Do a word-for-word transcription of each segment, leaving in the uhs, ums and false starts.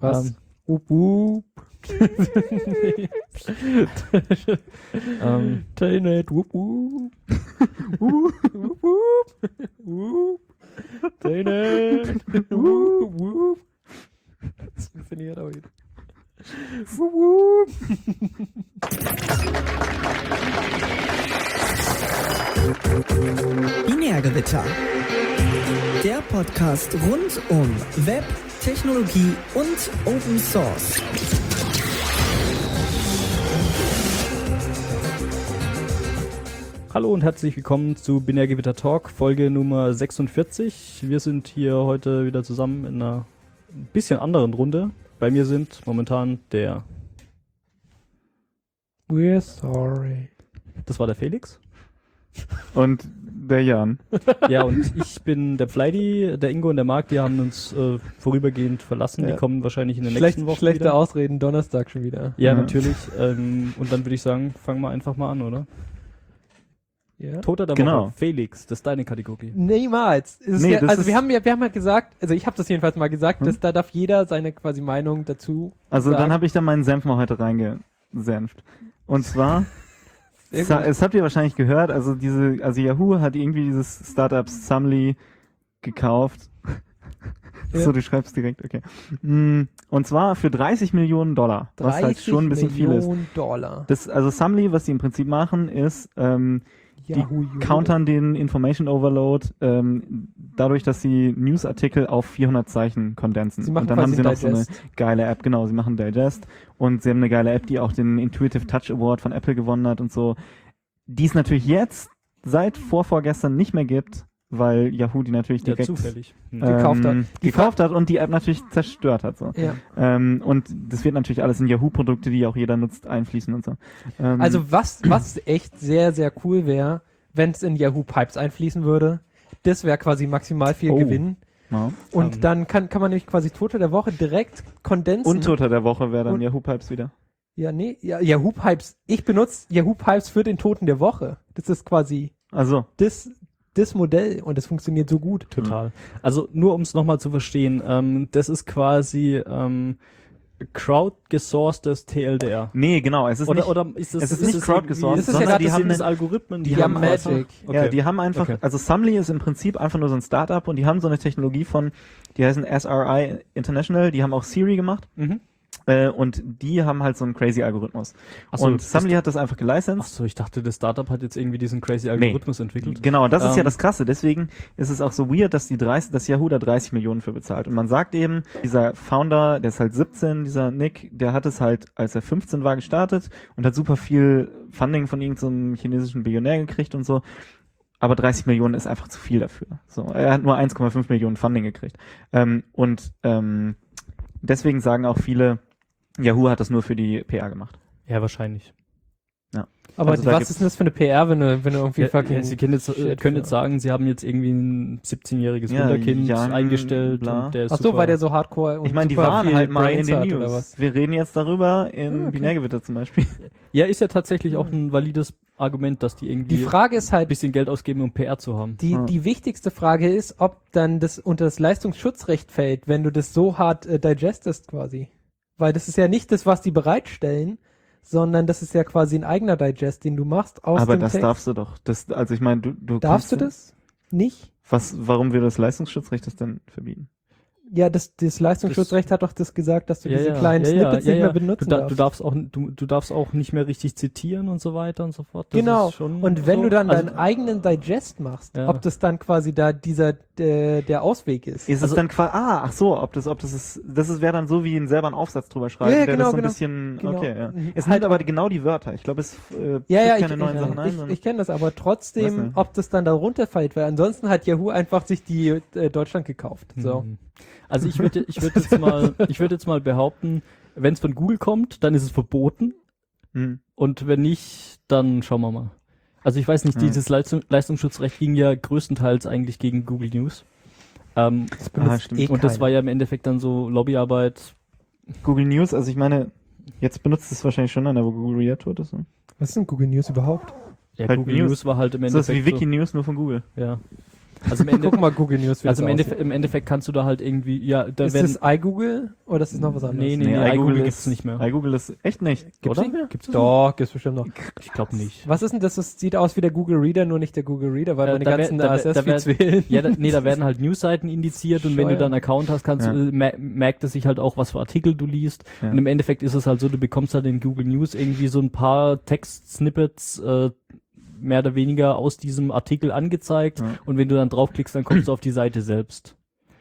Was? Ähm, Wup, wup. ähm, Telnet, wup, wup. Wup, wup, wup. Wup. Telnet, wup, wup. Das funktioniert auch wieder. Wup, wup. Binärgewitter. Der Podcast rund um Web, Technologie und Open Source. Hallo und herzlich willkommen zu Binärgewitter Talk, Folge Nummer sechsundvierzig. Wir sind hier heute wieder zusammen in einer ein bisschen anderen Runde. Bei mir sind momentan der... We're sorry. Das war der Felix. Und der Jan. Ja, und ich bin der Pleidi, der Ingo und der Marc, die haben uns äh, vorübergehend verlassen. Ja. Die kommen wahrscheinlich in den Schlecht, nächsten Wochen schlechte wieder. Ausreden, Donnerstag schon wieder. Ja, Ja. natürlich. Ähm, und dann würde ich sagen, fangen wir einfach mal an, oder? Ja? Toter der Genau. Woche. Felix, das ist deine Kategorie. Niemals. Es ist Nee, ja, das also ist- wir haben ja, wir haben ja gesagt, also ich habe das jedenfalls mal gesagt, Hm? dass da darf jeder seine quasi Meinung dazu Also sagen. dann habe ich da meinen Senf mal heute reingesenft. Und zwar, Sehr Sa- gut. es habt ihr wahrscheinlich gehört, also diese, also Yahoo hat irgendwie dieses Startup Sumly gekauft. Ja. So, du schreibst direkt, okay. Mm, Und zwar für dreißig Millionen Dollar, was halt schon ein bisschen viel ist. Millionen Dollar. Das, also Sumly, was die im Prinzip machen, ist, ähm, Yahoo, die countern den Information Overload ähm, dadurch, dass sie Newsartikel auf vierhundert Zeichen kondensen. Sie machen und dann haben quasi sie noch Digest. so eine geile App, genau, sie machen Digest und sie haben eine geile App, die auch den Intuitive Touch Award von Apple gewonnen hat und so, die es natürlich jetzt seit vorvorgestern nicht mehr gibt, weil Yahoo die natürlich Ja, direkt zufällig. Hm. ähm, Gekauft hat. Die gekauft hat und die App natürlich zerstört hat. So. Ja. Ähm, und das wird natürlich alles in Yahoo-Produkte, die auch jeder nutzt, einfließen und so. Ähm, Also was, was echt sehr, sehr cool wäre, wenn es in Yahoo Pipes einfließen würde, das wäre quasi maximal viel Oh. Gewinn. ja. Und Ähm. dann kann, kann man nämlich quasi Tote der Woche direkt kondensen. Untoter der Woche wäre dann Und- Yahoo Pipes wieder. Ja, nee, ja, Yahoo Pipes. Ich benutze Yahoo Pipes für den Toten der Woche. Das ist quasi Also, das, das Modell und das funktioniert so gut. Total. Also nur um es nochmal zu verstehen, ähm, das ist quasi ähm, crowdgesourcedes T L D R. nee, genau, es ist Oder, nicht, oder ist es, es ist nicht crowdgesourced, Das ist ja sondern grad die das haben sind das einen, Algorithmen, die, Die haben quasi- Magic. Okay. ja, die haben einfach, Okay. also Sumly ist im Prinzip einfach nur so ein Startup und die haben so eine Technologie von, die heißen S R I International, die haben auch Siri gemacht Mhm. äh, und die haben halt so einen crazy Algorithmus. Ach so, und das- Sumly hat das einfach gelicensed. Achso, ich dachte, das Startup hat jetzt irgendwie diesen crazy Algorithmus entwickelt. Genau, das ist ja Ähm, das Krasse. Deswegen ist es auch so weird, dass die dreißig, dass Yahoo da dreißig Millionen für bezahlt. Und man sagt eben, dieser Founder, der ist halt siebzehn, dieser Nick, der hat es halt, als er fünfzehn war, gestartet und hat super viel Funding von irgendeinem chinesischen Billionär gekriegt und so. Aber dreißig Millionen ist einfach zu viel dafür. So, er hat nur eins Komma fünf Millionen Funding gekriegt. Ähm, und ähm, deswegen sagen auch viele, Yahoo hat das nur für die P R gemacht. Ja, wahrscheinlich. Aber Also da was gibt's- ist denn das für eine P R, wenn du, wenn du irgendwie Ja, fucking ja, Sie können jetzt, äh, Shit können für- jetzt sagen, Sie haben jetzt irgendwie ein siebzehnjähriges Ja, Wunderkind Jan, eingestellt bla. und der ist Ach so, super. weil der so hardcore und Ich meine, die super waren viel halt mal in Brains den hat, oder News. was? Wir reden jetzt darüber in Ah, okay. Binärgewitter zum Beispiel. Ja, ist ja tatsächlich auch ein valides Argument, dass die irgendwie Die Frage ist ein halt, bisschen Geld ausgeben, um P R zu haben. die, Ja. die wichtigste Frage ist, ob dann das unter das Leistungsschutzrecht fällt, wenn du das so hart äh, digestest quasi. Weil das ist ja nicht das, was die bereitstellen, sondern das ist ja quasi ein eigener Digest, den du machst aus Aber dem das Text. darfst du doch. Das, also ich meine, du, du Darfst du kannst- das nicht? Was, warum will das Leistungsschutzrecht das denn verbieten? Ja, das, das Leistungsschutzrecht hat doch das gesagt, dass du diese ja, kleinen ja, ja, Snippets ja, nicht ja. mehr benutzen du, da, darfst. du darfst auch du, du darfst auch nicht mehr richtig zitieren und so weiter und so fort. Das Genau. ist schon Und wenn so. du dann Also, deinen eigenen Digest machst, Ja. ob das dann quasi da dieser der, der Ausweg ist. Ist Also- es dann quasi, ah, ach so, ob das, ob das ist, das ist, wäre dann so wie ein selber einen Aufsatz drüber schreiben, Ja, ja, der genau, das so ein genau. bisschen, Genau. okay, ja. Mhm. Es Halt nimmt aber auch- die, genau die Wörter. Ich glaube, es äh, Ja, ja, fügt ich, keine neuen ich, Sachen ein. ich, sondern- ich kenne das, aber Weiß trotzdem, nicht. ob das dann da runterfällt, weil ansonsten hat Yahoo einfach sich die äh, Deutschland gekauft. So. hm. Also ich würde ich würde jetzt mal ich würde jetzt mal behaupten, wenn es von Google kommt, dann ist es verboten Hm. und wenn nicht, dann schauen wir mal. Also ich weiß nicht, Ja. dieses Leistung, Leistungsschutzrecht ging ja größtenteils eigentlich gegen Google News. Ähm, Das benutzt Ah, stimmt. eh und das keiner. war ja im Endeffekt dann so Lobbyarbeit. Google News, also ich meine, jetzt benutzt es wahrscheinlich schon einer, wo Google wieder tot ist. Ne? Was ist denn Google News überhaupt? Ja, Halt Google News. News war halt im Das ist Endeffekt wie Wiki News, nur von Gooel. so, ja. Also im, Ende, Guck mal Google News. wie also im, das Endeffekt, aussieht. im Endeffekt kannst du da halt irgendwie, ja, da Ist werden, das iGoogle oder ist das noch was anderes? Nee, nee, nee, iGoogle gibt's nicht mehr. iGoogle ist echt nicht. Gibt's oder? nicht mehr? Gibt's das Doch, gibt's bestimmt noch. noch? Ich glaube nicht. Was ist denn das? Das sieht aus wie der Google Reader, nur nicht der Google Reader, weil Äh, meine da wär- ganzen da wär- R S S-Feeds da wär- wählen. Ja, da, nee, da werden halt Newsseiten indiziert und wenn du Scheuer. dann einen Account hast, kannst Ja. du, äh, mer- merkt es sich halt auch, was für Artikel du liest. Ja. Und im Endeffekt ist es halt so, du bekommst halt in Google News irgendwie so ein paar Text-Snippets äh, mehr oder weniger aus diesem Artikel angezeigt Ja. und wenn du dann draufklickst, dann kommst du auf die Seite selbst.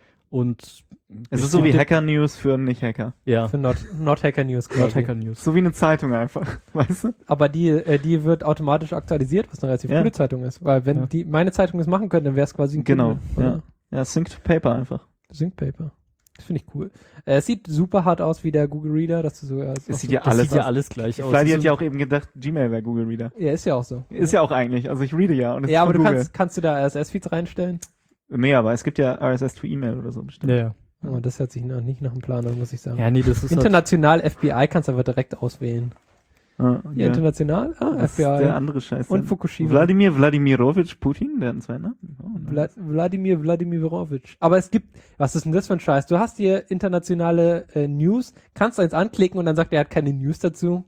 Und Es ist so wie bestimmte- Hacker-News für Nicht-Hacker. Ja, Für Not, Not Hacker News quasi. Not Hacker News. So wie eine Zeitung einfach, weißt du? Aber die, äh, die wird automatisch aktualisiert, was eine relativ Ja. coole Zeitung ist. Weil wenn Ja. die meine Zeitung das machen könnte, dann wäre es quasi ein Genau, Kindle, ja. Ja, Sync to Paper einfach. Syncpaper. Das finde ich cool. Äh, es sieht super hart aus wie der Google Reader, dass du so. Ja, Es sieht so ja Das alles sieht ja aus. alles gleich aus. Flydi Das hat ist ja so- auch eben gedacht, Gmail wäre Google Reader. ja, ist ja auch so. Ist ja auch eigentlich. Also ich reade ja. Und es Ja, ist aber von du Google. kannst, kannst du da R S S-Feeds reinstellen? Nee, aber es gibt ja R S S to E-Mail oder so bestimmt. ja, ja. Oh, das hört sich noch nicht nach einem Plan an, muss ich sagen. Ja, nee, das ist halt, International F B I kannst du aber direkt auswählen. Ah, Ja, ja. international? Ah, Das F B ist der I. andere Scheiß. Und Fukushima. Wladimir Wladimirovich Putin, der hat einen zweiten Namen. Oh, nice. Vla Wladimir Wladimirovich. Aber es gibt, was ist denn das für ein Scheiß? Du hast hier internationale äh, News, kannst eins anklicken und dann sagt er, er hat keine News dazu.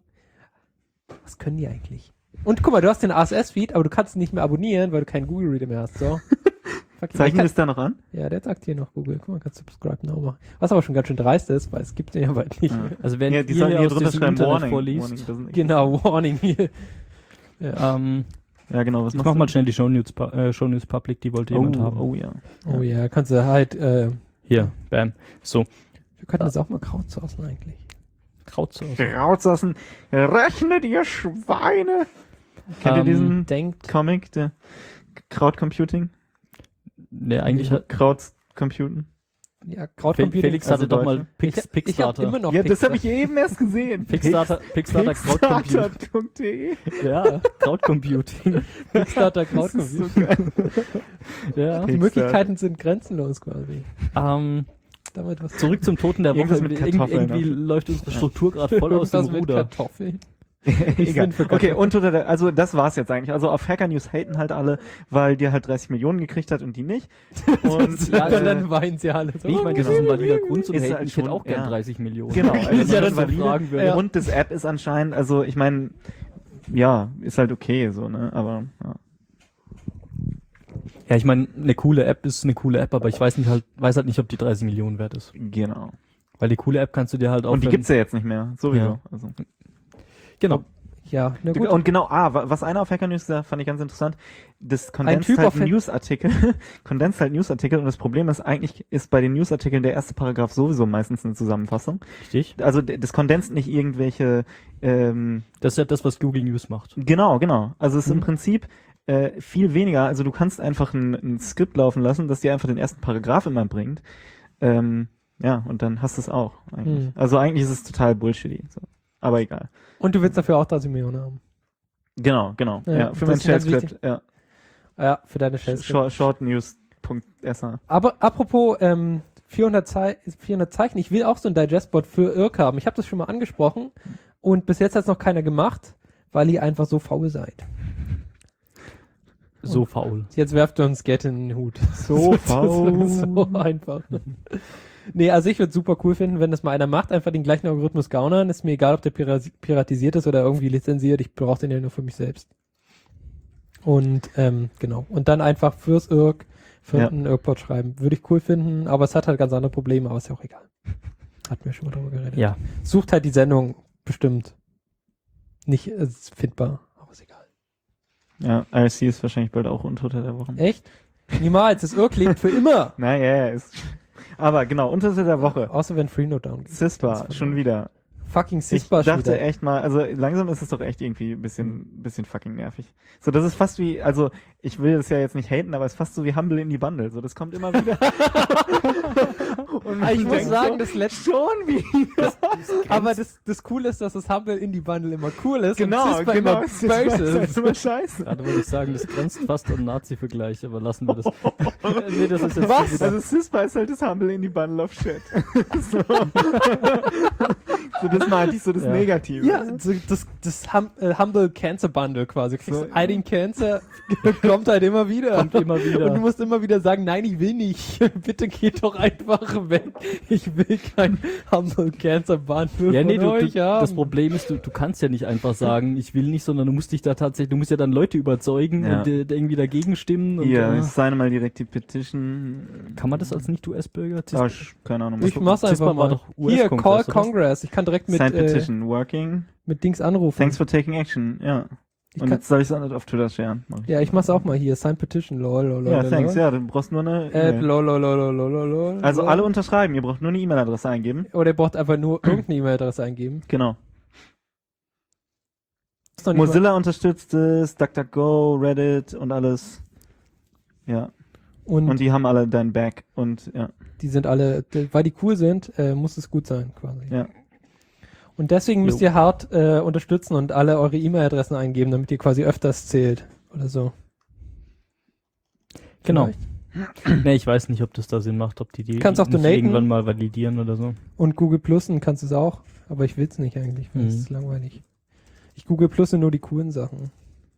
Was können die eigentlich? Und guck mal, du hast den R S S-Feed, aber du kannst ihn nicht mehr abonnieren, weil du keinen Google Reader mehr hast. So. Fuck, ich Zeichnen wir kann- es da noch an? Ja, der sagt hier noch Google. Guck mal, kannst Subscribe Now machen. Was aber schon ganz schön dreist ist, weil es gibt den ja bald nicht Ja. mehr. also wenn Ja, die ihr sollen hier hier aus drunter diesem schreiben Internet Warning. vorliest, Warning doesn't exist. Genau, Warning hier. Ja. ähm, Ja, genau. Was ich machst mach du? mal schnell die Show News, pu- äh, Show News Public, die wollte Oh, jemand haben. oh ja. Oh ja, kannst du halt, äh, Hier, bam. So, wir könnten das auch mal crowdsourcen eigentlich. Krautsauce. Raussassen. Rechnet ihr Schweine. Kennt ihr Ähm, diesen Denkt, Comic, der Crowdcomputing? Ne, eigentlich hat Crowdcomputen? ja, Fe Crowdcomputing. Felix also hatte doch mal Deutsche. Pix, ich, ich habe Pixstarter. immer noch Ja, das Pixar. habe ich eben erst gesehen. Pixstarter, Pixstarter Crowdcomputing. Pixstarter.de. Ja, Crowdcomputing. Kickstarter Das ist Crowdcomputing. so geil. Ja. Die Kickstarter. Möglichkeiten sind grenzenlos quasi. Ähm, Damit was zurück zum Toten der Woche. Irgendwas mit Irgendwie, Kartoffeln irgendwie läuft unsere Struktur gerade voll aus dem Irgendwas mit Ruder. Kartoffeln. Egal. bin für Okay, Kartoffeln. und unter der, also das war's jetzt eigentlich. Also auf Hacker News haten halt alle, weil die halt dreißig Millionen gekriegt hat und die nicht. Und, Ja, äh, und dann weinen sie alle so. Nee, ich meine, das Genau. ist ein valider Grund zum Ist Haten. halt Ich hätte schon, auch gern ja. dreißig Millionen. Genau, Wenn also man ist ja das dann so valide. fragen würde. Ja. Und das App ist anscheinend, also ich meine, ja, ist halt okay so, ne? Aber ja. Ja, ich meine, eine coole App ist eine coole App, aber ich weiß nicht halt, weiß halt nicht, ob die dreißig Millionen wert ist. Genau. Weil die coole App kannst du dir halt auch. Und die wenn- gibt's ja jetzt nicht mehr, sowieso. Ja. Also. Genau. Ja, na gut. Und genau, ah, wa- was einer auf Hacker News gesagt hat, fand ich ganz interessant. Das kondensiert Typ halt auf Hack- Newsartikel, kondensiert halt Newsartikel und das Problem ist, eigentlich ist bei den Newsartikeln der erste Paragraph sowieso meistens eine Zusammenfassung. Richtig. Also d- das kondensiert nicht irgendwelche, ähm, Das ist ja das, was Google News macht. genau, genau. Also es ist im Mhm. Prinzip äh, viel weniger, also du kannst einfach ein, ein Skript laufen lassen, das dir einfach den ersten Paragraph immer bringt. Ähm, ja, und dann hast du es auch eigentlich. Mhm. Also eigentlich ist es total bullshitty. So. Aber egal. Und du willst dafür auch dreißig Millionen haben. Genau, genau. Ja, Ja, für das mein ist ganz Shell-Script. Ja. Ja, für deine Shells. Short, shortnews.s a. Aber apropos ähm, vierhundert, Zei vierhundert Zeichen, ich will auch so ein Digest-Bot für Irk haben. Ich habe das schon mal angesprochen und bis jetzt hat es noch keiner gemacht, weil ihr einfach so faul seid. So faul. Jetzt werft ihr uns Get in den Hut. So faul. So einfach. Nee, also ich würde super cool finden, wenn das mal einer macht, einfach den gleichen Algorithmus gaunern. Ist mir egal, ob der pira piratisiert ist oder irgendwie lizenziert. Ich brauche den ja nur für mich selbst. Und ähm, genau. Und dann einfach fürs Irk, für Ja. einen Irk-Bot schreiben. Würde ich cool finden, aber es hat halt ganz andere Probleme, aber ist ja auch egal. Hatten wir schon mal drüber geredet. Ja. Sucht halt die Sendung bestimmt nicht äh, findbar, aber ist egal. Ja, I R C ist wahrscheinlich bald auch unter der Woche. Echt? Niemals, das Irk lebt für immer. Naja, ist. Aber genau, unter der Woche. Außer wenn Freenode down geht. CISPA, schon wieder. Fucking Ich Cispa schon dachte wieder. echt mal, also langsam ist es doch echt irgendwie ein bisschen, bisschen fucking nervig. So, das ist fast wie, also ich will es ja jetzt nicht haten, aber es ist fast so wie Humble in die Bundle. So, das kommt immer wieder. Und man Ich muss denkt sagen, so, das letzte, schon wieder. aber das, das Coole ist, dass das Humble Indie Bundle immer cool ist Genau, und Cispa genau. immer Das ist böse ist. immer scheiße. Gerade wollte ich sagen, das grenzt fast an Nazi-Vergleich, aber lassen wir das. Nee, das ist jetzt Was? wieder- Also CISPA ist halt das Humble in die Bundle of Shit. So. So, das meinte ich, so das Ja. Negative. Ja, so das, das hum, äh, Humble Cancer Bundle quasi. Du kriegst So, einen Cancer, kommt halt immer wieder. Kommt immer wieder. Und du musst immer wieder sagen, nein, ich will nicht. Bitte geht doch einfach weg. Ich will kein Humble Cancer Bundle Ja, von nee, du, euch du, haben. das Problem ist, du, du kannst ja nicht einfach sagen, ich will nicht, sondern du musst dich da tatsächlich, du musst ja dann Leute überzeugen Ja. und äh, irgendwie dagegen stimmen. Und, Hier, äh, ich signe mal direkt die Petition. kann man das als Nicht-U S-Bürger? Ah, sch- keine Ahnung. Ich mach's CISPA einfach war mal. doch Hier, Call U S-Kongress, oder? Congress. Ich kann direkt mit, Signed äh, Petition, working. mit Dings anrufen. Thanks for taking action, ja. Ich Und kann, jetzt soll ich es auch nicht auf Twitter sharen. Mach ich. ja, ich mach's auch mal hier. Sign Petition. Lol, lol, Ja, lol, thanks, lol. ja, du brauchst nur eine Äh, E-Mail. lol, lol, lol, lol, lol, lol, Also lol. alle unterschreiben, ihr braucht nur eine E-Mail-Adresse eingeben. Oder ihr braucht einfach nur irgendeine E-Mail-Adresse eingeben. Genau. Ist doch nicht mal- Mozilla unterstützt es, DuckDuckGo, Reddit und alles. Ja. Und, Und die haben alle dein Back und ja. die sind alle, d- weil die cool sind, äh, muss es gut sein, quasi. Ja. Und deswegen müsst Jo. ihr hart äh, unterstützen und alle eure E-Mail-Adressen eingeben, damit ihr quasi öfters zählt. Oder so. Genau. Vielleicht. Nee, ich weiß nicht, ob das da Sinn macht, ob die die Kannst auch nicht donaten. irgendwann mal validieren oder so. Und Google Plusen kannst du es auch. Aber ich will's nicht eigentlich, weil Mhm. es ist langweilig. Ich Google Plusse nur die coolen Sachen.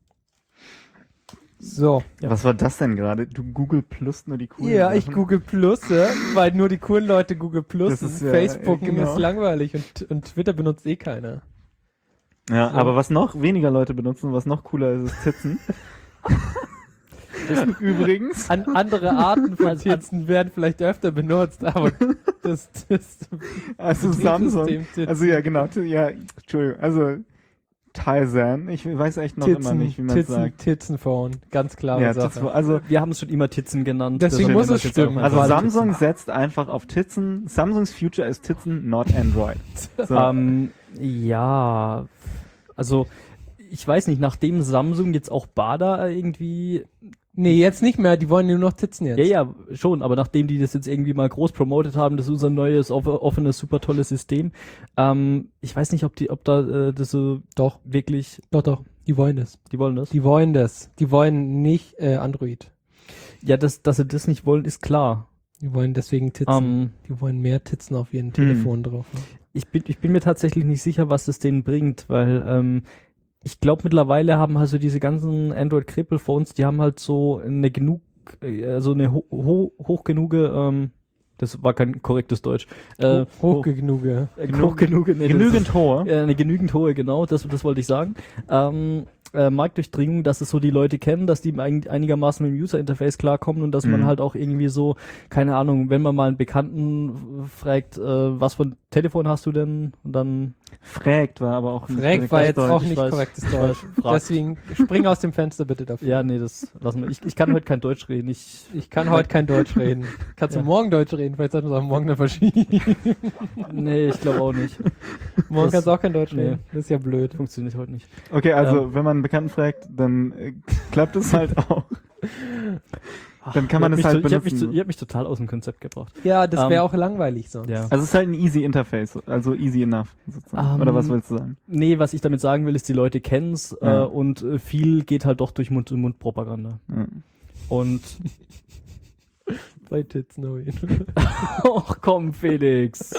So. Ja, was war das denn gerade? Du Google Plus nur die coolen Ja, ich Sachen? Google Plusse, weil nur die coolen Leute Google Plus. Das ist ja- Facebook genau. ist langweilig und, und Twitter benutzt eh keiner. Ja, So. aber was noch weniger Leute benutzen, was noch cooler ist, ist Titzen. Übrigens. An, andere Arten von Also an- Titzen werden vielleicht öfter benutzt, aber das, das Also Betriebssystem Samsung. Titzen. Also ja, genau. t- Ja, Entschuldigung. Also Tizen. Ich weiß echt noch immer Titzen, nicht, wie man es Titzen, sagt. Titzenphone, ganz klare Ja, Sache. Titzen, also Wir haben es schon immer Titzen genannt. Deswegen deswegen muss nennen es wir jetzt auch stimmen. mal also Quasi Samsung setzt einfach auf Titzen. Samsungs Future ist Titzen, not Android. So. Ähm, ja, also ich weiß nicht, nachdem Samsung jetzt auch Bada irgendwie, Nee, jetzt nicht mehr, die wollen nur noch Titzen jetzt. ja, ja, schon, aber nachdem die das jetzt irgendwie mal groß promotet haben, das ist unser neues, off- offenes, super tolles System, ähm, ich weiß nicht, ob die, ob da äh, das so Doch, wirklich, doch, doch, die wollen das. die wollen das. Die wollen das. Die wollen nicht äh, Android. Ja, dass, dass sie das nicht wollen, ist klar. Die wollen deswegen Titzen. Ähm, Die wollen mehr Titzen auf ihren Telefon drauf. haben. ich bin, ich bin mir tatsächlich nicht sicher, was das denen bringt, weil ähm, ich glaube mittlerweile haben halt so diese ganzen Android-Cripple-Phones, die haben halt so eine genug, äh, also eine ho ho hoch genuge, ähm, das war kein korrektes Deutsch, äh, Hoch genuge. ho- äh, hoch genuge, nee, das Genügend hohe. ist, äh, eine genügend hohe, genau, das, das wollte ich sagen. Ähm, äh, Marktdurchdringung, dass es so die Leute kennen, dass die ein, einigermaßen mit dem User-Interface klarkommen und dass man Mhm. halt auch irgendwie so, keine Ahnung, wenn man mal einen Bekannten fragt, äh, was für ein Telefon hast du denn? Und dann Fragt war aber auch nicht Frag korrektes war jetzt Deutsch. auch ich nicht weiß, korrektes ich Deutsch. weiß, frag. Deswegen spring aus dem Fenster bitte dafür. Ja, nee, das lassen wir. Ich, ich kann heute kein Deutsch reden. Ich, Ich kann heute kein Deutsch reden. Kannst Ja. du morgen Deutsch reden? Vielleicht sollten wir es auch morgen dann verschieben. nee, ich glaube auch nicht. Morgen Das- kannst du auch kein Deutsch nee. reden. Das ist ja blöd. Funktioniert heute nicht. Okay, also Ähm. wenn man einen Bekannten fragt, dann äh, klappt es halt auch. Dann kann man Ihr es habt halt mich, to- ihr habt mich, benutzen. to- ihr habt mich total aus dem Konzept gebracht. Ja, das wäre Ähm, auch langweilig sonst. Ja. Also es ist halt ein easy Interface, also easy enough sozusagen. Ähm, Oder was willst du sagen? Nee, was ich damit sagen will, ist, die Leute kennen's Ja. äh, und äh, viel geht halt doch durch Mund-zu-Mund-Propaganda. Ja. Und Bei Titzen. Oh, ach komm, Felix.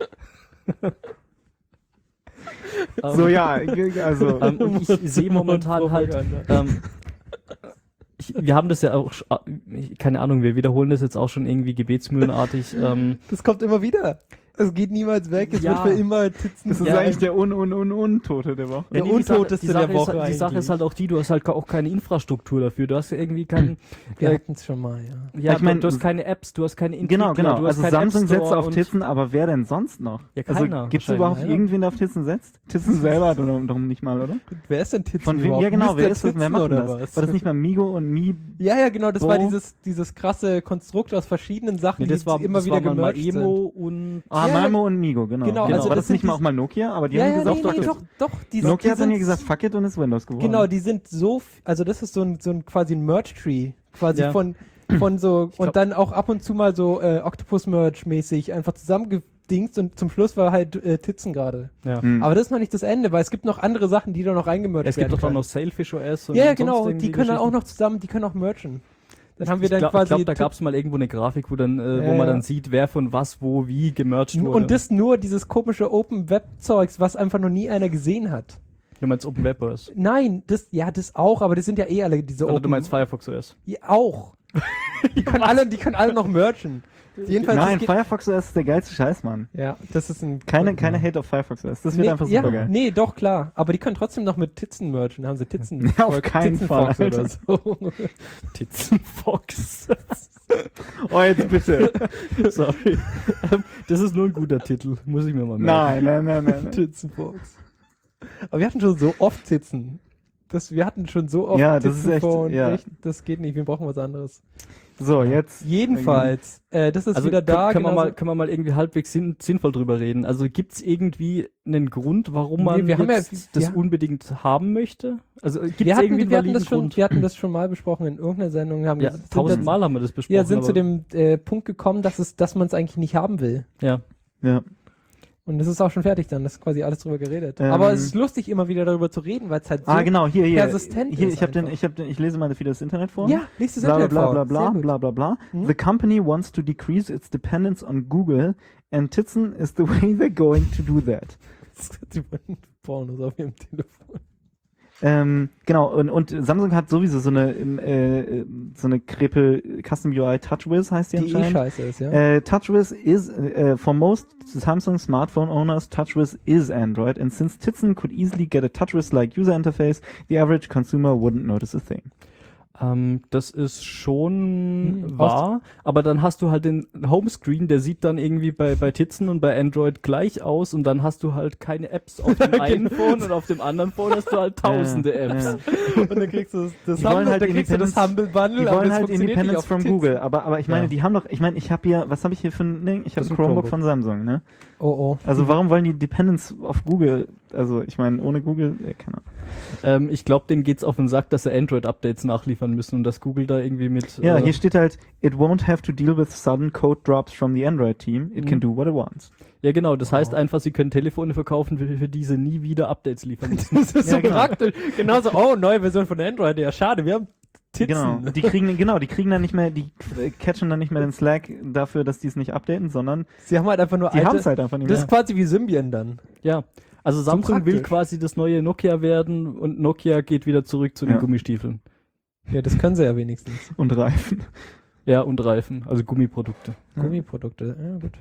So Ähm, ja, g- also Ähm, und ich sehe momentan halt, ähm, ich, wir haben das ja auch, sch- äh, keine Ahnung, wir wiederholen das jetzt auch schon irgendwie gebetsmühlenartig. Ähm, Das kommt immer wieder. Es geht niemals weg. Es Ja. wird für immer Titzen. das ist Ja, eigentlich der un un un Untote der Woche. Der nee, die Sache- Untoteste die Sache der Woche Ist, halt- die Sache eigentlich. ist halt auch die, du hast halt auch keine Infrastruktur dafür. Du hast ja irgendwie keinen, Wir äh, hatten es schon mal, ja. ja, ich mein, du, du hast keine Apps, du hast keine Entwickler, Genau, genau. du hast Also keinen Samsung App setzt Store auf und- Titzen, aber wer denn sonst noch? Ja, keiner, Also gibt es wahrscheinlich. überhaupt Keiner. irgendwen, der auf Titzen setzt? Titzen selber hat oder darum nicht mal, oder? Wer ist denn Titzen Von wem? überhaupt? Ja genau, wer Mister ist das? Wer Titzen macht oder das? was? War das nicht mal Migo und Mi? Ja, ja, genau, das Bo? war dieses, dieses krasse Konstrukt aus verschiedenen Sachen, Nee, das die war, immer das wieder war mal gemerged Maemo sind. und Ah, Ja, Malmo und Migo, genau. genau, also war das das nicht sind mal die- auch mal Nokia? Aber die Ja, haben ja, gesagt, nee, doch, nee, das- doch, doch. Die, Nokia die hat dann sind- ja gesagt, fuck it und ist Windows geworden. Genau, die sind so, f- also das ist so ein, so ein quasi ein Merge-Tree, quasi Ja. von, von so, glaub- und dann auch ab und zu mal so äh, Octopus-Merge-mäßig einfach zusammengedingst und zum Schluss war halt äh, Titzen gerade. ja. Hm. Aber das ist noch nicht das Ende, weil es gibt noch andere Sachen, die da noch reingemerged Es gibt werden doch dann können. noch Sailfish O S und Ja, ja, sonst genau, irgendwie die können dann auch Geschichten. noch zusammen, die können auch mergen. Dann haben wir dann ich glaub, quasi... Ich glaube, da gab es mal irgendwo eine Grafik, wo, dann, äh, Ja, wo man ja. dann sieht, wer von was, wo, wie gemerged wurde. und das nur dieses komische Open-Web-Zeugs, was einfach noch nie einer gesehen hat. Du meinst Open Web O S? Nein, das, ja, das auch, aber das sind ja eh alle diese Oder Open... du meinst Firefox O S? Ja, auch. Die können alle, die können alle noch merchen. Jedenfalls, Nein, das geht, Firefox O S ist der geilste Scheiß, Mann. ja, das ist ein... Keine, keine Hate auf Firefox O S. Das wird nee, einfach ja, super geil. Nee, doch, klar. Aber die können trotzdem noch mit Titzen merchen. Haben sie Titzen... Ja, auf keinen Titzenfox Fall, oder so. Titzenfox. Oh, jetzt bitte. Sorry. Ähm, das ist nur ein guter Titel, muss ich mir mal merken. Nein, nein, nein, nein. nein. Titzenfox. Aber wir hatten schon so oft Titzen. Das, wir hatten schon so oft Ja, das ist echt- vor und ja. echt, das geht nicht, wir brauchen was anderes. So, jetzt. Jedenfalls, äh, das ist Also wieder da. können, können, wir genauso- mal, können wir mal irgendwie halbwegs sinn, sinnvoll drüber reden. Also gibt es irgendwie einen Grund, warum man Nee, wir haben ja- jetzt das ja. unbedingt haben möchte? Also gibt wir es hatten, irgendwie einen wir, hatten validen das schon, Grund? wir hatten das schon mal besprochen in irgendeiner Sendung. Haben Ja, sind tausendmal haben wir das jetzt- besprochen. Ja, sind zu aber- dem äh, Punkt gekommen, dass es, dass man es eigentlich nicht haben will. Ja. Ja. Und das ist auch schon fertig dann, das ist quasi alles drüber geredet. Ähm. Aber es ist lustig, immer wieder darüber zu reden, weil es halt so... Ah, genau, hier, hier. persistent Hier, ist ich habe den, einfach. ich habe den, ich lese mal wieder das Internet vor. Ja, liest das Bla bla Internet bla vor. bla bla Sehr gut. bla bla bla. Hm? The company wants to decrease its dependence on Google, and Titzen is the way they're going to do that. Die wollen Pornos auf ihrem Telefon. Ähm, genau, und, und Samsung hat sowieso so eine, ähm, äh, so eine Krepel Custom U I TouchWiz heißt die, Die eh anscheinend. scheiße ist, ja. Uh, TouchWiz is, uh, for most Samsung smartphone owners, TouchWiz is Android, and since Titzen could easily get a TouchWiz-like user interface, the average consumer wouldn't notice a thing. Ähm, das ist schon Hm, wahr, aber dann hast du halt den Homescreen, der sieht dann irgendwie bei, bei Titzen und bei Android gleich aus und dann hast du halt keine Apps auf dem einen Phone und auf dem anderen Phone hast du halt tausende Ja, Apps. ja. Und dann kriegst du das, das Die wollen Humble, halt dann kriegst du das Independence- Humble Bundle, Die aber wollen das halt funktioniert nicht Independence auf from Titzen. Google, aber, aber ich meine, Ja. die haben doch, ich meine, ich habe hier, was habe ich hier für ein Ding? Ich habe Das ein ist ein Chromebook Chromebook. von Samsung, ne? Oh, oh. Also warum wollen die Dependence auf Google, also ich meine, ohne Google, ja, keine Ahnung. Ähm, ich glaube, denen geht's auf den Sack, dass sie Android-Updates nachliefern müssen und dass Google da irgendwie mit... Ja, äh, hier steht halt, it won't have to deal with sudden code drops from the Android team, it can Mhm. do what it wants. ja genau, das heißt Oh. einfach, sie können Telefone verkaufen, für, für die sie nie wieder Updates liefern müssen. Das ist Ja, so genau. praktisch. Genauso, oh, neue Version von Android. Ja, schade, wir haben Titzen. Genau, die kriegen, genau, die kriegen dann nicht mehr, die äh, catchen dann nicht mehr den Slack dafür, dass die es nicht updaten, sondern Sie haben halt einfach nur die haben es alte... halt einfach nicht Das mehr. ist quasi wie Symbian dann. Ja, also Samsung will praktisch. quasi das neue Nokia werden und Nokia geht wieder zurück zu den Ja. Gummistiefeln. Ja, das können sie ja wenigstens. Und Reifen. Ja, und Reifen, also Gummiprodukte. Ja. Gummiprodukte, ja gut.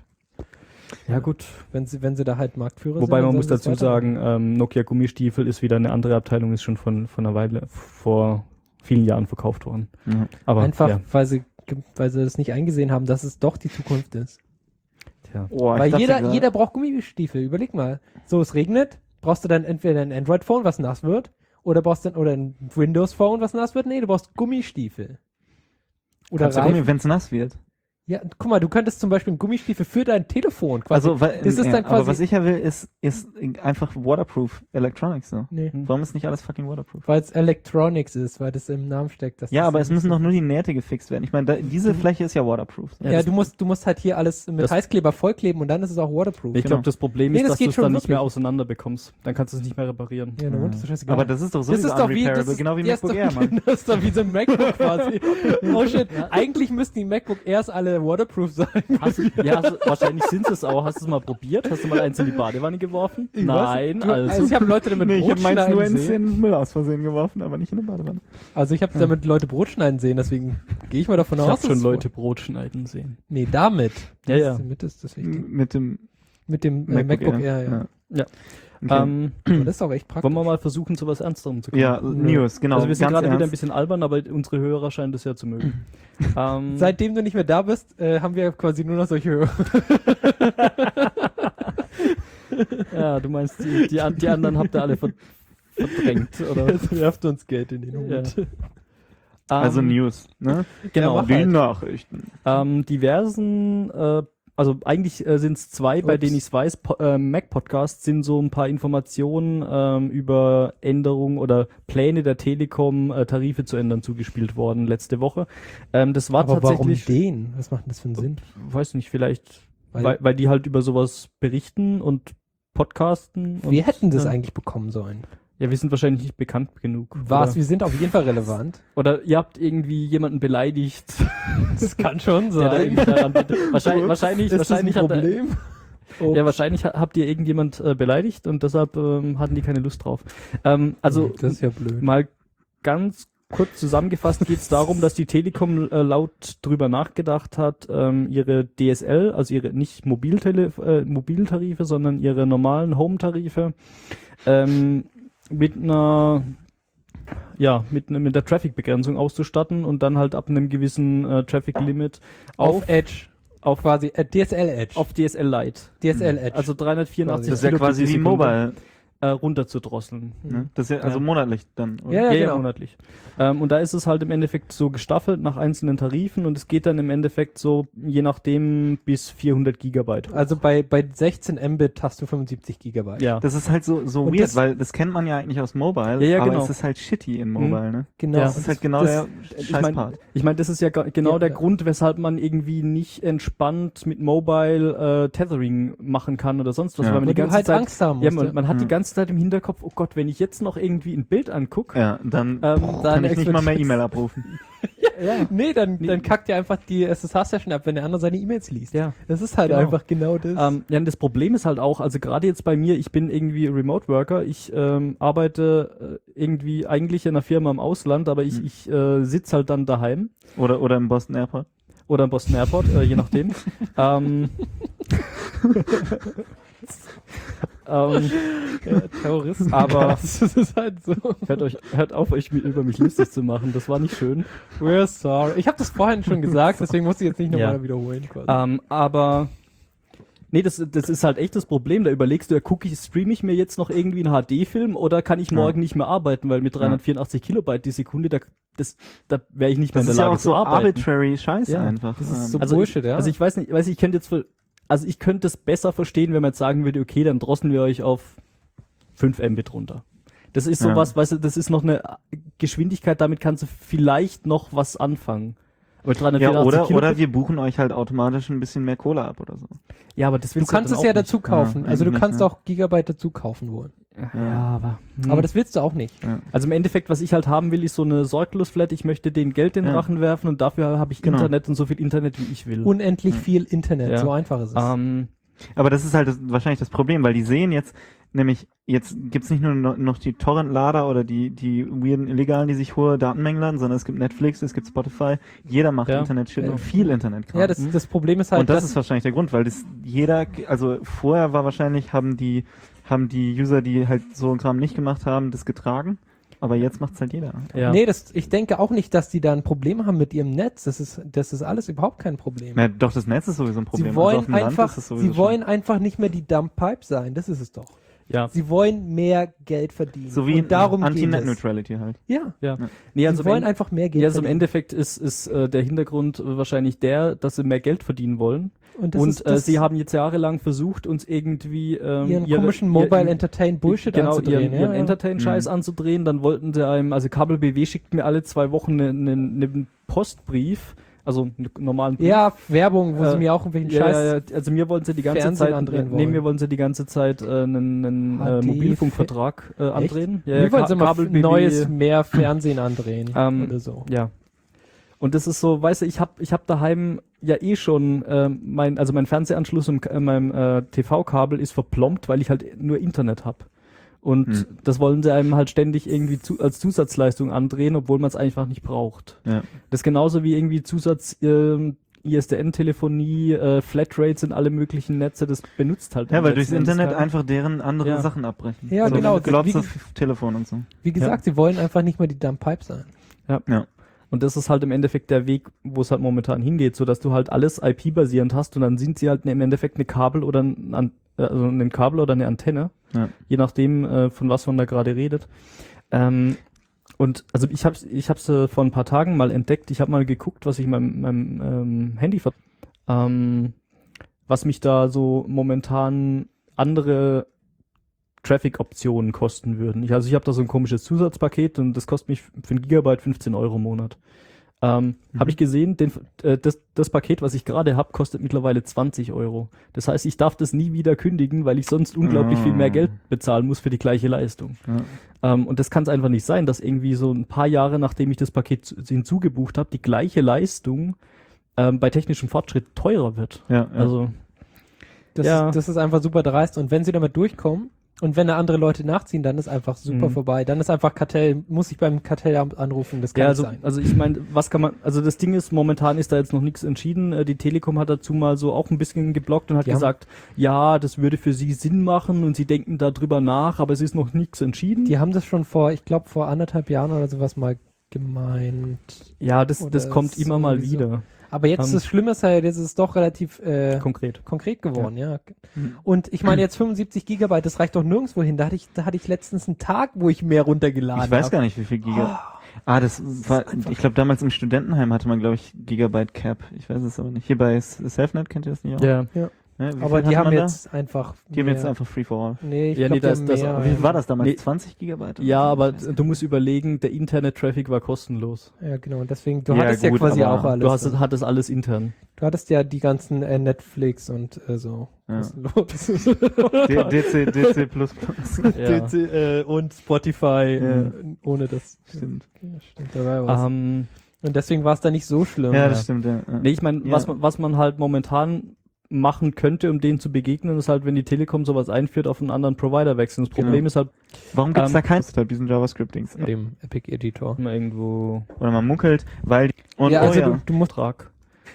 Ja gut, Wenn sie, wenn sie da halt Marktführer wobei sind. man dann muss sollen sie dazu es weiter- sagen, ähm, Nokia Gummistiefel ist wieder eine andere Abteilung, ist schon von, von einer Weile, vor vielen Jahren verkauft worden. Ja. Aber Einfach, ja, weil sie weil sie das nicht eingesehen haben, dass es doch die Zukunft ist. tja. Oh, ich Weil dachte jeder, grad- jeder braucht Gummistiefel. Überleg mal. So, es regnet, brauchst du dann entweder ein Android-Phone, was nass wird, oder brauchst du oder ein Windows-Phone, was nass wird? Nee, du brauchst Gummistiefel. Oder Kannst du Reifen. Gummi, wenn es nass wird. Ja, guck mal, du könntest zum Beispiel einen Gummistiefel für dein Telefon quasi. Also, weil, das ist ja, dann aber quasi- was ich ja will, ist, ist einfach waterproof Electronics so. nee, Warum ist nicht alles fucking waterproof? weil es Electronics ist, weil das im Namen steckt. dass Ja, das aber es nicht müssen so- doch nur die Nähte gefixt werden. Ich meine, da, diese Fläche ist ja waterproof. So. Ja, Ja, das- du musst, du musst halt hier alles mit das- Heißkleber vollkleben und dann ist es auch waterproof. Ich Genau. glaube, das Problem Nee, ist, das dass du geht es schon dann nicht mehr wirklich. auseinander bekommst. Dann kannst du es nicht mehr reparieren. Ja, dann ist das scheißegal. Aber das ist doch Das sowieso ist doch wie, das unrepairable, ist, genau wie ja, ist MacBook doch, Air, Mann. Das ist doch wie so ein MacBook quasi. Oh shit, eigentlich müssten die MacBook Airs alle waterproof sein. Hast du, ja, hast du, wahrscheinlich sind es auch. Hast du es mal probiert? Hast du mal eins in die Badewanne geworfen? Ich Nein, weiß, du, also. also ich habe Leute damit Nee, ich habe Brot meins nur schneiden ins sehen. in Müll aus Versehen geworfen, aber nicht in eine Badewanne. Also ich habe damit Leute Brot schneiden sehen, deswegen gehe ich mal davon Ich aus. habe schon dass es- Leute Brot schneiden sehen. Nee, damit. Ja, Das ja. ist- Damit ist das wichtig. M- Mit dem Mit dem äh, MacBook, Air, ja. Ja. Okay. Ähm, Aber das ist auch echt praktisch. wollen wir mal versuchen, zu was Ernsterem zu kommen? ja, News, genau. Also wir sind ganz gerade wieder ein ernst. bisschen albern, aber unsere Hörer scheinen das ja zu mögen. ähm, Seitdem du nicht mehr da bist, äh, haben wir quasi nur noch solche Hörer. ja, du meinst, die, die, an- die anderen habt ihr alle ver verdrängt, oder? Jetzt werft uns Geld in den Ja. Hut. Also Ähm, News, ne? Genau. Ja, mach Die halt. Nachrichten. Ähm, diversen, äh, also eigentlich äh, sind es zwei, bei Ups. denen ich es weiß. Po äh, Mac-Podcasts sind so ein paar Informationen ähm, über Änderungen oder Pläne der Telekom, äh, Tarife zu ändern, zugespielt worden letzte Woche. Ähm, das war Aber warum tatsächlich, den? Was macht denn das für einen Sinn? weiß nicht, vielleicht, Weil- weil, weil, die halt über sowas berichten und podcasten. Wir und, hätten das ja. eigentlich bekommen sollen. Ja, wir sind wahrscheinlich nicht bekannt genug. Was? Oder, Wir sind auf jeden Fall relevant. oder ihr habt irgendwie jemanden beleidigt. Das kann schon der da sein. irgendwie daran bitte- wahrscheinlich, wahrscheinlich, Ist das ein wahrscheinlich hat er, Problem? Oh. ja, wahrscheinlich ha- habt ihr irgendjemand äh, beleidigt und deshalb ähm, hatten die keine Lust drauf. Ähm, also das ist ja blöd. mal ganz kurz zusammengefasst geht es darum, dass die Telekom äh, laut drüber nachgedacht hat, ähm, ihre D S L, also ihre nicht Mobiltele äh, Mobiltarife, sondern ihre normalen Home-Tarife ähm, mit einer ja, mit, ne- mit der Traffic-Begrenzung auszustatten und dann halt ab einem gewissen äh, Traffic-Limit auf, auf, Edge. auf, Quasi äh, D S L Edge. auf D S L Lite. D S L Edge. Also dreihundertvierundachtzig Das ist ja Kilobit quasi die wie Sekunde, Mobile. Äh, runterzudrosseln. Ne? Das ist ja also Ja. monatlich dann. Oder? Ja, Ja, ja, genau. monatlich. Ähm, und da ist es halt im Endeffekt so gestaffelt nach einzelnen Tarifen und es geht dann im Endeffekt so, je nachdem, bis vierhundert Gigabyte. hoch. Also bei, bei sechzehn Mbit hast du fünfundsiebzig Gigabyte. ja. Das ist halt so, so Und weird, das- weil das kennt man ja eigentlich aus Mobile, Ja, ja, aber genau. es ist halt shitty in Mobile, ne? Genau. Ja. Das ist halt genau das- der ich meine, Scheißpart. ich mein, das ist ja ga- genau Ja, der ja. Grund, weshalb man irgendwie nicht entspannt mit Mobile äh, Tethering machen kann oder sonst was, Ja. weil man Weil die du ganze halt Zeit, Angst haben ja, musst. man, man hat die Mhm. ganze Zeit im Hinterkopf, oh Gott, wenn ich jetzt noch irgendwie ein Bild angucke, Ja, dann ähm, kann dann ich nicht mal mehr explodiert- E-Mail abrufen. ja. Nee, dann, Nee. dann kackt ja einfach die S S H-Session ab, wenn der andere seine E-Mails liest. ja. Das ist halt Genau. einfach genau das. Ähm, ja, und das Problem ist halt auch, also gerade jetzt bei mir, ich bin irgendwie Remote Worker, ich ähm, arbeite äh, irgendwie eigentlich in einer Firma im Ausland, aber ich, Mhm. ich äh, sitze halt dann daheim Oder, oder im Boston Airport. oder im Boston Airport, äh, je nachdem. ähm, ähm, ja, Terroristen. aber- das ist halt so. hört, euch, hört auf, euch mi- über mich lustig zu machen, das war nicht schön. We're sorry. Ich habe das vorhin schon gesagt, deswegen muss ich jetzt nicht nochmal Ja. wiederholen. Quasi. Ähm, aber nee, das, das ist halt echt das Problem. Da überlegst du, ja, gucke ich, streame ich mir jetzt noch irgendwie einen H D-Film oder kann ich Ja. morgen nicht mehr arbeiten, weil mit dreihundertvierundachtzig Kilobyte die Sekunde, da, das, da wäre ich nicht mehr Das in ist der ja Lage auch so zu arbeiten. arbitrary Scheiße Ja, einfach. das ist Ähm, so Also Bullshit, ich, ja. Also ich weiß nicht, weiß ich, ich könnte jetzt, voll- also ich könnte es besser verstehen, wenn man jetzt sagen würde, okay, dann drosseln wir euch auf fünf Mbit runter. Das ist Ja. sowas, weißt du, das ist noch eine Geschwindigkeit, damit kannst du vielleicht noch was anfangen. Aber ja, dreihundertvierundachtzig oder, Kilobit, oder wir buchen euch halt automatisch ein bisschen mehr Kohle ab oder so. ja, aber das du willst kannst dann es ja auch nicht. dazu kaufen. Ja, also du eigentlich kannst nicht, auch Gigabyte dazu kaufen wollen. Ja, aber. hm. Aber das willst du auch nicht. Also im Endeffekt, was ich halt haben will, ist so eine Sorglos-Flat. Ich möchte den Geld in den Ja. Rachen werfen und dafür habe ich Genau. Internet und so viel Internet, wie ich will. Unendlich viel Internet, Ja. so einfach ist es. ähm, Aber das ist halt das, wahrscheinlich das Problem, weil die sehen jetzt, nämlich, jetzt gibt's nicht nur no, noch die Torrent-Lader oder die, die weirden Illegalen, die sich hohe Datenmengen laden, sondern es gibt Netflix, es gibt Spotify, jeder macht Ja. Internet-Shit Ja. und viel Internet-Kram. ja, das, das Problem ist halt, und das dass ist wahrscheinlich der Grund, weil das jeder, also vorher war wahrscheinlich, haben die, haben die User, die halt so einen Kram nicht gemacht haben, das getragen, aber jetzt macht's halt jeder. ja. Nee, das, ich denke auch nicht, dass die da ein Problem haben mit ihrem Netz. Das ist, das ist alles überhaupt kein Problem. Na, doch, das Netz ist sowieso ein Problem. Sie wollen also auf dem Land einfach, ist es sowieso sie wollen einfach nicht mehr die Dump Pipe sein. Das ist es doch. ja. Sie wollen mehr Geld verdienen. so wie Und darum geht es. Anti-Net-Neutrality halt. Ja. ja. Nee, also sie im wollen End- einfach mehr Geld ja, also im verdienen. Endeffekt ist, ist äh, der Hintergrund äh, wahrscheinlich der, dass sie mehr Geld verdienen wollen. Und, das Und ist, äh, das sie haben jetzt jahrelang versucht, uns irgendwie ähm, ihren ihre- komischen ihr- Mobile Entertain Bullshit genau, anzudrehen. ihren, ja, ihren ja. Entertain-Scheiß Mhm. anzudrehen. Dann wollten sie einem, also Kabel B W schickt mir alle zwei Wochen einen einen- einen Postbrief, also einen normalen Brief. Ja, Werbung, wo Äh, sie mir auch irgendwelchen Ja, Scheiß. ja, ja, also mir wollen sie die ganze Fernsehen Zeit, andrehen nee, wollen. mir wollen sie die ganze Zeit äh, einen, einen H äh, D Mobilfunkvertrag äh, andrehen. Ja, Wir wollen Ka- sie mal Kabel B W, neues, mehr Fernsehen andrehen. Ähm, oder so. Ja. Und das ist so, weißt du, ich hab, ich hab daheim ja eh schon ähm, mein, also mein Fernsehanschluss und äh, mein äh, T V-Kabel ist verplombt, weil ich halt nur Internet hab. Und Hm. das wollen sie einem halt ständig irgendwie zu, als Zusatzleistung andrehen, obwohl man es einfach nicht braucht. Ja. Das ist genauso wie irgendwie Zusatz ähm, I S D N-Telefonie, äh, Flatrates in alle möglichen Netze, das benutzt halt. Ja, am weil durchs letzten Endes Internet keiner. einfach deren andere Ja. Sachen abbrechen. Ja, so genau. Glotze, Wie- F- Telefon und so. Wie gesagt, sie wollen einfach nicht mehr die Dump Pipe sein. Und das ist halt im Endeffekt der Weg, wo es halt momentan hingeht, so dass du halt alles I P-basierend hast und dann sind sie halt im Endeffekt eine Kabel oder ein, An- äh, also ein Kabel oder eine Antenne, Ja. je nachdem, äh, von was man da gerade redet. Ähm, und also ich habe ich hab's äh, vor ein paar Tagen mal entdeckt. Ich habe mal geguckt, was ich meinem, meinem ähm, Handy ver ähm, was mich da so momentan andere Traffic-Optionen kosten würden. Ich, also ich habe da so ein komisches Zusatzpaket und das kostet mich für ein Gigabyte fünfzehn Euro im Monat. Ähm, Mhm. Habe ich gesehen, den, äh, das, das Paket, was ich gerade habe, kostet mittlerweile zwanzig Euro. Das heißt, ich darf das nie wieder kündigen, weil ich sonst unglaublich viel mehr Ah. Geld bezahlen muss für die gleiche Leistung. Ja. Ähm, und das kann es einfach nicht sein, dass irgendwie so ein paar Jahre, nachdem ich das Paket zu- hinzugebucht habe, die gleiche Leistung ähm, bei technischem Fortschritt teurer wird. Ja, ja. Also, Das, Ja. ist, das ist einfach super dreist. Und wenn sie damit durchkommen und wenn da andere Leute nachziehen, dann ist einfach super Mhm. vorbei. Dann ist einfach Kartell, muss ich beim Kartellamt anrufen, das kann ja, nicht also, sein. also ich meine, was kann man, also das Ding ist, momentan ist da jetzt noch nichts entschieden. Äh, Die Telekom hat dazu mal so auch ein bisschen geblockt und hat Die haben- gesagt, ja, das würde für sie Sinn machen und sie denken darüber nach, aber es ist noch nichts entschieden. Die haben das schon vor, ich glaube, vor anderthalb Jahren oder sowas mal gemeint. ja, das, Oder das kommt ist immer mal irgendwie so. wieder. Aber jetzt Ähm, das Schlimme ist halt, jetzt ist es doch relativ äh, Konkret. konkret geworden, ja. Mhm. Und ich meine jetzt fünfundsiebzig Gigabyte, das reicht doch nirgendwo hin. Da hatte ich, da hatte ich letztens einen Tag, wo ich mehr runtergeladen Ich weiß hab. gar nicht, wie viel Giga. Ah, das war, einfach- ich glaube, damals im Studentenheim hatte man, glaube ich, Gigabyte Cap. Ich weiß es aber nicht. Hier bei S- Selfnet kennt ihr das nicht auch? Ja. Ne, wie Aber viel die hatte haben man da? jetzt einfach Die haben mehr. jetzt einfach Free for All. Nee, ich Ja, glaub, nee, die das- haben das- mehr. Wie viel war das damals? Nee. zwanzig Gigabyte? oder Ja, so? aber Ich weiß du musst überlegen, der Internet-Traffic war kostenlos. Ja, genau. Und deswegen, du Ja, hattest gut, ja quasi aber auch alles. Du hast, dann. hattest alles intern. Du hattest ja die ganzen äh, Netflix und äh, so. Ja. Kostenlos. D- DC, D C plus plus. Ja. D C, äh, und Spotify Ja. äh, ohne das. Stimmt. Ja, stimmt, da war was. Ähm, Und deswegen war es da nicht so schlimm. Ja, das stimmt, ja. ja. nee, ich meine, Ja. was, man, was man halt momentan machen könnte, um denen zu begegnen, ist halt, wenn die Telekom sowas einführt, auf einen anderen Provider wechseln. Das Problem Genau. ist halt Warum gibt's Ähm, da keinen halt diesen JavaScript-Dings? Dem Epic Editor. immer irgendwo Oder man munkelt, weil die, und Ja, oh also ja. du, du musst Vertrag,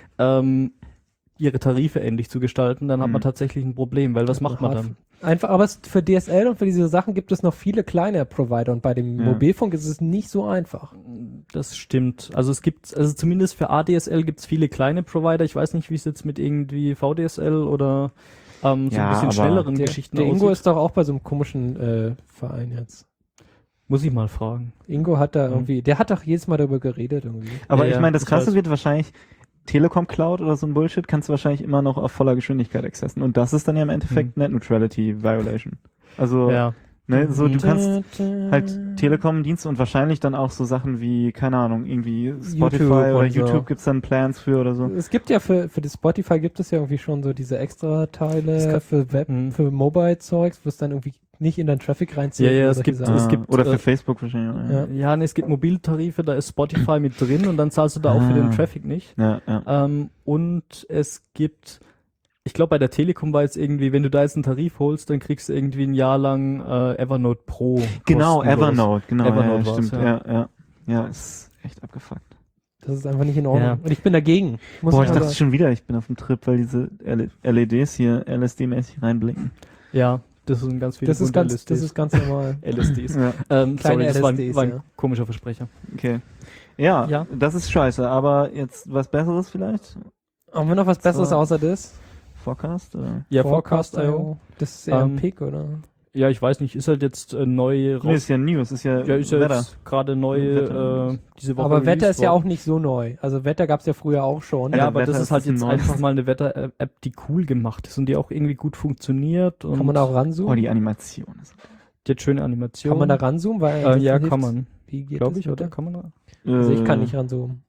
ähm, ihre Tarife ähnlich zu gestalten, dann hat man Mhm. tatsächlich ein Problem, weil was macht man dann? Einfach, aber es, für D S L und für diese Sachen gibt es noch viele kleine Provider und bei dem Ja. Mobilfunk ist es nicht so einfach. Das stimmt. Also es gibt, also zumindest für A D S L gibt es viele kleine Provider. Ich weiß nicht, wie es jetzt mit irgendwie V D S L oder ähm, so Ja, ein bisschen aber schnelleren Der, Geschichten der Ingo aussieht. ist doch auch bei so einem komischen äh, Verein jetzt. Muss ich mal fragen. Ingo hat da Mhm. irgendwie, der hat doch jedes Mal darüber geredet irgendwie. Aber Ja, ich ja, meine, das ich Krasse weiß. wird wahrscheinlich Telekom Cloud oder so ein Bullshit kannst du wahrscheinlich immer noch auf voller Geschwindigkeit accessen. Und das ist dann ja im Endeffekt Net Neutrality Violation. Also, Ja. ne, so du kannst halt halt Telekom-Dienste und wahrscheinlich dann auch so Sachen wie, keine Ahnung, irgendwie Spotify YouTube oder und so. YouTube gibt's dann Plans für oder so. Es gibt ja für, für das Spotify gibt es ja irgendwie schon so diese extra Das Teile kann- für Web, Mhm. für Mobile-Zeugs, wo es dann irgendwie nicht in deinen Traffic reinzieht. Ja, ja, oder es solche gibt- Sachen. es Ah, gibt, oder für äh, Facebook wahrscheinlich. auch, ja. Ja, Ja, nee, es gibt Mobiltarife, da ist Spotify mit drin und dann zahlst du da auch für den Ah. Traffic nicht. ja. ja. Ähm, und es gibt, ich glaube bei der Telekom war jetzt irgendwie, wenn du da jetzt einen Tarif holst, dann kriegst du irgendwie ein Jahr lang äh, Evernote Pro. Genau, kostenlos. Evernote, genau, Evernote ja, war's, stimmt, ja. ja. ja, ja. ist echt abgefuckt. Das ist einfach nicht in Ordnung. Ja. Und ich bin dagegen. Muss Boah, ich mal dachte sagen. schon wieder, ich bin auf dem Trip, weil diese L E Ds hier L S D-mäßig reinblinken. Ja, das sind ganz viele das ist bunte ganz, das ist ganz normal. L S Ds. Ja, ähm, sorry, Kleine das war ein, L S Ds, war ein ja. komischer Versprecher. okay. Ja, Ja. das ist scheiße, aber jetzt was Besseres vielleicht? Haben wir noch was Besseres So. außer das? Forecast? Oder? Ja, Forecast Forecast.io. Punkt I O. Das ist eher Ähm, ein Pick, oder? Ja, ich weiß nicht, ist halt jetzt äh, neu raus. Nee, ist ja News, ist ja, ja, ist ja Wetter. jetzt gerade neu Wetter. äh, diese Woche. Aber Wetter released ist ja worden. auch nicht so neu. Also Wetter gab es ja früher auch schon. Ja, Ja, aber Wetter das ist ist halt ein jetzt neues. einfach mal eine Wetter-App, die cool gemacht ist und die auch irgendwie gut funktioniert. Und Kann man da auch Oh, ranzoomen? die Animation ist. die hat schöne Animation. Kann man da ranzoomen? Weil Äh, ansonsten ja, hilft's- kann man, Wie geht glaube das ich, oder? bitte? Kann man da? Also ich kann Äh, nicht ranzoomen.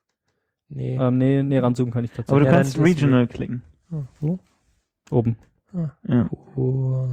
Nee. Ähm, nee, nee, ranzoomen kann ich Aber du tatsächlich. Ja, kannst dann das- Regional klicken. Ah, wo? Oben. Ja. Oh.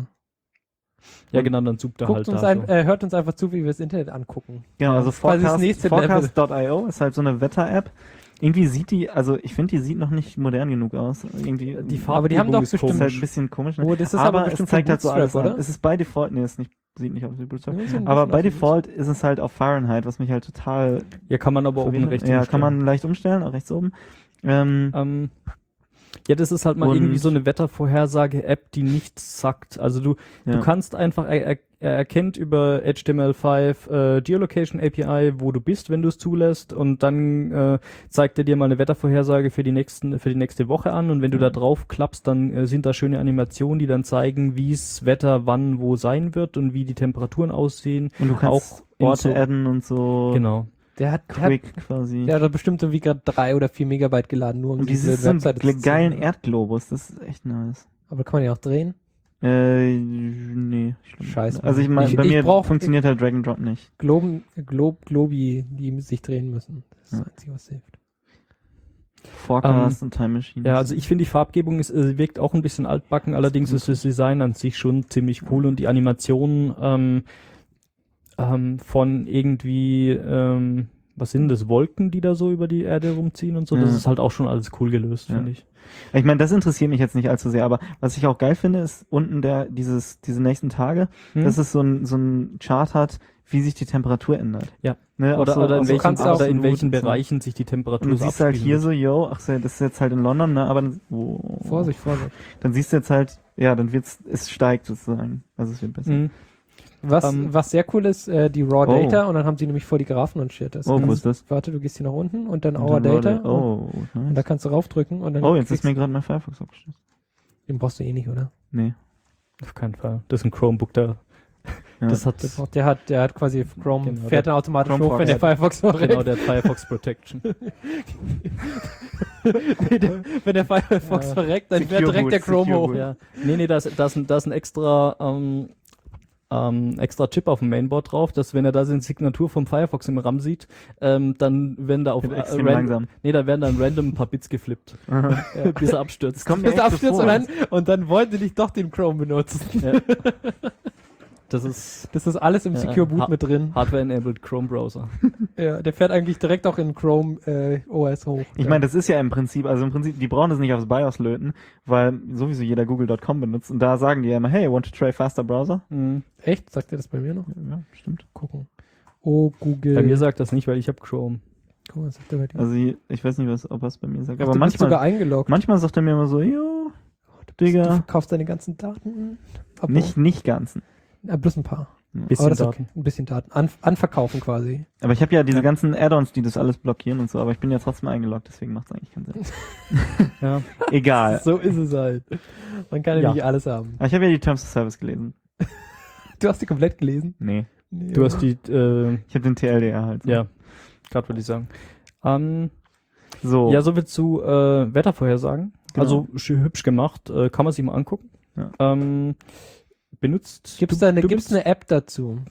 Ja, genau, dann zoomt er Guckt halt uns da ein, so. äh, hört uns einfach zu, wie wir das Internet angucken. Genau, also Das ist quasi das Forecast, nächste Level. Forecast Punkt I O ist halt so eine Wetter-App. Irgendwie sieht die, also ich finde, die sieht noch nicht modern genug aus. Irgendwie, Die Farbe- Aber die haben doch ist bestimmt- ist halt komisch. ein bisschen komisch. Ne? Oh, das ist aber aber es bestimmt zeigt von halt so alles Bootstrap, an. oder? Es ist by default, nee, es ist nicht, sieht nicht aus wie Bootstrap. Ja, so ein Aber bisschen by aus wie default ist es halt auf Fahrenheit, was mich halt total Ja, kann man aber oben verwirrt. rechts Ja, umstellen. kann man leicht umstellen, auch rechts oben. Ähm, Ähm, ja, das ist halt mal Und- irgendwie so eine Wettervorhersage-App, die nichts sagt. Also du, ja. du kannst einfach, er, er, er erkennt über H T M L fünf äh, Geolocation A P I, wo du bist, wenn du es zulässt, und dann äh, zeigt er dir mal eine Wettervorhersage für die nächsten, für die nächste Woche an, und wenn du da drauf klappst, dann äh, sind da schöne Animationen, die dann zeigen, wie es Wetter wann wo sein wird und wie die Temperaturen aussehen. Und du kannst auch in Orte so- adden und so. Genau. Der hat, der hat, Quick quasi. der hat doch bestimmt irgendwie gerade drei oder vier Megabyte geladen, nur um und diese dieses so einen Webseite ge- zu geilen ziehen. Erdglobus, das ist echt nice. Aber kann man ja auch drehen. Äh, nee. Ich glaub nicht. Scheiße. Also ich meine, Ich- bei ich mir brauch- funktioniert halt Drag and Drop nicht. Globen, Glob, Globi, die sich drehen müssen. Das ist Ja. das Einzige, was hilft. Forecast und Time Machine. Ja, also ich finde, die Farbgebung ist, äh, wirkt auch ein bisschen altbacken, allerdings ist das Design an sich schon ziemlich cool und die Animation ähm, ähm, von irgendwie, ähm, was sind das, Wolken, die da so über die Erde rumziehen und so, das Ja. ist halt auch schon alles cool gelöst, Ja. finde ich. Ich meine, das interessiert mich jetzt nicht allzu sehr, aber was ich auch geil finde, ist unten der, dieses, diese nächsten Tage, Hm? dass es so ein, so ein Chart hat, wie sich die Temperatur ändert. Ja. Ne, auch Oder, so- oder, auch in so welchen, kannst du auch oder in absolut welchen und so. Bereichen sich die Temperatur Und du so siehst halt abspielen hier wird. so, yo, ach so, das ist jetzt halt in London, ne, aber dann, oh, Vorsicht, Vorsicht. dann siehst du jetzt halt, ja, dann wird's, es steigt sozusagen. Also es wird besser. Mhm. Was, Ähm, was sehr cool ist, äh, die Raw Oh. Data und dann haben sie nämlich vor die Graphen und shit. Das Oh, wo kannst- ist das? Warte, du gehst hier nach unten und dann Und Our dann war Data der- und, Oh, und da nice. kannst du raufdrücken und dann Oh, jetzt ist kriegst- mir gerade mein Firefox abgestürzt. den brauchst du eh nicht, oder? Nee. Auf keinen Fall. Das ist ein Chromebook, da. Ja. Das hat, Der, braucht, der hat, der hat quasi Chrome, Genau, fährt der dann automatisch Chrome hoch, wenn der Fox. Firefox verreckt. genau, der hat Firefox Protection. Nee, der, wenn der Firefox Ja. verreckt, dann Secure fährt direkt Boot, der Chrome Secure hoch. Boot. Ja. Nee, nee, da ist, da ist, ein, da ist ein extra, ähm, ähm, extra Chip auf dem Mainboard drauf, dass wenn er da seine Signatur vom Firefox im RAM sieht, ähm, dann werden da auf Wird äh, extrem ran- langsam. Nee, da werden dann random ein paar Bits geflippt, äh, bis er abstürzt. kommt mir Bis echt so abstürzt vor. und dann, und dann wollen sie nicht doch den Chrome benutzen. Ja. Das ist Das ist alles im Ja, Secure Boot ha- mit drin. Hardware-enabled Chrome Browser. Ja, der fährt eigentlich direkt auch in Chrome äh, O S hoch. Ich meine, das ist ja im Prinzip, also im Prinzip, die brauchen das nicht aufs BIOS löten, weil sowieso jeder Google Punkt com benutzt und da sagen die ja immer, hey, want to try faster browser? Mhm. Echt? Sagt er das bei mir noch? Ja, stimmt. Gucken. Oh, Google. Bei mir sagt das nicht, weil ich habe Chrome. Guck mal, was sagt er bei dir? Also ich, ich weiß nicht, was, ob er es bei mir sagt, Ach, aber du bist sogar manchmal, eingeloggt. manchmal sagt er mir immer so, jo, Oh, du, bist, du Digga, verkaufst deine ganzen Daten. Abo. nicht, nicht ganzen. Ja, bloß ein paar. Bisschen aber das ist Daten. okay. Ein bisschen Daten. An, anverkaufen quasi. Aber ich habe ja diese Ja. ganzen Add-ons, die das alles blockieren und so, aber ich bin ja trotzdem eingeloggt, deswegen macht es eigentlich keinen Sinn. Ja. Egal. So ist es halt. Man kann ja, Ja. nicht alles haben. Aber ich habe ja die Terms of Service gelesen. Du hast die komplett gelesen? Nee. Nee, Du hast die, äh, Ich habe den T L D R halt. so. ja, gerade würde ich sagen. Ähm, So. Ja, soviel zu äh, Wettervorhersagen. Genau. Also schön hübsch gemacht, äh, kann man sich mal angucken. Ja. Ähm, benutzt. Gibt's du- da eine, du gibt's benutzt- eine App dazu?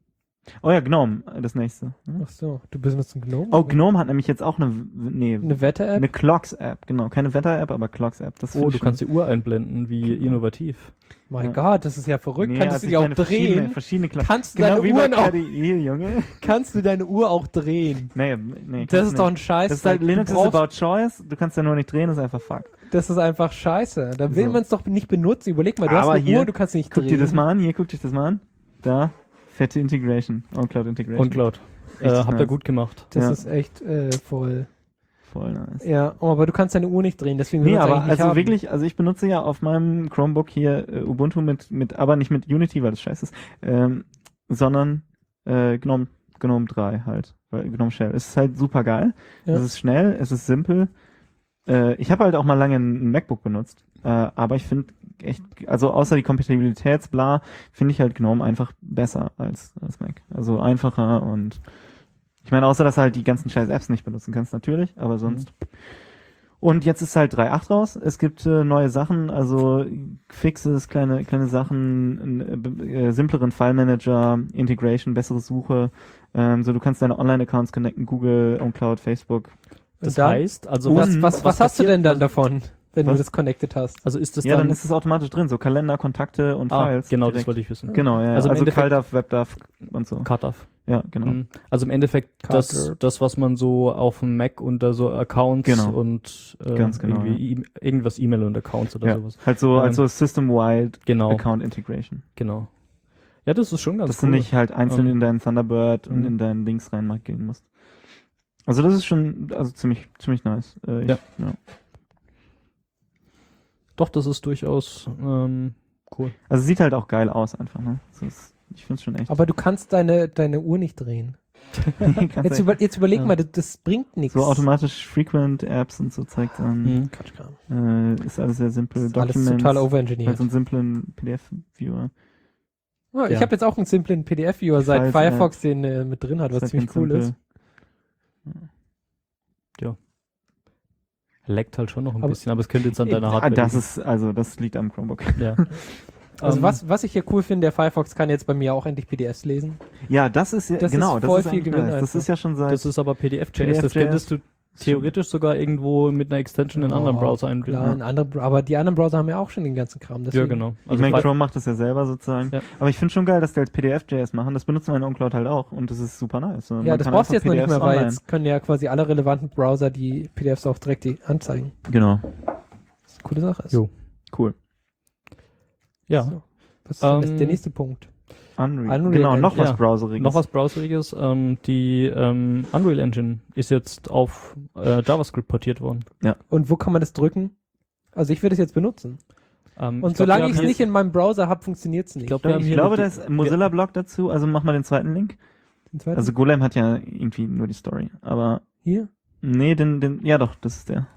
Oh ja, Gnome, das nächste. Ach so, du benutzt einen Gnome? Oh, Gnome hat nämlich jetzt auch eine, nee, Eine Wetter-App? eine Clocks-App, genau. Keine Wetter-App, aber Clocks-App. Das Oh, find du ich kannst schon- die Uhr einblenden, wie Genau. innovativ. Mein Ja. Gott, das ist ja verrückt. Nee, Kannst also du die auch kleine verschiedene, drehen? verschiedene Clocks. Kannst du Genau deine wie bei Uhren auch, K D E, Junge. kannst du deine Uhr auch drehen? Nee, nee. Das kannst ist doch nicht. ein Scheiß. Das ist halt, Du Linux is brauchst- about choice. Du kannst ja nur nicht drehen, das ist einfach fuck. Das ist einfach scheiße. Da will So. man es doch nicht benutzen. Überleg mal, du Aber hast eine hier, Uhr, du kannst nicht Guck drehen. dir das mal an, hier, guck dich das mal an. Da, fette Integration. On-Cloud Integration. Und Cloud. Äh, Richtig habt ihr nice. gut gemacht. Das Ja. ist echt äh, voll. Voll nice. Ja, oh, aber du kannst deine Uhr nicht drehen, deswegen will Nee, man's aber eigentlich nicht also haben. wirklich, also ich benutze ja auf meinem Chromebook hier äh, Ubuntu mit, mit, aber nicht mit Unity, weil das scheiße ist, ähm, sondern äh, Gnome, Gnome drei halt, weil Gnome Shell. Es ist halt super geil. Ja. Es ist schnell, es ist simpel. Äh, ich habe halt auch mal lange ein MacBook benutzt, äh, aber ich finde echt, also außer die Kompatibilitätsbla, finde ich halt Gnome einfach besser als, als Mac. Also einfacher und ich meine, außer dass du halt die ganzen scheiß Apps nicht benutzen kannst, natürlich, aber sonst. Und jetzt ist halt drei Punkt acht raus. Es gibt äh, neue Sachen, also Fixes, kleine kleine Sachen, äh, äh, simpleren File-Manager, Integration, bessere Suche. Ähm, so, du kannst deine Online-Accounts connecten, Google, OnCloud, Facebook. Das dann- heißt, also was, Und- was, was, hast du passiert- denn dann davon, wenn Was? du das connected hast? Also ist das Ja, dann, dann ist es automatisch drin, so Kalender, Kontakte und ah, Files. genau, direkt. das wollte ich wissen. Genau, ja. Also Also, im also Endeffekt- CalDAV, WebDAV und so. Cut-off. Ja, genau. Mhm. Also im Endeffekt das, Carter. das, was man so auf dem Mac unter so Accounts Genau. und äh, Ganz genau, irgendwie e irgendwas E-Mail und Accounts oder Ja, sowas. halt so, Ähm, halt so System-wide Genau, Account Integration. genau. Ja, das ist schon ganz Dass cool. du nicht halt einzeln Ähm, in deinen Thunderbird und mhm. in deinen Links reingehen musst. Also das ist schon, also ziemlich, ziemlich nice. Äh, ich, Ja. ja. Doch, das ist durchaus ähm, cool. Also sieht halt auch geil aus einfach, ne? Das ist, ich find's schon echt. Aber du kannst deine, deine Uhr nicht drehen. Kannst Jetzt, echt über, jetzt überleg Ja. mal, das, das bringt nichts. so automatisch Frequent Apps und so zeigt an. Mhm. Quatschkram. Äh, ist alles sehr simpel. Das ist alles Documents, total halt overengineert. so einen simplen P D F-Viewer. Ja, ich Ja. habe jetzt auch einen simplen P D F-Viewer, Die seit Files, Firefox den äh, mit drin hat, was Ist halt ziemlich ganz cool simpel. ist. Leckt halt schon noch ein Aber- bisschen, aber es könnte jetzt an deiner Ah, Hardware das liegen. ist, also das liegt am Chromebook. Ja. Also Ähm, was, was ich hier cool finde, der Firefox kann jetzt bei mir auch endlich P D Fs lesen. Ja, das ist ja, Das ist genau, voll das ist viel eigentlich Gewinn nice. Das einfach. ist ja schon seit, Das ist aber P D F Punkt J S, das P D F Punkt J S. könntest du theoretisch sogar irgendwo mit einer Extension in einen anderen Oh, Browser einbinden. Klar, in andere, aber die anderen Browser haben ja auch schon den ganzen Kram. Ja, Deswegen. genau. ich meine, Fi- Chrome macht das ja selber sozusagen. Ja. Aber ich finde schon geil, dass die als P D F Punkt J S machen. Das benutzen meine OnCloud halt auch und das ist super nice. Und Ja, man das kann brauchst du einfach jetzt noch nicht P D Fs mehr, weil online. jetzt können ja quasi alle relevanten Browser die P D Fs auch direkt die anzeigen. Genau, Was eine coole Sache ist. Jo. cool. Ja. So. Was ist denn Ähm, das- der nächste Punkt? Unreal. Unreal genau, noch Engine. was Ja. Browseriges. Noch was Browseriges. Ähm, die ähm, Unreal Engine ist jetzt auf äh, JavaScript portiert worden. Und wo kann man das drücken? Also ich würde es jetzt benutzen. Ähm, Und ich glaub, solange wir ich es haben nicht hier- in meinem Browser habe, funktioniert es nicht. Ich glaube, wir Ich haben hier glaube, eine- da ist ein Mozilla-Blog dazu. Also mach mal den zweiten Link. Den zweiten? Also Golem hat ja irgendwie nur die Story. Aber hier? nee, den, den, ja doch, das ist der.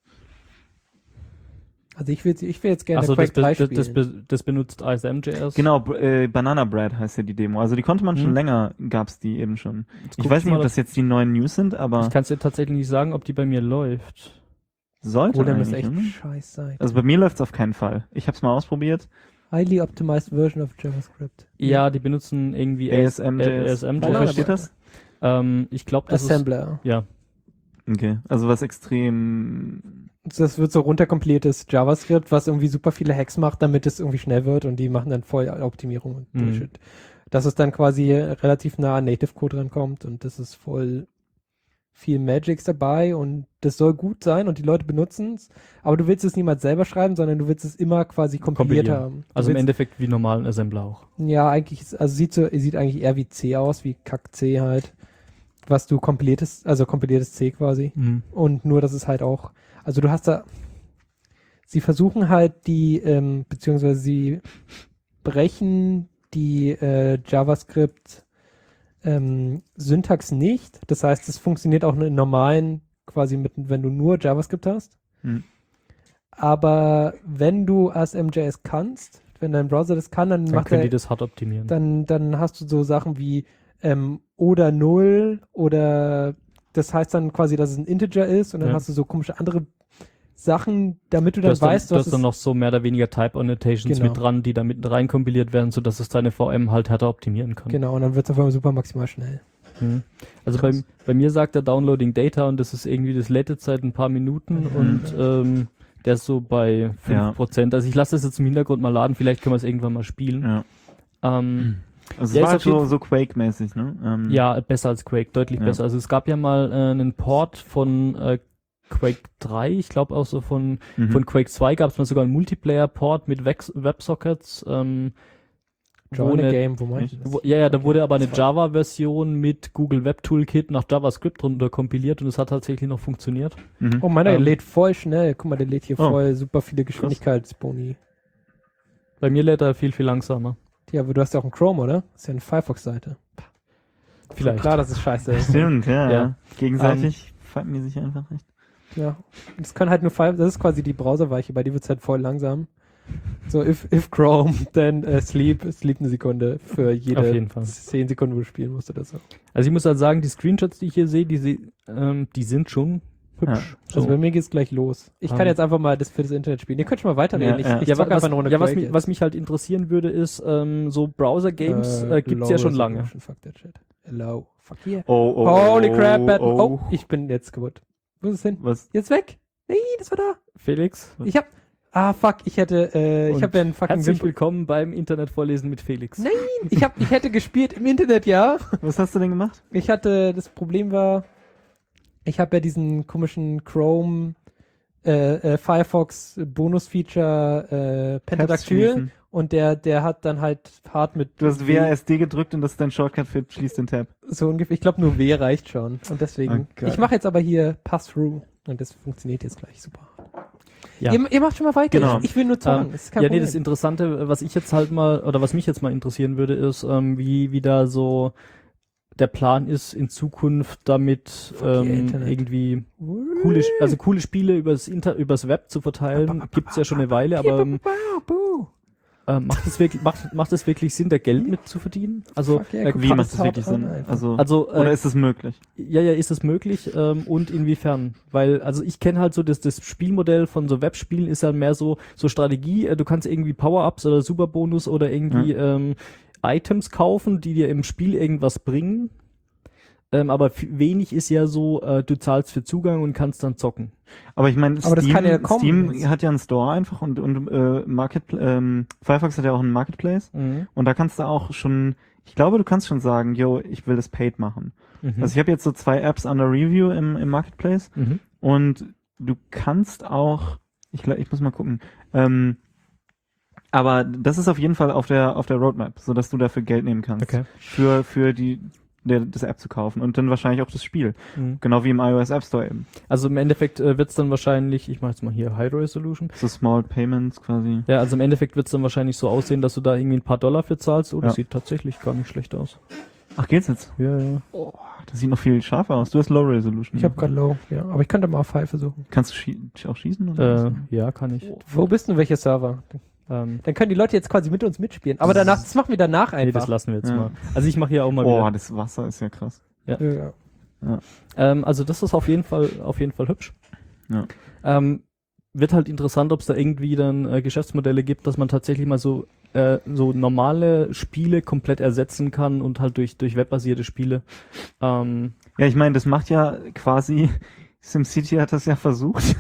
Also ich will, ich will jetzt gerne Achso, das, Quake drei be spielen. das, be das benutzt I S M J S. Genau, b- äh, Banana Bread heißt ja die Demo. Also die konnte man schon Hm. länger, gab's die eben schon. Jetzt Ich guck weiß nicht, mal, ob das jetzt die neuen News sind, aber Ich kann es dir tatsächlich nicht sagen, ob die bei mir läuft. sollte Golem ist eigentlich, echt ne? scheiß Seite. Also bei mir läuft's auf keinen Fall. Ich hab's mal ausprobiert. Highly optimized version of JavaScript. Ja, die benutzen irgendwie A S M J S. A S M J Banana Wofür S. steht das? Ähm, ich glaube, das ist, Assembler. ja, Okay, also was extrem... Das wird so runterkompiliertes JavaScript, was irgendwie super viele Hacks macht, damit es irgendwie schnell wird und die machen dann voll Optimierung und Mhm. Bullshit. Dass es dann quasi relativ nah an Native Code rankommt und das ist voll viel Magics dabei und das soll gut sein und die Leute benutzen es, aber du willst es niemals selber schreiben, sondern du willst es immer quasi kompiliert Kompilieren. haben. Du also im willst, Endeffekt wie normalen Assembler auch. ja, eigentlich, ist, also sieht so, sieht eigentlich eher wie C aus, wie Kack-C halt, was du kompiliertes, also kompiliertes C quasi. Und nur, dass es halt auch, also du hast da, sie versuchen halt die, ähm, beziehungsweise sie brechen die äh, JavaScript ähm, Syntax nicht. Das heißt, es funktioniert auch in normalen, quasi mit, wenn du nur JavaScript hast. Hm. Aber wenn du A S M J S kannst, wenn dein Browser das kann, dann, Dann macht können er, die das hart optimieren. dann, dann hast du so Sachen wie ähm, oder null oder das heißt dann quasi, dass es ein Integer ist und dann Ja. hast du so komische andere Sachen, damit du du dann hast dann, weißt, du was hast es dann noch so mehr oder weniger Type-Annotations Genau. mit dran, die da mitten rein kompiliert werden, sodass es deine V M halt härter optimieren kann. genau, und dann wird es auf einmal super maximal schnell. Mhm. Also bei, bei mir sagt er Downloading Data und das ist irgendwie, das lädt jetzt seit ein paar Minuten Mhm. und ähm, der ist so bei fünf Prozent. Also ich lasse das jetzt im Hintergrund mal laden, vielleicht können wir es irgendwann mal spielen. Ja. Ähm, Also Der es war ist halt auf so, jeden so Quake-mäßig, ne? Ähm, Ja, besser als Quake, deutlich Ja. besser. Also es gab ja mal äh, einen Port von äh, Quake drei, ich glaube auch so von, mhm. von Quake zwei gab es mal sogar einen Multiplayer-Port mit Wex- Websockets. Ähm, wo Join a eine, Game, wo meinst du das? wo, ja, ja, da wurde aber eine Das war- Java-Version mit Google Web Toolkit nach JavaScript runter kompiliert und es hat tatsächlich noch funktioniert. Mhm. Oh, meiner Ähm, lädt voll schnell. Guck mal, der lädt hier Oh. voll super viele Geschwindigkeitsboni. Bei mir lädt er viel, viel langsamer. Ja, aber du hast ja auch einen Chrome, oder? Das ist ja eine Firefox-Seite. Vielleicht. Klar, das ist scheiße. Stimmt, ja. Ja. ja. Gegenseitig fanden die sich einfach recht. Ja. Das können halt nur Fire, das ist quasi die Browserweiche, bei die wird es halt voll langsam. So, if, if Chrome, then uh, sleep, sleep eine Sekunde für jede Auf jeden Fall. zehn Sekunden, wo du spielen musst oder so. Also ich muss halt sagen, die Screenshots, die ich hier sehe, die, se ähm, die sind schon hübsch. Also bei mir geht's gleich los. Ich kann Ähm. jetzt einfach mal das für das Internet spielen. Ihr könnt schon mal weiterreden. Ja, ich ja. ich Ja, zock was, einfach eine Runde ja was, Quake mich, jetzt. was mich halt interessieren würde, ist, ähm, so Browser-Games äh, gibt's ja low schon lange. resolution, Fuck that shit. Hello. Fuck yeah. Oh, oh, Holy oh, crap, Batman. oh. Oh, ich bin jetzt kaputt. Wo ist es hin? Was? Jetzt weg? Nee, das war da. Felix, Ich hab. Ah, fuck, ich hätte, äh, ich Und hab ja einen fucking herzlich Wimp willkommen beim Internetvorlesen mit Felix. Nein. ich hab, ich hätte gespielt im Internet, ja. Was hast du denn gemacht? Ich hatte, das Problem war, ich habe ja diesen komischen Chrome äh, äh, Firefox Bonus-Feature äh, Pentadactyl schließen. und der, der hat dann halt hart mit Du hast W A S D gedrückt und das ist dein Shortcut für schließ den Tab. so ungefähr, ich glaube nur W reicht schon und deswegen, Oh Gott. ich mache jetzt aber hier Pass-Through und das funktioniert jetzt gleich super. Ja. Ihr, ihr macht schon mal weiter, Genau. ich, ich will nur zocken, Ähm, das ist kein ja, nee, Problem. das Interessante, was ich jetzt halt mal, oder was mich jetzt mal interessieren würde, ist, ähm, wie, wie da so der Plan ist, in Zukunft damit Fuck yeah, ähm, Internet. irgendwie coole, also coole Spiele übers Inter, übers Web zu verteilen. Gibt's ja schon eine Weile, aber ähm, Äh, macht es wirklich, macht, macht es wirklich Sinn, da Geld mit zu verdienen? Also, Fuck yeah, äh, guck Wie mal, macht das das haut wirklich rein Sinn? einfach. Also, also oder äh, ist es möglich? ja, ja, ist es möglich ähm, und inwiefern? Weil, also ich kenne halt so das, das Spielmodell von so Webspielen ist ja mehr so so Strategie. Äh, du kannst irgendwie Power-Ups oder Superbonus oder irgendwie ähm, Items kaufen, die dir im Spiel irgendwas bringen. Ähm, aber f- wenig ist ja so, äh, du zahlst für Zugang und kannst dann zocken. Aber ich meine, Aber das Steam, kann ja kommen Steam jetzt. hat ja einen Store einfach und, und äh, Market, ähm, Firefox hat ja auch einen Marketplace Mhm. und da kannst du auch schon, ich glaube, du kannst schon sagen, yo, ich will das paid machen. Mhm. Also ich habe jetzt so zwei Apps under Review im, im Marketplace mhm. und du kannst auch, ich, gla- ich muss mal gucken, ähm, aber das ist auf jeden Fall auf der auf der Roadmap, so dass du dafür Geld nehmen kannst Okay. für für die der, das App zu kaufen und dann wahrscheinlich auch das Spiel, Mhm. genau wie im iOS App Store eben. Also im Endeffekt äh, wird's dann wahrscheinlich, ich mache jetzt mal hier High Resolution. So Small Payments quasi. Ja, also im Endeffekt wird's dann wahrscheinlich so aussehen, dass du da irgendwie ein paar Dollar für zahlst. Oh, das Ja. sieht tatsächlich gar nicht schlecht aus. Ach, geht's jetzt? Ja, ja. Oh, das sieht noch viel scharfer aus. Du hast Low Resolution. Ich habe gerade Low, ja. Aber ich könnte mal auf High versuchen. Kannst du schie auch schießen? Oder Äh, ja, kann ich. Wo bist du, welcher Server? Ähm, Dann können die Leute jetzt quasi mit uns mitspielen. Aber danach, das machen wir danach nee, das einfach. lassen wir jetzt Ja. mal. Also ich mache hier auch mal Oh, wieder. das Wasser ist ja krass. Ja. Ähm, also das ist auf jeden Fall auf jeden Fall hübsch. Ja. Ähm, wird halt interessant, ob es da irgendwie dann äh, Geschäftsmodelle gibt, dass man tatsächlich mal so äh, so normale Spiele komplett ersetzen kann und halt durch durch webbasierte Spiele. Ähm, Ja, ich meine, das macht ja quasi, SimCity hat das ja versucht,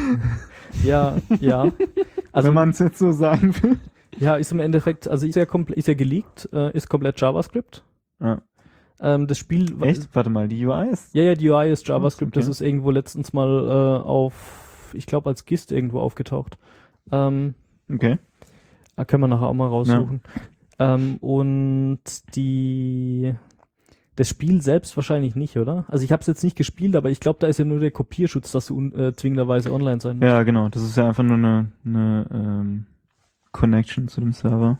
ja, ja. Also wenn man es jetzt so sagen will. ja, ist im Endeffekt, also ist ja komplett, ist ja geleakt, äh, ist komplett JavaScript. Ja. Ähm, das Spiel wa- Echt? Warte mal, die U I ist? Ja, ja, die U I ist JavaScript, Okay. das ist irgendwo letztens mal äh, auf, ich glaube als Gist irgendwo aufgetaucht. Ähm, Okay. da können wir nachher auch mal raussuchen. Ähm, und die das Spiel selbst wahrscheinlich nicht, oder? Also ich habe es jetzt nicht gespielt, aber ich glaube, da ist ja nur der Kopierschutz, dass du un- äh, zwingenderweise online sein musst. Ja, genau. Das ist ja einfach nur eine, eine ähm, Connection zu dem Server.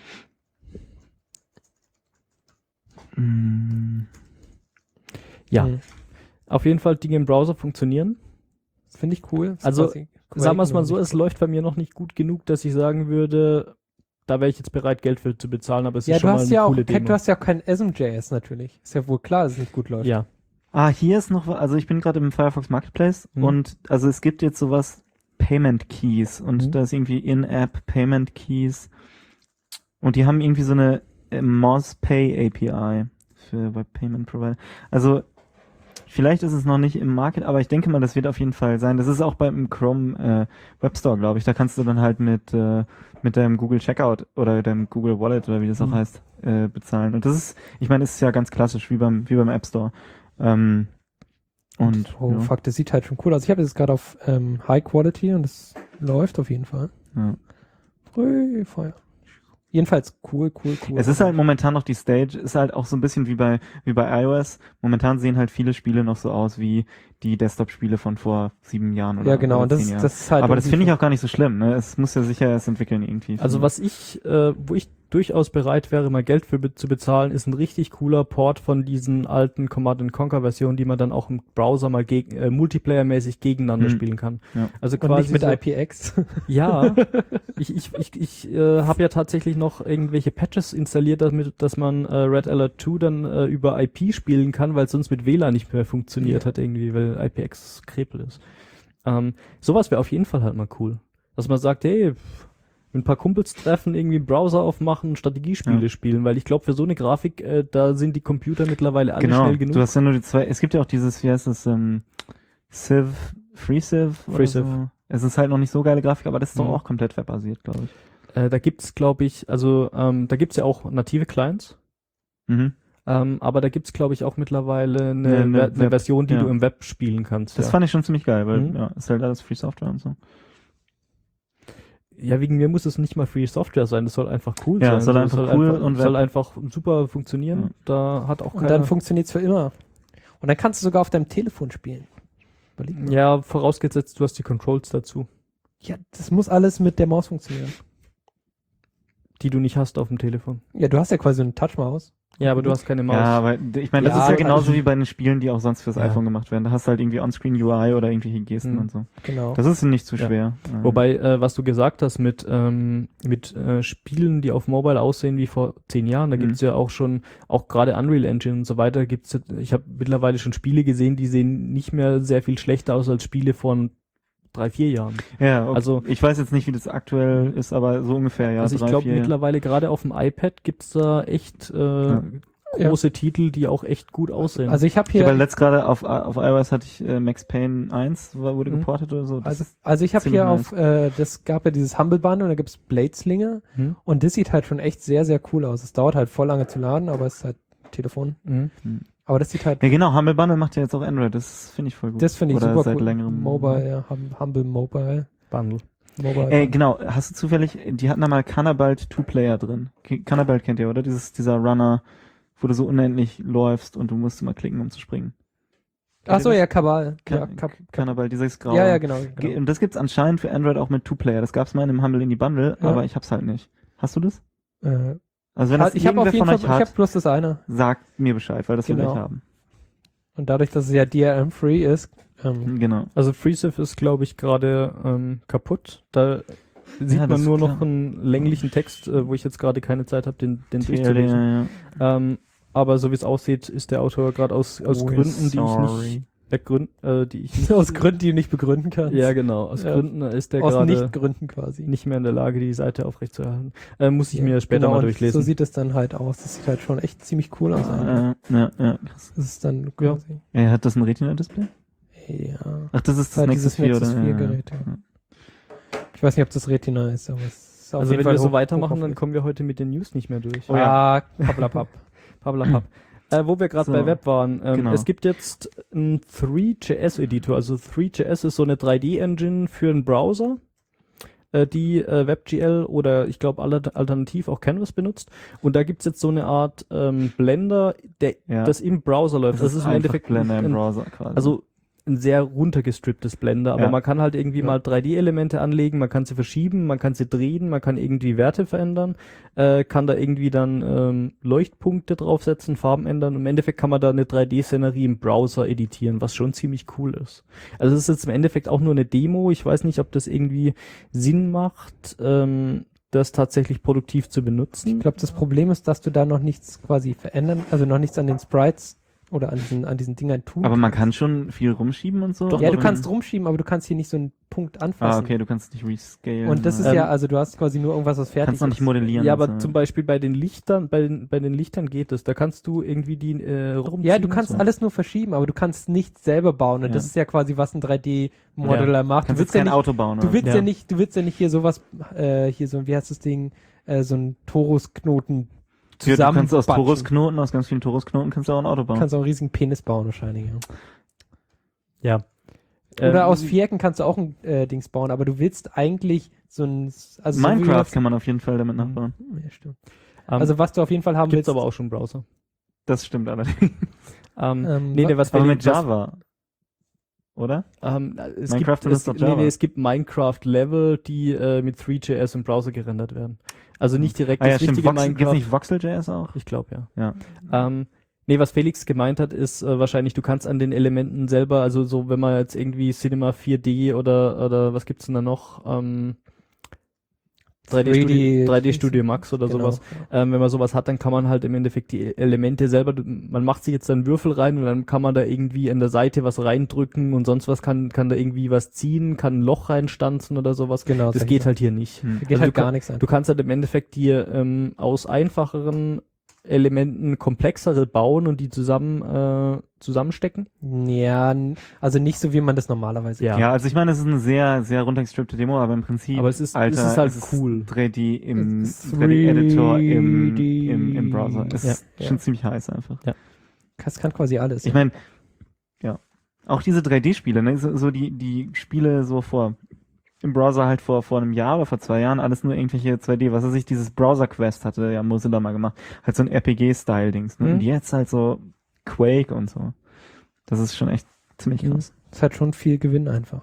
Mm, Ja, Mhm. auf jeden Fall Dinge im Browser funktionieren. Das finde ich cool. Das ist Also, quasi Sagen wir es mal Quake so, nur es läuft bei mir noch nicht gut genug, dass ich sagen würde, da wäre ich jetzt bereit, Geld für zu bezahlen, aber es Ja, ist du schon mal hast eine ja auch, coole du Demo. hast ja auch kein S M J S natürlich. Ist ja wohl klar, dass es nicht gut läuft. Ja, Ah, hier ist noch, wa- also ich bin gerade im Firefox Marketplace Mhm. und also es gibt jetzt sowas Payment Keys und Mhm. da ist irgendwie In-App Payment Keys und die haben irgendwie so eine äh, Moz Pay A P I für Web Payment Provider. Also vielleicht ist es noch nicht im Market, aber ich denke mal, das wird auf jeden Fall sein. Das ist auch beim Chrome äh, Web Store, glaube ich. Da kannst du dann halt mit äh, mit deinem Google Checkout oder deinem Google Wallet oder wie das auch Mhm. heißt äh, bezahlen. Und das ist, ich meine, das ist ja ganz klassisch wie beim wie beim App Store. Ähm, und Oh, ja, fuck, das sieht halt schon cool aus. Ich habe jetzt gerade auf ähm, High Quality und es läuft auf jeden Fall. ja. Ui, Feuer. Jedenfalls cool, cool, cool. Es ist halt momentan noch die Stage, ist halt auch so ein bisschen wie bei wie bei iOS. Momentan sehen halt viele Spiele noch so aus wie die Desktop-Spiele von vor sieben Jahren oder ja, genau, oder und das, zehn ist- Jahren. das ist halt. Aber das irgendwie finde ich schon- auch gar nicht so schlimm. Ne? Es muss ja sicher erst entwickeln irgendwie. also was ich, äh, wo ich durchaus bereit wäre, mal Geld für be zu bezahlen, ist ein richtig cooler Port von diesen alten Command and Conquer Versionen, die man dann auch im Browser mal geg äh, multiplayer-mäßig gegeneinander Mhm. spielen kann. Ja. Also und quasi nicht mit so, I P X. Ja, ich, ich, ich, ich äh, habe ja tatsächlich noch irgendwelche Patches installiert, damit, dass man äh, Red Alert zwei dann äh, über I P spielen kann, weil sonst mit W L A N nicht mehr funktioniert Ja. hat irgendwie, weil I P X Krepel ist. Ähm, sowas wäre auf jeden Fall halt mal cool. Dass man sagt, hey, pff, mit ein paar Kumpels treffen, irgendwie einen Browser aufmachen, Strategiespiele Ja. spielen, weil ich glaube, für so eine Grafik, äh, da sind die Computer mittlerweile alle Genau, schnell genug. du hast ja nur die zwei, es gibt ja auch dieses, wie heißt das, ähm, Civ, FreeCiv oder FreeCiv. so. Es ist halt noch nicht so geile Grafik, aber das ist doch Mhm. auch komplett webbasiert, glaube ich. Äh, da gibt's, glaube ich, also ähm, da gibt's ja auch native Clients. Mhm. Ähm, aber da gibt's, glaube ich, auch mittlerweile eine, Ne, ne Ver- eine Web- Version, die ja. du im Web spielen kannst. Das ja. fand ich schon ziemlich geil, weil Mhm. ja, ist halt alles Free Software und so. ja, wegen mir muss es nicht mal Free Software sein, das soll einfach cool Ja, sein. es soll Also einfach cool einfach, und soll Web. einfach super funktionieren. Ja. Da hat auch Und keiner. dann funktioniert's für immer. Und dann kannst du sogar auf deinem Telefon spielen. Überleg mal. Ja, vorausgesetzt, du hast die Controls dazu, Ja, das muss alles mit der Maus funktionieren. die du nicht hast auf dem Telefon. Ja, du hast ja quasi eine Touchmaus. Ja, aber du hast keine Maus. Ja, aber ich meine, das Ja, ist ja aber- genauso wie bei den Spielen, die auch sonst fürs Ja. iPhone gemacht werden. Da hast du halt irgendwie On-Screen-U I oder irgendwelche Gesten Hm. und so. Genau. Das ist nicht zu Ja. schwer. Ähm, Wobei, äh, was du gesagt hast mit, ähm, mit äh, Spielen, die auf Mobile aussehen wie vor zehn Jahren, da Mhm. gibt's ja auch schon, auch gerade Unreal Engine und so weiter, gibt's, jetzt- ich habe mittlerweile schon Spiele gesehen, die sehen nicht mehr sehr viel schlechter aus als Spiele von drei, vier Jahren. Ja, okay. Also- ich weiß jetzt nicht, wie das aktuell ist, aber so ungefähr, ja. also ich drei, glaube, vier, mittlerweile gerade auf dem iPad gibt's da echt äh, Ja. große Titel, die auch echt gut aussehen. Also ich habe Ich hier, habe letzt gerade auf, auf iOS hatte ich äh, Max Payne eins, war- wurde Mhm. geportet oder so. Das also, ist also ich habe ziemlich hier nice. auf, äh, das gab ja dieses Humble Bundle und da gibt's Bladeslinger Hm? und das sieht halt schon echt sehr, sehr cool aus. Es dauert halt voll lange zu laden, aber es ist halt Telefon. Mhm. Aber das sieht halt, Ja, genau, Humble Bundle macht ja jetzt auch Android, das finde ich voll gut. das finde ich Oder super seit cool. längerem. Mobile, ja, hum, Humble Mobile. Bundle. Mobile. Ey, genau, hast du zufällig, die hatten da mal Cannabalt Two-Player drin. K- Cannabalt kennt ihr, oder? Dieses, dieser Runner, wo du so unendlich läufst und du musst immer klicken, um zu springen. Ach so, ja, Kabal. Can Ja, Kap, Kap, Cannabalt, dieses Graue. ja, ja, genau. Ge- genau. Und das gibt's anscheinend für Android auch mit Two-Player. Das gab's mal in dem Humble Indie Bundle, Ja. aber ich hab's halt nicht. Hast du das? Äh, Also wenn das ich habe auf irgendwer jeden von Fall, euch ich hat, habe bloß das eine. sagt mir Bescheid, weil das will Genau. ich haben. Und dadurch, dass es ja D R M-free ist, ähm, Genau. Also FreeSif ist, glaube ich, gerade ähm, kaputt. Da sieht Ja, man das nur ist noch klar. einen länglichen Text, äh, wo ich jetzt gerade keine Zeit habe, den, den T L D, durchzulesen. ja, ja. Ähm, aber so wie es aussieht, ist der Autor gerade aus, aus Oh, Gründen, die ich sorry. nicht äh, Gründ, äh, die ich nicht, aus Gründen, die du nicht begründen kannst. ja genau, aus Ja. Gründen ist der aus gerade Nichtgründen quasi. nicht mehr in der Lage, die Seite aufrechtzuerhalten. Äh, muss ich Ja, mir später genau, mal und durchlesen. So sieht es dann halt aus. Das sieht halt schon echt ziemlich cool aus. eigentlich. Äh, ja, ja, krass. Das ist dann Ja. quasi. Ja, hat das ein Retina-Display? Ja. Ach, das ist das Halt Nexus dieses vier, Nexus oder? vier Ja, ja. Gerät, ja. Ich weiß nicht, ob das Retina ist, aber es ist auf also jeden wenn Fall wir so hoch- weitermachen, hoch- dann kommen wir heute mit den News nicht mehr durch. Oh ja. Ah, papplapapp. Pablapap. Äh, wo wir gerade So. bei Web waren, ähm, Genau. es gibt jetzt einen three J S Editor. Also three J S ist so eine drei D Engine für einen Browser, äh, die äh, WebGL oder ich glaube alternativ auch Canvas benutzt. Und da gibt's jetzt so eine Art ähm, Blender, der Ja. das im Browser läuft. Das, ist im einfach Endeffekt Blender im ein, Browser quasi. also ein sehr runtergestripptes Blender, aber Ja. man kann halt irgendwie Ja. mal drei D Elemente anlegen, man kann sie verschieben, man kann sie drehen, man kann irgendwie Werte verändern, äh, kann da irgendwie dann ähm, Leuchtpunkte draufsetzen, Farben ändern. Im Endeffekt kann man da eine drei D Szenerie im Browser editieren, was schon ziemlich cool ist. Also es ist jetzt im Endeffekt auch nur eine Demo. Ich weiß nicht, ob das irgendwie Sinn macht, ähm, das tatsächlich produktiv zu benutzen. Ich glaube, das Problem ist, dass du da noch nichts quasi verändern, also noch nichts an den Sprites oder an diesen, an diesen Dingern tun aber man kann kannst. schon viel rumschieben und so. Doch, Ja, Aber du wenn- kannst rumschieben, aber du kannst hier nicht so einen Punkt Ah, anfassen. okay, du kannst nicht rescalen. Und das ist Ähm, ja, also du hast quasi nur irgendwas, was fertig kannst noch nicht ist. modellieren. Ja, und aber so. zum Beispiel bei den Lichtern, bei den, bei den Lichtern geht es. Da kannst du irgendwie die äh, rumziehen. Ja, du und kannst so. alles nur verschieben, aber du kannst nicht selber bauen. Und Ja. das ist ja quasi, was ein drei D-Modeler macht. Du kannst willst jetzt ja kein nicht, Auto bauen. du oder? willst ja. Ja. nicht, du willst ja nicht hier sowas, äh, hier so, wie heißt das Ding, äh, so ein Torusknoten Ja, du zusammen. kannst aus batschen. Torusknoten, aus ganz vielen Torusknoten kannst du auch ein Auto bauen. kannst auch einen riesigen Penis bauen wahrscheinlich. Ja. Ja. Oder Ähm, aus Vierecken kannst du auch ein äh, Dings bauen, aber du willst eigentlich so ein, also Minecraft so wie kann man auf jeden Fall damit nachbauen. man, ja, stimmt. ähm, Also was du auf jeden Fall haben gibt's willst. aber auch schon im Browser. Das stimmt allerdings. Ähm, Ähm, nee, nee, was Aber wir- mit was- Java. Oder? Ähm, es Minecraft gibt, benutzt es, doch nee, Java. nee, es gibt Minecraft-Level, die äh, mit three J S im Browser gerendert werden. Also nicht direkt Ah ja, das stimmt. richtige Voxel, gibt's Minecraft. nicht Voxel.js auch? Ich glaube, ja. Ja. Ähm, nee, was Felix gemeint hat, ist äh, wahrscheinlich, du kannst an den Elementen selber, also so, wenn man jetzt irgendwie Cinema vier D oder, oder was gibt's denn da noch? Ähm, drei D Studio, drei D Studio Max oder Genau, sowas. ja. Ähm, wenn man sowas hat, dann kann man halt im Endeffekt die Elemente selber, man macht sich jetzt einen Würfel rein und dann kann man da irgendwie in der Seite was reindrücken und sonst was, kann, kann da irgendwie was ziehen, kann ein Loch reinstanzen oder sowas. Genau, Das solche geht Sachen. halt hier nicht. Hm. Da geht Also halt du gar kann- nichts an. Du kannst halt im Endeffekt dir ähm, aus einfacheren Elementen komplexere bauen und die zusammen äh, zusammenstecken. Ja, n- also nicht so, wie man das normalerweise Ja. Ja, also ich meine, es ist eine sehr, sehr runtergestrippte Demo, aber im Prinzip, Aber es ist, Alter, es ist halt es cool. drei D im Es ist drei D-Editor im, drei D. im, im Browser. Es Ja. ist schon Ja. ziemlich heiß einfach. Das kann quasi alles. Ich meine, ja, auch diese drei D-Spiele, ne, so, so die, die Spiele so vor, im Browser halt vor, vor einem Jahr oder vor zwei Jahren, alles nur irgendwelche zwei D, was weiß ich, dieses Browser-Quest hatte ja Mozilla mal gemacht, halt so ein R P G-Style-Dings, ne, Mhm. und jetzt halt so Quake und so. Das ist schon echt ziemlich Mhm. krass. Es hat schon viel Gewinn einfach.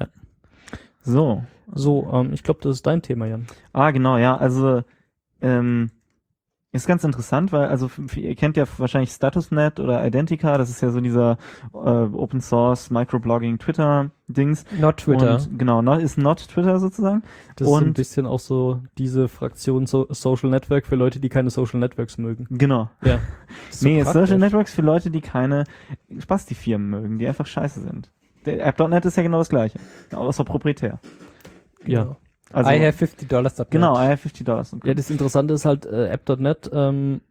So. So, ähm, ich glaube, das ist dein Thema, Jan. Ah, genau, ja, also, ähm, Ist ganz interessant, weil, also f- ihr kennt ja wahrscheinlich StatusNet oder Identica, das ist ja so dieser äh, Open Source Microblogging Twitter Dings. Not Twitter. Und genau, not, ist not Twitter sozusagen. Das ist so ein Und- bisschen auch so diese Fraktion so Social Network für Leute, die keine Social Networks mögen. Genau. Ja. So nee, praktisch. Social Networks für Leute, die keine Spasti-Firmen mögen, die einfach scheiße sind. Der App Punkt net ist ja genau das gleiche, außer proprietär. Ja. Also, I have fifty dollars. genau, I have fifty Dollars. Ja, das Interessante ist halt, äh, App Punkt net ähm,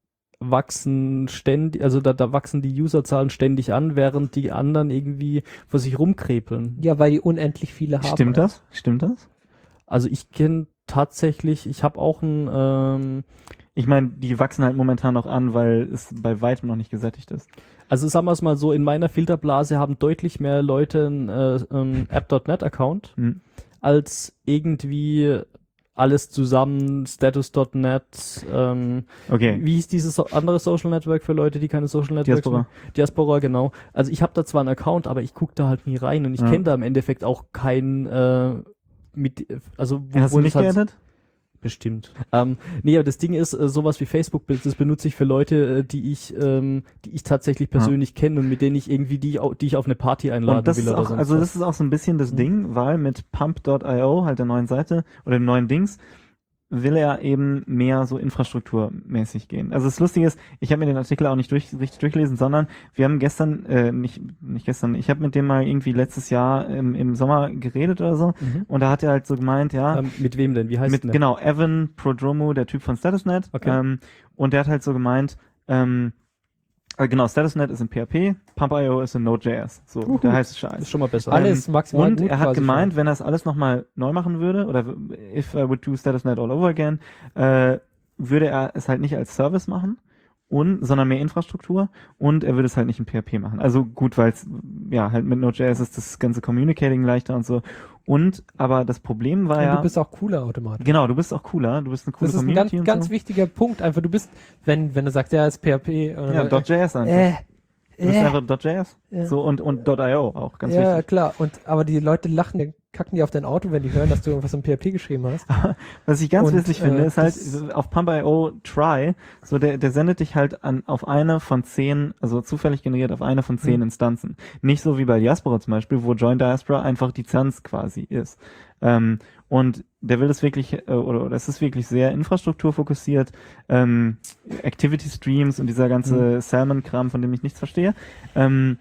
wachsen ständig, also da, da wachsen die Userzahlen ständig an, während die anderen irgendwie vor sich rumkrepeln. Ja, weil die unendlich viele haben. Stimmt das? Stimmt das? Also ich kenne tatsächlich, ich habe auch ein, ähm, Ich meine, die wachsen halt momentan noch an, weil es bei weitem noch nicht gesättigt ist. also sagen wir es mal so, in meiner Filterblase haben deutlich mehr Leute einen äh, ähm, App Punkt net Account, Hm. als irgendwie alles zusammen, Status Punkt net, ähm, Okay. wie hieß dieses so andere Social Network für Leute, die keine Social Networks Diaspora. machen? Diaspora, genau. Also ich habe da zwar einen Account, aber ich gucke da halt nie rein und ich Ja. kenne da im Endeffekt auch keinen äh, mit, also wo, Hast wo du das nicht halt geaddet? bestimmt. Ähm, nee, aber das Ding ist, äh, sowas wie Facebook, das benutze ich für Leute, äh, die ich, ähm, die ich tatsächlich persönlich kenne und mit denen ich irgendwie die, au- die ich auf eine Party einladen Und das will ist oder auch, sonst also was. das ist auch so ein bisschen das Mhm. Ding, weil mit Pump Punkt io, halt der neuen Seite oder dem neuen Dings, will er eben mehr so infrastrukturmäßig gehen. Also das Lustige ist, ich habe mir den Artikel auch nicht durch, richtig durchgelesen, sondern wir haben gestern, äh, nicht, nicht gestern, ich habe mit dem mal irgendwie letztes Jahr im, im Sommer geredet oder so Mhm. und da hat er halt so gemeint, ja, Ähm, mit wem denn? Wie heißt mit, denn der? genau, Evan Prodromo, der Typ von StatusNet. Okay. Ähm, und der hat halt so gemeint, ähm, äh, genau, StatusNet ist in P H P, Pump Punkt io ist in Node.js. So, Uhu. der heißt Das Scheiß. ist schon mal besser. Alles maximal Und gut er hat quasi gemeint, schon. wenn er das alles nochmal neu machen würde, oder if I would do StatusNet all over again, äh, würde er es halt nicht als Service machen, und, sondern mehr Infrastruktur, und er würde es halt nicht in P H P machen. Also gut, weil es, ja, halt mit Node.js ist das ganze Communicating leichter und so. Und, aber das Problem war Und ja, du bist auch cooler automatisch. genau, du bist auch cooler, du bist eine coole Das ist ein Community ganz, und ganz so. wichtiger Punkt. Einfach, du bist, wenn, wenn du sagst, ja, ist P H P. Oder, Ja, .js einfach. äh, Du bist äh, einfach .js. Ja. So, und, und .io auch, ganz ja, wichtig. klar. Und, aber die Leute lachen, die kacken die auf dein Auto, wenn die hören, dass du irgendwas in P H P geschrieben hast. Was ich ganz Und, witzig finde, äh, ist halt das- auf Pump Punkt io Try, so der, der sendet dich halt an auf eine von zehn, also zufällig generiert auf eine von zehn Mhm. Instanzen. Nicht so wie bei Diaspora zum Beispiel, wo Join Diaspora einfach die Lizenz quasi ist. Ähm, und der will das wirklich, äh, oder, oder es ist wirklich sehr infrastrukturfokussiert, ähm, Activity Streams und dieser ganze Salmon-Kram, von dem ich nichts verstehe. Ähm,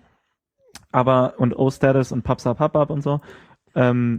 aber, und O-Status und PubSub, PubUp und so. Ähm,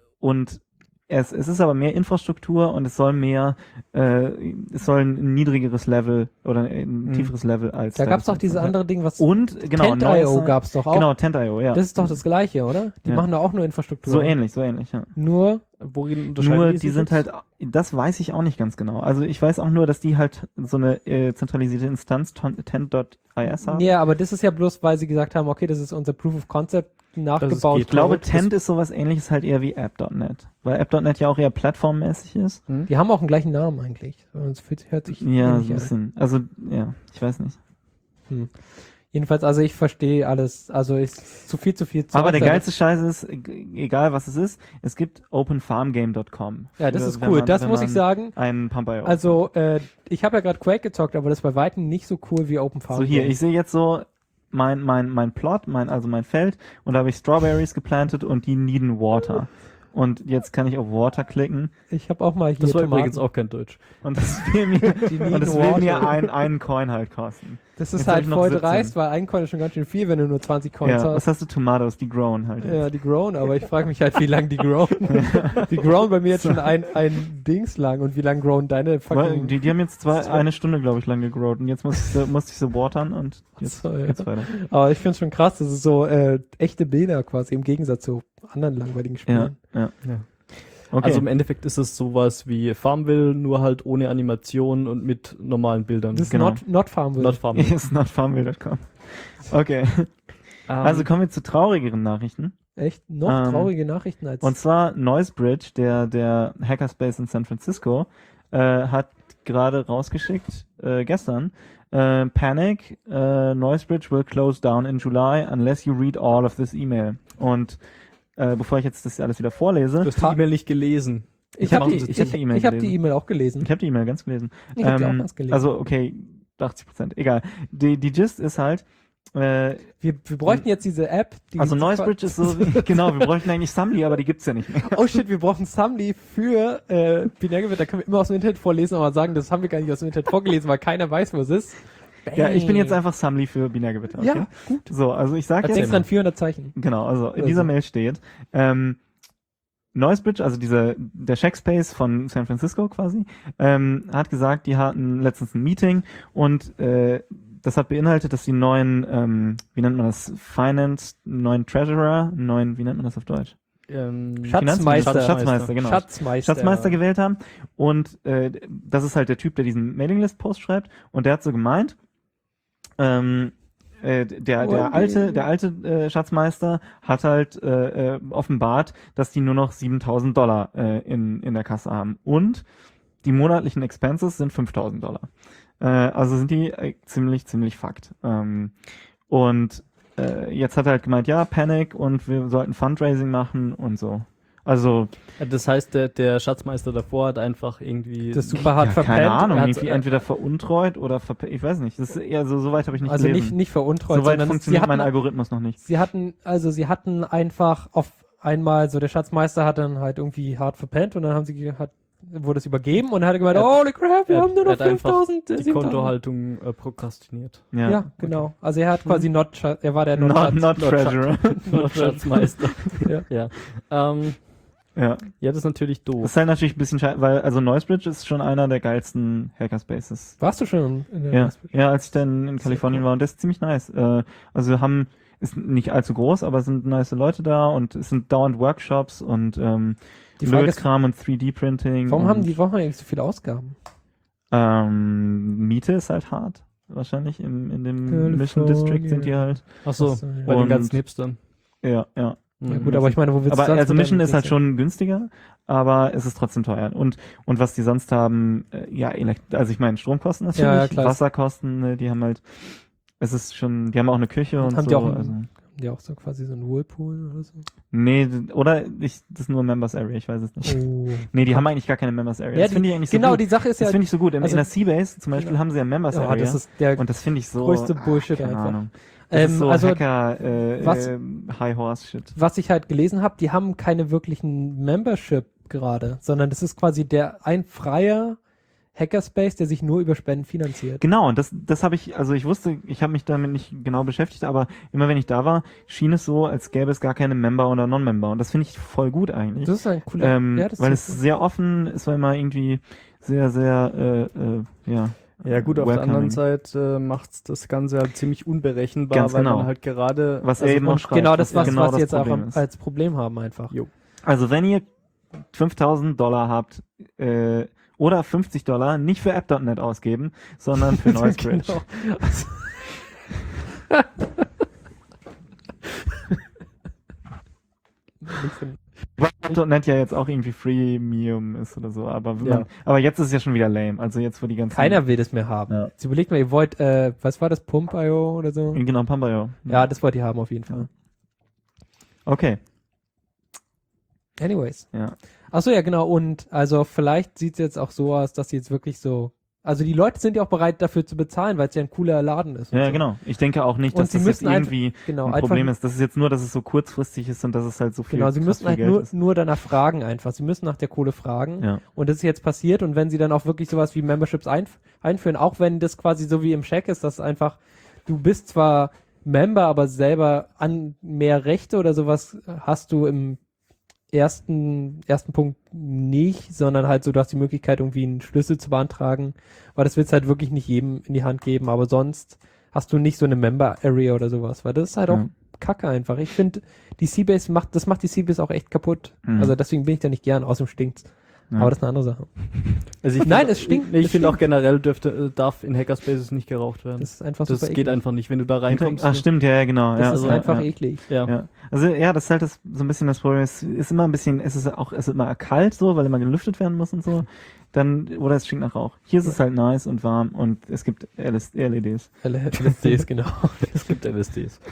und es, es ist aber mehr Infrastruktur und es soll mehr, äh, es soll ein niedrigeres Level oder ein Mhm. tieferes Level als Da gab es doch Status dieses hat. andere Ding, was Und, genau, Tent Punkt io neues- gab es doch auch. Genau, Tent Punkt io, ja. Das ist doch das Gleiche, oder? Die Ja. machen da auch nur Infrastruktur. so ähnlich, so ähnlich, ja. Nur, Worin unterscheiden Nur, sich die sind jetzt? halt, das weiß ich auch nicht ganz genau. Also ich weiß auch nur, dass die halt so eine äh, zentralisierte Instanz Tent Punkt is haben. ja, aber das ist ja bloß, weil sie gesagt haben, okay, das ist unser Proof of Concept nachgebaut. geht. Ich glaube, Code. Tent ist sowas ähnliches halt eher wie App Punkt net. Weil App Punkt net ja auch eher plattformmäßig ist. Hm? Die haben auch den gleichen Namen eigentlich. Es fühlt- hört sich Ja, so ein ähnlich an. bisschen. Also, ja, ich weiß nicht. Hm. Jedenfalls, also ich verstehe alles. Also ist zu viel, zu viel Zeug. Aber der da- geilste Scheiß ist, e- egal was es ist, es gibt open farm game Punkt com. Ja, das Für- ist wenn cool. man- Das wenn muss ich man sagen. Einen Pump Punkt io. Also, äh, ich habe ja gerade Quake gezockt, aber das ist bei Weitem nicht so cool wie Open Farm. So hier, Game. ich sehe jetzt so mein, mein, mein Plot, mein, also mein Feld, und da habe ich Strawberries geplantet und die needen Water. Und jetzt kann ich auf Water klicken Ich habe auch mal hier Das war Tomaten. übrigens auch kein Deutsch. und das will mir, Die und needen das will mir Water. ein, einen Coin halt kosten. Das ist Jetzt hab halt ich noch voll siebzehn. dreist, weil ein Coin ist schon ganz schön viel, wenn du nur zwanzig Coins Ja, was hast. hast du? Tomatoes, die grown halt. jetzt. Ja, die grown, aber ich frage mich halt, wie lang die grown. Die grown bei mir jetzt schon ein, ein Dings lang und wie lang grown deine Weil, fucking... die, die haben jetzt zwei, eine Stunde, glaube ich, lang gegrowt und jetzt muss ich sie, musste ich sie watern und jetzt So, ja. geht's weiter. Aber ich finde es schon krass, das ist so äh, echte Bilder quasi im Gegensatz zu anderen langweiligen Ja, Spielen. ja. Ja. Okay. Also im Endeffekt ist es sowas wie Farmville, nur halt ohne Animation und mit normalen Bildern. Das ist Genau. not, not Farmville. Not Farmville. ist not farmville Punkt com. Okay. Also kommen wir zu traurigeren Nachrichten. Echt noch Ähm, traurige Nachrichten als... Und zwar Noisebridge, der, der Hackerspace in San Francisco, äh, hat gerade rausgeschickt, äh, gestern, äh, Panic, äh, Noisebridge will close down in July unless you read all of this email. Und äh, bevor ich jetzt das alles wieder vorlese, Du hast die E-Mail nicht gelesen. Ich habe machen die, sie- ich, ich hab die E-Mail ich hab die gelesen. E-Mail auch gelesen. Ich habe die E-Mail ganz gelesen. Ich hab die auch Ähm, ganz gelesen. Also, okay, achtzig Prozent, egal. Die, die Gist ist halt, äh, Wir, wir bräuchten jetzt diese App. Die also Noisebridge ist so, genau, wir bräuchten eigentlich Samli, aber die gibt's ja nicht mehr. Oh shit, wir brauchen Samli für äh, Binärgewitter. Da können wir immer aus dem Internet vorlesen, aber sagen, das haben wir gar nicht aus dem Internet vorgelesen, weil keiner weiß, wo es ist. Ja, ich bin jetzt Bang. einfach Samli für Binärgewitter, okay? Ja, gut. So, also ich sag Als jetzt, denkst dann vierhundert Zeichen. genau, also in Also. dieser Mail steht, ähm, Noisebridge, also dieser, der Checkspace von San Francisco quasi, ähm, hat gesagt, die hatten letztens ein Meeting und äh, das hat beinhaltet, dass die neuen, ähm, wie nennt man das, Finance, neuen Treasurer, neuen, wie nennt man das auf Deutsch? Ähm, Schatzmeister. Finanzminister, Schatzmeister, genau. Schatzmeister. Schatzmeister gewählt haben und äh, das ist halt der Typ, der diesen Mailinglist-Post schreibt und der hat so gemeint, ähm, äh, der, der alte, der alte äh, Schatzmeister hat halt äh, äh, offenbart, dass die nur noch siebentausend Dollar äh, in, in der Kasse haben und die monatlichen Expenses sind fünftausend Dollar. Äh, also sind die äh, ziemlich, ziemlich fucked. Ähm, und äh, jetzt hat er halt gemeint, ja, Panic und wir sollten Fundraising machen und so. Also, Das heißt, der, der Schatzmeister davor hat einfach irgendwie. Das ist super hart ja, verpennt. keine Ahnung, Er hat's- irgendwie entweder veruntreut oder verpennt, ich weiß nicht. Das ist eher so, so weit habe ich nicht also nicht, gelesen. nicht veruntreut, so weit sondern sie funktioniert mein hatten, Algorithmus noch nicht. sie hatten, also sie hatten einfach auf einmal, so der Schatzmeister hat dann halt irgendwie hart verpennt und dann haben sie, ge- hat, wurde es übergeben und dann hat er gemeint, Er- holy crap, wir er- haben nur er noch hat einfach fünftausend, die siebentausend. Kontohaltung äh, prokrastiniert. Ja, Ja, genau. Also er hat quasi not, Scha- er war der Not, Schatz- not Treasurer. Not Schatzmeister. Ja. ja. Ähm, Ja. ja, das ist natürlich Das doof. ist halt natürlich ein bisschen schade, weil, also Noisebridge ist schon einer der geilsten Hackerspaces. Warst du schon in der Ja, ja, als ich dann in Kalifornien cool. war und das ist ziemlich nice. Äh, also wir haben, ist nicht allzu groß, aber es sind nice Leute da und es sind dauernd Workshops und ähm, Die Frage ist, Lötkram und drei D Printing. warum und, haben die, warum haben die eigentlich so viele Ausgaben? Ähm, Miete ist halt hart. Wahrscheinlich im, in dem Mission District sind die halt. Ach so, Achso, ja. bei den Und- ganzen Hipstern. Ja, ja. Ja Mhm. gut, aber ich meine, wo willst du Aber sonst also mit Mission deinem ist halt Dings schon günstiger, aber es ist trotzdem teuer. Und und was die sonst haben, äh, ja, Elekt also ich meine Stromkosten natürlich, Ja, ja, klar. Wasserkosten, ne, die haben halt, es ist schon, die haben auch eine Küche und, haben so. die auch ein- also, hin? Haben die auch so quasi so einen Whirlpool oder so? nee, d- oder ich, das ist nur Members Area, ich weiß es nicht. Oh. Nee, die haben eigentlich gar keine Members Area. Ja, das finde ich eigentlich so Genau, gut. die Sache ist Das ja, finde ich so gut. In, also- in der Seabase zum Beispiel Genau. haben sie ja Members ja, Area das ist der und das finde ich so größte ach, Bullshit keine einfach. Ahnung. Das Ähm, ist so also, Hacker äh, was- äh, High Horse Shit. was ich halt gelesen habe, die haben keine wirklichen Membership gerade, sondern das ist quasi der ein freier Hackerspace, der sich nur über Spenden finanziert. Genau, und das, das habe ich, also ich wusste, ich habe mich damit nicht genau beschäftigt, aber immer wenn ich da war, schien es so, als gäbe es gar keine Member oder Non-Member. Und das finde ich voll gut eigentlich. Das ist ein cooler, ähm, ja, das weil ist es sehr offen, es war immer irgendwie sehr, sehr, äh, äh, ja. Ja gut, auf der welcoming. anderen Seite äh, macht's das Ganze halt ziemlich unberechenbar, Ganz weil genau. man halt gerade Was er eben auch und schreibt. genau das, was, genau was das sie jetzt auch Problem am, ist. als Problem haben einfach. Jo. Also wenn ihr fünftausend Dollar habt, äh, oder fünfzig Dollar, nicht für app Punkt net ausgeben, sondern für Noisebridge. Genau. Wobei app Punkt net ja jetzt auch irgendwie Freemium ist oder so, aber, wenn Ja. man, aber jetzt ist es ja schon wieder lame. Also jetzt, wo die ganzen... Keiner will das mehr haben. Ja. Jetzt überlegt mal, ihr wollt, äh, was war das, Pump Punkt i o oder so? Genau, Pambayo. Ja, das wollt ihr haben auf jeden Fall. Okay, Anyways. ja. Achso, ja, genau. Und also vielleicht sieht es jetzt auch so aus, dass sie jetzt wirklich so. Also die Leute sind ja auch bereit dafür zu bezahlen, weil es ja ein cooler Laden ist. und Ja, so. genau. Ich denke auch nicht, Und dass sie das jetzt müssen einfach- irgendwie Genau, ein einfach, Problem ist. Das ist jetzt nur, dass es so kurzfristig ist und dass es halt so viel, genau, sie krass müssen viel halt Geld nur, ist. nur danach fragen einfach. Sie müssen nach der Kohle fragen. Ja. Und das ist jetzt passiert. Und wenn sie dann auch wirklich sowas wie Memberships einf einführen, auch wenn das quasi so wie im Check ist, dass einfach, du bist zwar Member, aber selber an mehr Rechte oder sowas hast du im ersten, ersten Punkt nicht, sondern halt so, du hast die Möglichkeit, irgendwie einen Schlüssel zu beantragen, weil das willst halt wirklich nicht jedem in die Hand geben, aber sonst hast du nicht so eine Member-Area oder sowas, weil das ist halt Ja. auch Kacke einfach. Ich finde, die Seabase macht, das macht die Seabase auch echt kaputt. Mhm. Also deswegen bin ich da nicht gern, außerdem stinkt's. Ja. Aber das ist eine andere Sache. Also ich Nein, find- es stinkt. Nee, ich Es finde auch stinkt. generell dürfte, äh, darf in Hackerspaces nicht geraucht werden. Das ist einfach Das, super geht eklig. einfach nicht, wenn du da reinkommst. Ach, stimmt, ja, ja, genau. Das ja, ist ja, einfach ja. eklig. Ja. Ja, also ja, das ist halt das, so ein bisschen das Problem. Es ist immer ein bisschen, es ist auch, es ist immer kalt so, weil immer gelüftet werden muss und so. Dann, oder es stinkt nach Rauch. Hier ist es halt nice und warm und es gibt L S L E Ds. L S Ds, genau. Es gibt L S Ds.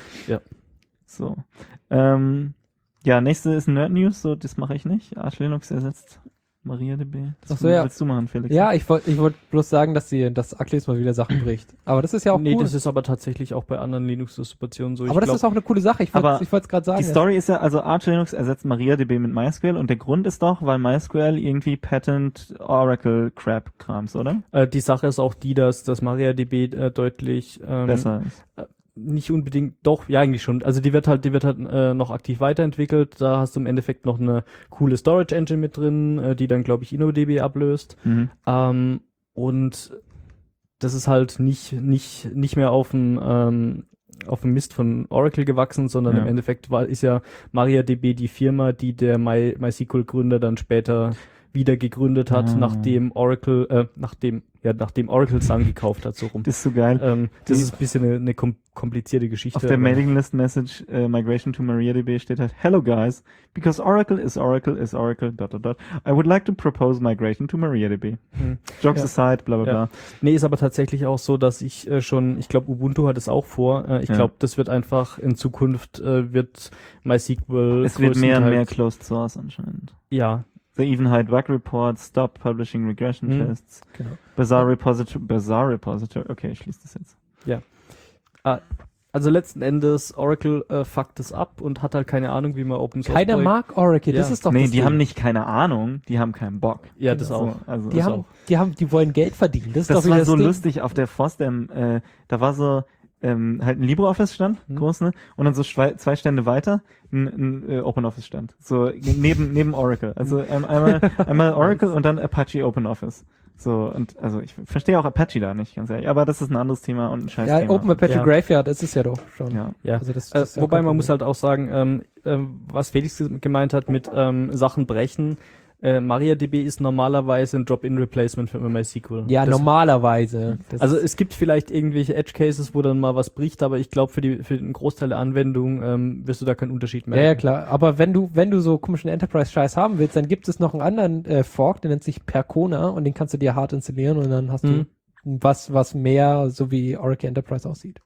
So. Ähm, ja, nächste ist Nerd News, so, das mache ich nicht. Arch Linux ersetzt MariaDB. Das Ach so, ja. willst du machen, Felix? Ja, ich wollte ich wollt bloß sagen, dass sie, dass Eclipse mal wieder Sachen bricht. Aber das ist ja auch nee, cool. das ist aber tatsächlich auch bei anderen Linux-Distributionen so. aber ich das glaub, ist auch eine coole Sache. Ich wollte Aber ich wollte es gerade sagen. Die Story ist ja, also Arch Linux ersetzt MariaDB mit MySQL und der Grund ist doch, weil MySQL irgendwie Patent Oracle Crap Krams, oder? äh, die Sache ist auch die, dass das MariaDB äh, deutlich ähm, Besser ist. nicht unbedingt, doch, ja eigentlich schon. Also die wird halt, die wird halt äh, noch aktiv weiterentwickelt. Da hast du im Endeffekt noch eine coole Storage Engine mit drin, äh, die dann, glaube ich, InnoDB ablöst. Mhm. Ähm, und das ist halt nicht nicht nicht mehr auf dem ähm, auf dem Mist von Oracle gewachsen, sondern Ja. im Endeffekt war ist ja MariaDB die Firma, die der My, MySQL-Gründer dann später wieder gegründet hat, Ah. nachdem Oracle, äh, nachdem ja nachdem Oracle Sun gekauft hat, so rum. Das ist so geil. Ähm, das Die- ist ein bisschen eine, eine kom komplizierte Geschichte. Auf der aber- Mailing List Message äh, Migration to MariaDB steht halt Hello guys, because Oracle is Oracle is Oracle dot dot dot. I would like to propose migration to MariaDB. Hm. Jokes Ja. aside, bla bla Ja. bla. Nee, ist aber tatsächlich auch so, dass ich äh, schon, ich glaube, Ubuntu hat es auch vor. Äh, ich Ja. glaube, das wird einfach in Zukunft äh, wird MySQL Es wird mehr und mehr größtenteils- Closed Source anscheinend. Ja, They even hide bug reports, stop publishing regression Mhm. tests, Genau. Bazaar Repository, Bazaar Repository, okay, ich schließe das jetzt. also letzten Endes Oracle äh, fuckt es ab und hat halt keine Ahnung, wie man Open Source Keiner Projekt- mag Oracle. Das Ja. ist doch Nee, das die Ding. haben nicht keine Ahnung, die haben keinen Bock. Ja, das Genau. auch. So, also Die das haben, auch. die haben, die wollen Geld verdienen. Das ist das doch wieder war das so Ding. lustig auf der FOSDEM, äh, da war so ähm, halt ein LibreOffice stand, Mhm. groß, ne? Und dann so zwei, zwei Stände weiter ein, ein äh, OpenOffice stand. So neben neben Oracle. Also ähm, einmal einmal Oracle und dann Apache OpenOffice. So, und also ich verstehe auch Apache da nicht, ganz ehrlich. Aber das ist ein anderes Thema und ein scheiß Ja, Thema. Open Apache Ja. Graveyard, das ist ja doch schon. Ja. Ja. Also das, Äh, das ist ja wobei kein man Problem. muss halt auch sagen, ähm, ähm, was Felix gemeint hat mit ähm, Sachen brechen, äh, MariaDB ist normalerweise ein Drop-in-Replacement für MySQL. Ja, das, normalerweise. Das Also ist- es gibt vielleicht irgendwelche Edge-Cases, wo dann mal was bricht, aber ich glaube für die für den Großteil der Anwendung ähm, wirst du da keinen Unterschied ja, merken. ja, klar. Aber wenn du, wenn du so komischen Enterprise-Scheiß haben willst, dann gibt es noch einen anderen äh, Fork, der nennt sich Percona und den kannst du dir hart installieren und dann hast Mhm. du was, was mehr so wie Oracle Enterprise aussieht.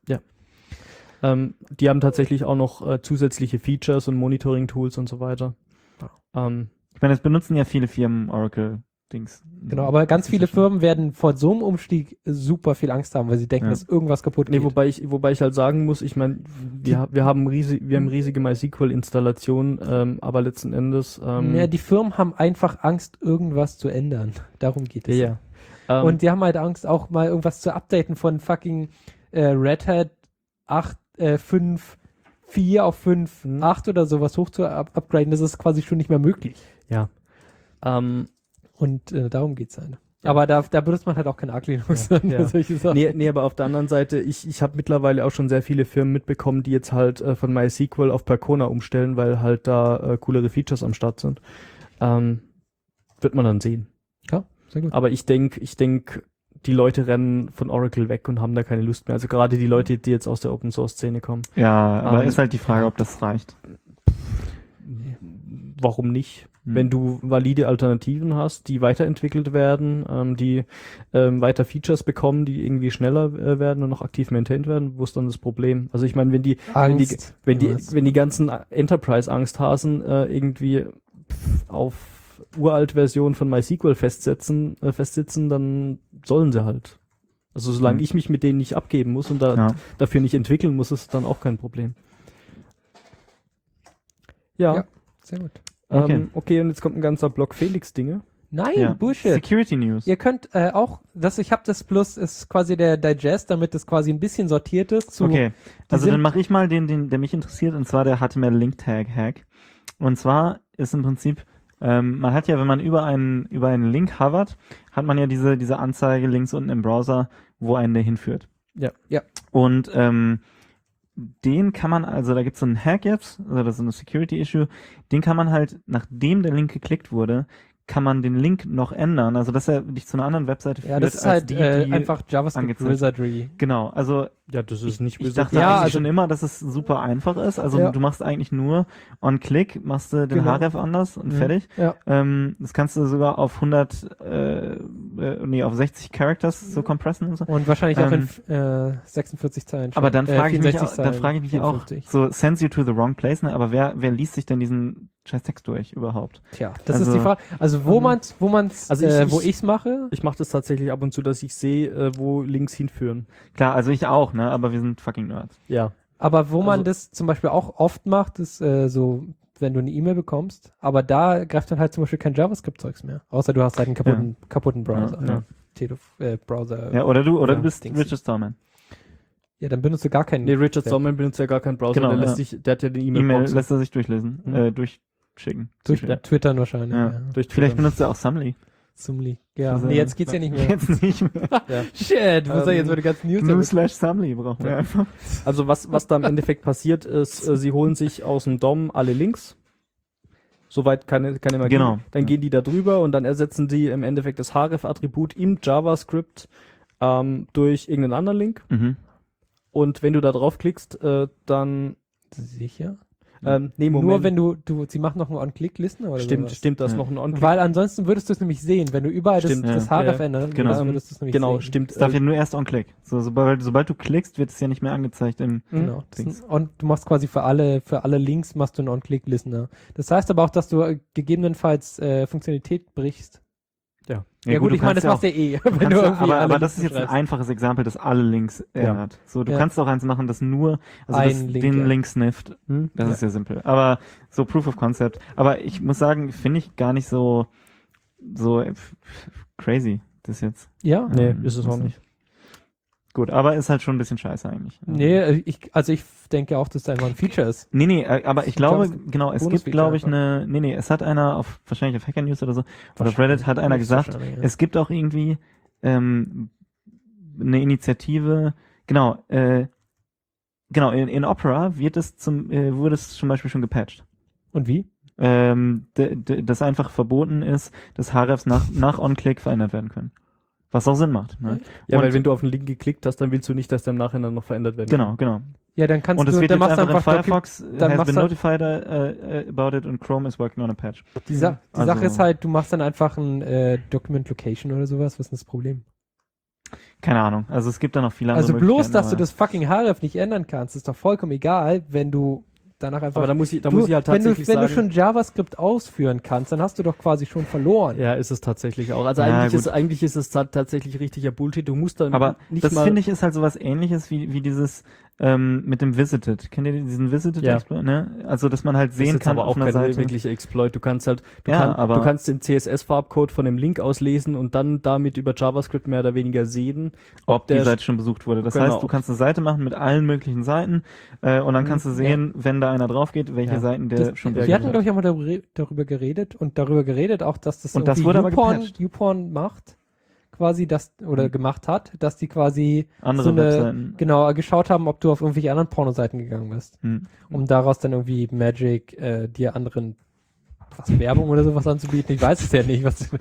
Ähm, die haben tatsächlich auch noch äh, zusätzliche Features und Monitoring-Tools und so weiter. Ähm, Ich meine, es benutzen ja viele Firmen Oracle-Dings. Genau, aber ganz Das ist viele ja schon- Firmen werden vor so einem Umstieg super viel Angst haben, weil sie denken, Ja. dass irgendwas kaputt nee, geht. wobei ich, wobei ich halt sagen muss, ich meine, wir, wir haben riesig, wir haben riesige MySQL-Installationen, ähm, aber letzten Endes, ähm, ja, die Firmen haben einfach Angst, irgendwas zu ändern. Darum geht es. ja, ja. Ähm, Und die haben halt Angst, auch mal irgendwas zu updaten von fucking äh, Red Hat acht, äh, fünf, vier auf fünf, Mhm. acht oder sowas hoch zu up upgraden. Das ist quasi schon nicht mehr möglich. ja. Ähm, Und äh, darum geht's halt. Aber da, da benutzt man halt auch kein Arc Linux. Ja, und ja. solche Sachen. nee, nee, aber auf der anderen Seite, ich, ich habe mittlerweile auch schon sehr viele Firmen mitbekommen, die jetzt halt äh, von MySQL auf Percona umstellen, weil halt da äh, coolere Features am Start sind. Ähm, wird man dann sehen. Ja, sehr gut. Aber ich denke, ich denke, die Leute rennen von Oracle weg und haben da keine Lust mehr. Also gerade die Leute, die jetzt aus der Open Source Szene kommen. Ja, aber Ähm, ist halt die Frage, ob das reicht. Warum nicht? Hm. Wenn du valide Alternativen hast, die weiterentwickelt werden, ähm, die ähm, weiter Features bekommen, die irgendwie schneller äh, werden und noch aktiv maintained werden, wo ist dann das Problem? Also ich meine, wenn die, wenn die, Angst. wenn die, Was? wenn die ganzen Enterprise-Angsthasen äh, irgendwie pff, auf Uralt-Version von MySQL festsetzen, äh, festsitzen, dann sollen sie halt. Also solange Hm. ich mich mit denen nicht abgeben muss und da, Ja. dafür nicht entwickeln muss, ist dann auch kein Problem. Ja. Ja. Sehr gut. Okay. Ähm, okay, und jetzt kommt ein ganzer Block Felix-Dinge. Nein, Ja. Bullshit. Security News. Ihr könnt äh, auch, das ich habe das Plus ist quasi der Digest, damit es quasi ein bisschen sortiert ist. Zu, Okay, also sind- dann mache ich mal den, den, der mich interessiert, und zwar der H T M L-Link-Tag-Hack. Und zwar ist im Prinzip, ähm, man hat ja, wenn man über einen, über einen Link hovert, hat man ja diese, diese Anzeige links unten im Browser, wo einen der hinführt. Ja. Ja. Und ähm, den kann man, also da gibt es so einen Hack jetzt, also das ist so eine Security-Issue, den kann man halt, nachdem der Link geklickt wurde, kann man den Link noch ändern, also dass er dich zu einer anderen Webseite Ja, führt, das ist als halt die, äh, die einfach JavaScript angezeigt- Wizardry. Genau, also Ja, das ist nicht Ich dachte Ja, eigentlich also- schon immer, dass es super einfach ist. Also Ja. du machst eigentlich nur on-click, machst du den Genau. Href anders und Mhm. fertig. Ja. Ähm, das kannst du sogar auf hundert, äh, äh, nee, auf sechzig Characters so compressen und so. Und wahrscheinlich auch Ähm, in äh, sechsundvierzig Zeilen. Aber dann äh, frage ich mich, vierundsechzig auch- dann Zeilen, frage ich mich auch, vierundfünfzig. so sends you to the wrong place, ne? Aber wer, wer liest sich denn diesen scheiß Text durch überhaupt? Tja, das also- ist die Frage. Also wo Mhm. man's, wo man's, Also ich- äh, wo ich- ich's mache, Ich mache das tatsächlich ab und zu, dass ich sehe, äh, wo Links hinführen. Klar, also ich auch, ne? Aber wir sind fucking Nerds. Ja. aber wo man Also- das zum Beispiel auch oft macht, ist äh, so, wenn du eine E-Mail bekommst, aber da greift dann halt zum Beispiel kein JavaScript-Zeugs mehr. Außer du hast halt einen kaputten, kaputten Browser. Ja, ja. Tele äh, Browser. Ja, oder du, oder Ja, du bist Dings. Richard Stallman. Ja, dann benutzt du gar keinen. Nee, Richard Ja. Stallman benutzt ja gar keinen Browser, Genau, der lässt ja. sich, der hat ja den E-Mail E-Mail-Box. lässt er sich durchlesen, Mhm. äh, durchschicken. Durch Zuschicken. Twittern wahrscheinlich. Ja. Ja. durch Vielleicht Twitter. benutzt er auch Sumly. Sumly. Ja, Also, nee, jetzt geht's ja nicht mehr. Jetzt nicht mehr. Ja. Shit, wo soll Ähm, jetzt meine ganzen News New damit- slash Sumly brauchen wir Ja. einfach. Also was, was da im Endeffekt passiert ist, äh, sie holen sich aus dem D O M alle Links. Soweit keine, keine Magie. Genau. Dann Ja. gehen die da drüber und dann ersetzen die im Endeffekt das Href-Attribut im JavaScript ähm, durch irgendeinen anderen Link. Mhm. Und wenn du da draufklickst, äh, dann Sicher? ähm, nee, Moment. Nur wenn du, du, sie machen noch einen On-Click-Listen oder stimmt, sowas? stimmt, da ist Ja. noch ein On-Click. Weil ansonsten würdest du es nämlich sehen, wenn du überall Stimmt, das, das ja. Href Ja. ändern Genau. würdest, würdest du es nämlich Genau, sehen. stimmt. Es darf äh, ja nur erst on-click. So, sobald, sobald du klickst, wird es ja nicht mehr angezeigt im. Genau. Das Dings. ist ein on, du machst quasi für alle, für alle Links machst du einen On-Click-Listener. Das heißt aber auch, dass du äh, gegebenenfalls äh, Funktionalität brichst. Ja. Ja, gut, du ich meine, das kannst machst du ja eh. Du kannst ja, aber, aber das ist jetzt ein schreibst. einfaches Exempel, das alle Links ändert. So, du Ja. kannst auch eins machen, das nur also Ein das, Link, den ja. Link snifft. Hm? Das Ja. ist ja simpel. Aber so Proof of Concept. Aber ich muss sagen, finde ich gar nicht so so äh, f- f- crazy, das jetzt. Ja? Nee, Ähm, ist es auch ist nicht. Gut, aber ist halt schon ein bisschen scheiße eigentlich. Nee, äh, ich, also ich denke auch, dass das einfach ein Feature ist. Nee, nee, äh, aber ich glaube, JavaScript genau, es gibt, Bonus-Feature glaube ich, einfach. eine, nee, nee, es hat einer auf, wahrscheinlich auf Hacker News oder so, oder auf Wahrscheinlich. Reddit hat einer gesagt, Wahrscheinlich, ja. es gibt auch irgendwie ähm, eine Initiative, genau, äh, genau, in, in Opera wird es zum, äh, wurde es zum Beispiel schon gepatcht. Und wie? Ähm, d- d- dass einfach verboten ist, dass Hrefs nach, nach On-Click verändert werden können. Was auch Sinn macht. Ne? Ja, Und- weil wenn du auf den Link geklickt hast, dann willst du nicht, dass der im Nachhinein noch verändert wird. Genau, genau. Ja, dann kannst Und es du, wird dann jetzt machst du einfach in einfach Docu- Firefox dann has machst been du- notified uh, uh, about it and Chrome is working on a patch. Die, Sa die Also- Sache ist halt, du machst dann einfach ein äh, Document Location oder sowas. Was ist denn das Problem? Keine Ahnung. Also es gibt da noch viele andere Also bloß, Möglichkeiten, dass du aber- das fucking Href nicht ändern kannst, ist doch vollkommen egal, wenn du danach einfach. Aber da muss ich, da du, muss ich halt wenn du, tatsächlich wenn du sagen, schon JavaScript ausführen kannst, dann hast du doch quasi schon verloren. ja, ist es tatsächlich auch. Also Ja, eigentlich gut. ist, eigentlich ist es ta- tatsächlich richtiger Bullshit. Du musst dann Aber nicht das mal, finde ich ist halt sowas ähnliches wie, wie dieses ähm, mit dem Visited. Kennt ihr diesen Visited Ja. Exploit? Ne? Also dass man halt das sehen ist jetzt kann aber auf auch einer kein Seite. wirklicher Exploit. Du kannst halt, du, Ja, kann, aber- du kannst den C S S-Farbcode von dem Link auslesen und dann damit über JavaScript mehr oder weniger sehen, ob die der- Seite schon besucht wurde. Das Genau. heißt, du kannst eine Seite machen mit allen möglichen Seiten äh, und dann Mhm, kannst du sehen, wenn da einer drauf geht, welche Ja. Seiten der Das, schon ja, wir hatten, genau. glaube ich, auch mal darüber, darüber geredet und darüber geredet auch, dass das Und das irgendwie wurde aber YouPorn, gepatcht. YouPorn macht, quasi das, oder Mhm. gemacht hat, dass die quasi andere so eine- Webseiten. genau geschaut haben, ob du auf irgendwelche anderen Pornoseiten gegangen bist, Hm. um daraus dann irgendwie Magic äh, dir anderen was, Werbung oder sowas anzubieten. Ich weiß es ja nicht, was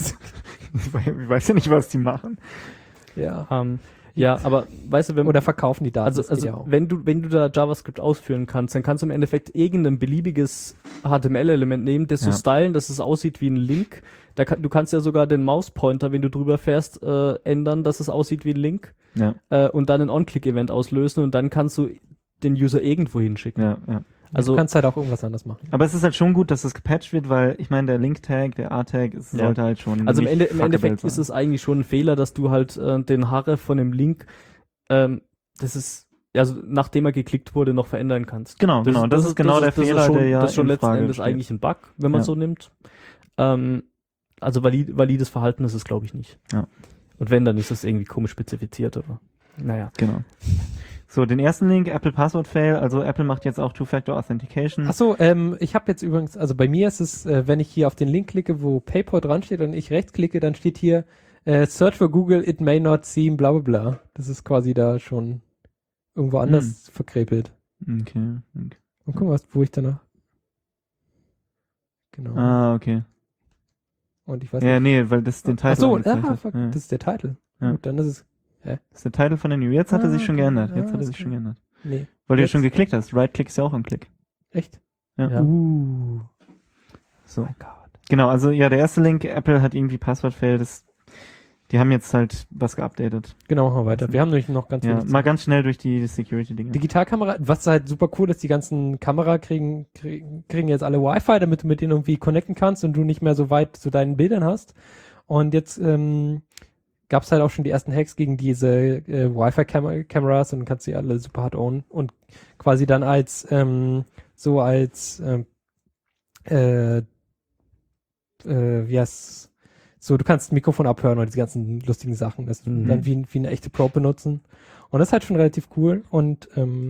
Ich weiß ja nicht, was die machen. ja. ähm, ja, aber weißt du, wenn Oder verkaufen die Daten. Also, das geht also ja auch. wenn du, wenn du da JavaScript ausführen kannst, dann kannst du im Endeffekt irgendein beliebiges H T M L-Element nehmen, das so Ja. stylen, dass es aussieht wie ein Link. Da kann, du kannst ja sogar den Mauspointer, wenn du drüber fährst, äh, ändern, dass es aussieht wie ein Link Ja, äh, und dann ein On-Click-Event auslösen und dann kannst du den User irgendwo hinschicken. ja, ja. Also, du kannst halt auch irgendwas anderes machen. Aber es ist halt schon gut, dass es gepatcht wird, weil ich meine, der Link-Tag, der A-Tag, es Ja. sollte halt schon. also im, nicht Ende, im fuckable Endeffekt sein. ist es eigentlich schon ein Fehler, dass du halt äh, den Href von dem Link, ähm, das ist, also nachdem er geklickt wurde, noch verändern kannst. Genau, genau. Das, ist genau der das Fehler, schon, der ja Das ist schon in letzten Frage Endes steht. eigentlich ein Bug, wenn man Ja. so nimmt. Ähm, also valid, valides Verhalten ist es, glaube ich, nicht. Ja. Und wenn, dann ist es irgendwie komisch spezifiziert, aber naja. Genau. So, den ersten Link, Apple Password Fail, also Apple macht jetzt auch Two-Factor Authentication. Achso, ähm, ich habe jetzt übrigens, also bei mir ist es, äh, wenn ich hier auf den Link klicke, wo PayPal dran steht und ich rechts klicke, dann steht hier äh, Search for Google, it may not seem, bla bla bla. Das ist quasi da schon irgendwo anders verkrepelt. Okay. okay. Und guck mal, wo ich danach. Genau. Ah, okay. Und ich weiß Ja, nicht. nee, weil das den Titel Achso, angezeigt ah, hat. fuck, Ja. das ist der Titel. Ja. Gut, dann ist es. Hä? Das ist der Titel von der New. Jetzt hat er Ah, sich schon okay. geändert. Jetzt Ah, hat er sich okay. schon geändert. Nee. Weil du ja Jetzt- schon geklickt hast. Right-Click ist ja auch ein Klick. Echt? Ja. Ja. Uh. So. Mein Gott. Genau, also ja, der erste Link, Apple hat irgendwie Passwortfeld. Das, die haben jetzt halt was geupdatet. Genau, machen wir weiter. Wir haben nämlich noch ganz Ja, wenig mal Zeit. ganz schnell durch die Security-Dinge. Digitalkamera, was halt super cool ist, die ganzen Kamera kriegen, kriegen, kriegen jetzt alle Wi-Fi, damit du mit denen irgendwie connecten kannst und du nicht mehr so weit zu deinen Bildern hast. Und jetzt ähm, gab es halt auch schon die ersten Hacks gegen diese äh, Wi-Fi-Kameras und kannst sie alle super hart ownen und quasi dann als ähm, so als ähm, äh, äh, wie heißt so, du kannst ein Mikrofon abhören oder diese ganzen lustigen Sachen, das Mhm. dann wie, wie eine echte Probe benutzen. Und das ist halt schon relativ cool und ähm,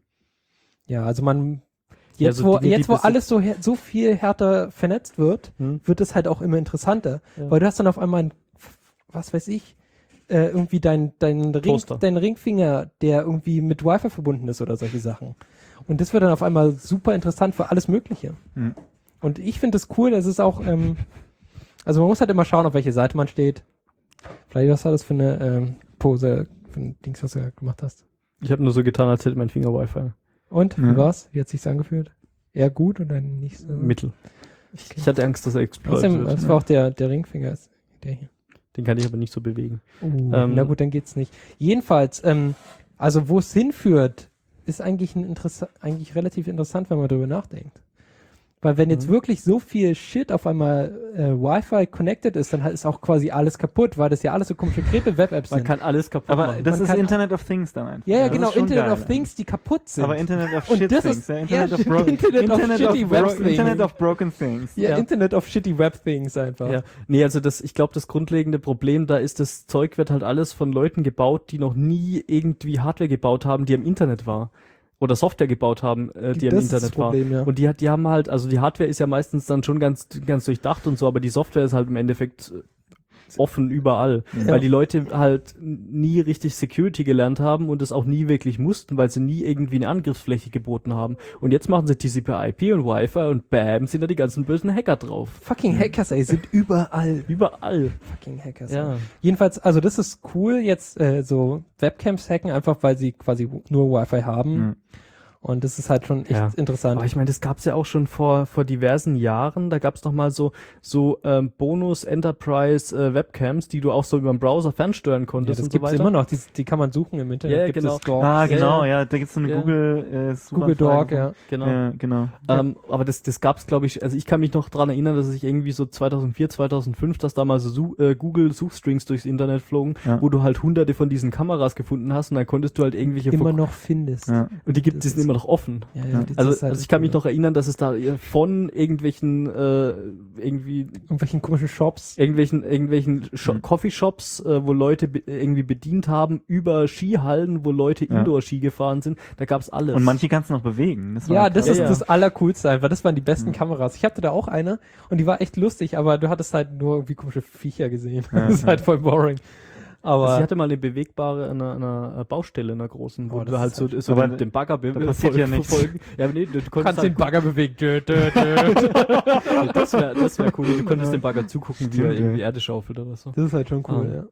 ja, also man jetzt, also wo, Dinge, die jetzt wo bis alles so, her- so viel härter vernetzt wird, Hm? wird es halt auch immer interessanter. Ja. Weil du hast dann auf einmal, ein, was weiß ich, äh, irgendwie dein, dein, Ring, Toaster. dein Ringfinger, der irgendwie mit Wi-Fi verbunden ist oder solche Sachen. Und das wird dann auf einmal super interessant für alles Mögliche. Hm. Und ich finde das cool, das ist auch, ähm, also man muss halt immer schauen, auf welche Seite man steht. Vielleicht, was war das für eine ähm, Pose, für ein Dings, was du da gemacht hast? Ich habe nur so getan, als hätte mein Finger Wi-Fi. Und, wie Ja. war's? Wie hat sich's angefühlt? Eher gut oder nicht so? Mittel. Ich, ich hatte Angst, dass er explodiert. Trotzdem, das war auch der, der Ringfinger, ist der hier. Den kann ich aber nicht so bewegen. Uh, Ähm, na gut, dann geht's nicht. Jedenfalls, ähm, also wo es hinführt, ist eigentlich ein Interessa- eigentlich relativ interessant, wenn man darüber nachdenkt. Weil wenn jetzt Mhm. wirklich so viel Shit auf einmal äh, Wi-Fi connected ist, dann halt ist auch quasi alles kaputt, weil das ja alles so komische Crepe-Web-Apps Man sind. kann alles kaputt Aber machen. das Man ist kann- Internet of Things dann einfach. ja, ja, Das genau, ist schon Internet geil of Things, die kaputt sind. Aber Internet of Und Shit das Things. ist- Ja, Internet, ja, of bro Internet of Internet, shitty of web bro things. Internet of Broken Things. ja, ja. Internet of Shitty Web-Things einfach. Ja, nee, also das, ich glaube, das grundlegende Problem da ist, das Zeug wird halt alles von Leuten gebaut, die noch nie irgendwie Hardware gebaut haben, die im Internet war. Oder Software gebaut haben, äh, die das im ist das Internet war. Problem, ja. Und die hat, die haben halt, also die Hardware ist ja meistens dann schon ganz, ganz durchdacht und so, aber die Software ist halt im Endeffekt äh, offen überall. Ja. Weil die Leute halt nie richtig Security gelernt haben und es auch nie wirklich mussten, weil sie nie irgendwie eine Angriffsfläche geboten haben. Und jetzt machen sie T C P I P und Wi-Fi und bam, sind da die ganzen bösen Hacker drauf. Fucking Hackers, ey, sind überall. Überall. Fucking Hackers. Ja. ey. Jedenfalls, also das ist cool, jetzt äh, so Webcams hacken, einfach weil sie quasi nur Wi-Fi haben. Mhm. Und das ist halt schon echt Ja. interessant. Aber ich meine, das gab's ja auch schon vor vor diversen Jahren. Da gab's noch mal so so ähm, Bonus Enterprise äh, Webcams, die du auch so über den Browser fernsteuern ja, konntest das und so gibt's weiter. immer noch, die, die kann man suchen im Internet. Ja, Gibt genau. es Docs, Ah, genau, Ja, ja, da gibt's so eine Ja. Google äh, Google Suchanfrage. Doc, ja. Genau. Ja, genau. Ähm, aber das, das gab's, glaube ich, also ich kann mich noch dran erinnern, dass ich irgendwie so zweitausendvier, zweitausendfünf, dass damals so Su äh, Google-Suchstrings durchs Internet flogen, Ja. wo du halt hunderte von diesen Kameras gefunden hast und dann konntest du halt irgendwelche Immer Ver- noch findest. Ja. und die gibt Das die sind ist- immer noch offen. Ja, Ja. ja, das Also, ist halt also ich kann mich das noch erinnern, dass es da von irgendwelchen äh, irgendwie Problem. Irgendwelchen komischen Shops. irgendwelchen irgendwelchen Sho Mhm. Coffeeshops, äh, wo Leute be irgendwie bedient haben, über Skihallen, wo Leute Ja. Indoor-Ski gefahren sind. Da gab's alles. Und manche kannst du noch bewegen. Das war Ja, krass. das Ja, ist ja. das Allercoolste einfach. Das waren die besten Mhm. Kameras. Ich hatte da auch eine und die war echt lustig, aber du hattest halt nur irgendwie komische Viecher gesehen. Ja, das ist ja. halt voll boring. Aber Also ich hatte mal eine bewegbare, eine, eine Baustelle, einer großen, wo Oh, das du halt ist so, halt- so Aber den, den Bagger be da passiert ver- ja nichts. verfolgen. Ja, aber nee, du, du du konntest kannst den halt, Bagger bewegen. Dö, dö, dö. das wäre das wär cool. Du konntest dem Bagger zugucken, wie er Stimmt, irgendwie ja. Erde schaufelt oder so. Das ist halt schon cool, Ah. ja.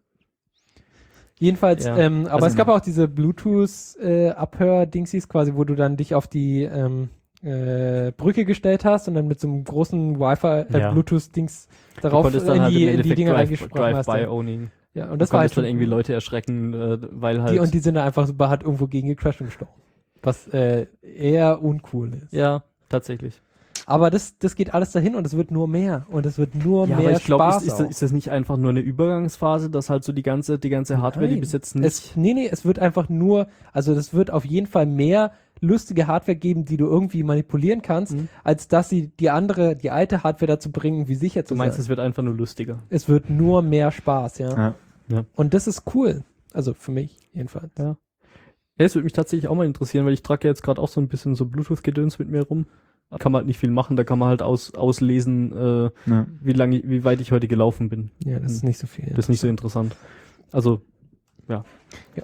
Jedenfalls, Ja. ähm, aber Also- es gab auch diese Bluetooth-Abhör-Dingsies quasi, wo du dann dich auf die ähm, äh, Brücke gestellt hast und dann mit so einem großen Wi-Fi, äh, Ja. Bluetooth-Dings Du darauf konntest in dann halt die, im in die Endeffekt Dinge Drive- reingesprochen hast. Ja, Drive-by-Owning. ja, und Du das war halt konntest dann schon irgendwie cool. Leute erschrecken, äh, weil halt... Die, und die sind dann einfach super hart irgendwo gegen gecrashed und gestorben. Was äh, eher uncool ist. ja, tatsächlich. Aber das, das geht alles dahin und es wird nur mehr. Und es wird nur Ja, mehr aber ich glaube, Spaß ist, ist, auch. das- ist das nicht einfach nur eine Übergangsphase, dass halt so die ganze, die ganze Hardware, die Nein. bis jetzt nicht... Es, nee, nee, es wird einfach nur, also das wird auf jeden Fall mehr lustige Hardware geben, die du irgendwie manipulieren kannst, Mhm. als dass sie die andere, die alte Hardware dazu bringen, wie sicher zu Du meinst, sein. es wird einfach nur lustiger. Es wird nur mehr Spaß, ja. Ja. Und das ist cool. Also für mich jedenfalls. Ja. Ja, es würde mich tatsächlich auch mal interessieren, weil ich trage ja jetzt gerade auch so ein bisschen so Bluetooth-Gedöns mit mir rum. Da kann man halt nicht viel machen, da kann man halt aus, auslesen, äh, Ja. wie lange, wie weit ich heute gelaufen bin. Ja, das ist nicht so viel. Das ist nicht so interessant. Also, ja. Ja.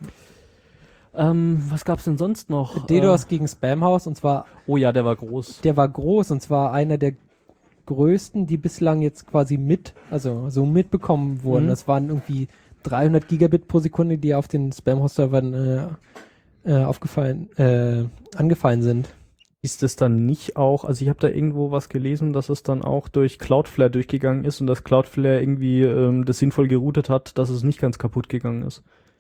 Ähm, was gab's denn sonst noch? DDoS Äh, gegen Spamhaus und zwar, oh ja, der war groß. der war groß und zwar einer der größten, die bislang jetzt quasi mit, also so mitbekommen wurden. Mhm. Das waren irgendwie dreihundert Gigabit pro Sekunde, die auf den Spam-Host-Servern äh, äh, aufgefallen, äh, angefallen sind. Ist es dann nicht auch, also ich habe da irgendwo was gelesen, dass es dann auch durch Cloudflare durchgegangen ist und dass Cloudflare irgendwie ähm, das sinnvoll geroutet hat, dass es nicht ganz kaputt gegangen ist.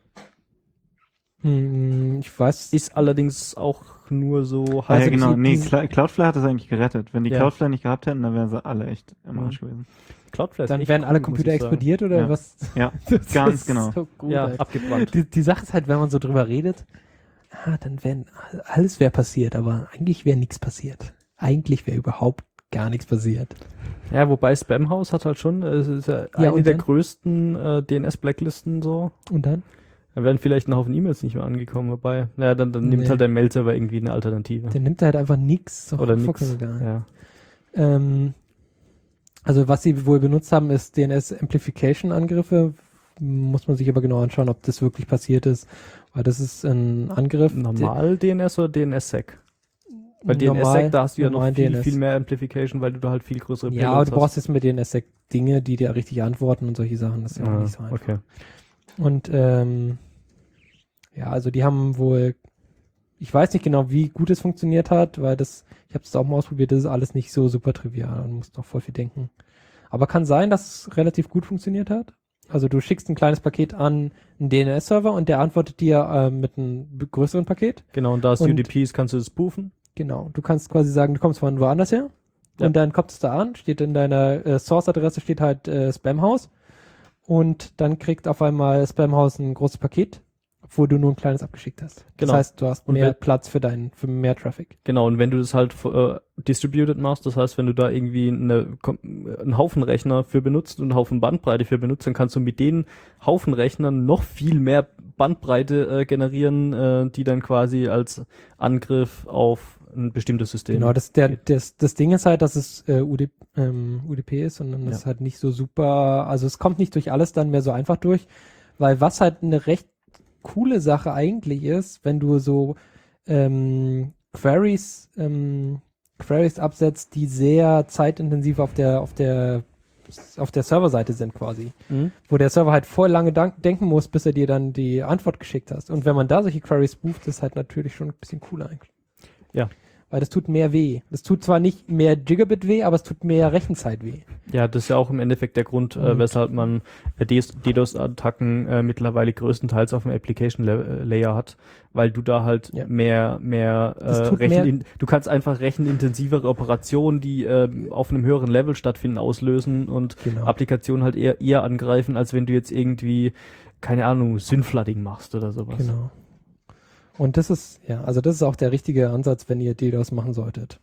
Hm, ich weiß. Ist allerdings auch nur so Ah, ja, Also genau. die- Nee, die- Cla- Cloudflare hat das eigentlich gerettet. Wenn die Ja. Cloudflare nicht gehabt hätten, dann wären sie alle echt im Mhm. Arsch gewesen. Cloudflare ist Dann echt werden alle cool, Computer muss ich sagen. explodiert oder Ja. was? Ja, Das ganz ist genau. So gut, Ja, Alter. abgebrannt. Die, die Sache ist halt, wenn man so drüber redet, ah, dann wären alles wäre passiert, aber eigentlich wäre nichts passiert. Eigentlich wäre überhaupt gar nichts passiert. Ja, wobei Spamhaus hat halt schon, es ist ja, eine und der dann? größten äh, D N S-Blacklisten so. Und dann? Da werden vielleicht ein Haufen E-Mails nicht mehr angekommen, wobei, naja, dann, dann nimmt Nee. halt der Mail-Server irgendwie eine Alternative. Der nimmt halt einfach nichts. Oder nix. Ja. Ähm, also was sie wohl benutzt haben, ist D N S-Amplification-Angriffe. Muss man sich aber genau anschauen, ob das wirklich passiert ist. Weil das ist ein Angriff. Normal D N S oder D N S-Sec? Bei D N normal- S-Sec, da hast du ja noch normalen viel, D N S. viel mehr Amplification, weil du da halt viel größere Ja, aber Payloads du brauchst jetzt mit D N S-Sec Dinge, die dir richtig antworten und solche Sachen. Das ist ja auch Ah, nicht so einfach. okay. Und ähm, ja, also die haben wohl, ich weiß nicht genau, wie gut es funktioniert hat, weil das, ich habe es auch mal ausprobiert, das ist alles nicht so super trivial und musst noch voll viel denken. Aber kann sein, dass es relativ gut funktioniert hat. Also du schickst ein kleines Paket an einen D N S-Server und der antwortet dir äh, mit einem b- größeren Paket. Genau, und da es Und- U D P ist, kannst du das spoofen. Genau. Du kannst quasi sagen, du kommst von woanders her Ja. und dann kommt es da an, steht in deiner äh, Source-Adresse steht halt äh, Spamhaus und dann kriegt auf einmal Spamhaus ein großes Paket, obwohl du nur ein kleines abgeschickt hast. Genau. Das heißt, du hast Und mehr wenn- Platz für deinen, für mehr Traffic. Genau, und wenn du das halt äh, distributed machst, das heißt, wenn du da irgendwie eine, kom- einen Haufen Rechner für benutzt und einen Haufen Bandbreite für benutzt, dann kannst du mit den Haufen Rechnern noch viel mehr Bandbreite äh, generieren, äh, die dann quasi als Angriff auf ein bestimmtes System. Genau, das, der, das, das Ding ist halt, dass es äh, U D, ähm, U D P ist und dann Ja. ist es halt nicht so super, also es kommt nicht durch alles dann mehr so einfach durch, weil was halt eine recht coole Sache eigentlich ist, wenn du so ähm, Queries, ähm, Queries absetzt, die sehr zeitintensiv auf der, auf der, auf der Serverseite sind quasi. Mhm. Wo der Server halt voll lange dank- denken muss, bis er dir dann die Antwort geschickt hast. Und wenn man da solche Queries spooft, ist halt natürlich schon ein bisschen cooler eigentlich. Ja. Weil das tut mehr weh. Das tut zwar nicht mehr Gigabit weh, aber es tut mehr Rechenzeit weh. Ja, das ist ja auch im Endeffekt der Grund, äh, Und- weshalb man äh, DDoS- DDoS-Attacken äh, mittlerweile größtenteils auf dem Application-Layer hat, weil du da halt Ja. mehr, mehr, Das äh, tut Rechenin du kannst einfach rechenintensivere Operationen, die äh, auf einem höheren Level stattfinden, auslösen und Genau. Applikationen halt eher, eher angreifen, als wenn du jetzt irgendwie, keine Ahnung, Synflooding machst oder sowas. Genau. Und das ist, ja, also das ist auch der richtige Ansatz, wenn ihr DDoS machen solltet.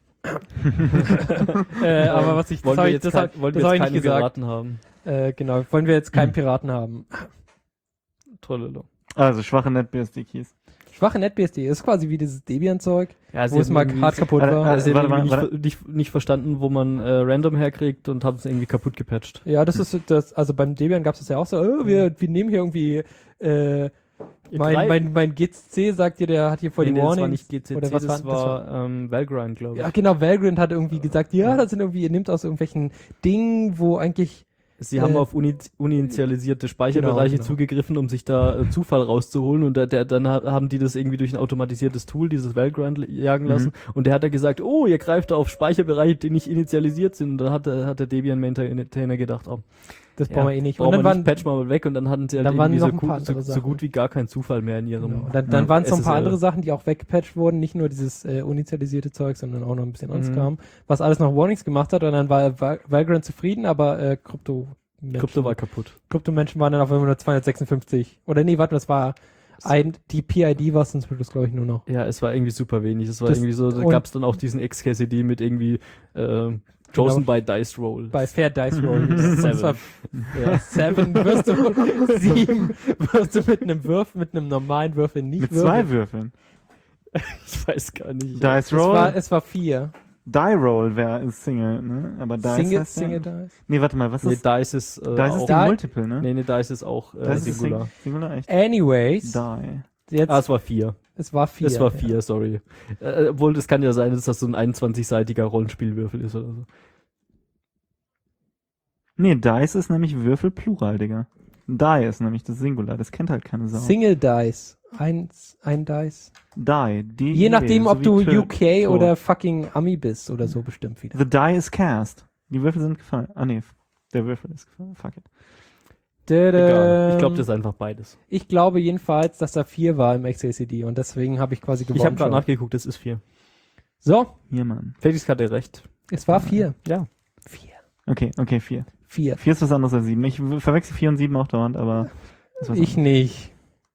äh, aber was ich, wollen das hab wir ich, jetzt, das kein, hab, wollen das wir hab jetzt ich keine nicht gesagt. Piraten haben? Äh, genau, wollen wir jetzt keinen Piraten haben. Trollolo. Also schwache NetBSD-Keys. Schwache NetBSD ist quasi wie dieses Debian-Zeug, Ja, wo es mal hart kaputt Warte, war. warte, Also sie warte haben mal, irgendwie nicht, warte. ver- nicht, nicht verstanden, wo man äh, random herkriegt und haben es irgendwie kaputt gepatcht. Ja, das ist das, also beim Debian gab es das ja auch so, oh, wir, wir nehmen hier irgendwie, äh, mein, drei- mein, mein G C sagt dir, der hat hier voll Nee, die nee, das war Warnings. nicht G C C, Oder was das, war- das war, ähm, Valgrind, glaube ich. Ja, genau, Valgrind hat irgendwie gesagt, ja, das sind irgendwie, ihr nehmt aus irgendwelchen Dingen, wo eigentlich, Sie haben äh, auf uni uninitialisierte Speicherbereiche genau. zugegriffen, um sich da äh, Zufall rauszuholen und der, der, dann ha haben die das irgendwie durch ein automatisiertes Tool, dieses Valgrind, jagen lassen Mhm. und der hat da gesagt, oh, ihr greift da auf Speicherbereiche, die nicht initialisiert sind und dann hat der, hat der Debian-Maintainer gedacht, oh, das ja, brauchen wir eh nicht. brauchen Und dann wir waren, nicht, patchen wir mal weg und dann hatten sie halt dann waren irgendwie noch so, ein paar gut, so, andere so Sachen. gut wie gar keinen Zufall mehr in ihrem genau. dann, ja, dann waren es noch ein paar S S L. andere Sachen, die auch weggepatcht wurden, nicht nur dieses äh, uninitialisierte Zeug, sondern auch noch ein bisschen anderes Mhm. Kram, was alles noch Warnings gemacht hat und dann war Val Valgrind zufrieden, aber äh, Krypto Krypto war kaputt. Kryptomenschen waren dann auf einmal nur zweihundertsechsundfünfzig. Oder nee, warte, das war ein, die P I D war es sonst glaube ich nur noch. Ja, es war irgendwie super wenig. Es war Das- irgendwie so, da und- gab es dann auch diesen X K C D mit irgendwie äh, Chosen by Dice Roll. Bei Fair Dice Roll. Das war, Seven. ja, Seven wirst du, sieben wirst du mit einem Würfel, mit einem normalen Würfel nicht Mit würfeln. zwei Würfeln. Ich weiß gar nicht. Dice Es war, Roll. es war vier. Die Roll wäre Single, ne? Aber Dice Single, heißt ja- Single Dice. Nee, warte mal, was Nee, ist? Dice ist, äh, Dice ist auch, die Die- Multiple, ne? nee, nee, Dice ist auch äh, Dice ist Singular. Sing- Singular, echt? Anyways, Die. jetzt, Ah, es war vier. es war vier. es war ja. vier, sorry. Äh, obwohl, das kann ja sein, dass das so ein einundzwanzig-seitiger Rollenspielwürfel ist oder so. Nee, Dice ist nämlich Würfel Plural, Digga. Die ist nämlich das Singular, das kennt halt keine Sau. Single Dice. Eins, ein Dice. Die, D Je nachdem, so ob wie du Tö- U K Tor. oder fucking Ami bist oder so bestimmt wieder. The die is cast. Die Würfel sind gefallen. Ah nee, der Würfel ist gefallen. Fuck it. Egal. Ich glaube, das ist einfach beides. Ich glaube jedenfalls, dass da vier war im X A C D und deswegen habe ich quasi gewonnen. Ich habe gerade schon. nachgeguckt, das ist vier. So, Hier, Mann. Felix hatte recht. es war vier. Ja. Vier. Okay, okay, vier. Vier. Vier ist was anderes als sieben. Ich w- verwechsel vier und sieben auch dauernd, aber ist was Ich nicht.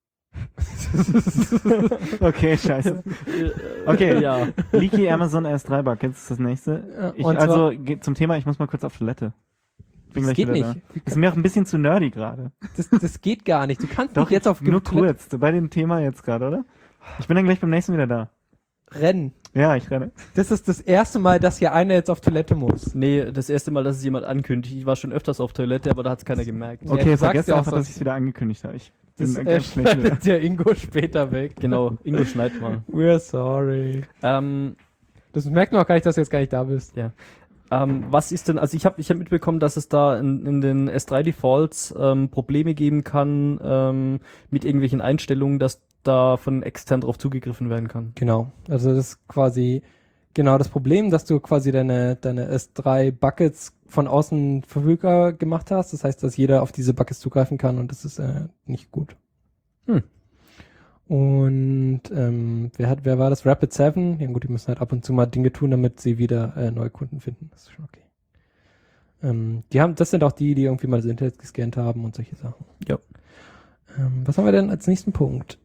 anderes. Okay, scheiße. Okay. Ja. Leaky Amazon S drei Bug, jetzt ist das nächste. Ja, Ich, und also ge- zum Thema, ich muss mal kurz auf Toilette. Bin Das gleich geht wieder nicht. da. Das ist mir auch ein bisschen zu nerdy gerade. Das, das geht gar nicht. Du kannst Doch, nicht jetzt auf nur Toilette kurz, bei dem Thema jetzt gerade, oder? Ich bin dann gleich beim nächsten wieder da. rennen. Ja, ich renne. Das ist das erste Mal, dass hier einer jetzt auf Toilette muss. Nee, das erste Mal, dass es jemand ankündigt. Ich war schon öfters auf Toilette, aber da hat es keiner gemerkt. Ja, Okay, du sagst vergesst ja auch einfach, so- dass ich es wieder angekündigt habe. Ich Das bin äh, ganz schlecht. wieder. schneidet der Ingo später weg. Genau, Ingo schneid mal. We're sorry. Ähm, Das merkt man auch gar nicht, dass du jetzt gar nicht da bist. ähm, was ist denn, also ich habe ich hab mitbekommen, dass es da in, in den S drei Defaults ähm, Probleme geben kann ähm, mit irgendwelchen Einstellungen, dass da von extern drauf zugegriffen werden kann. Genau. Also das ist quasi genau das Problem, dass du quasi deine, deine S drei Buckets von außen verfügbar gemacht hast. Das heißt, dass jeder auf diese Buckets zugreifen kann und das ist äh, nicht gut. Hm. Und ähm, wer hat, wer war das? Rapid seven? Ja gut, die müssen halt ab und zu mal Dinge tun, damit sie wieder äh, neue Kunden finden. Das ist schon okay. Ähm, die haben, das sind auch die, die irgendwie mal das Internet gescannt haben und solche Sachen. Ja. Ähm, was haben wir denn als nächsten Punkt?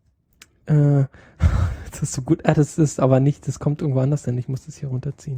Äh, das ist so gut. Ah, das ist aber nicht, das kommt irgendwo anders denn. Ich muss das hier runterziehen.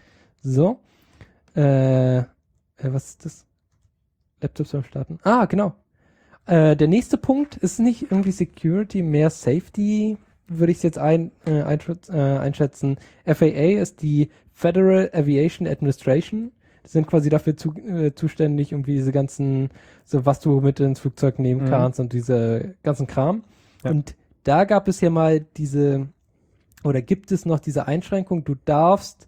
So. Äh, äh was ist das? Laptops beim Starten. Ah, genau. Äh, der nächste Punkt ist nicht irgendwie Security, mehr Safety, würde ich es jetzt ein, äh, einschätz, äh, einschätzen. F A A ist die Federal Aviation Administration. Die sind quasi dafür zu, äh, zuständig, irgendwie diese ganzen, so was du mit ins Flugzeug nehmen Mhm. kannst und diese ganzen Kram. Ja. Und da gab es ja mal diese, oder gibt es noch diese Einschränkung, du darfst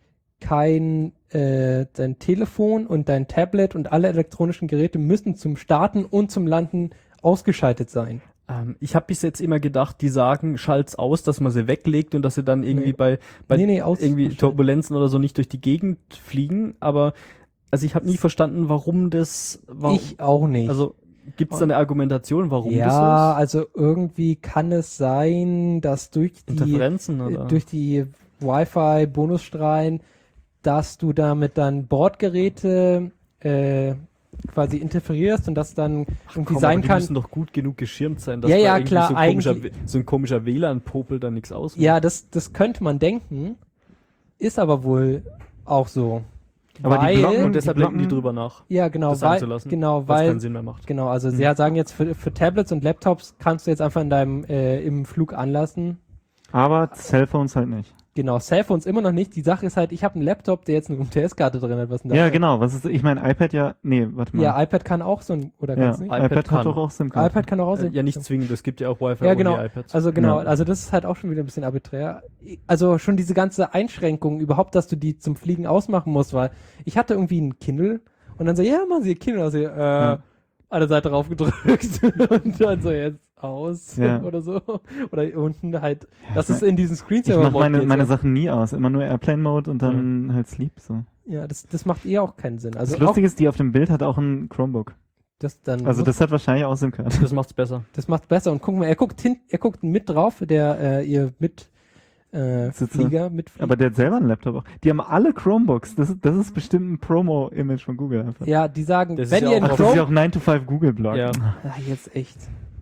kein, äh, dein Telefon und dein Tablet und alle elektronischen Geräte müssen zum Starten und zum Landen ausgeschaltet sein. Ähm, ich habe bis jetzt immer gedacht, die sagen, schalt's aus, dass man sie weglegt und dass sie dann irgendwie Nee. bei, bei Nee, nee, aus- irgendwie ausschalten. Turbulenzen oder so nicht durch die Gegend fliegen. Aber also ich habe nie verstanden, warum das, warum, Ich auch nicht. also gibt's da eine Argumentation, warum ja, das so ist? also irgendwie kann es sein, dass durch die, Interferenzen äh, oder? durch die Wi-Fi-Bonusstrahlen, dass du damit dann Bordgeräte äh, quasi interferierst und das dann irgendwie Komm, sein aber die kann. müssen doch gut genug geschirmt sein, dass Ja, da ja, irgendwie klar, so, ein komischer, eigentlich- W- so ein komischer W L A N-Popel da nichts ausmacht. Ja, das, das könnte man denken, ist aber wohl auch so. Aber die weil, blocken- Und deshalb die denken die blocken- drüber nach, ja, genau, das weil, anzulassen, genau, was weil, keinen Sinn mehr macht. genau, also Mhm. sie sagen jetzt für, für Tablets und Laptops kannst du jetzt einfach in deinem, äh, im Flug anlassen. Aber Cellphones halt nicht. Genau, Cellphones immer noch nicht. Die Sache ist halt, ich habe einen Laptop, der jetzt eine U M T S-Karte drin hat. Was denn da? Ja, genau. Was ist, ich meine, iPad ja, nee, warte mal. Ja, iPad kann auch so ein, oder Ja, kann's nicht? iPad, iPad kann. hat doch auch SIM-Karten. iPad kann auch Äh, aussehen. ja, nicht zwingend, es gibt ja auch Wi-Fi Ja, ohne genau. iPads. Also genau, Ja. also das ist halt auch schon wieder ein bisschen arbiträr. Also schon diese ganze Einschränkung überhaupt, dass du die zum Fliegen ausmachen musst, weil ich hatte irgendwie ein Kindle und dann so, ja, machen Sie Ihr Kindle, also äh, Ja. alle Seite raufgedrückt und dann so jetzt aus Ja. oder so. Oder unten halt, das ich ist in diesen Ich Screensaver mache meine, geht, meine so. Sachen nie aus. Immer nur Airplane-Mode und dann halt Sleep, so. Ja, das, das macht eh auch keinen Sinn. Also Das Lustige ist, die auf dem Bild hat auch ein Chromebook. auch das dann Also muss- das hat wahrscheinlich auch SIM-Karten. Das macht's besser. Das macht besser und guck mal, er guckt hin, er guckt mit drauf, der äh, ihr mit äh, Sitze. Flieger mit Aber der hat selber einen Laptop auch. Die haben alle Chromebooks. Das, ist- das ist bestimmt ein Promo-Image von Google einfach. ja, die sagen, Das ist wenn ja ihr auch einen Ach, das ist ja Chrome, auch nine to five Google-Blog. Ja, ah, jetzt echt.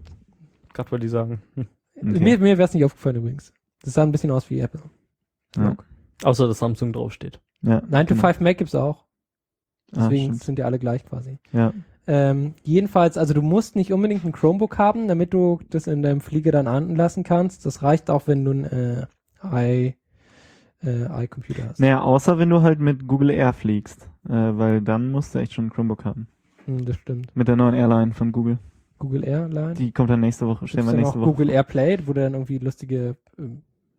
gerade wollte ich sagen. Hm. Okay. Mir, mir wäre es nicht aufgefallen übrigens. Das sah ein bisschen aus wie Apple. Ja. Außer dass Samsung draufsteht. Ja, nine to genau. five Mac gibt's auch. Ah, Deswegen stimmt. sind die alle gleich quasi. Ja. Ähm, jedenfalls, also du musst nicht unbedingt ein Chromebook haben, damit du das in deinem Flieger dann anlassen kannst. Das reicht auch, wenn du ein äh, i, äh, iComputer hast. Naja, außer wenn du halt mit Google Air fliegst. Äh, weil dann musst du echt schon ein Chromebook haben. Hm, das stimmt. Mit der neuen Airline von Google. Google Airline. Die kommt dann nächste Woche. Stellen Gibt's wir dann nächste auch Woche. Google Airplay, wo du dann irgendwie lustige ähm,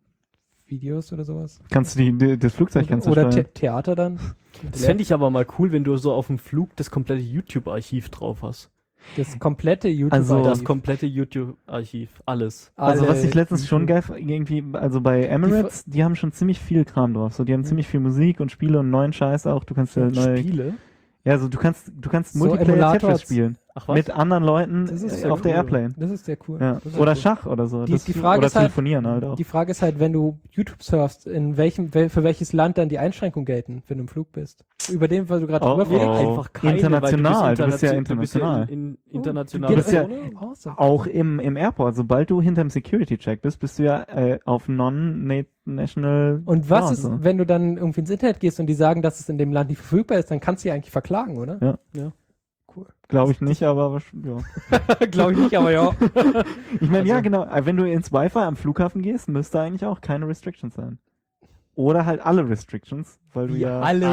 Videos oder sowas. Kannst du die, die, das Flugzeug kannst du oder steuern. The Theater dann. Das fände ich aber mal cool, wenn du so auf dem Flug das komplette YouTube-Archiv drauf hast. Das komplette YouTube. Also- Das komplette YouTube-Archiv, alles. Also was Alle- ich letztens schon geil f- irgendwie, also bei Emirates, die, haben schon ziemlich viel Kram drauf. So, die haben Mhm. ziemlich viel Musik und Spiele und neuen Scheiß auch. Du kannst ja neue, Spiele? ja, so du kannst, du kannst So Multiplayer Emulator- Tetris spielen Ach was? mit anderen Leuten Das ist äh, sehr auf der cool. Airplane. Das ist sehr cool. Ja. Das ist Oder cool. Schach oder so. Die- Das, die Frage oder ist halt- telefonieren halt auch. Die Frage ist halt, wenn du YouTube surfst, in welchem, wel, für welches Land dann die Einschränkungen gelten, wenn du im Flug bist. Über den, weil du gerade Oh, drüber oh. fliegst. Einfach keine, International, weil du bist ja internation- du bist ja international. in, in, Oh, international. du bist ja- Awesome. Auch im, im Airport, sobald du hinterm Security-Check bist, bist du ja äh, auf non-national. Und was Boah, ist, so. wenn du dann irgendwie ins Internet gehst und die sagen, dass es in dem Land nicht verfügbar ist, dann kannst du ja eigentlich verklagen, oder? Ja. Ja. Cool. Glaube ich nicht, aber wahrsch- ja. Glaube ich nicht, aber ja. Ich meine, ja, Also- genau. äh, Wenn du ins Wi-Fi am Flughafen gehst, müsste eigentlich auch keine Restrictions sein. Oder halt alle Restrictions, weil du Wie ja alle.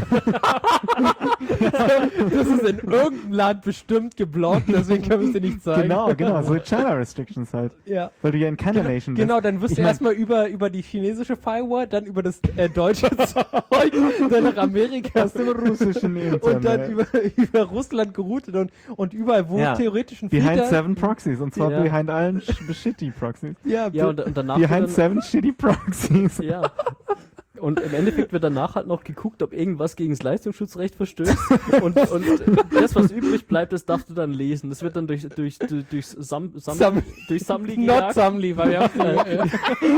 Das ist in irgendeinem Land bestimmt geblockt, deswegen können wir es dir nicht zeigen. Genau, genau, so China Restrictions halt. Ja. Weil du ja in keiner Nation bist. Genau, dann wirst Ich du mein- erstmal über, über die chinesische Firewall, dann über das äh, deutsche Zeug, dann nach Amerika Aus dem russischen Internet. und dann über, über Russland geroutet und, und überall, wo Ja. es theoretisch ein Behind Filter... seven Proxies. Und zwar Ja. behind allen sh- shitty Proxies. Ja, Ja, und, und danach wird Behind dann, seven shitty Proxies. ja. Und im Endeffekt wird danach halt noch geguckt, ob irgendwas gegen das Leistungsschutzrecht verstößt. und, und das, was übrig bleibt, das darfst du dann lesen. Das wird dann durch, durch, durch, durch Sam, Sam, Sam- durch Samli Not gejagt. Samli, weil wir haben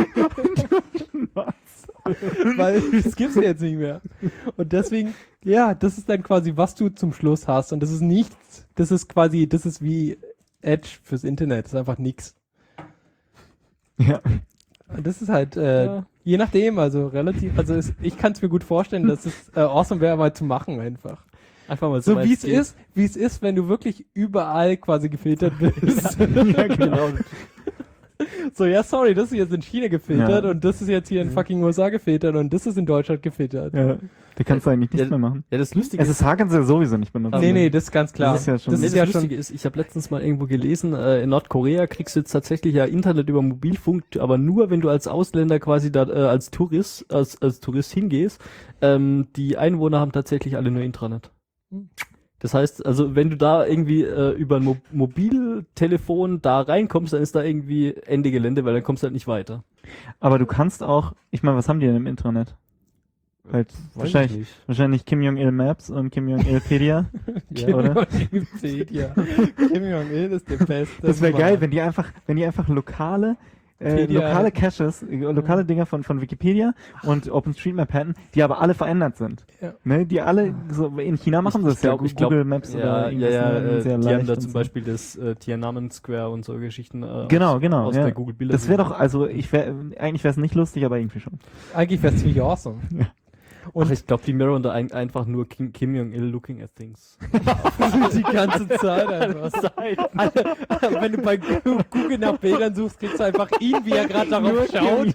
weil das gibt's ja jetzt nicht mehr. Und deswegen, ja, das ist dann quasi, was du zum Schluss hast. Und das ist nichts, das ist quasi, das ist wie Edge fürs Internet. Das ist einfach nix. Ja. Und das ist halt, äh, Ja. je nachdem, also relativ, also es, ich kann es mir gut vorstellen, dass es äh, awesome wäre, mal zu machen einfach. Einfach mal So weit wie es geht. ist, wie es ist, wenn du wirklich überall quasi gefiltert bist. Ja, genau. So, ja, sorry, das ist jetzt in China gefiltert Ja. und das ist jetzt hier in fucking U S A gefiltert und das ist in Deutschland gefiltert. Ja. Da kannst du eigentlich nichts Ja, mehr machen. Ja, das Lustige S S H kannst du ja sowieso nicht benutzen. Nee, nee, das ist ganz klar. Das ist ja schon- das Nee, ist das ja schon Lustige ist, ich habe letztens mal irgendwo gelesen, äh, in Nordkorea kriegst du jetzt tatsächlich ja Internet über Mobilfunk, aber nur wenn du als Ausländer quasi da äh, als Tourist, als, als Tourist hingehst. Ähm, die Einwohner haben tatsächlich alle nur Intranet. Hm. Das heißt, also wenn du da irgendwie äh, über ein Mo Mobiltelefon da reinkommst, dann ist da irgendwie Ende Gelände, weil dann kommst du halt nicht weiter. Aber du kannst auch, ich meine, was haben die denn im Intranet? Halt wahrscheinlich, nicht. wahrscheinlich Kim Jong-il Maps und Kim Jong-il-Pedia. Kim oder? Jong-il zählt, ja. Kim Jong-il ist der Beste. Das wäre Mann. geil, wenn die einfach, wenn die einfach lokale, äh, Pedia. lokale Caches, äh, lokale Dinger von, von Wikipedia und OpenStreetMap hätten, die aber alle verändert sind. Ja. Ne, die alle, so in China machen Ich- sie ich das ja, glaub- Gu- ich glaub, Google Maps Ja, oder ja, irgendwas ja, äh, äh, sehr die leicht haben da und zum so. Beispiel das äh, Tiananmen Square und so Geschichten äh, Genau, aus, genau, aus ja. der Google Bilder. Das wäre doch, also ich wäre, eigentlich wäre es nicht lustig, aber irgendwie schon. Eigentlich wäre es ziemlich awesome. Ja. Und Ach, ich glaube, die mirror da ein, einfach nur Kim, Kim Jong-il looking at things. die ganze Zeit einfach. Alle, wenn du bei Gu- Google nach Bildern suchst, kriegst du einfach ihn, wie er gerade darauf schaut.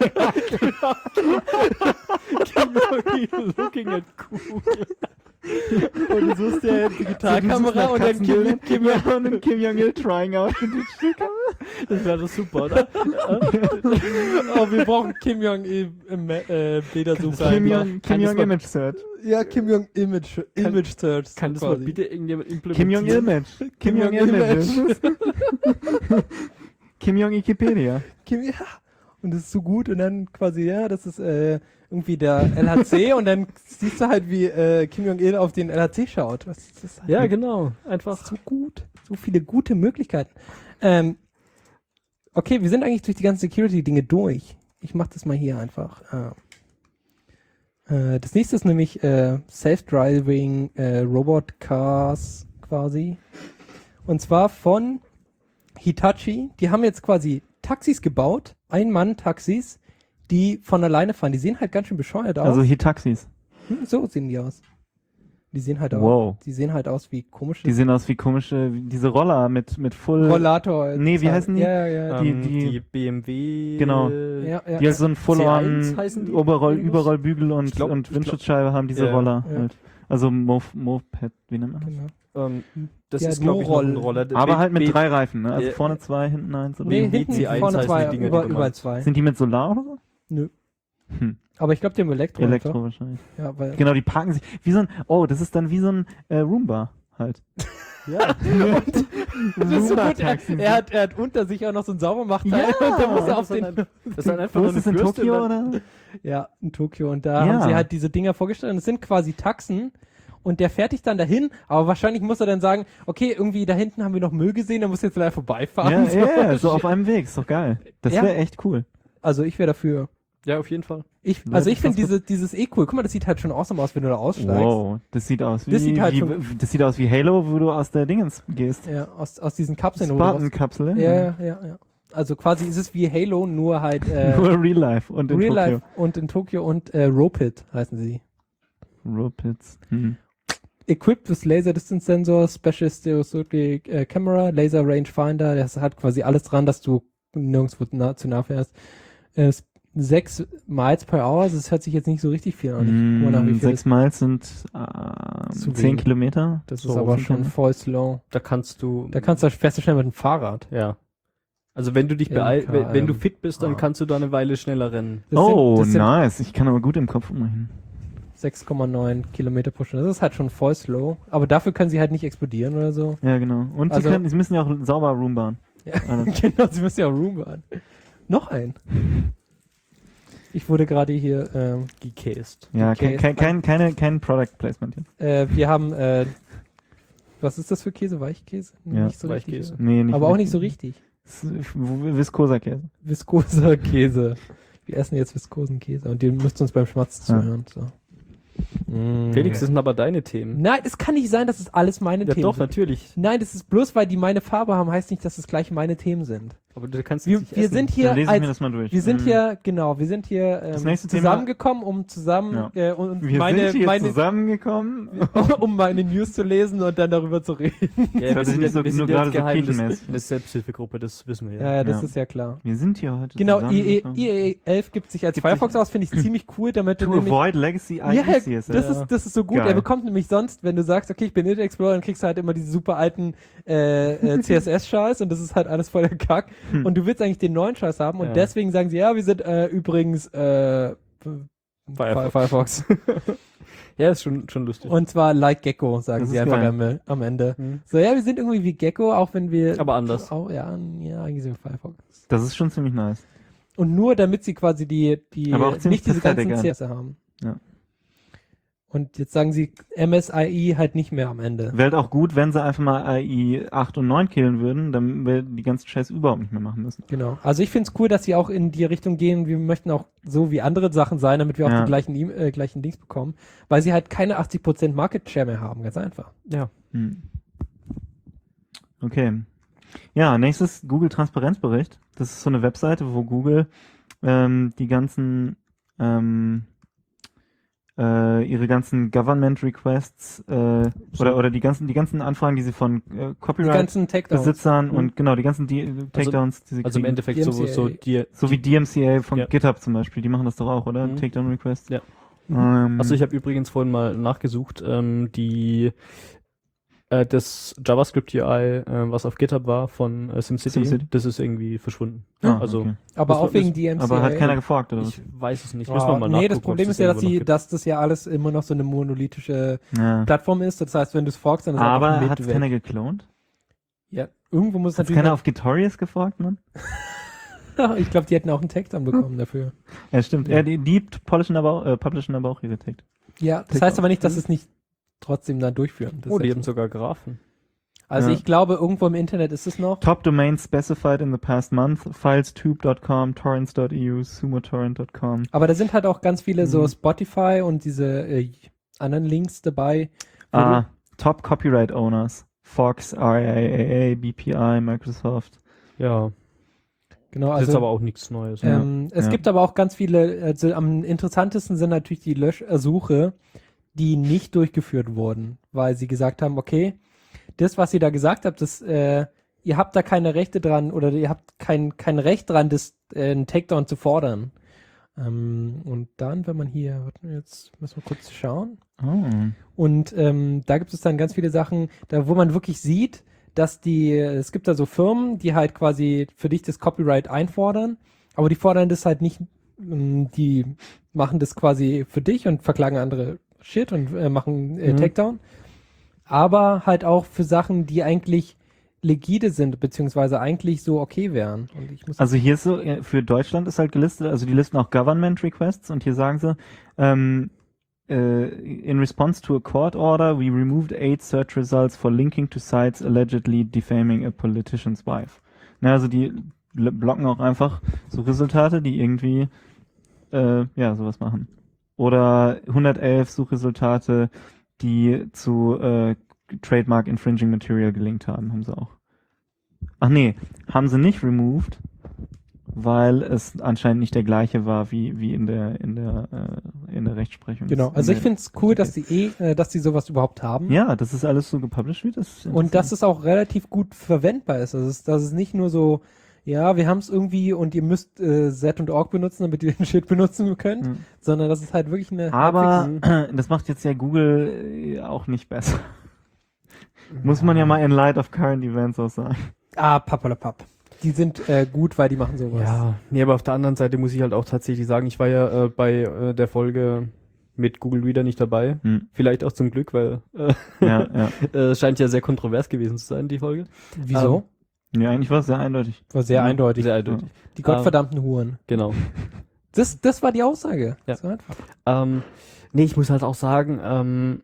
Kim Jong-il looking at Google. Und du suchst ja Digitalkamera und dann Kim, Kim, ja, und dann Kim Jong-il trying out. Das wäre doch super, oder? Oh, wir brauchen Kim Jong-il im äh, Bildersuche. Kim einfach. Jong, Kann Kim das Jong mal- Image Search. Ja, Kim Jong Image, Image Search. Kann das quasi. mal bitte irgendjemand Kim implementieren? Jong Image. Kim Jong Images. Kim Jong Wikipedia. Kim, ja. Und das ist so gut und dann quasi, ja, das ist äh, irgendwie der L H C und dann siehst du halt, wie äh, Kim Jong-il auf den L H C schaut. Was ist das halt? Ja, genau. Einfach. So gut. So viele gute Möglichkeiten. Ähm, okay, wir sind eigentlich durch die ganzen Security-Dinge durch. Ich mach das mal hier einfach. Äh, äh, das nächste ist nämlich äh, Self-Driving äh, Robot Cars quasi. Und zwar von Hitachi. Die haben jetzt quasi Taxis gebaut, Ein-Mann-Taxis, die von alleine fahren. Die sehen halt ganz schön bescheuert aus. Also Hitaxis. Hm, so sehen die aus. Die sehen halt Wow. aus. Die sehen halt aus wie komische Die sehen aus wie komische, wie diese Roller mit, mit Full. Rollator. Nee, wie heißen die? Ja, ja, ja. Die- ähm, die- die B M W. Genau. ja, ja. Die halt so einen C eins Full-on heißen die? Oberroll, Irgendwas? Überrollbügel und, Ich glaub- und ich glaub- Windschutzscheibe haben diese Ja, Roller ja. halt. Also Mov- Moped, wie nennt man das? Genau. Ähm, das Ja, ist, glaube ich, noch ein No-Roll. Roller. Der Aber B- halt mit B- drei Reifen, ne? Also Ja. vorne zwei, hinten eins. Oder Nee, wie? hinten C eins vorne heißen zwei, die Dinger, über, die du überall meinst. zwei. Sind die mit Solar oder so? Nö. Hm. Aber ich glaube, die haben Elektro. Elektro einfach. wahrscheinlich. Ja, weil Genau, die parken sich wie so ein, oh, das ist dann wie so ein äh, Roomba halt. Ja. Das ist so gut. Er, er, hat, er hat unter sich auch noch so ein Saubermachteil. Ja, und da muss er das auf ist den... dann ein- das ist dann einfach Wo nur ist eine das in Bürste Tokio, und dann- oder? Ja, in Tokio. Und da Ja. haben sie halt diese Dinger vorgestellt. Und es sind quasi Taxen. Und der fährt dich dann dahin. Aber wahrscheinlich muss er dann sagen, okay, irgendwie da hinten haben wir noch Müll gesehen, da muss jetzt leider vorbeifahren. Ja, So. ja, ja, so auf einem Weg, ist doch geil. Das Ja. wäre echt cool. Also ich wäre dafür. Ja, auf jeden Fall. Ich, Leute, also ich finde was- diese, dieses eh cool. Guck mal, das sieht halt schon awesome aus, wenn du da aussteigst. Wow, das sieht aus wie, Das sieht halt wie schon- das sieht aus wie Halo, wo du aus der Dingens gehst. Ja, aus, aus diesen Kapseln. wo du raus- Spartan-Kapsel. Ja, ja, ja, ja. Also quasi ist es wie Halo, nur halt äh, Nur Real Life und in Real Tokio. Life und in Tokio und äh, Ropit heißen sie. Ropids. Hm. Equipped with Laser Distance Sensor, Special Stereoscopic äh, Camera, Laser Range Finder, das hat quasi alles dran, dass du nirgendwo nah, zu nah fährst. Äh, sechs Miles per Hour, also das hört sich jetzt nicht so richtig viel an. Ich guck mal nach, wie Mm, viel Sechs Miles sind äh, Zu zehn wenig. Kilometer. das so ist aber sind schon wir. voll slow. Da kannst du. Da kannst du fährst du schnell mit dem Fahrrad. Ja. Also wenn du dich M beeil, K M. wenn, wenn du fit bist, dann Ah. kannst du da eine Weile schneller rennen. Das Oh, sind, das sind nice. Ich kann aber gut im Kopf umrechnen. sechs Komma neun Kilometer pro Stunde. Das ist halt schon voll slow. Aber dafür können sie halt nicht explodieren oder so. Ja, genau. Und Also- sie, können, sie müssen ja auch sauber Room bauen. Ja, Alles. genau, sie müssen ja Room bauen. Noch ein. Ich wurde gerade hier, ähm, Gecased. Ja, Okay, kein, ist kein, kein, keine, kein Product Placement jetzt. äh, wir haben, äh, was ist das für Käse? Weichkäse? Ja, nicht so richtig. Weichkäse. oder? Nee, nicht Aber auch wirklich. nicht so richtig. Das ist Viskoser Käse. Viskoser Käse. Wir essen jetzt viskosen Käse und den müsst ihr uns beim Schmatzen Ja. zuhören. So. Mm. Felix, das sind aber deine Themen. Nein, es kann nicht sein, dass es alles meine Ja Themen doch, sind. natürlich. Nein, das ist bloß, weil die meine Farbe haben, heißt nicht, dass es gleich meine Themen sind. Aber du kannst Wir, jetzt nicht wir essen. sind hier Dann lese ich als mir das mal durch. Wir sind Ähm, hier, genau, wir sind hier ähm, Das nächste Thema- zusammengekommen, um zusammen Ja. äh, und Wir meine, sind hier meine zusammengekommen. um meine News zu lesen und dann darüber zu reden. Ja, hört wir sich sind, nicht so- ja, wir nur sind ja gerade so geheim, das, kirchenmäßig. eine Selbsthilfegruppe, das wissen wir ja. Ja, ja, das Ja. ist ja klar. Wir sind hier heute Genau, I E, zusammengekommen. I E elf gibt sich als Gibt Firefox sich- aus, finde ich ziemlich cool, damit du To nämlich avoid legacy I ja, E C S S. das ist, das ist so gut. Geil. Er bekommt nämlich sonst, wenn du sagst, okay, ich bin Internet Explorer, dann kriegst du halt immer diese super alten äh, äh, C S S-Scheiß und das ist halt alles voll der Kack. Hm. Und du willst eigentlich den neuen Scheiß haben und Ja. deswegen sagen sie, ja, wir sind äh, übrigens äh, Firefox. Firefox. Ja, ist schon, schon lustig. Und zwar like Gecko, sagen Das sie ist einfach geil. am, am Ende. Hm. So, ja, wir sind irgendwie wie Gecko, auch wenn wir... Aber anders. Auch, ja, ja, eigentlich sind wir Firefox. Das ist schon ziemlich nice. Und nur damit sie quasi die, die Aber auch ziemlich nicht diese ganzen pathetic, C S S haben. Ja. Und jetzt sagen sie M S I E halt nicht mehr am Ende. Wäre halt auch gut, wenn sie einfach mal I E acht und neun killen würden, dann wir die ganzen Scheiß überhaupt nicht mehr machen müssen. Genau. Also ich finde es cool, dass sie auch in die Richtung gehen. Wir möchten auch so wie andere Sachen sein, damit wir auch Ja. die gleichen, E- äh, gleichen Dings bekommen. Weil sie halt keine achtzig Prozent Market Share mehr haben. Ganz einfach. Ja. Hm. Okay. Ja, nächstes Google Transparenzbericht. Das ist so eine Webseite, wo Google ähm, die ganzen ähm, äh, ihre ganzen Government Requests äh, oder oder die ganzen die ganzen Anfragen, die sie von äh, Die Copyright ganzen Takedowns. Besitzern Mhm. und genau die ganzen die, Takedowns, die sie Also im kriegen. Endeffekt so, D M C A. so die, So wie D M C A von Ja. GitHub zum Beispiel, die machen das doch auch, oder? Mhm. Takedown Requests. Ja. Ähm, Also ich habe übrigens vorhin mal nachgesucht, ähm, die äh, das JavaScript U I, äh, was auf GitHub war von äh, SimCity, SimCity? das ist irgendwie verschwunden. ah, also okay. Aber Das auch war- wegen das- D M C A. Aber hat keiner geforkt, oder was? Ich weiß es nicht, Ja, müssen wir mal nee, nachgucken. das ob Problem es ist ja, dass, irgendwo noch sie, gibt. dass das ja alles immer noch so eine monolithische Ja. Plattform ist. Das heißt, wenn du es forkst, dann ist es Aber einfach hat mit es weg. keiner geklont? Ja, irgendwo muss es Hat natürlich... keiner auf Gitorious geforkt, Mann? ich glaube, die hätten auch einen Takedown bekommen dafür. Ja, stimmt. Ja, die, die publishen aber auch, äh, publishen aber auch ihre Takt. Ja, das Takedown. heißt aber nicht, dass es nicht trotzdem dann durchführen. Das Oh, ist die halt haben so. sogar Graphen. Also Ja. ich glaube, irgendwo im Internet ist es noch. Top domains specified in the past month. Filestube dot com, torrents dot e u, sumotorrent dot com. Aber da sind halt auch ganz viele so Mhm. Spotify und diese äh, anderen Links dabei. wo Ah, Top Copyright Owners. Fox, R I A A, B P I, Microsoft. Ja, du, genau, das ist also aber auch nichts Neues. ähm, es ja. gibt aber auch ganz viele, also am interessantesten sind natürlich die Löschsuche, die nicht durchgeführt wurden, weil sie gesagt haben, okay, das, was ihr da gesagt habt, das, äh, ihr habt da keine Rechte dran oder ihr habt kein, kein Recht dran, das, äh, einen Takedown zu fordern. Ähm, und dann, wenn man hier, warte, jetzt müssen wir kurz schauen. Oh. Und ähm, da gibt es dann ganz viele Sachen, da wo man wirklich sieht, dass die, es gibt da so Firmen, die halt quasi für dich das Copyright einfordern, aber die fordern das halt nicht, ähm, die machen das quasi für dich und verklagen andere Shit und äh, machen äh, Mhm. Takedown. aber halt auch für Sachen, die eigentlich legide sind, beziehungsweise eigentlich so okay wären. Und ich muss Also hier ist so, äh, für Deutschland ist halt gelistet, also die listen auch Government Requests und hier sagen sie, ähm, äh, in response to a court order, we removed eight search results for linking to sites allegedly defaming a politician's wife. Na, also die l- blocken auch einfach so Resultate, die irgendwie äh, ja, sowas machen. Oder hundertelf Suchresultate, die zu äh, Trademark Infringing Material gelinkt haben, haben sie auch. Ach nee, haben sie nicht removed, weil es anscheinend nicht der gleiche war wie wie in der in der äh, in der Rechtsprechung. Genau, also ich In der- finde es cool, dass die eh, äh, dass die sowas überhaupt haben. Ja, dass es alles so gepublished wird. Das ist Und dass interessant. es auch relativ gut verwendbar ist. Also es, dass es nicht nur so, ja, wir haben es irgendwie und ihr müsst äh, Z und Org benutzen, damit ihr den Shit benutzen könnt, Mhm. sondern dass es halt wirklich eine Aber halbwegs- das macht jetzt ja Google äh, auch nicht besser. Muss man ja mal in light of current events auch sagen. ah, pappalapapp. Die sind äh, gut, weil die machen sowas. Ja, nee, aber auf der anderen Seite muss ich halt auch tatsächlich sagen, ich war ja äh, bei äh, der Folge mit Google Reader nicht dabei. Hm. Vielleicht auch zum Glück, weil äh, Ja, ja. äh, es scheint ja sehr kontrovers gewesen zu sein, die Folge. Wieso? Ja, eigentlich war es sehr eindeutig. War sehr Ja, eindeutig. Sehr eindeutig. Die gottverdammten Huren. Genau. Das, das war die Aussage. Ja. So einfach. Ähm, nee, ich muss halt auch sagen, ähm,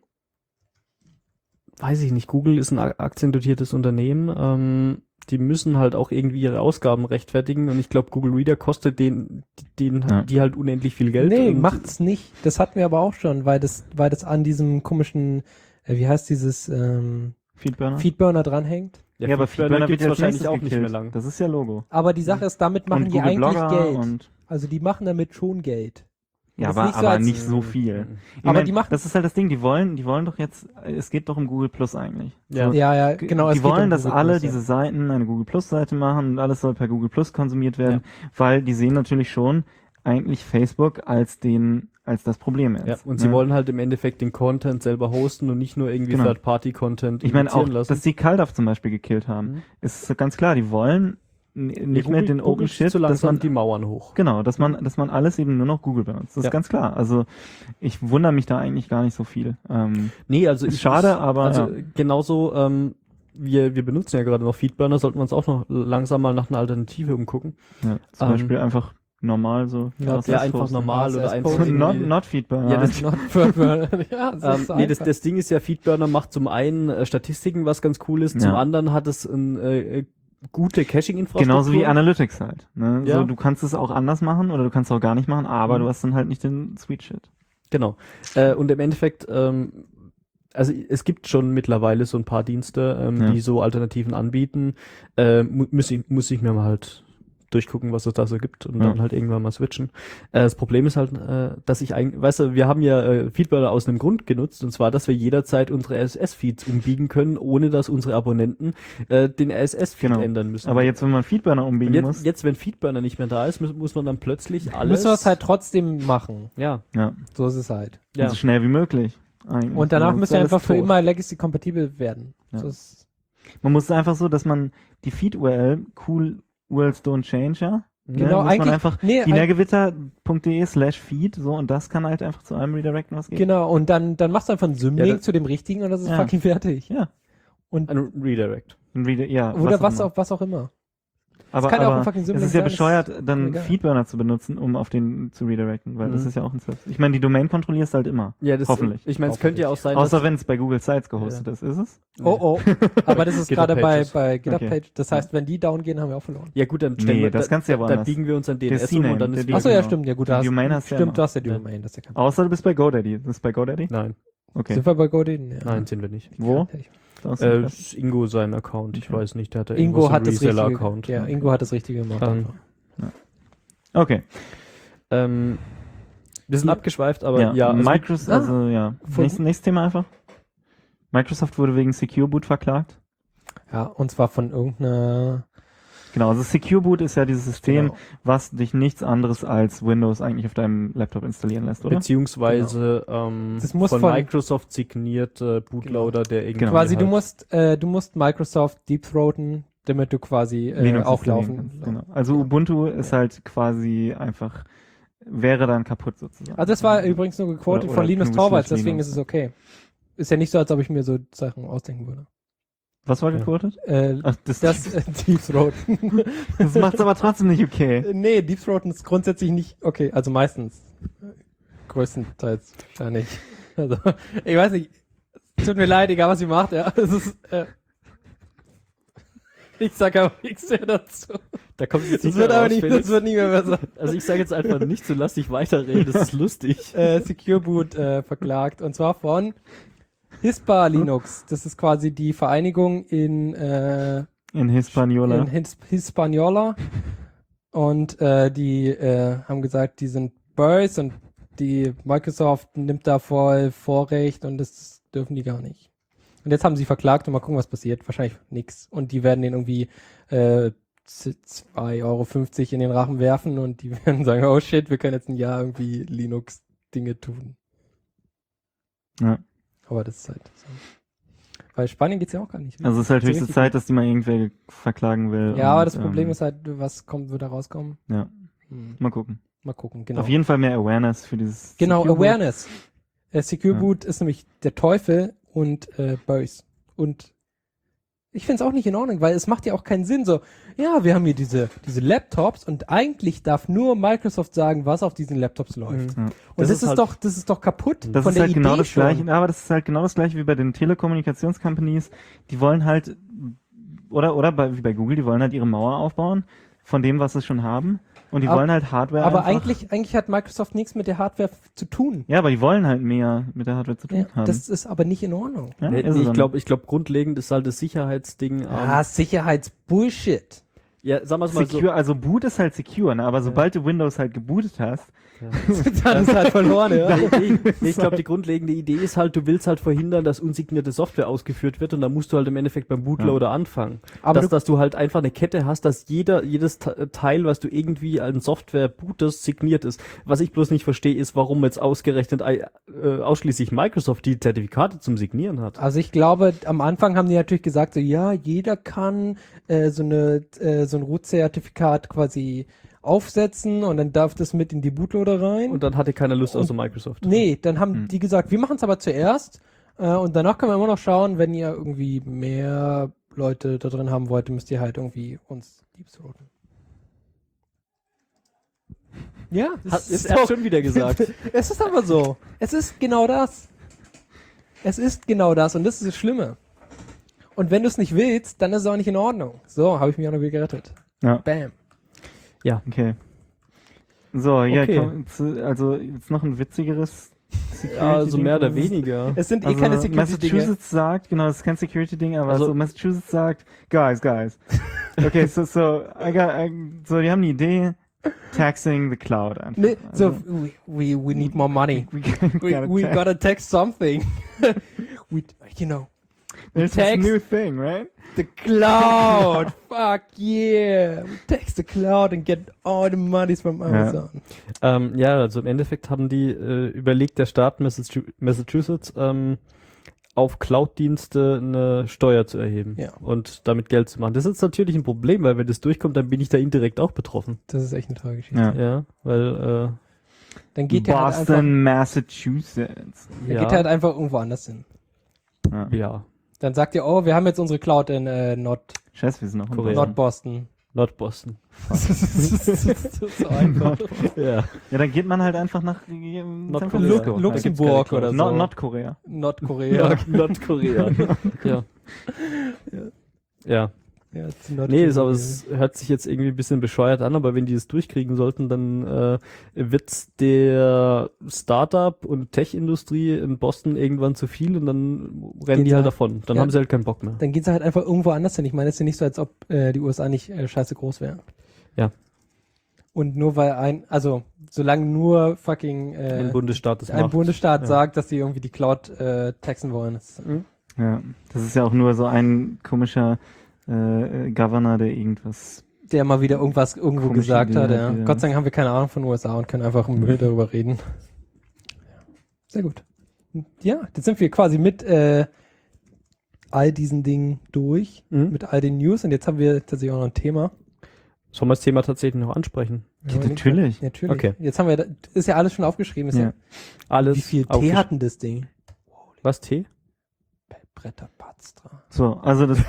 weiß ich nicht, Google ist ein a- aktiendotiertes Unternehmen. Ähm, die müssen halt auch irgendwie ihre Ausgaben rechtfertigen und ich glaube, Google Reader kostet den, den Ja. die halt unendlich viel Geld. Nee, und macht's nicht. Das hatten wir aber auch schon, weil das, weil das an diesem komischen, äh, wie heißt dieses ähm, Feedburner? Feedburner dranhängt. Ja, ja, aber Feedburner Feedburner gibt's wird ja als wahrscheinlich nächstes auch nicht gekillt. mehr lang. Das ist ja Logo. Aber die Sache ist, damit machen und die Google eigentlich Blogger Geld. und Also die machen damit schon Geld. ja, Das ist aber, nicht so, aber als- nicht so viel. Ich Aber mein, die machen- das ist halt das Ding, die wollen, die wollen doch jetzt, es geht doch um Google Plus eigentlich. Ja. So, Ja, ja, genau. es die geht wollen, um dass Google alle Plus, ja. diese Seiten eine Google Plus Seite machen und alles soll per Google Plus konsumiert werden, weil die sehen natürlich schon eigentlich Facebook als den, als das Problem ist. Ja, und ne? sie wollen halt im Endeffekt den Content selber hosten und nicht nur irgendwie Genau. Third-Party-Content ich meine auch, lassen. dass die CalDAV zum Beispiel gekillt haben, Mhm. ist ganz klar, die wollen n- nicht Ja, mehr Google- den Open Google Shit, zu dass langsam man die Mauern hoch. Genau, dass man, dass man alles eben nur noch Google benutzt. Das Ja. ist ganz klar. Also ich wundere mich da eigentlich gar nicht so viel. Ähm, Nee, also Ist ich, schade, ich, aber, also ja. genauso, ähm, wir, wir benutzen ja gerade noch Feedburner, sollten wir uns auch noch langsam mal nach einer Alternative umgucken. ja, zum Ähm, Beispiel einfach normal so. Ja, R S S Ja, einfach posten. normal oder R S S einfach posten. irgendwie- Not, not Feedburner. Ja, das- Not Feedburner. ja, das Ähm, ist so nee, das, einfach. das Ding ist ja, Feedburner macht zum einen äh, Statistiken, was ganz cool ist, zum Ja. anderen hat es ein, äh, gute Caching-Infrastruktur. Genauso wie Analytics halt. Ne? Ja. So, du kannst es auch anders machen oder du kannst es auch gar nicht machen, aber Mhm. du hast dann halt nicht den Sweet Shit. Genau. Äh, und im Endeffekt, ähm, also es gibt schon mittlerweile so ein paar Dienste, ähm, Ja. die so Alternativen anbieten. Äh, mu muss, ich, muss ich mir mal halt durchgucken, was es da so gibt und Ja. dann halt irgendwann mal switchen. Äh, das Problem ist halt, äh, dass ich eigentlich, weißt du, wir haben ja äh, Feedburner aus einem Grund genutzt und zwar, dass wir jederzeit unsere R S S-Feeds umbiegen können, ohne dass unsere Abonnenten äh, den R S S-Feed Genau. ändern müssen. Aber jetzt, wenn man Feedburner und umbiegen jetzt, muss, jetzt, wenn Feedburner nicht mehr da ist, muss, muss man dann plötzlich alles. Müssen wir es halt trotzdem machen. Ja, ja, So ist es halt. ja. so schnell wie möglich. Eigentlich. Und danach Sonst müssen wir ist einfach alles für tot. immer Legacy-kompatibel werden. Ja. So ist, Man muss es einfach so, dass man die Feed-U R L, cool U R Ls don't change, ja? Genau, ne? Muss eigentlich- man einfach nee, ein- binärgewitter.de slash feed, so, und das kann halt einfach zu einem redirecten, was geht. genau, und dann, dann machst du einfach einen Symlink Ja, da- zu dem richtigen und das ist Ja. fucking fertig. Ja. Und, Ein Redirect. Ein Redi- ja, oder was, immer. auch, was auch immer. Aber, kann ja auch ein aber fucking es Symlink ist ja sein, bescheuert, ist dann egal. Feedburner zu benutzen, um auf den zu redirecten, weil das Mhm. ist ja auch ein Service. Ich meine, die Domain kontrollierst du halt immer. Ja, das, Hoffentlich. Ich meine, es könnte ja auch sein, Außer dass, wenn es bei Google Sites gehostet ist, ist es? Oh, oh. Aber das ist GitHub gerade bei, Pages. bei GitHub Okay. Page. Das heißt, wenn die down gehen, haben wir auch verloren. ja gut, dann stellen Nee, wir, das da, kannst du ja da, da woanders. biegen wir uns an D N Der S um C-Name, und dann der ist D- wieder... Achso, ja, genau. stimmt. Ja gut, Die da hast, Domain hast du ja stimmt, noch. du hast ja die Ja. Domain. Das ist ja kein Außer du bist bei GoDaddy. Du bist bei GoDaddy? Nein, Okay. Sind wir bei GoDaddy? Ja. nein, sind wir nicht. Wo? Ja, Das Äh, ist ist Ingo sein Account, ich Okay. weiß nicht, der hat da Ingo irgendwo hat so das einen richtige. Reseller-Account. Ja, Ingo hat das Richtige gemacht. Ähm, einfach. okay. Ähm, wir sind abgeschweift, aber ja, ja, also, Microsoft, Ah. also ja. Von- Nächstes, nächstes Thema einfach. Microsoft wurde wegen Secure Boot verklagt. Ja, und zwar von irgendeiner. Genau, also Secure Boot ist ja dieses System, Genau. was dich nichts anderes als Windows eigentlich auf deinem Laptop installieren lässt, oder? beziehungsweise ähm, Das muss von, von- Microsoft signiert äh, Bootloader, der irgendwie Genau. Quasi, du halt, musst, äh, du musst Microsoft deepthroaten, damit du quasi äh, Linux auch installieren laufen. kannst, Genau. Also Ubuntu ist halt quasi einfach, wäre dann kaputt sozusagen. Also das war übrigens nur gequotet Oder- von oder Linus GNU Torvalds, slash deswegen Linux. ist es okay. ist ja nicht so, als ob ich mir so Sachen ausdenken würde. Was war Ja. gequotet? Äh, Ach, das, das das, äh, Deep Throat. macht's aber trotzdem nicht okay. Nee, Deep Throat ist grundsätzlich nicht okay, also meistens. Größtenteils wahrscheinlich. Also, ich weiß nicht. Tut mir leid, egal was ihr macht, ja. Es ist, äh, ich sag aber nichts mehr dazu. Da kommt jetzt Das nicht wird mehr aber raus, nicht, Felix. das wird nicht mehr besser. Also ich sage jetzt einfach nicht, so lass dich weiterreden, das ist lustig. Äh, Secure Boot äh, verklagt. Und zwar von Hispa Linux. Das ist quasi die Vereinigung in, äh, In Hispaniola. in His Hispaniola. Und äh, die äh, haben gesagt, die sind böse und die Microsoft nimmt da voll Vorrecht und das dürfen die gar nicht. Und jetzt haben sie verklagt und mal gucken, was passiert. Wahrscheinlich nix. Und die werden den irgendwie äh, zwei Euro fünfzig in den Rachen werfen und die werden sagen, oh shit, wir können jetzt ein Jahr irgendwie Linux-Dinge tun. Ja. Aber das ist halt so. Weil Spanien geht's ja auch gar nicht. Also es ist halt So höchste richtig Zeit, dass die mal irgendwer verklagen will. Ja, und, aber das Problem ähm, ist halt, was kommt, wird da rauskommen? Ja, Hm. mal gucken. Mal gucken, genau. Auf jeden Fall mehr Awareness für dieses Genau, Secure Boot. Awareness. Äh, Secure Ja. Boot ist nämlich der Teufel und äh, böse. Und ich finde es auch nicht in Ordnung, weil es macht ja auch keinen Sinn. So, ja, wir haben hier diese, diese Laptops und eigentlich darf nur Microsoft sagen, was auf diesen Laptops läuft. Ja. Und Das das, ist ist, halt- doch, das ist doch kaputt Das von ist der halt Idee genau das schon. gleiche, aber das ist halt genau das gleiche wie bei den Telekommunikationscompanies. Die wollen halt, oder, oder bei, wie bei Google, die wollen halt ihre Mauer aufbauen von dem, was sie schon haben. Und die Aber- wollen halt Hardware Aber einfach, eigentlich, eigentlich hat Microsoft nichts mit der Hardware f- zu tun. ja, aber die wollen halt mehr mit der Hardware zu tun Ja, haben. das ist aber nicht in Ordnung. ja, Nee, ist es ich dann. glaube, ich glaub, grundlegend ist halt das Sicherheitsding. Ähm, Ah, Sicherheitsbullshit. ja, sagen wir es mal so. Secure, also Boot ist halt secure, ne? Aber sobald du Windows halt gebootet hast, Dann ist halt verloren, ja. Nee, nee, nee, ich glaube, die grundlegende Idee ist halt, du willst halt verhindern, dass unsignierte Software ausgeführt wird und dann musst du halt im Endeffekt beim Bootloader anfangen. Aber dass, du, dass du halt einfach eine Kette hast, dass jeder, jedes Te- Teil, was du irgendwie an Software bootest, signiert ist. Was ich bloß nicht verstehe, ist, warum jetzt ausgerechnet äh, ausschließlich Microsoft die Zertifikate zum Signieren hat. also ich glaube, am Anfang haben die natürlich gesagt, so ja, jeder kann äh, so eine äh, so ein Root-Zertifikat quasi aufsetzen und dann darf das mit in die Bootloader rein. Und dann hatte keiner Lust Und- außer Microsoft. nee, dann haben Hm. die gesagt, wir machen es aber zuerst äh, und danach können wir immer noch schauen, wenn ihr irgendwie mehr Leute da drin haben wollt, müsst ihr halt irgendwie uns Deep Throaten. Ja, Hat, das ist ist er doch, schon wieder gesagt. es ist aber so. Es ist genau das. Es ist genau das und das ist das Schlimme. Und wenn du es nicht willst, dann ist es auch nicht in Ordnung. So, habe ich mich auch noch wieder gerettet. ja, Bam. okay. So, ja, Okay. komm, zu, also jetzt noch ein witzigeres Security Ja, also mehr oder Ding. weniger. Es sind eh Also keine Security-Dinge. Massachusetts sagt, genau, das ist kein Security-Ding, aber Also- so Massachusetts sagt, guys, guys. Okay, so, so, I got, I, so, die haben eine Idee, taxing the cloud einfach. Nee, so, Also, we, we, we need more money. we, We, gotta we tax- gotta tax something. we, you know, There's this tax- new thing, right? the cloud. Fuck yeah. We tax the cloud and get all the monies from Amazon. Ähm, ja, also im Endeffekt haben die äh, überlegt, der Staat Massachu- Massachusetts ähm, auf Cloud-Dienste eine Steuer zu erheben Ja. und damit Geld zu machen. Das ist natürlich ein Problem, weil wenn das durchkommt, dann bin ich da indirekt auch betroffen. Das ist echt eine tolle Geschichte. Ja. Ja, weil Dann geht der halt einfach, Boston, Massachusetts. äh, der ja, geht halt einfach irgendwo anders hin. Ja. ja, Dann sagt ihr, oh, wir haben jetzt unsere Cloud in äh, Nord, Scheiße, wir sind noch in Korea. Nord Boston. Nordboston. das ist so einfach. Ja. Ja, dann geht man halt einfach nach äh, San Nordkorea. Francisco. Lu- Da gibt's Luxemburg keine oder so. No, Nordkorea. Nordkorea. Nord Nordkorea. ja. Ja. Ja, zu Nordkorea. Nee, ist, aber es hört sich jetzt irgendwie ein bisschen bescheuert an, aber wenn die es durchkriegen sollten, dann äh, wird's der Startup- und Tech-Industrie in Boston irgendwann zu viel und dann rennen Gehen die sie halt halt- davon. Dann ja. haben sie halt keinen Bock mehr. Dann gehen sie halt einfach irgendwo anders hin. Ich meine, es ist ja nicht so, als ob äh, die U S A nicht äh, scheiße groß wären. Ja. Und nur weil ein, also solange nur fucking äh, Ein Bundesstaat das ein macht. Bundesstaat Ja. sagt, dass sie irgendwie die Cloud äh, taxen wollen. Das, Ja, das ist ja auch nur so ein komischer äh, Governor, der irgendwas. der mal wieder irgendwas irgendwo Komische gesagt Idee hat. hat Ja. wieder. Gott sei Dank haben wir keine Ahnung von U S A und können einfach im Müll darüber reden. Sehr gut. Ja, jetzt sind wir quasi mit äh, all diesen Dingen durch, Mhm. mit all den News und jetzt haben wir tatsächlich auch noch ein Thema. Sollen wir das Thema tatsächlich noch ansprechen? Ja, natürlich. Natürlich. Okay. Jetzt haben wir, da- ist ja alles schon aufgeschrieben. Ist ja. Ja. Alles Wie viel Tee aufgesch- hatten das Ding? Was, Tee? Bretterpatztra. So, also das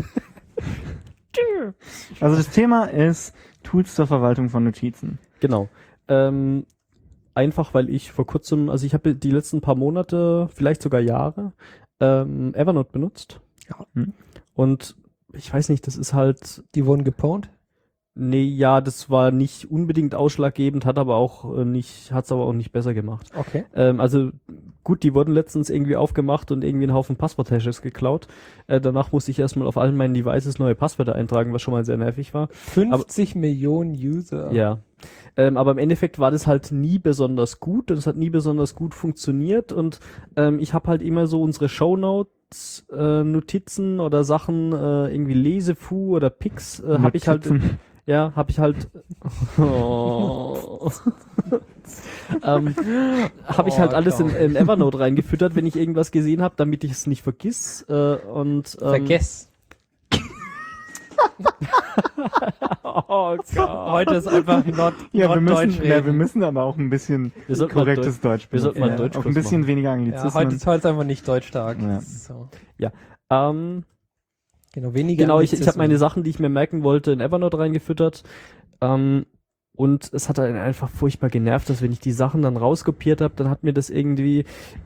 Also das Thema ist Tools zur Verwaltung von Notizen. Genau. Ähm, einfach, weil ich vor kurzem, also ich habe die letzten paar Monate, vielleicht sogar Jahre, ähm, Evernote benutzt. Ja. Hm. Und ich weiß nicht, das ist halt, Die wurden gepwned? nee, ja, das war nicht unbedingt ausschlaggebend, hat aber auch äh, nicht, hat's aber auch nicht besser gemacht. Okay. Ähm, also gut, die wurden letztens irgendwie aufgemacht und irgendwie einen Haufen Passwort-Hashes geklaut. Äh, danach musste ich erstmal auf allen meinen Devices neue Passwörter eintragen, was schon mal sehr nervig war. fünfzig Millionen User. Ja. Ähm, aber im Endeffekt war das halt nie besonders gut und es hat nie besonders gut funktioniert und ähm, ich habe halt immer so unsere Shownotes, äh, Notizen oder Sachen, äh, irgendwie Lesefu oder Pix, äh, habe ich halt, Notizen. ja, habe ich halt, oh. ähm, habe ich halt Oh, alles in, Claude. in Evernote reingefüttert, wenn ich irgendwas gesehen habe, damit ich es nicht vergiss äh, und ähm, Vergess. oh Gott. Heute ist einfach not, Ja, wir not Deutsch müssen, reden. ja, wir müssen aber auch ein bisschen Wir sollten mal korrektes Deutsch wir sollten benutzen. mal Ja, Deutschkurs auch ein bisschen machen. weniger Ja, Anglizismen. heute ist heute einfach nicht deutschstark. Ja. So. Ähm, Genau, weniger Genau, ich, ich habe Anglizismen. meine Sachen, die ich mir merken wollte, in Evernote reingefüttert. Ähm, und es hat einen einfach furchtbar genervt, dass wenn ich die Sachen dann rauskopiert habe, dann hat mir das irgendwie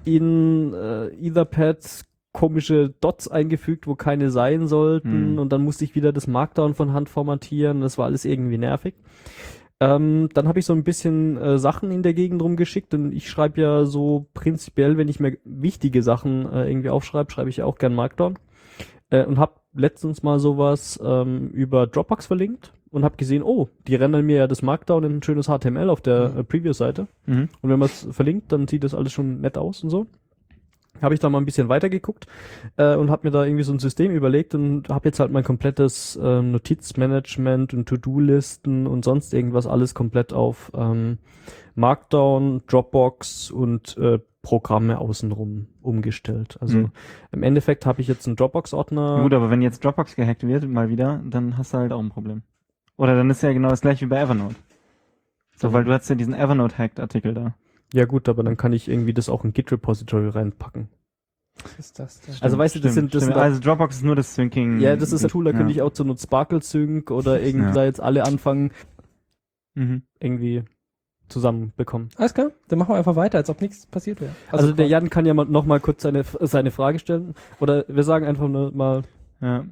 in äh, Etherpad komische Dots eingefügt, wo keine sein sollten. Hm. Und dann musste ich wieder das Markdown von Hand formatieren. Das war alles irgendwie nervig. Ähm, dann habe ich so ein bisschen äh, Sachen in der Gegend rumgeschickt und ich schreibe ja so prinzipiell, wenn ich mir wichtige Sachen äh, irgendwie aufschreibe, schreibe ich ja auch gern Markdown. Äh, und habe letztens mal sowas ähm, über Dropbox verlinkt und habe gesehen, oh, die rendern mir ja das Markdown in ein schönes H T M L auf der Mhm. äh, Preview-Seite. Mhm. Und wenn man es verlinkt, dann sieht das alles schon nett aus und so. Habe ich da mal ein bisschen weitergeguckt äh, und habe mir da irgendwie so ein System überlegt und habe jetzt halt mein komplettes äh, Notizmanagement und To-Do-Listen und sonst irgendwas alles komplett auf ähm, Markdown, Dropbox und äh, Programme außenrum umgestellt. Also Mhm. im Endeffekt habe ich jetzt einen Dropbox-Ordner. Gut, aber wenn jetzt Dropbox gehackt wird, mal wieder, dann hast du halt auch ein Problem. Oder dann ist ja genau das gleiche wie bei Evernote. So, weil du hast ja diesen Evernote-Hacked-Artikel da. Ja gut, aber dann kann ich irgendwie das auch in Git-Repository reinpacken. Was ist das denn? Also weißt du, das sind- das sind auch- also Dropbox ist nur das Syncing. Ja, das ist ein Tool, da ja. könnte ich auch zur Not Sparkle Sync oder irgendwie Ja. da jetzt alle anfangen, Mhm. irgendwie zusammenbekommen. Alles klar, dann machen wir einfach weiter, als ob nichts passiert wäre. Also, der Jan kann ja mal, noch mal kurz seine, seine Frage stellen. Oder wir sagen einfach nur mal, Ja.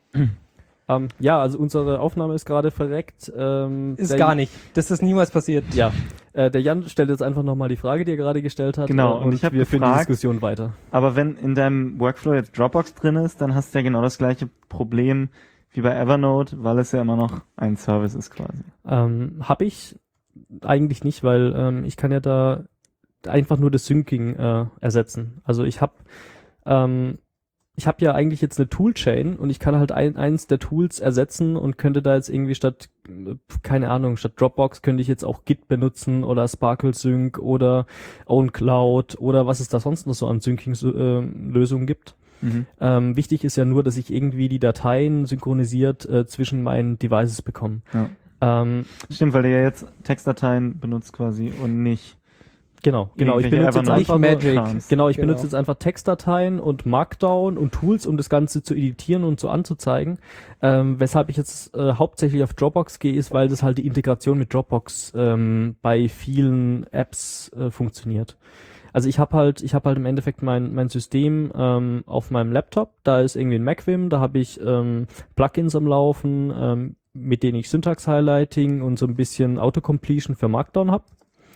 ähm, ja, also unsere Aufnahme ist gerade verreckt. Ähm, ist der- gar nicht. Das ist niemals passiert. Ja, äh, der Jan stellt jetzt einfach nochmal die Frage, die er gerade gestellt hat. Genau, äh, und ich hab wir führen die gefragt- Diskussion weiter. Aber wenn in deinem Workflow jetzt Dropbox drin ist, dann hast du ja genau das gleiche Problem wie bei Evernote, weil es ja immer noch ein Service ist quasi. Ähm, habe ich eigentlich nicht, weil ähm, ich kann ja da einfach nur das Syncing äh, ersetzen. Also ich habe ähm, ich habe ja eigentlich jetzt eine Toolchain und ich kann halt ein, eins der Tools ersetzen und könnte da jetzt irgendwie statt, äh, keine Ahnung, statt Dropbox könnte ich jetzt auch Git benutzen oder Sparkle Sync oder OwnCloud oder was es da sonst noch so an Syncing-Lösungen gibt. Mhm. Ähm, wichtig ist ja nur, dass ich irgendwie die Dateien synchronisiert äh, zwischen meinen Devices bekomme. Ja. Ähm, Stimmt, weil du ja jetzt Textdateien benutzt quasi und nicht Genau, genau. Ich irgendwelche benutze jetzt Evernote- einfach nur, Magic. Krams. genau, ich Genau. benutze jetzt einfach Textdateien und Markdown und Tools, um das Ganze zu editieren und so anzuzeigen. Ähm, weshalb ich jetzt äh, hauptsächlich auf Dropbox gehe, ist, weil das halt die Integration mit Dropbox ähm, bei vielen Apps äh, funktioniert. Also ich habe halt, ich habe halt im Endeffekt mein mein System ähm, auf meinem Laptop. Da ist irgendwie ein MacVim, da habe ich ähm, Plugins am Laufen, ähm, mit denen ich Syntax-Highlighting und so ein bisschen Autocompletion für Markdown habe.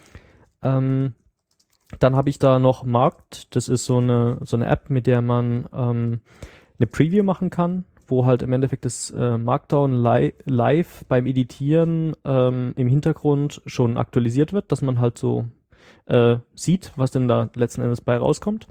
Ähm, dann habe ich da noch Marked, das ist so eine so eine App, mit der man ähm, eine Preview machen kann, wo halt im Endeffekt das äh, Markdown li live beim Editieren ähm, im Hintergrund schon aktualisiert wird, dass man halt so äh, sieht, was denn da letzten Endes bei rauskommt.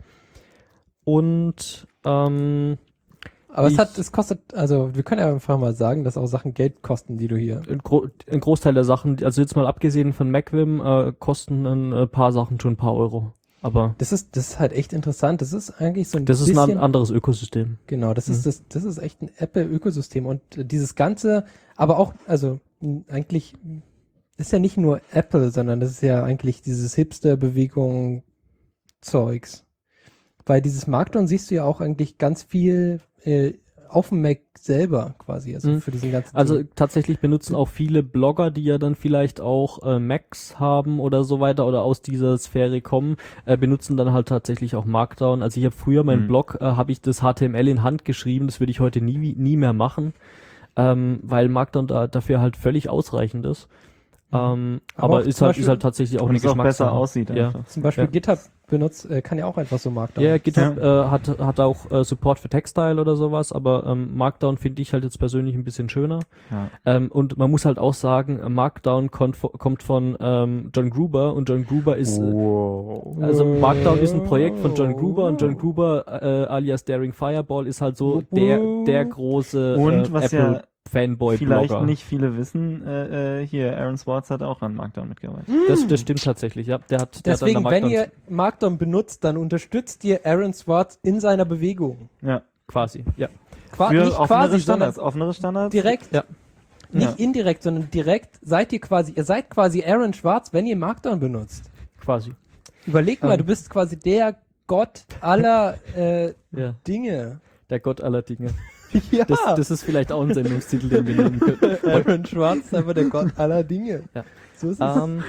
Und ähm, Aber es Ich- hat, es kostet, also wir können ja einfach mal sagen, dass auch Sachen Geld kosten, die du hier. ein, Gro ein Großteil der Sachen, also jetzt mal abgesehen von MacVim, äh, kosten ein äh, paar Sachen schon ein paar Euro. Aber Das ist, das ist halt echt interessant. Das ist eigentlich so ein das ist bisschen, ein anderes Ökosystem. genau, das Mhm. ist das, das ist echt ein Apple-Ökosystem und äh, dieses ganze, aber auch, also m, eigentlich ist ja nicht nur Apple, sondern das ist ja eigentlich dieses Hipster-Bewegung Zeugs. Weil dieses Markdown siehst du ja auch eigentlich ganz viel äh, auf dem Mac selber quasi, also Mhm. für diesen ganzen Also Ding. tatsächlich benutzen auch viele Blogger, die ja dann vielleicht auch äh, Macs haben oder so weiter oder aus dieser Sphäre kommen, äh, benutzen dann halt tatsächlich auch Markdown. Also ich habe früher meinen Mhm. Blog, äh, habe ich das H T M L in Hand geschrieben, das würde ich heute nie nie mehr machen, ähm, weil Markdown da, dafür halt völlig ausreichend ist. Ähm, Aber aber auch ist zum halt, Beispiel- ist halt tatsächlich auch Und eine es auch besser Geschmackssache. aussieht Ja. einfach. Zum Beispiel ja. GitHub benutzt, äh, kann ja auch einfach so Markdown. Ja, GitHub Ja. Äh, hat, hat auch äh, Support für Textile oder sowas, aber ähm, Markdown finde ich halt jetzt persönlich ein bisschen schöner. Ja. Ähm, und man muss halt auch sagen, äh, Markdown kommt, vo- kommt von ähm, John Gruber und John Gruber ist, äh, Wow. also Markdown ist ein Projekt von John Gruber und John Gruber äh, alias Daring Fireball ist halt so der, der große Und äh, was ja Apple Fanboy Vielleicht Blogger. nicht viele wissen, äh, äh, hier, Aaron Swartz hat auch an Markdown mitgearbeitet. Das, das stimmt tatsächlich, ja. Der hat, der Deswegen, hat an der wenn Markdown ihr Markdown benutzt, dann unterstützt ihr Aaron Swartz in seiner Bewegung. Ja. quasi, ja. Qua Für nicht offenere quasi, Standards. sondern Offenere Standards? direkt. Ja. Nicht Ja. indirekt, sondern direkt seid ihr quasi, ihr seid quasi Aaron Schwarz, wenn ihr Markdown benutzt. Quasi. Überleg mal, Ähm. du bist quasi der Gott aller äh, Ja. Dinge. Der Gott aller Dinge. Ja, Das, das ist vielleicht auch ein Sendungstitel, den wir nehmen können. Aaron Schwarz ist einfach der Gott aller Dinge. Ja. So ist es. Ähm,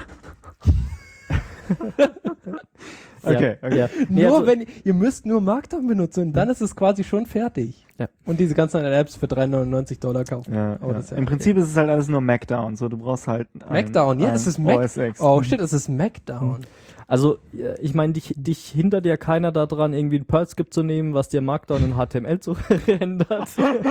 Okay, ja, okay. Ja. Nee, Nur also, wenn ihr müsst nur Markdown benutzen und dann ist es quasi schon fertig. Ja. Und diese ganzen anderen Apps für drei neunundneunzig Dollar kaufen. Ja, Aber ja. das ist ja Im okay. Prinzip ist es halt alles nur Macdown. So, du brauchst halt ein, Macdown, ja, ein es ist Mac. O S X. Oh shit, es ist Macdown. also äh, ich meine, dich, dich hindert ja keiner daran, irgendwie ein Perl-Script zu nehmen, was dir Markdown in H T M L zu rendert.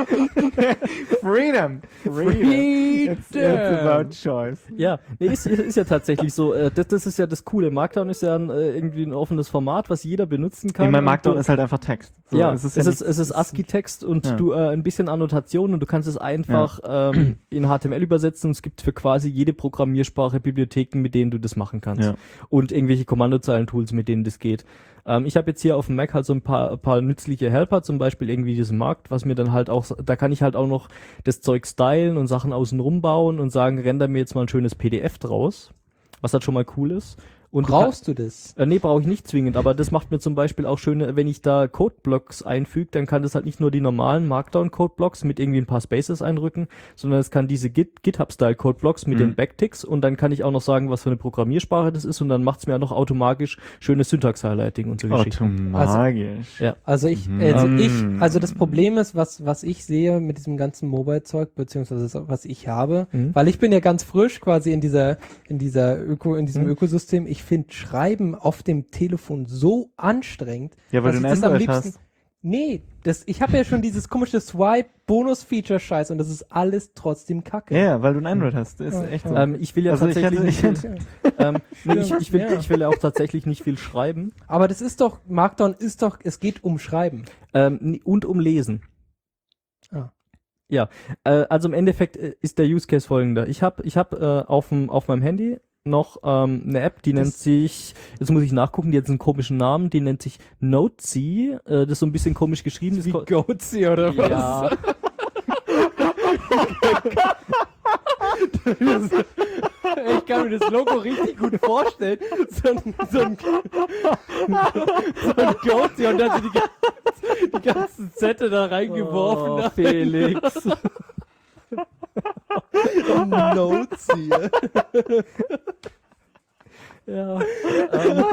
Freedom! Freedom! It's, it's about choice. Ja, nee, ist, ist ja tatsächlich so. Äh, das, das ist ja das Coole. Markdown ist ja ein, äh, irgendwie ein offenes Format, was jeder benutzen kann. Ich meine, Markdown Und du- ist halt einfach Text. So, ja, es ist, es ja ist, es ist ASCII-Text und Ja. du äh, ein bisschen Annotation und du kannst es einfach ähm, in H T M L übersetzen. Und es gibt für quasi jede Programmiersprache Bibliotheken, mit denen du das machen kannst. Ja. Und irgendwelche Kommandozeilen-Tools, mit denen das geht. Ähm, ich habe jetzt hier auf dem Mac halt so ein paar, ein paar nützliche Helper, zum Beispiel irgendwie diesen Markt, was mir dann halt auch, da kann ich halt auch noch das Zeug stylen und Sachen außenrum bauen und sagen, render mir jetzt mal ein schönes P D F draus, was halt schon mal cool ist. Und du Brauchst du das? Äh, nee, brauche ich nicht zwingend, aber das macht mir zum Beispiel auch schöne, wenn ich da Codeblocks einfüge, dann kann das halt nicht nur die normalen Markdown-Codeblocks mit irgendwie ein paar Spaces einrücken, sondern es kann diese Git GitHub-Style-Codeblocks mit Mhm. den Backticks und dann kann ich auch noch sagen, was für eine Programmiersprache das ist und dann macht's mir auch noch automatisch schönes Syntax-Highlighting und so Geschichten. Automagisch. Ja. Also ich, Mhm. also Ähm. ich, also das Problem ist, was, was ich sehe mit diesem ganzen Mobile-Zeug, beziehungsweise das, was ich habe, Mhm. weil ich bin ja ganz frisch quasi in dieser, in dieser Öko, in diesem Mhm. Ökosystem. Ich finde Schreiben auf dem Telefon so anstrengend. Ja, weil dass du ich ein das am Android liebsten- hast. Nee, das, ich habe ja schon dieses komische Swipe-Bonus-Feature-Scheiß und das ist alles trotzdem Kacke. Ja, ja, weil du ein Android hast. Ist Ja, echt ja. so. Ähm, ich will ja Also ich tatsächlich hatte- nicht, ich ähm, nee, ich, ich, will, Ja. ich will ja auch tatsächlich nicht viel schreiben Aber das ist doch, Markdown ist doch, es geht um Schreiben. ähm, ni- und um Lesen. Ah. Ja, äh, also im Endeffekt äh, ist der Use Case folgender. Ich habe ich hab, äh, auf, dem- auf meinem Handy noch ähm, eine App, die Das- nennt sich, jetzt muss ich nachgucken, die hat einen komischen Namen, die nennt sich Notesy. Äh, das ist so ein bisschen komisch geschrieben. Das Wie ko- Goatsy oder was? ja, Ich kann mir das Logo richtig gut vorstellen. So ein, so ein, so ein Goatsy und dann so die, ganzen- die ganzen Zettel da reingeworfen. oh, nach Felix. Notes hier. Ja. Ähm,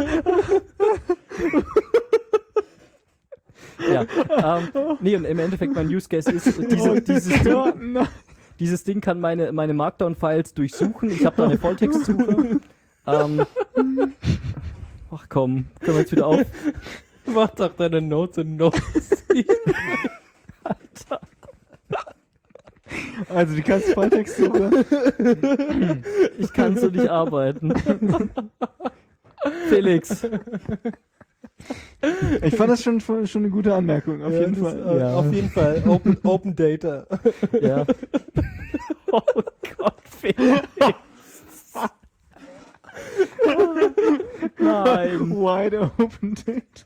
ja. Ähm, nee, und im Endeffekt mein Use Case ist, diese, dieses, Ding, dieses Ding kann meine, meine Markdown-Files durchsuchen. Ich habe da eine Volltextsuche. ähm, ach komm, können wir jetzt wieder auf. Mach doch deine Notes in Notes. Also du kannst Volltext suchen. Ich kann so nicht arbeiten. Felix. Ich fand das schon, schon eine gute Anmerkung, auf Ja, jeden das, Fall. äh, Ja. Auf jeden Fall. Open, Open Data. Ja. Oh Gott, Felix. Nein. Wide open date.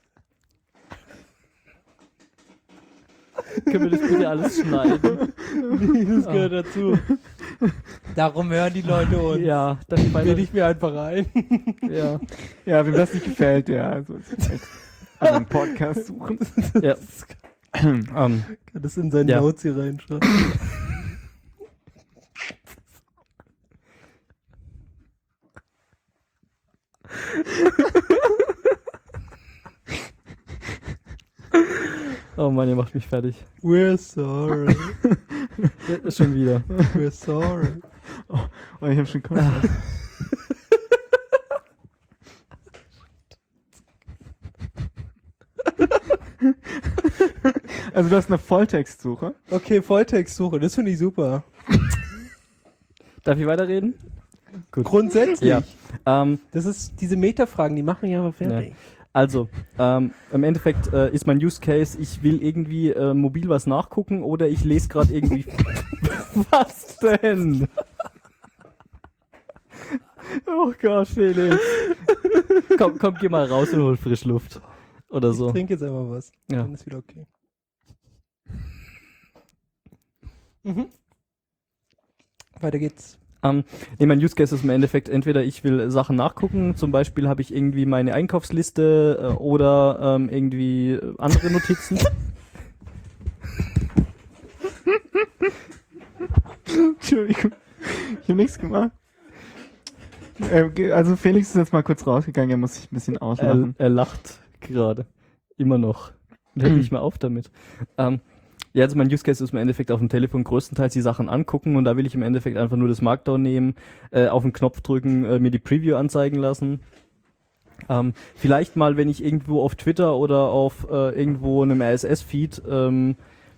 Können wir das bitte alles schneiden? Das gehört dazu. Darum hören die Leute uns. Ja, dann Rede ich mir einfach ein. ja. Ja, wem das nicht gefällt, ja. Also, ist echt- einen Podcast suchen. Ja. ähm, Kann das in seine Ja. Notes hier reinschreiben. oh Mann, ihr macht mich fertig. We're sorry. Ja, schon wieder. We're sorry. Oh, ich hab schon Kopfschmerzen. Also du hast eine Volltextsuche. Okay, Volltextsuche, das finde ich super. Darf ich weiterreden? Gut. Grundsätzlich. Ja. Ähm, Das ist diese Metafragen, die machen ja aber fertig. Also, ähm, im Endeffekt äh, ist mein Use Case, ich will irgendwie äh, mobil was nachgucken oder ich lese gerade irgendwie... Was denn? Oh Gott, Felix. komm, komm, geh mal raus und hol Frischluft. Oder so. Ich trinke jetzt einmal was. Ja. Dann ist wieder okay. Mhm. Weiter geht's. Ähm, nee, mein Use Case ist im Endeffekt, entweder ich will Sachen nachgucken, zum Beispiel habe ich irgendwie meine Einkaufsliste äh, oder ähm, irgendwie äh, andere Notizen. Entschuldigung. Ich habe nichts gemacht. Äh, ge- also Felix ist jetzt mal kurz rausgegangen, er muss sich ein bisschen Er, auslachen. er lacht gerade. Immer noch. Hör nicht mal auf damit. Ähm, ja, also mein Use Case ist im Endeffekt auf dem Telefon größtenteils die Sachen angucken und da will ich im Endeffekt einfach nur das Markdown nehmen, äh, auf den Knopf drücken, äh, mir die Preview anzeigen lassen. Ähm, vielleicht mal, wenn ich irgendwo auf Twitter oder auf äh, irgendwo einem R S S-Feed ähm,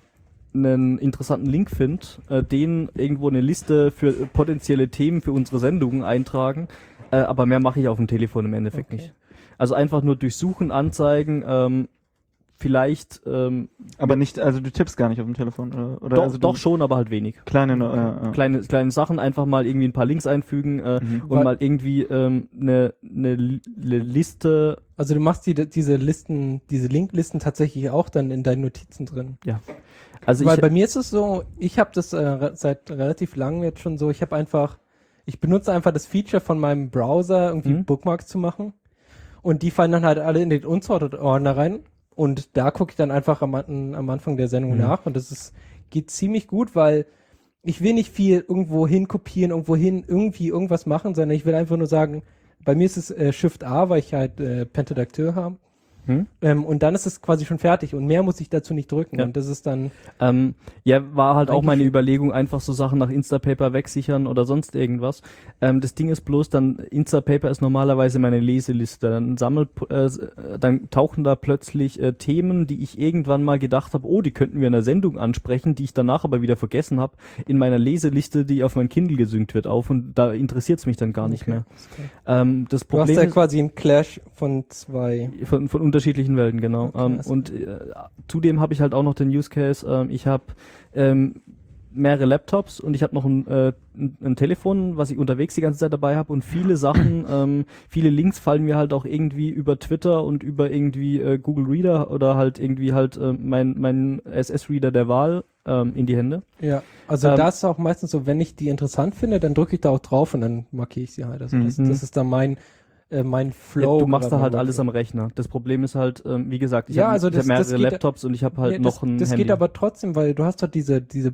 einen interessanten Link finde, äh, den irgendwo eine Liste für äh, potenzielle Themen für unsere Sendungen eintragen, äh, aber mehr mache ich auf dem Telefon im Endeffekt Okay. nicht. Also einfach nur durchsuchen, anzeigen, ähm, vielleicht, ähm, Aber nicht, also du tippst gar nicht auf dem Telefon, oder? oder doch, also du, doch schon, aber halt wenig. Kleine, äh, äh. Kleine, kleine Sachen, einfach mal irgendwie ein paar Links einfügen äh, Mhm. und Weil- mal irgendwie ähm, eine, eine, Li- eine Liste. Also du machst die, diese Listen, diese Linklisten tatsächlich auch dann in deinen Notizen drin. Also Weil ich, bei mir ist es so, ich habe das äh, re- seit relativ langem jetzt schon so, ich habe einfach, ich benutze einfach das Feature von meinem Browser, irgendwie Mhm. Bookmarks zu machen. Und die fallen dann halt alle in den Unsorted-Ordner rein. Und da gucke ich dann einfach am, an- am Anfang der Sendung Mhm. nach. Und das ist, geht ziemlich gut, weil ich will nicht viel irgendwo hin kopieren, irgendwo hin irgendwie irgendwas machen, sondern ich will einfach nur sagen, bei mir ist es äh, Shift A, weil ich halt äh, Pentadactyl habe. Hm? Ähm, und dann ist es quasi schon fertig und mehr muss ich dazu nicht drücken. Ja. Und das ist dann, Ähm, ja, war halt auch Eigentlich- meine Überlegung, einfach so Sachen nach Instapaper wegsichern oder sonst irgendwas. Ähm, das Ding ist bloß, dann Instapaper ist normalerweise meine Leseliste. Dann sammelt, äh, dann tauchen da plötzlich äh, Themen, die ich irgendwann mal gedacht habe, oh, die könnten wir in der Sendung ansprechen, die ich danach aber wieder vergessen habe, in meiner Leseliste, die auf mein Kindle gesynkt wird, auf und da interessiert es mich dann gar nicht Okay, mehr. ist klar. Ähm, das Du hast Problem ja ist, quasi einen Clash von zwei. von, von unterschiedlichen Welten, genau. Okay, ähm, das- und äh, zudem habe ich halt auch noch den Use Case, ähm, ich habe ähm, mehrere Laptops und ich habe noch ein, äh, ein, ein Telefon, was ich unterwegs die ganze Zeit dabei habe und viele Sachen, ähm, viele Links fallen mir halt auch irgendwie über Twitter und über irgendwie äh, Google Reader oder halt irgendwie halt äh, mein, mein S S-Reader der Wahl ähm, in die Hände. Ja, also Ähm, da ist auch meistens so, wenn ich die interessant finde, dann drücke ich da auch drauf und dann markiere ich sie halt. Also Mhm. das, das ist dann mein, äh, mein Flow. Ja, du machst oder da halt mein alles am Rechner. Das Problem ist halt, ähm, wie gesagt, ich Ja, habe also hab das- mehrere das geht- Laptops und ich habe halt Ja, noch das, ein Das Handy. geht aber trotzdem, weil du hast doch diese, diese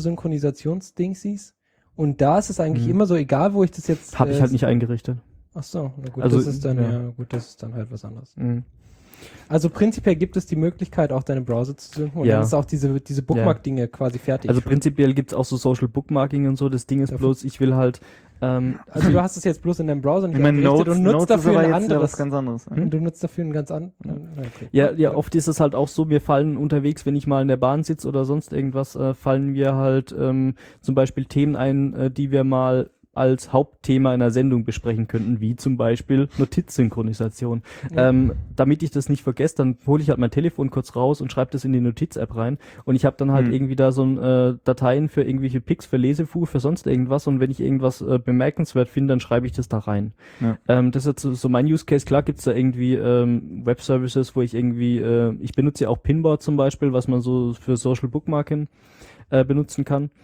Browser-Synchronisationsdingsies und da ist es eigentlich Mhm. immer so, egal wo ich das jetzt... Habe ich äh, halt nicht eingerichtet. Ach so, na gut, Also, das ist dann, ja. ja. gut, das ist dann halt was anderes. Mhm. Also prinzipiell gibt es die Möglichkeit, auch deine Browser zu synken und Ja. dann ist auch diese, diese Bookmark-Dinge quasi fertig. Also prinzipiell gibt's auch so Social Bookmarking und so. Das Ding ist Dafür- bloß, ich will halt, ähm, Also du hast es jetzt bloß in deinem Browser nicht Ich meine, eingerichtet Notes, und nutzt Notes ist dafür aber ein jetzt ja anderes. was ganz anderes. Und du nutzt dafür ein ganz anderes. Okay. ja, ja, oft ist es halt auch so, mir fallen unterwegs, wenn ich mal in der Bahn sitze oder sonst irgendwas, äh, fallen mir halt ähm, zum Beispiel Themen ein, äh, die wir mal als Hauptthema einer Sendung besprechen könnten, wie zum Beispiel Notizsynchronisation. Ja. Ähm, damit ich das nicht vergesse, dann hole ich halt mein Telefon kurz raus und schreibe das in die Notiz-App rein und ich habe dann halt Hm. irgendwie da so ein, äh, Dateien für irgendwelche Pics, für Lesefuhr, für sonst irgendwas und wenn ich irgendwas äh, bemerkenswert finde, dann schreibe ich das da rein. Ja. Ähm, das ist jetzt so, so mein Use Case. Klar gibt's da irgendwie ähm, Web-Services, wo ich irgendwie, äh, ich benutze ja auch Pinboard zum Beispiel, was man so für Social Bookmarking äh, benutzen kann.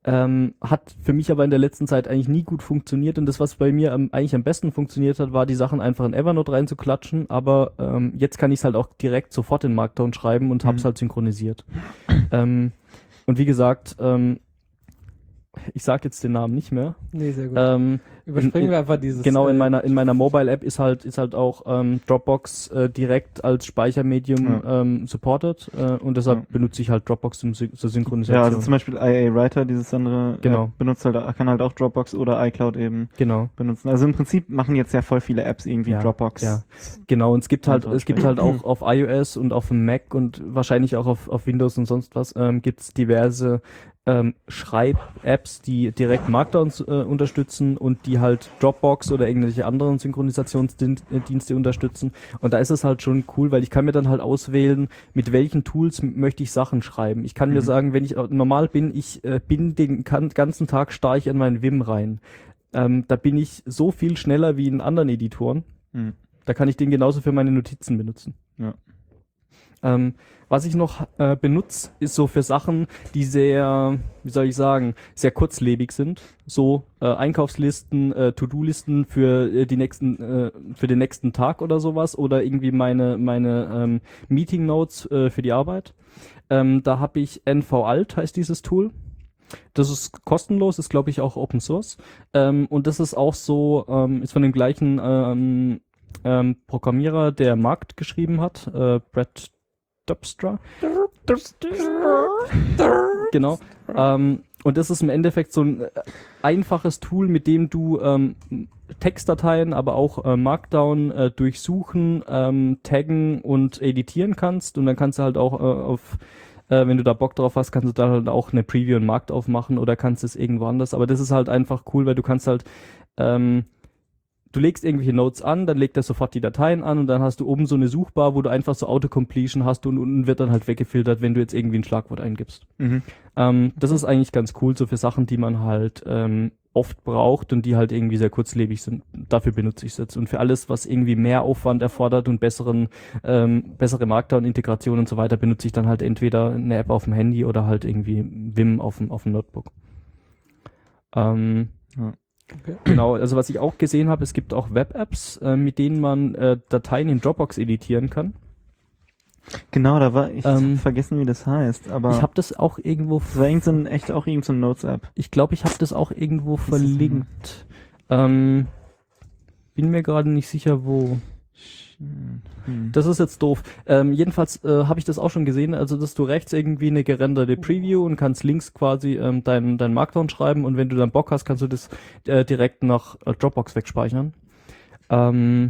Ähm, hat für mich aber in der letzten Zeit eigentlich nie gut funktioniert und das, was bei mir am, eigentlich am besten funktioniert hat, war die Sachen einfach in Evernote reinzuklatschen, aber ähm, jetzt kann ich es halt auch direkt sofort in Markdown schreiben und Mhm. hab's halt synchronisiert. ähm, und wie gesagt, ähm, ich sag jetzt den Namen nicht mehr. Nee, sehr gut. Ähm, Überspringen in- wir einfach dieses. Genau, in äh, meiner in meiner Mobile-App ist halt ist halt auch ähm, Dropbox äh, direkt als Speichermedium ähm, supported äh, und deshalb Ja. benutze ich halt Dropbox zum Sy zur Synchronisation. Ja, also zum Beispiel I A Writer, dieses andere, Genau. App, benutzt halt, kann halt auch Dropbox oder iCloud eben Genau. benutzen. Also im Prinzip machen jetzt ja voll viele Apps irgendwie Ja, Dropbox. ja. Genau, und es gibt halt, Einfach es gibt halt auch auf iOS und auf dem Mac und wahrscheinlich auch auf, auf Windows und sonst was, ähm, gibt es diverse ähm, Schreib-Apps, die direkt Markdown äh, unterstützen und die halt Dropbox oder irgendwelche anderen Synchronisationsdienste unterstützen. Und da ist es halt schon cool, weil ich kann mir dann halt auswählen, mit welchen Tools m- möchte ich Sachen schreiben. Ich kann mir Mhm. sagen, wenn ich äh, normal bin, ich äh, bin den kan- ganzen Tag starr ich in meinen Vim rein. Ähm, da bin ich so viel schneller wie in anderen Editoren. Mhm. Da kann ich den genauso für meine Notizen benutzen. Ja. Ähm, was ich noch äh, benutze, ist so für Sachen, die sehr, wie soll ich sagen, sehr kurzlebig sind. So äh, Einkaufslisten, äh, To-Do-Listen für äh, die nächsten, äh, für den nächsten Tag oder sowas oder irgendwie meine meine ähm, Meeting Notes äh, für die Arbeit. Ähm, da habe ich N V Alt heißt dieses Tool. Das ist kostenlos, ist glaube ich auch Open Source. Ähm, und das ist auch so, ähm, ist von dem gleichen ähm, ähm, Programmierer, der Markt geschrieben hat, äh, Brett Terpstra. Genau. Ähm, und das ist im Endeffekt so ein äh, einfaches Tool, mit dem du ähm, Textdateien, aber auch äh, Markdown äh, durchsuchen, ähm, taggen und editieren kannst. Und dann kannst du halt auch äh, auf, äh, wenn du da Bock drauf hast, kannst du da halt auch eine Preview und Markt aufmachen oder kannst es irgendwo anders. Aber das ist halt einfach cool, weil du kannst halt ähm, du legst irgendwelche Notes an, dann legt er sofort die Dateien an und dann hast du oben so eine Suchbar, wo du einfach so Autocompletion hast und unten wird dann halt weggefiltert, wenn du jetzt irgendwie ein Schlagwort eingibst. Mhm. Ähm, das ist eigentlich ganz cool, so für Sachen, die man halt ähm, oft braucht und die halt irgendwie sehr kurzlebig sind. Dafür benutze ich es jetzt. Und für alles, was irgendwie mehr Aufwand erfordert und besseren, ähm, bessere Markdown-Integration und so weiter, benutze ich dann halt entweder eine App auf dem Handy oder halt irgendwie Vim auf dem, auf dem Notebook. Ähm, Ja. Okay. Genau, also was ich auch gesehen habe, es gibt auch Web-Apps, äh, mit denen man äh, Dateien in Dropbox editieren kann. Genau, da war ich Ähm, hab vergessen, wie das heißt, aber Ich habe das auch irgendwo, das war irgend so ein, echt auch irgend so ein Notes-App. ich glaube, ich habe das auch irgendwo ist das verlinkt. Ähm, bin mir gerade nicht sicher, wo. Hm. Das ist jetzt doof. Ähm, jedenfalls äh, habe ich das auch schon gesehen, also dass du rechts irgendwie eine gerenderte Preview und kannst links quasi ähm, dein, dein Markdown schreiben und wenn du dann Bock hast, kannst du das äh, direkt nach äh, Dropbox wegspeichern. Ähm,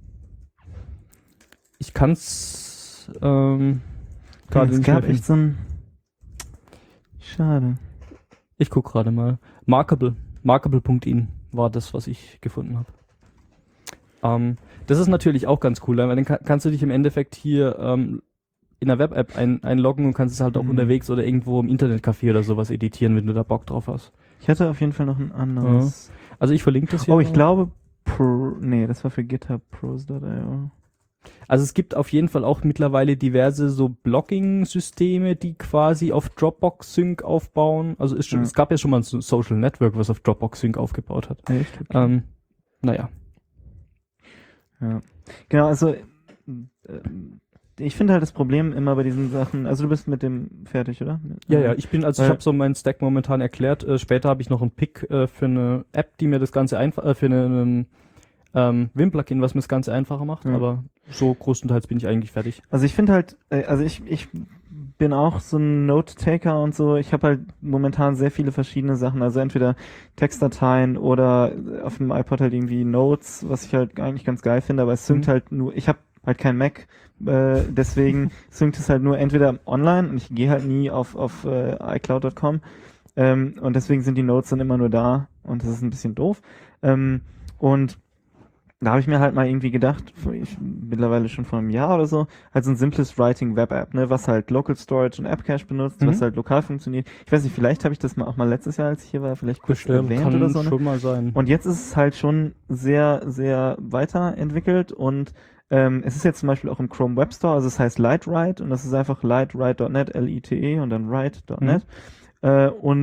ich kann's ähm, gerade es nicht gab mehr echt so ein Schade. Ich guck gerade mal. Markable. Markable Punkt in war das, was ich gefunden habe. Ähm, das ist natürlich auch ganz cool, weil dann kann, kannst du dich im Endeffekt hier ähm, in der Web-App ein, einloggen und kannst es halt auch Mhm. unterwegs oder irgendwo im Internetcafé oder sowas editieren, wenn du da Bock drauf hast. Ich hatte auf jeden Fall noch ein anderes. Also ich verlinke das hier. Oh, ich mal. glaube Pro, nee, das war für GitHub Pros Punkt i o. Also es gibt auf jeden Fall auch mittlerweile diverse so Blogging-Systeme, die quasi auf Dropbox Sync aufbauen. Also ist schon, Ja. es gab ja schon mal ein so- Social Network, was auf Dropbox Sync aufgebaut hat. Echt? Okay. Ähm, naja. Ja. Genau, also äh, ich finde halt das Problem immer bei diesen Sachen, also du bist mit dem fertig, oder? Ja, ja, ich bin, also ich Weil- habe so meinen Stack momentan erklärt. Äh, später habe ich noch einen Pick äh, für eine App, die mir das Ganze einfach, äh, für einen ähm, Vim-Plugin, was mir das Ganze einfacher macht. Ja. Aber so größtenteils bin ich eigentlich fertig. Also ich finde halt, äh, also ich, ich bin auch so ein Note-Taker und so. Ich habe halt momentan sehr viele verschiedene Sachen. Also entweder Textdateien oder auf dem iPod halt irgendwie Notes, was ich halt eigentlich ganz geil finde, aber es synkt Mhm. halt nur, ich habe halt kein Mac, äh, deswegen synkt es halt nur entweder online und ich gehe halt nie auf, auf äh, iCloud Punkt com ähm, und deswegen sind die Notes dann immer nur da und das ist ein bisschen doof. Ähm, und da habe ich mir halt mal irgendwie gedacht, ich, mittlerweile schon vor einem Jahr oder so, halt so ein simples Writing Web App, ne, was halt Local Storage und App Cache benutzt, Mhm. was halt lokal funktioniert. Ich weiß nicht, vielleicht habe ich das mal auch mal letztes Jahr, als ich hier war, vielleicht kurz erwähnt kann oder so. Ne? schon mal sein. Und jetzt ist es halt schon sehr, sehr weiterentwickelt und ähm, es ist jetzt zum Beispiel auch im Chrome Web Store, also es heißt LiteWrite und das ist einfach litewrite Punkt net, L I T E und dann write Punkt net. Mhm. Äh, und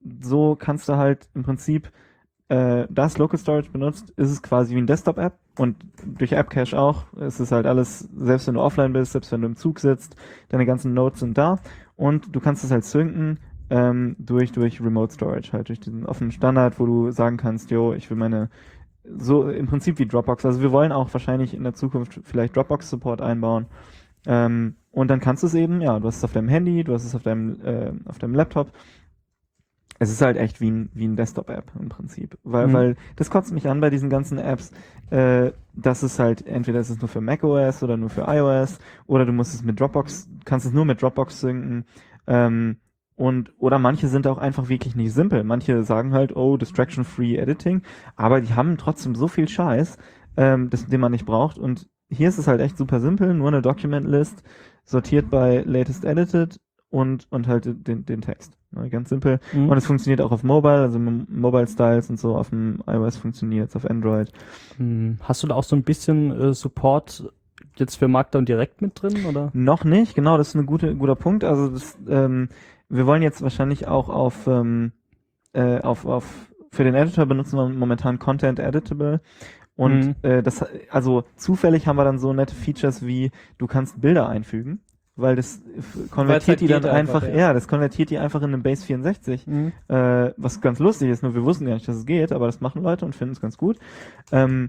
so kannst du halt im Prinzip äh, das Local Storage benutzt, ist es quasi wie ein Desktop-App und durch App-Cache auch. Es ist halt alles, selbst wenn du offline bist, selbst wenn du im Zug sitzt, deine ganzen Nodes sind da und du kannst es halt synken ähm, durch durch Remote Storage, halt durch diesen offenen Standard, wo du sagen kannst, yo, ich will meine, so im Prinzip wie Dropbox. Also wir wollen auch wahrscheinlich in der Zukunft vielleicht Dropbox-Support einbauen. Ähm, und dann kannst du es eben, ja, du hast es auf deinem Handy, du hast es auf deinem äh, auf deinem Laptop. Es ist halt echt wie ein, wie ein Desktop-App im Prinzip. Weil, Mhm. weil das kotzt mich an bei diesen ganzen Apps, äh, dass es halt, entweder ist es nur für macOS oder nur für iOS, oder du musst es mit Dropbox, kannst es nur mit Dropbox synken, ähm, und, oder manche sind auch einfach wirklich nicht simpel. Manche sagen halt, oh, Distraction-Free Editing, aber die haben trotzdem so viel Scheiß, ähm, das, den man nicht braucht, und hier ist es halt echt super simpel, nur eine Document-List, sortiert bei Latest Edited und, und halt den, den Text. Ne, ganz simpel. Mhm. Und es funktioniert auch auf Mobile, also M- Mobile Styles und so, auf dem iOS funktioniert es, auf Android. Hm, Hast du da auch so ein bisschen äh, Support jetzt für Markdown direkt mit drin, oder? Noch nicht, genau, das ist ein gute, guter Punkt. Also das, ähm, wir wollen jetzt wahrscheinlich auch auf, ähm, äh, auf, auf, für den Editor benutzen wir momentan Content Editable. Und Mhm. äh, das, also zufällig haben wir dann so nette Features wie, du kannst Bilder einfügen, weil das f- konvertiert halt die dann geht einfach, einfach, ja. ja. das konvertiert die einfach in eine Base vierundsechzig, Mhm. äh, was ganz lustig ist, nur wir wussten gar nicht, dass es geht, aber das machen Leute und finden es ganz gut. Ähm,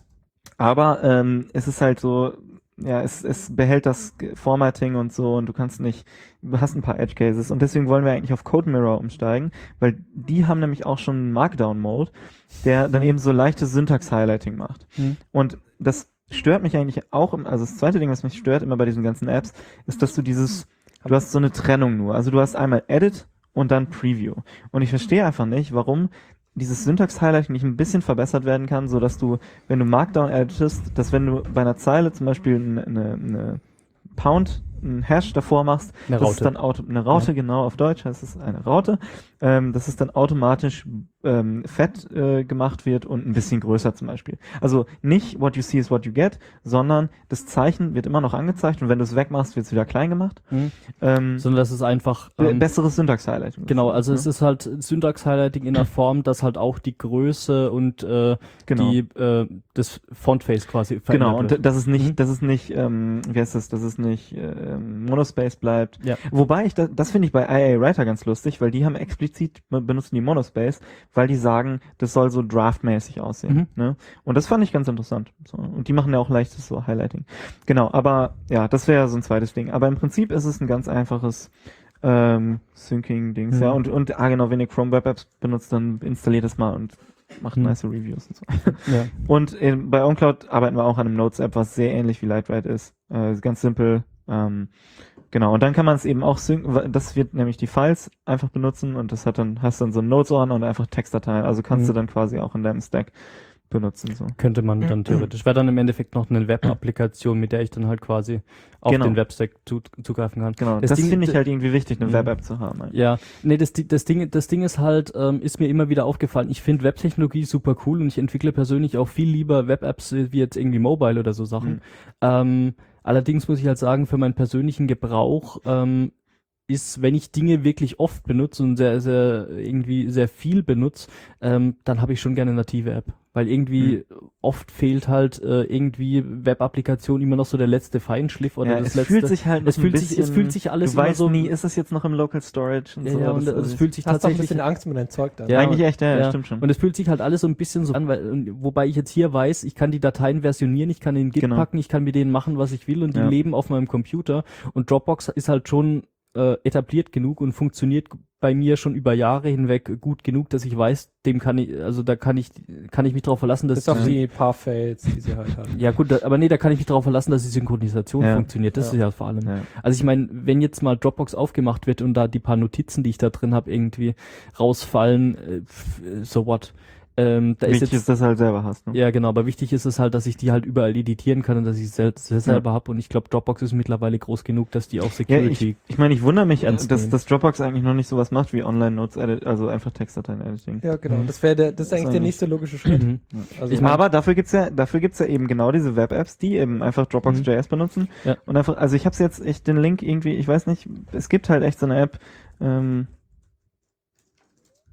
aber ähm, es ist halt so, ja, es, es behält das G- Formatting und so und du kannst nicht, du hast ein paar Edge Cases und deswegen wollen wir eigentlich auf Code Mirror umsteigen, weil die haben nämlich auch schon einen Markdown-Mode, der dann eben so leichtes Syntax-Highlighting macht. Mhm. Und das stört mich eigentlich auch, im, also das zweite Ding, was mich stört immer bei diesen ganzen Apps, ist, dass du dieses, du hast so eine Trennung nur. Also du hast einmal Edit und dann Preview. Und ich verstehe einfach nicht, warum dieses Syntax-Highlighting nicht ein bisschen verbessert werden kann, so dass du, wenn du Markdown editest, dass wenn du bei einer Zeile zum Beispiel eine, eine, eine Pound, einen Hash davor machst, Eine das ist Raute. dann auto, eine Raute, genau, auf Deutsch heißt es eine Raute, ähm, dass es dann automatisch ähm, fett äh, gemacht wird und ein bisschen größer zum Beispiel. Also nicht what you see is what you get, sondern das Zeichen wird immer noch angezeigt und wenn du es wegmachst, wird es wieder klein gemacht. Mhm. Ähm, Sondern das ist einfach be- ähm, besseres Syntax-Highlighting. genau, also ne? es ist halt Syntax-Highlighting in der Form, dass halt auch die Größe und äh, Genau. die äh, das Fontface quasi verändert Genau, und wird. das ist nicht, Mhm. das ist nicht, ähm, wie heißt das, dass es nicht ähm, Monospace bleibt. Ja. Wobei ich, da, das finde ich bei I A Writer ganz lustig, weil die haben explizit, benutzen die Monospace, weil die sagen, das soll so draftmäßig aussehen. Mhm. Ne? Und das fand ich ganz interessant. So. Und die machen ja auch leichtes so Highlighting. Genau, aber ja, das wäre so ein zweites Ding. Aber im Prinzip ist es ein ganz einfaches ähm, Syncing-Dings, Mhm. ja. Und, und ah genau, wenn ihr Chrome Web Apps benutzt, dann installiert das mal und macht Mhm. nice Reviews und so. Ja. Und äh, bei OnCloud arbeiten wir auch an einem Notes-App, was sehr ähnlich wie Lightwrite ist. Äh, ist ganz simpel. Ähm, genau. Und dann kann man es eben auch synken. wa- Das wird nämlich die Files einfach benutzen und das hat dann, hast dann so ein Notes-Ordner und einfach Textdateien. Also kannst Mhm. du dann quasi auch in deinem Stack benutzen. So. Könnte man dann theoretisch. Wäre dann im Endeffekt noch eine Web-Applikation, mit der ich dann halt quasi auf Genau. den Webstack zu, zugreifen kann. Genau. Das Das, Ding- finde ich d- halt irgendwie wichtig, eine Mhm. Web-App zu haben. Halt. Ja, nee, das, Di- das Ding, das Ding ist halt, ähm, ist mir immer wieder aufgefallen. Ich finde Webtechnologie super cool und ich entwickle persönlich auch viel lieber Web-Apps wie jetzt irgendwie Mobile oder so Sachen. Mhm. Ähm, allerdings muss ich halt sagen, für meinen persönlichen Gebrauch ähm, ist, wenn ich Dinge wirklich oft benutze und sehr, sehr, irgendwie sehr viel benutze, ähm, dann habe ich schon gerne eine native App. Weil irgendwie oft fehlt halt äh, irgendwie Web-Applikation immer noch so der letzte Feinschliff oder Ja, das es letzte. fühlt sich halt noch es ein fühlt sich, bisschen, es fühlt sich alles du immer weißt so. nie, ist das jetzt noch im Local Storage und ja, so. ja, und das, es also fühlt sich Hast doch ein tatsächlich bisschen Angst um dein Zeug dann. Ja, eigentlich echt, ja, ja. stimmt schon. Und es fühlt sich halt alles so ein bisschen so an, weil, wobei ich jetzt hier weiß, ich kann die Dateien versionieren, ich kann den Git Genau. packen, ich kann mit denen machen, was ich will und die Ja. leben auf meinem Computer. Und Dropbox ist halt schon äh, etabliert genug und funktioniert bei mir schon über Jahre hinweg gut genug, dass ich weiß, dem kann ich, also da kann ich, kann ich mich darauf verlassen, dass Bis auf die- die paar Fails, die sie halt haben. ja gut, da, aber nee, da kann ich mich darauf verlassen, dass die Synchronisation Ja. funktioniert. Das Ja. ist ja vor allem. Ja. Also ich meine, wenn jetzt mal Dropbox aufgemacht wird und da die paar Notizen, die ich da drin habe, irgendwie rausfallen, äh, pf, so what? Ähm, da ist Wichtig jetzt ist, dass du halt selber hast. Ne? ja, genau, aber wichtig ist es halt, dass ich die halt überall editieren kann und dass ich es sel sel selber habe und ich glaube, Dropbox ist mittlerweile groß genug, dass die auch Ja, Security... ich, ich meine, ich wundere mich, ernst dass, nehmen. dass Dropbox eigentlich noch nicht sowas macht wie Online-Notes-Edit, also einfach Textdateien-Editing. Ja, genau. Mhm. Das wäre der, das ist Das eigentlich ist der eigentlich- nächste logische Schritt. Mhm. Also Ich mein- Aber dafür gibt's ja, dafür gibt's ja eben genau diese Web-Apps, die eben einfach Dropbox.js benutzen. Ja. Und einfach, also ich habe jetzt echt den Link irgendwie, ich weiß nicht, es gibt halt echt so eine App, ähm,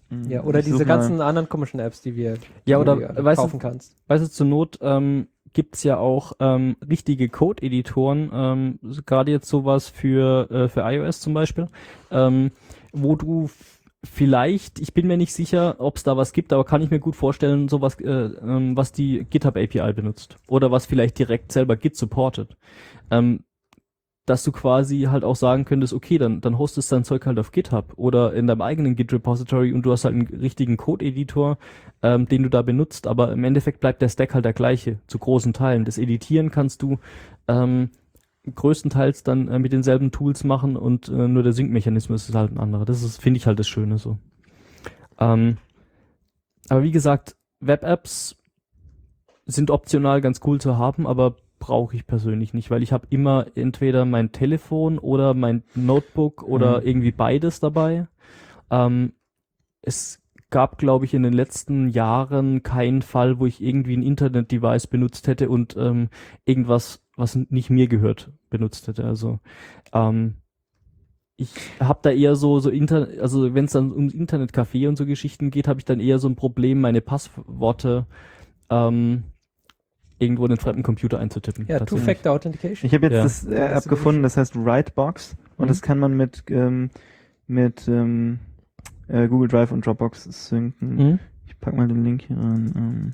Ja, oder Ich diese such mal- ganzen anderen komischen Apps, die wir Ja, die oder, du dir weißt du- kaufen kannst. Weißt du, zur Not ähm, gibt's ja auch ähm, richtige Code-Editoren, ähm, so gerade jetzt sowas für, äh, für iOS zum Beispiel, ähm, wo du f- vielleicht, ich bin mir nicht sicher, ob es da was gibt, aber kann ich mir gut vorstellen, sowas, äh, ähm, was die GitHub A P I benutzt oder was vielleicht direkt selber Git supportet. Ähm, dass du quasi halt auch sagen könntest, okay, dann, dann hostest dein Zeug halt auf GitHub oder in deinem eigenen Git-Repository und du hast halt einen richtigen Code-Editor, ähm, den du da benutzt, aber im Endeffekt bleibt der Stack halt der gleiche, zu großen Teilen. Das Editieren kannst du ähm, größtenteils dann äh, mit denselben Tools machen und äh, nur der Sync-Mechanismus ist halt ein anderer. Das ist, finde ich halt das Schöne so. Ähm, aber wie gesagt, Web-Apps sind optional ganz cool zu haben, aber brauche ich persönlich nicht, weil ich habe immer entweder mein Telefon oder mein Notebook oder Mhm. irgendwie beides dabei. Ähm, es gab, glaube ich, in den letzten Jahren keinen Fall, wo ich irgendwie ein Internet-Device benutzt hätte und ähm, irgendwas, was nicht mir gehört, benutzt hätte. Also ähm, ich habe da eher so, so Inter also wenn es dann ums Internetcafé und so Geschichten geht, habe ich dann eher so ein Problem, meine Passworte ähm, irgendwo in den fremden Computer einzutippen. Ja, tatsächlich. Two-Factor Authentication. Ich habe jetzt Ja. das äh, Das App ist gefunden, das heißt Writebox und Mhm. das kann man mit ähm, mit ähm, äh, Google Drive und Dropbox synken. Mhm. Ich pack mal den Link hier rein. Ähm.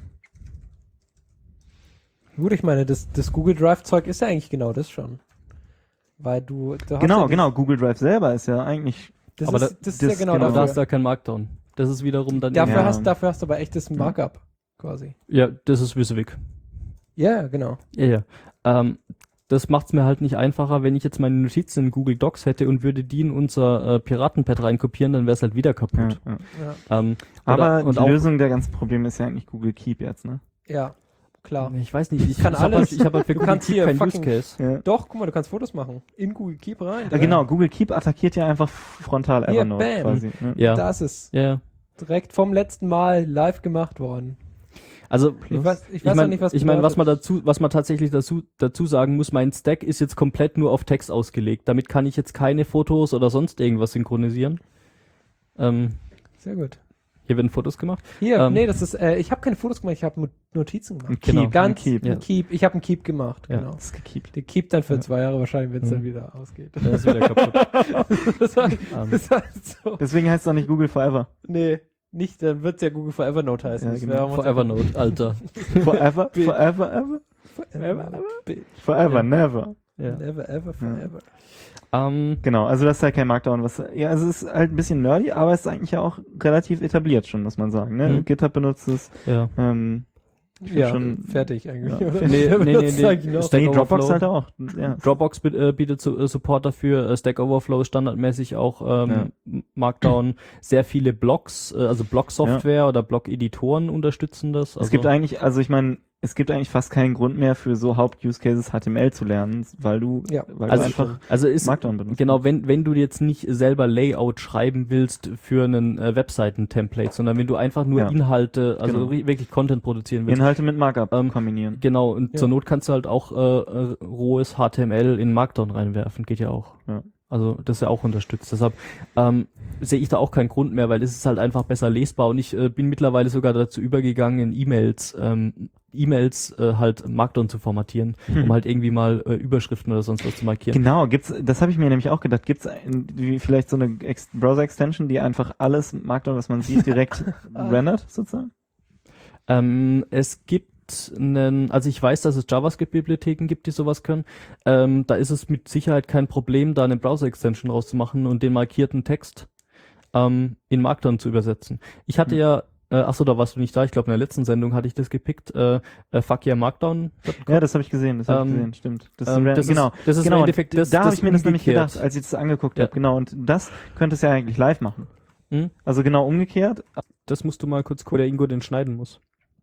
Gut, ich meine, das, das Google Drive-Zeug ist ja eigentlich genau das schon. Weil du, du hast Genau, ja genau. Google Drive selber ist ja eigentlich. Das Aber ist, da- das ist das- ja genau, genau, Aber da dafür. ist da kein Markdown. Das ist wiederum dann Dafür, Ja. hast, dafür hast du aber echtes Markup, quasi. ja, das ist WYSIWYG. Ja, genau. Ja, ja. Ähm, das macht's mir halt nicht einfacher, wenn ich jetzt meine Notizen in Google Docs hätte und würde die in unser äh, Piratenpad reinkopieren, dann wäre es halt wieder Ja, kaputt. ja. Ja, Ähm, Aber oder, und die auch, Lösung der ganzen Probleme ist ja eigentlich Google Keep jetzt, ne? ja klar. ich weiß nicht, ich, Kann ich habe alles. halt, ich hab halt für Du Google kannst Keep hier keinen Use fucking- Case. Ja. Doch, guck mal, du kannst Fotos machen. In Google Keep rein. Ja, genau, Google Keep attackiert ja einfach frontal Hier, Evernote bam. quasi. Ne? Ja, Da ist es. ja. Direkt vom letzten Mal live gemacht worden. Also Ich weiß, ich ich weiß auch meine, nicht, was ich mein, was man bedeutet. dazu, was man tatsächlich dazu, dazu sagen muss, mein Stack ist jetzt komplett nur auf Text ausgelegt. Damit kann ich jetzt keine Fotos oder sonst irgendwas synchronisieren. Ähm, Sehr gut. hier werden Fotos gemacht. Hier, Ähm, nee, das ist, äh, ich habe keine Fotos gemacht, ich habe Notizen gemacht. Ein Keep, Genau. ein Ganz, Keep. ein Ja. Keep. Ich habe einen Keep gemacht, Ja. genau. Das ist gekeept. Der Keep dann für Ja. zwei Jahre wahrscheinlich, wenn es Mhm. dann wieder ausgeht. Der ist wieder kaputt. das, war, Ähm, das ist halt so. Deswegen heißt es auch nicht Google Forever. Nee, nicht, dann wird es ja Google for Evernote heißen. Ja, Das genau. wäre uns For Evernote, Alter. Forever, Big. forever, ever? Forever, Big. Forever, Ja. never. Ja. Never, ever, forever. Ähm, Genau, also das ist halt kein Markdown. Was, ja, also es ist halt ein bisschen nerdy, aber es ist eigentlich ja auch relativ etabliert schon, muss man sagen. Ne? Mhm. GitHub benutzt es. ja. Ähm, Ja, schon- fertig eigentlich. Ja, oder? nee, nee, nee, Das nee. eigentlich noch. Stack nee, Dropbox Overflow. halt auch. Ja. Dropbox bi- äh, bietet so, äh, Support dafür, äh, Stack Overflow ist standardmäßig auch ähm, Markdown. Sehr viele Blogs, äh, also Blog-Software oder Blog-Editoren unterstützen das. Also, Es gibt eigentlich, also ich meine, es gibt eigentlich fast keinen Grund mehr für so Haupt-Use-Cases H T M L zu lernen, weil du, Ja, weil also, du einfach also ist Markdown benutzt. genau, wenn wenn du jetzt nicht selber Layout schreiben willst für einen äh, Webseiten-Template, sondern wenn du einfach nur Ja. Inhalte, also Genau. ri- wirklich Content produzieren willst. Inhalte mit Markup Ähm, kombinieren. Genau, und Ja. zur Not kannst du halt auch äh, äh, rohes H T M L in Markdown reinwerfen, geht ja auch. Ja. Also das ist ja auch unterstützt. Deshalb ähm, sehe ich da auch keinen Grund mehr, weil es ist halt einfach besser lesbar und ich äh, bin mittlerweile sogar dazu übergegangen, in E-Mails ähm, E-Mails äh, halt Markdown zu formatieren, Hm. um halt irgendwie mal äh, Überschriften oder sonst was zu markieren. Genau, gibt's, das habe ich mir nämlich auch gedacht. Gibt's ein, wie vielleicht so eine Ex Browser-Extension, die einfach alles Markdown, was man sieht, direkt rendert, sozusagen? Ähm, es gibt einen, also ich weiß, dass es JavaScript-Bibliotheken gibt, die sowas können. Ähm, da ist es mit Sicherheit kein Problem, da eine Browser-Extension rauszumachen und den markierten Text ähm, in Markdown zu übersetzen. Ich hatte Hm. ja, äh, achso, da warst du nicht da, ich glaube in der letzten Sendung hatte ich das gepickt, äh, äh, Fuck yeah Markdown. Ja, das habe ich gesehen, das habe Ähm, ich gesehen, stimmt. Das Ähm, ist, das genau. ist, das ist genau, im Endeffekt das, da habe das ich mir das nämlich umgekehrt. gedacht, als ich das angeguckt Ja. habe, genau. Und das könnte es ja eigentlich live machen. Hm? Also genau umgekehrt. Das musst du mal kurz gucken, der Ingo den schneiden muss.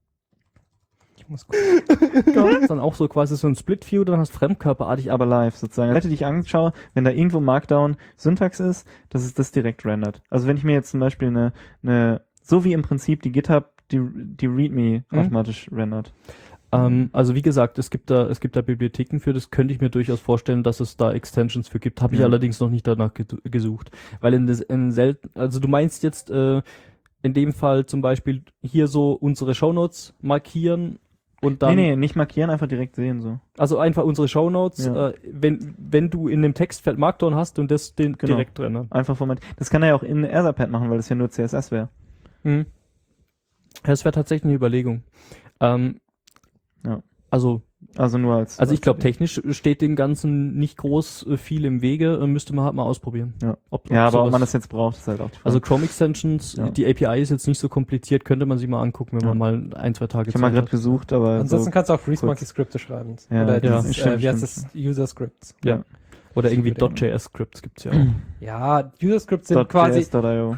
Ich muss gucken. Das ist dann auch so quasi so ein Split-View, dann hast du fremdkörperartig, aber live sozusagen. Seite, die ich anschaue, wenn da irgendwo Markdown Syntax ist, dass es das direkt rendert. Also wenn ich mir jetzt zum Beispiel eine, eine so wie im Prinzip die GitHub die, die README Mhm. automatisch rendert. Ähm, also wie gesagt, es gibt da, es gibt da Bibliotheken für, das könnte ich mir durchaus vorstellen, dass es da Extensions für gibt. Habe ich Ja. allerdings noch nicht danach ge gesucht. Weil in, des, in selten, also du meinst jetzt, äh, in dem Fall zum Beispiel hier so unsere Shownotes markieren und dann, nee, nee, nicht markieren, einfach direkt sehen so. also einfach unsere Shownotes, Ja. äh, wenn, wenn du in dem Textfeld Markdown hast und das den Genau. direkt drin. Einfach formatieren. Das kann er ja auch in Etherpad machen, weil das ja nur C S S wäre. Mhm. Das wäre tatsächlich eine Überlegung. Ähm, Ja. Also, Also nur als... also ich als glaube, Idee. technisch steht dem Ganzen nicht groß äh, viel im Wege, äh, müsste man halt mal ausprobieren. Ja. Ob, Ja, ob aber ob sowas- man das jetzt braucht, ist halt auch die Frage. Also Chrome Extensions, Ja. die A P I ist jetzt nicht so kompliziert, könnte man sich mal angucken, wenn Ja. man mal ein, zwei Tage ich habe mal Zeit gerade hat. gesucht, aber Ansonsten so, kannst du auch Grease kurz. Monkey Skripte schreiben. Ja, Oder ja, dieses, stimmt, äh, wie heißt stimmt. das? User Scripts. Ja. Oder irgendwie Das würde .js-Scripts gibt's ja auch. Ja, User Scripts sind quasi, .js punkt i o.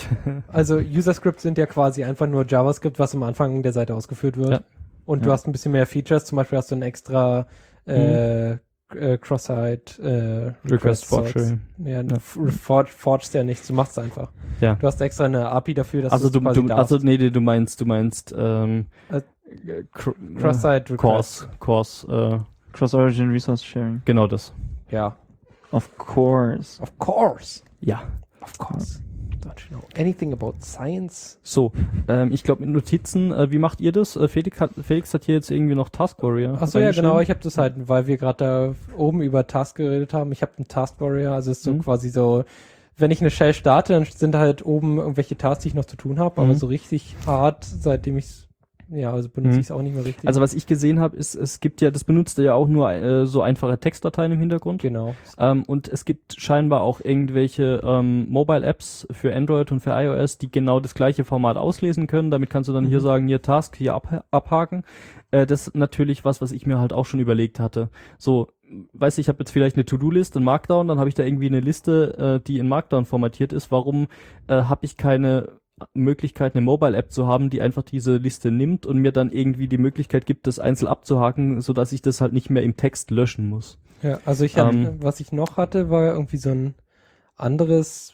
also User Scripts sind ja quasi einfach nur JavaScript, was am Anfang der Seite ausgeführt wird. Ja. Und du Ja. hast ein bisschen mehr Features, zum Beispiel hast du ein extra äh, äh, Cross-Site äh, Request Zeugs. Forgery. Ja, Ja. forge, forgest ja nichts, du machst es einfach. Ja. Du hast extra eine A P I dafür, dass Also du du, quasi du darfst. also nee, nee, du meinst, du meinst ähm, Äh, Cr- Cross-Site äh, Request. Course, Course, äh, Cross-Origin Resource Sharing. genau das. Ja. Of course. Of course. Ja. Of course. Don't you know anything about science? So, ähm, ich glaube mit Notizen, äh, wie macht ihr das? Äh, Felix, hat, Felix hat hier jetzt irgendwie noch Task Warrior. Achso, ja, reingeschrieben. genau. Ich habe das halt, weil wir gerade da oben über Task geredet haben. Ich habe einen Task Warrior, also es ist so Mhm. quasi so, wenn ich eine Shell starte, dann sind halt oben irgendwelche Tasks, die ich noch zu tun habe, aber Mhm. so richtig hart, seitdem ich ja, also benutze Mhm. ich es auch nicht mehr richtig. Also was ich gesehen habe, ist, es gibt ja, das benutzt ja auch nur äh, so einfache Textdateien im Hintergrund. genau. Ähm, und es gibt scheinbar auch irgendwelche ähm, Mobile-Apps für Android und für iOS, die genau das gleiche Format auslesen können. Damit kannst du dann Mhm. hier sagen, hier Task, hier ab, abhaken. Äh, das ist natürlich was, was ich mir halt auch schon überlegt hatte. So, weißt du, ich habe jetzt vielleicht eine To-Do-List in Markdown, dann habe ich da irgendwie eine Liste, äh, die in Markdown formatiert ist. Warum äh, habe ich keine Möglichkeit, eine Mobile-App zu haben, die einfach diese Liste nimmt und mir dann irgendwie die Möglichkeit gibt, das einzeln abzuhaken, sodass ich das halt nicht mehr im Text löschen muss. Ja, also ich hab, Ähm, was ich noch hatte, war irgendwie so ein anderes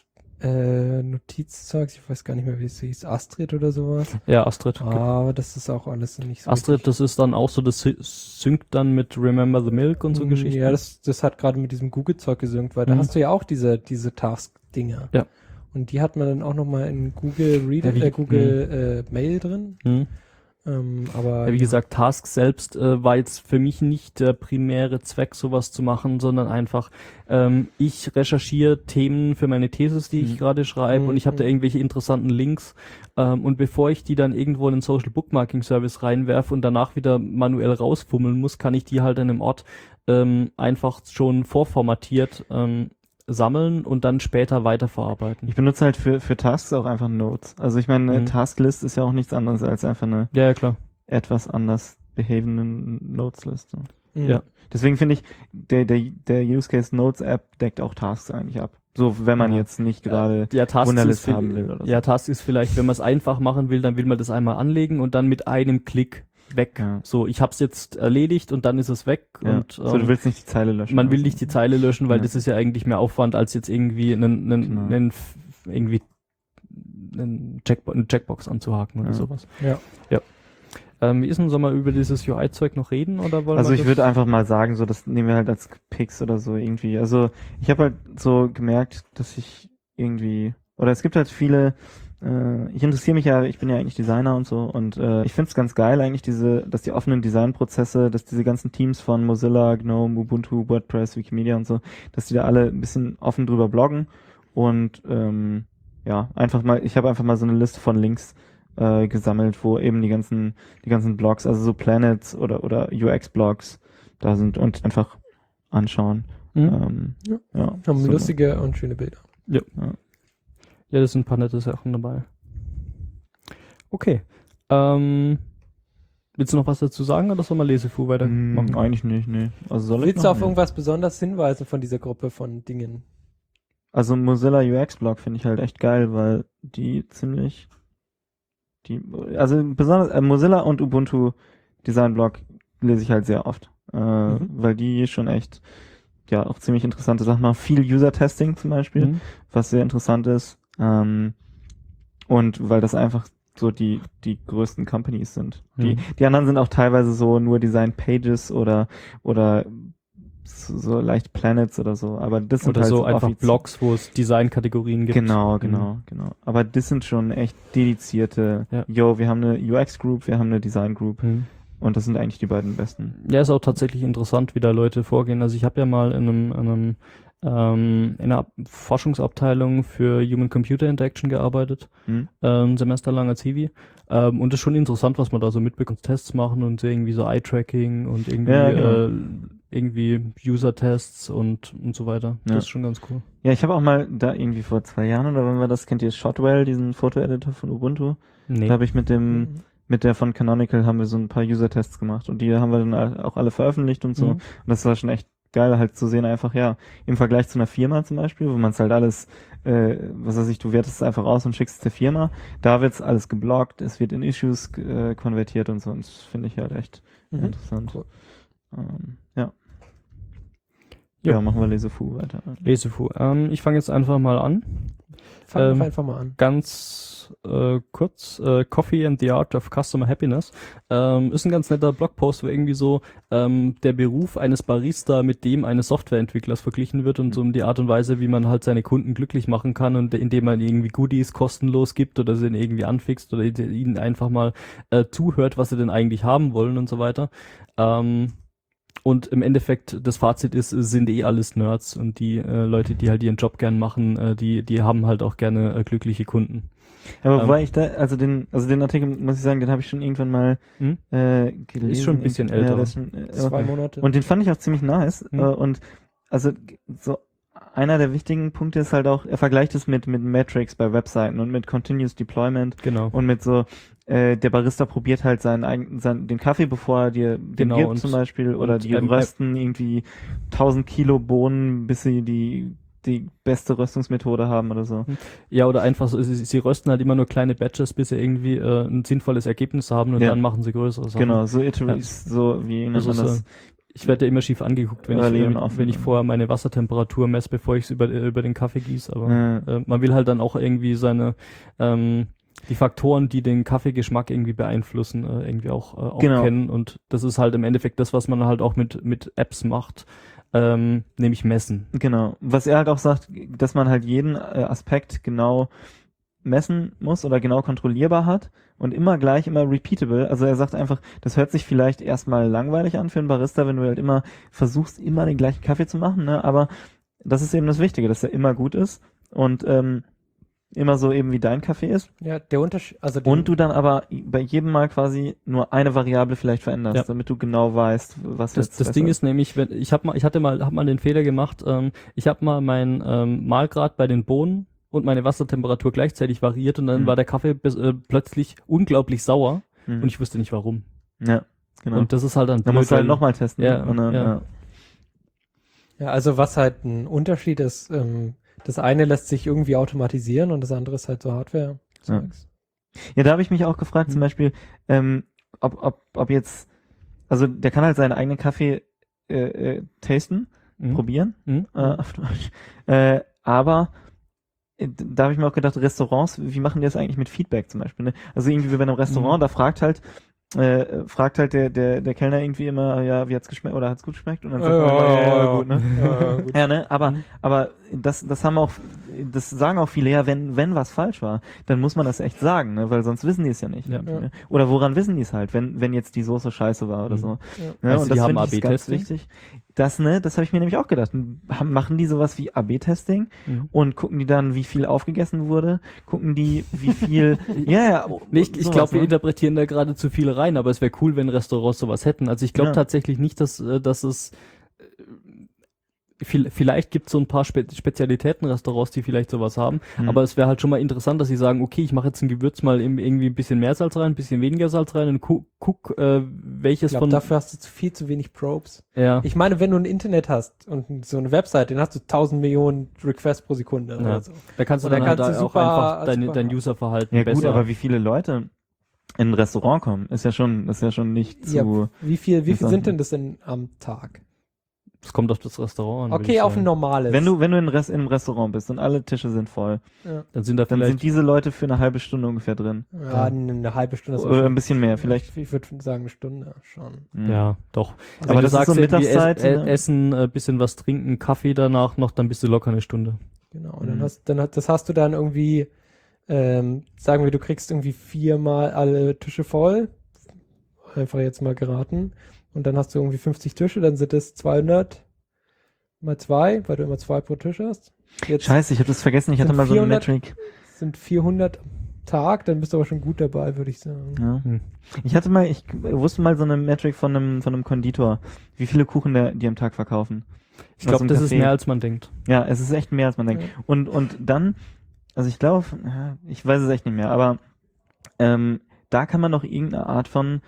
äh, Notizzeug, ich weiß gar nicht mehr, wie es hieß, Astrid oder sowas. Ja, Astrid. Aber das ist auch alles nicht so Astrid, richtig. das ist dann auch so, das sy- synkt dann mit Remember the Milk und so Mm, Geschichten. Ja, das, das hat gerade mit diesem Google-Zeug gesynkt, weil da Mhm. hast du ja auch diese, diese Task-Dinger. Ja. Und die hat man dann auch nochmal in Google Reader, Ja, wie- äh, Google äh, Mail drin. Hm. Ähm, aber Ja, wie gesagt, Task selbst äh, war jetzt für mich nicht der primäre Zweck, sowas zu machen, sondern einfach, ähm, ich recherchiere Themen für meine Thesis, die ich Mhm. gerade schreibe, Mhm. und ich habe da irgendwelche interessanten Links. Ähm, und bevor ich die dann irgendwo in einen Social Bookmarking Service reinwerfe und danach wieder manuell rausfummeln muss, kann ich die halt an einem Ort ähm, einfach schon vorformatiert ähm, sammeln und dann später weiterverarbeiten. Ich benutze halt für, für Tasks auch einfach Notes. Also ich meine, eine Mhm. Tasklist ist ja auch nichts anderes als einfach eine Ja, ja, klar. etwas anders behavende Notes-Liste. Mhm. ja. Deswegen finde ich, der, der, der Use Case Notes App deckt auch Tasks eigentlich ab. So, wenn man Ja. jetzt nicht gerade Ja, Tasks Wunderlist ist haben vi- will oder so. Ja, Tasks ist vielleicht, wenn man es einfach machen will, dann will man das einmal anlegen und dann mit einem Klick weg. Ja. So, ich habe es jetzt erledigt und dann ist es weg. Ja. Und so, du ähm, willst nicht die Zeile löschen. man oder will so. nicht die Zeile löschen, weil Ja. das ist ja eigentlich mehr Aufwand, als jetzt irgendwie einen, einen, Genau. einen f- irgendwie einen Checkbo eine Checkbox anzuhaken oder Ja. sowas. Ja. Ja. Ähm, wie ist denn, soll man über dieses U I-Zeug noch reden oder wollen Also wir ich das- würde einfach mal sagen, so das nehmen wir halt als Picks oder so irgendwie. Also ich habe halt so gemerkt, dass ich irgendwie, oder es gibt halt viele, äh, ich interessiere mich ja, ich bin ja eigentlich Designer und so, und äh, ich finde es ganz geil eigentlich diese, dass die offenen Designprozesse, dass diese ganzen Teams von Mozilla, GNOME, Ubuntu, WordPress, Wikimedia und so, dass die da alle ein bisschen offen drüber bloggen und ähm, ja, einfach mal, ich habe einfach mal so eine Liste von Links äh, gesammelt, wo eben die ganzen, die ganzen Blogs, also so Planets oder oder U X-Blogs da sind und einfach anschauen. Hm? Ähm, Ja. ja, Haben so. lustige und schöne Bilder. Ja, das sind ein paar nette Sachen dabei. Okay. Ähm, willst du noch was dazu sagen oder soll man Lesefu Hm, weitermachen? eigentlich nicht, nee. Also soll ich Willst du noch? auf Nee. irgendwas besonders hinweisen von dieser Gruppe von Dingen? Also Mozilla U X-Blog finde ich halt echt geil, weil die ziemlich die, also besonders äh, Mozilla und Ubuntu Design-Blog lese ich halt sehr oft, äh, Mhm. weil die schon echt ja auch ziemlich interessante Sachen machen. Viel User-Testing zum Beispiel, Mhm. was sehr interessant ist. Ähm, und weil das einfach so die, die größten Companies sind. Die, Mhm. die anderen sind auch teilweise so nur Design Pages oder, oder so, so leicht Planets oder so, aber das sind Oder halt so einfach offizie- Blogs, wo es Design-Kategorien gibt. Genau, genau, Mhm. genau. Aber das sind schon echt dedizierte, Ja. yo, wir haben eine U X-Group, wir haben eine Design-Group Mhm. und das sind eigentlich die beiden besten. Ja, ist auch tatsächlich interessant, wie da Leute vorgehen. Also ich habe ja mal in einem, in einem ähm, in einer Ab- Forschungsabteilung für Human-Computer Interaction gearbeitet, Hm? ähm, ein Semester lang als Hiwi. Ähm, und es ist schon interessant, was man da so mitbekommt, Tests machen und so irgendwie so Eye-Tracking und irgendwie Ja, genau. äh, irgendwie User-Tests und und so weiter. Ja. Das ist schon ganz cool. Ja, ich habe auch mal da irgendwie vor zwei Jahren oder wann war das, kennt ihr Shotwell, diesen Foto-Editor von Ubuntu? Nee. Da habe ich mit dem, Mhm. mit der von Canonical haben wir so ein paar User-Tests gemacht und die haben wir dann all- auch alle veröffentlicht und so. Mhm. Und das war schon echt geil halt zu sehen, einfach, ja, im Vergleich zu einer Firma zum Beispiel, wo man es halt alles, äh, was weiß ich, du wertest es einfach aus und schickst es der Firma, da wird's alles geblockt, es wird in Issues äh, konvertiert und so, und das finde ich halt echt Mhm. interessant. Cool. Ähm, ja. Jo. Ja, machen wir Lesefu weiter. Lesefu. Ähm, ich fange jetzt einfach mal an. Fang Ähm, doch einfach mal an. Ganz äh, kurz, äh, Coffee and the Art of Customer Happiness. Ähm, ist ein ganz netter Blogpost, wo irgendwie so ähm, der Beruf eines Barista mit dem eines Softwareentwicklers verglichen wird und so um die Art und Weise, wie man halt seine Kunden glücklich machen kann und indem man irgendwie Goodies kostenlos gibt oder sie irgendwie anfixt oder ihnen einfach mal äh, zuhört, was sie denn eigentlich haben wollen und so weiter. Ähm, Und im Endeffekt, das Fazit ist, es sind eh alles Nerds und die äh, Leute, die halt ihren Job gern machen, äh, die, die haben halt auch gerne äh, glückliche Kunden. Aber Ähm, wobei ich da, also den, also den Artikel, muss ich sagen, den habe ich schon irgendwann mal Hm? äh, gelesen. Ist schon ein bisschen Ja, älter. das ist schon, äh, Zwei Monate. Und den fand ich auch ziemlich nice. Hm. Äh, und also g- so einer der wichtigen Punkte ist halt auch, er vergleicht es mit, mit Metrics bei Webseiten und mit Continuous Deployment Genau. und mit so, äh, der Barista probiert halt seinen eigenen, seinen, den Kaffee, bevor er dir den Genau, gibt und- zum Beispiel, oder und, die ähm, rösten irgendwie tausend Kilo Bohnen, bis sie die, die beste Röstungsmethode haben oder so. Ja, oder einfach so, sie, sie rösten halt immer nur kleine Batches, bis sie irgendwie äh, ein sinnvolles Ergebnis haben und Ja. dann machen sie größere Sachen. Genau, so iter- Ja. ist so, wie nennt Also man so, das? ich werde ja immer schief angeguckt, wenn ich, Parallelen äh, offen. wenn ich vorher meine Wassertemperatur messe, bevor ich es über, äh, über den Kaffee gieße. Aber Ja. äh, man will halt dann auch irgendwie seine ähm, die Faktoren, die den Kaffeegeschmack irgendwie beeinflussen, äh, irgendwie auch, äh, auch Genau. kennen. Und das ist halt im Endeffekt das, was man halt auch mit mit Apps macht, ähm, nämlich messen. Genau. Was er halt auch sagt, dass man halt jeden äh, Aspekt genau messen muss oder genau kontrollierbar hat und immer gleich, immer repeatable. Also er sagt einfach, das hört sich vielleicht erstmal langweilig an für einen Barista, wenn du halt immer versuchst, immer den gleichen Kaffee zu machen, ne? Aber das ist eben das Wichtige, dass er immer gut ist und ähm, immer so eben wie dein Kaffee ist. Ja, der Unterschied, also die, Und du dann aber bei jedem Mal quasi nur eine Variable vielleicht veränderst, Ja. damit du genau weißt, was Das, jetzt das besser Ding ist nämlich, wenn ich habe mal, ich hatte mal, habe mal den Fehler gemacht. Ähm, ich habe mal mein ähm, Mahlgrad bei den Bohnen und meine Wassertemperatur gleichzeitig variiert und dann Mhm. war der Kaffee bis, äh, plötzlich unglaublich sauer Mhm. und ich wusste nicht warum. Ja, genau. Und das ist halt dann dann musst du blöd, halt weil- nochmal testen. Ja, und dann, ja. ja. ja, also was halt ein Unterschied ist, ähm, das eine lässt sich irgendwie automatisieren und das andere ist halt so Hardware. Ja. Ja, da habe ich mich auch gefragt, Mhm. zum Beispiel, ähm, ob, ob, ob jetzt, also der kann halt seinen eigenen Kaffee äh, äh, tasten, Mhm. probieren, Mhm. äh, auf Deutsch. Äh, aber äh, da habe ich mir auch gedacht, Restaurants, wie machen die das eigentlich mit Feedback zum Beispiel? Ne? Also irgendwie wie bei einem Restaurant, Mhm. da fragt halt äh, fragt halt der, der, der Kellner irgendwie immer, ja, wie hat's geschmeckt oder hat's gut geschmeckt? Und dann sagt Ja, man immer, ja, ja, ja, gut, ne? ja, gut. Ja, ne? Aber, Mhm. aber das, das haben auch, das sagen auch viele, ja, wenn, wenn was falsch war, dann muss man das echt sagen, ne? Weil sonst wissen die es ja nicht. Ja. Ne? Oder woran wissen die es halt, wenn, wenn jetzt die Soße scheiße war oder Mhm. so. Ja. Ne? Also Und die das haben finde ich ist ganz A B-Testing? wichtig. Das, ne, das habe ich mir nämlich auch gedacht. Haben, machen die sowas wie A B-Testing Mhm. und gucken die dann, wie viel aufgegessen wurde? Gucken die, wie viel, ja, ja. Nee, ich ich sowas, glaube, wir ne? interpretieren da gerade zu viel rein, aber es wäre cool, wenn Restaurants sowas hätten. Also ich glaube Ja. tatsächlich nicht, dass, äh, dass es äh, viel, vielleicht gibt es so ein paar Spe Spezialitäten-Restaurants, die vielleicht sowas haben, Hm. aber es wäre halt schon mal interessant, dass sie sagen, okay, ich mache jetzt ein Gewürz mal im- irgendwie ein bisschen mehr Salz rein, ein bisschen weniger Salz rein und gu guck, äh, Ich welches glaube, von... dafür hast du zu viel zu wenig Probes. ja. Ich meine, wenn du ein Internet hast und so eine Website, dann hast du tausend Millionen Requests pro Sekunde Ja. oder so. Da kannst du Und dann dann halt kannst du da auch super- einfach dein, super- dein Userverhalten Ja gut, besser... aber wie viele Leute in ein Restaurant kommen, ist ja schon, ist ja schon nicht zu. Ja, wie viel, wie viel Sachen. sind denn das denn am Tag? Das kommt auf das Restaurant an. würd Okay, ich auf ein sagen. normales. Wenn du, wenn du in Rest, im Restaurant bist und alle Tische sind voll, Ja, Dann sind da dann vielleicht sind diese Leute für eine halbe Stunde ungefähr drin. ja eine, eine halbe Stunde. ist Oder schon- ein bisschen mehr, vielleicht. Ich würde sagen, eine Stunde schon. Hm. Ja, doch. Also Aber Wenn das du ist so sagst, irgendwie Mittagszeit, ess, äh, ne? Essen, ein bisschen was trinken, Kaffee danach noch, dann bist du locker eine Stunde. Genau. Und dann Mhm. hast, dann hat, das hast du dann irgendwie, ähm, sagen wir, du kriegst irgendwie viermal alle Tische voll. Einfach jetzt mal geraten. Und dann hast du irgendwie fünfzig Tische, dann sind es zweihundert mal zwei, weil du immer zwei pro Tisch hast. Jetzt Scheiße, ich habe das vergessen, ich hatte Sind mal so eine vierhundert Metric. sind vierhundert am Tag, dann bist du aber schon gut dabei, würde ich sagen. Ja. Hm. Ich hatte mal, ich wusste mal so eine Metric von einem, von einem Konditor, wie viele Kuchen der, die am Tag verkaufen. Ich glaube, Also ein das ist Café. mehr als man denkt. Ja, es ist echt mehr, als man denkt. Ja. Und, und dann, also ich glaube, ja, ich weiß es echt nicht mehr, aber ähm, da kann man noch irgendeine Art von,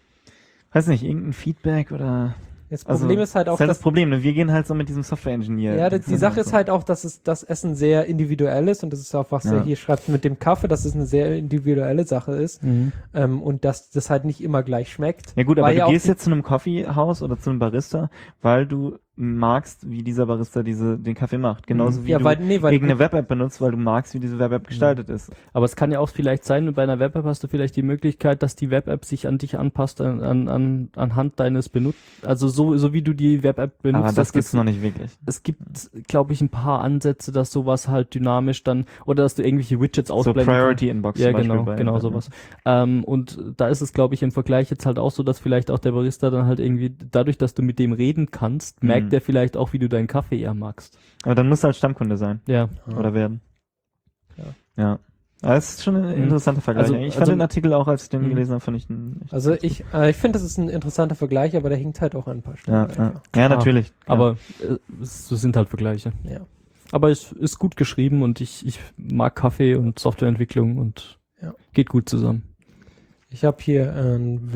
weiß nicht, irgendein Feedback oder. Das Also, Problem ist halt Das auch, ist halt das dass Problem, ne? Wir gehen halt so mit diesem Software-Engineer. ja, das, die Sache ist halt auch, dass es das Essen sehr individuell ist und das ist auch, was Ja. er hier schreibt mit dem Kaffee, dass es eine sehr individuelle Sache ist ähm, und dass das halt nicht immer gleich schmeckt. Ja gut, aber Weil du ja auch gehst die- jetzt zu einem Coffeehaus oder zu einem Barista, weil du magst, wie dieser Barista diese, den Kaffee macht. Genauso wie ja, du weil, nee, weil irgendeine Web-App benutzt, weil du magst, wie diese Web-App gestaltet ist. Aber es kann ja auch vielleicht sein, bei einer Web-App hast du vielleicht die Möglichkeit, dass die Web-App sich an dich anpasst, an, an, an, anhand deines Benutz, also so, so wie du die Web-App benutzt. Aber das dass gibt's noch nicht wirklich. Es gibt, glaube ich, ein paar Ansätze, dass sowas halt dynamisch dann, oder dass du irgendwelche Widgets So ausblenden Priority Inbox Ja, zum Beispiel genau, bei genau Web, sowas. Ähm, und da ist es, glaube ich, im Vergleich jetzt halt auch so, dass vielleicht auch der Barista dann halt irgendwie, dadurch, dass du mit dem reden kannst, Mhm. merkt der vielleicht auch, wie du deinen Kaffee eher magst. Aber dann musst du halt Stammkunde sein. Ja. Ja. Oder werden. Ja. Ja. Aber es ist schon ein Mhm. interessanter Vergleich. Also- ich fand also- den Artikel auch, als ich den Mhm. gelesen habe, fand ich einen echt Also ganz ich, äh, ich finde, das ist ein interessanter Vergleich, aber der hinkt halt auch an ein paar gut. Stellen. Ja, ja. einfach. ja, Ah, natürlich. Ja. Aber äh, es so sind halt Vergleiche. Ja. Aber es ist gut geschrieben und ich, ich mag Kaffee und Softwareentwicklung und Ja. geht gut zusammen. Ich habe hier einen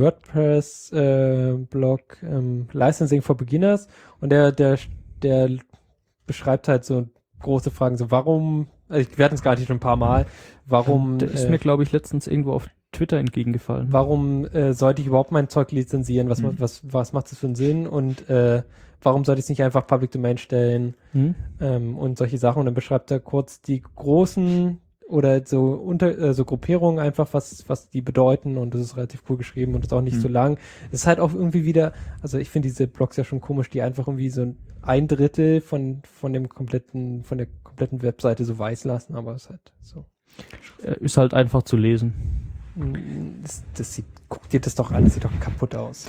WordPress-Blog, ähm, Licensing for Beginners, und der, der, der beschreibt halt so große Fragen, so warum, also wir hatten es gerade schon ein paar Mal, warum, Der ist äh, mir, glaube ich, letztens irgendwo auf Twitter entgegengefallen. warum äh, sollte ich überhaupt mein Zeug lizenzieren? Was, Mhm. ma- was, was macht das für einen Sinn? Und äh, warum sollte ich es nicht einfach Public Domain stellen? Hm? Ähm, und solche Sachen. Und dann beschreibt er kurz die großen oder so unter äh, so Gruppierungen einfach, was was die bedeuten, und das ist relativ cool geschrieben und ist auch nicht Mhm. so lang. Es ist halt auch irgendwie wieder, also ich finde diese Blogs ja schon komisch, die einfach irgendwie so ein Drittel von von dem kompletten von der kompletten Webseite so weiß lassen, aber es ist halt so. Äh, Ist halt einfach zu lesen. Mm, Das, das sieht, guck dir das doch an, das sieht doch kaputt aus.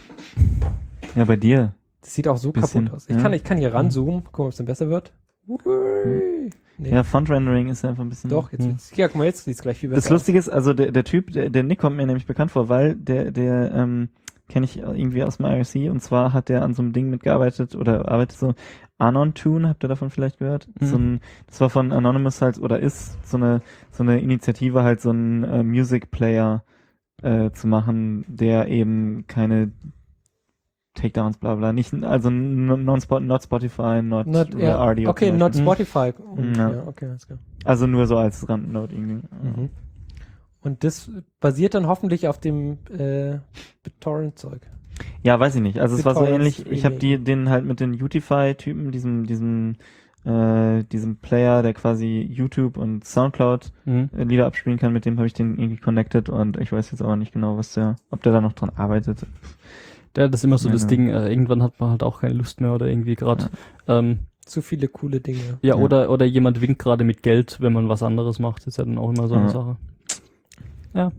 Ja, bei dir. Das sieht auch so Bisschen, kaputt aus. Ich ja. kann ich kann hier ranzoomen, gucken, ob es dann besser wird. Ui. Nee. Ja, Font-Rendering ist einfach ein bisschen. Doch, jetzt Hm. wird's, ja, guck mal, jetzt sieht's gleich viel besser Das Lustige ist, also der, der Typ, der, der Nick kommt mir nämlich bekannt vor, weil der, der, ähm, kenne ich irgendwie aus dem I R C, und zwar hat der an so einem Ding mitgearbeitet oder arbeitet so Anon-Tune, habt ihr davon vielleicht gehört? Mhm. So ein, das war von Anonymous halt, oder ist so eine, so eine Initiative halt, so ein äh, Music Player äh, zu machen, der eben keine Takedowns, bla bla, nicht, also non, non not Spotify, not, Not, oder ja, R D O okay, zum not Beispiel. Spotify. Und, Ja. ja. okay, alles klar. Also nur so als Randnote irgendwie. Mhm. Und das basiert dann hoffentlich auf dem äh, BitTorrent-Zeug. Ja, weiß ich nicht. Also es war so BitTorrent ähnlich. Ich habe die den halt mit den Utify-Typen, diesem diesem äh, diesem Player, der quasi YouTube und Soundcloud Mhm. äh, Lieder abspielen kann, mit dem habe ich den irgendwie connected, und ich weiß jetzt aber nicht genau, was der, ob der da noch dran arbeitet. Ja, das ist immer so das Meine- Ding, äh, irgendwann hat man halt auch keine Lust mehr oder irgendwie gerade. Ähm, Zu viele coole Dinge. ja, Ja. oder oder jemand winkt gerade mit Geld, wenn man was anderes macht, ist ja dann auch immer so eine Ja. Sache. Ja.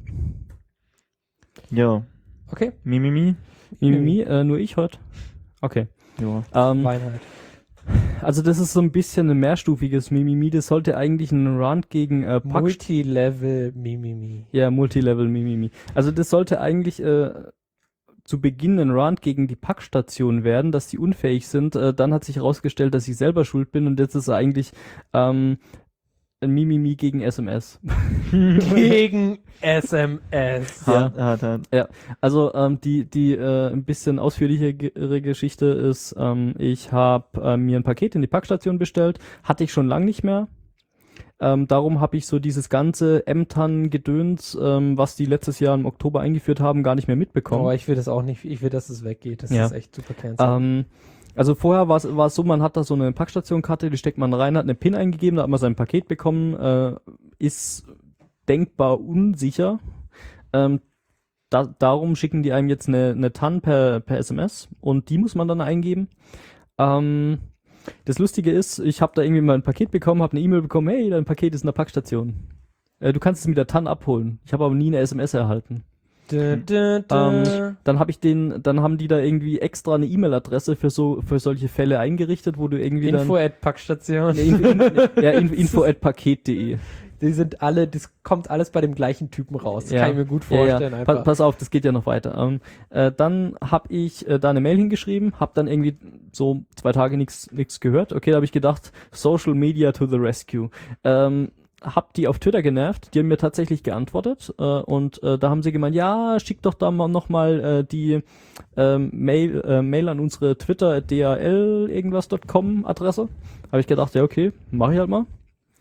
Jo, Okay, Mimimi. Mimimi, äh, nur ich heute. Okay. Jo. Ähm, Weinheit. also das ist so ein bisschen ein mehrstufiges Mimimi. Das sollte eigentlich ein Rant gegen äh, Pack Multilevel Mimimi. Ja, Multilevel Mimimi. Also das sollte eigentlich äh, zu Beginn ein Rant gegen die Packstation werden, dass die unfähig sind. Äh, dann hat sich herausgestellt, dass ich selber schuld bin, und jetzt ist eigentlich ähm, ein Mimimi gegen S M S. Gegen S M S. Ja. Hart, hart, hart. Also ähm, die die äh, ein bisschen ausführlichere Geschichte ist, ähm, ich habe äh, mir ein Paket in die Packstation bestellt, hatte ich schon lange nicht mehr. Ähm, darum habe ich so dieses ganze Ämtern-Gedöns, ähm, was die letztes Jahr im Oktober eingeführt haben, gar nicht mehr mitbekommen. Aber ich will das auch nicht, ich will, dass es weggeht. Das Ja. ist echt super cancel. Ähm, Also vorher war es war es so, man hat da so eine Packstationkarte, die steckt man rein, hat eine PIN eingegeben, da hat man sein Paket bekommen, äh, ist denkbar unsicher. Ähm, da, darum schicken die einem jetzt eine, eine T A N per, per S M S und die muss man dann eingeben. Ähm, das Lustige ist, ich habe da irgendwie mal ein Paket bekommen, habe eine E-Mail bekommen, hey, dein Paket ist in der Packstation. Äh, du kannst es mit der T A N abholen. Ich habe aber nie eine S M S erhalten. Dö, dö, dö. Ähm, dann habe ich den, dann haben die da irgendwie extra eine E-Mail-Adresse für so für solche Fälle eingerichtet, wo du irgendwie Info dann at Packstation. ja, info, ja, info at paket punkt de. Die sind alle, das kommt alles bei dem gleichen Typen raus. Das Ja. kann ich mir gut Ja, vorstellen. ja. Einfach. Pa pass auf, das geht ja noch weiter. Ähm, äh, dann habe ich äh, da eine Mail hingeschrieben, habe dann irgendwie so zwei Tage nichts nichts gehört. Okay, da habe ich gedacht, Social Media to the rescue. Ähm, hab die auf Twitter genervt, die haben mir tatsächlich geantwortet äh, und äh, da haben sie gemeint, ja, schick doch da mal nochmal äh, die ähm, Mail, äh, Mail an unsere Twitter at d a l irgendwas Punkt com Adresse. Habe ich gedacht, ja okay, mache ich halt mal.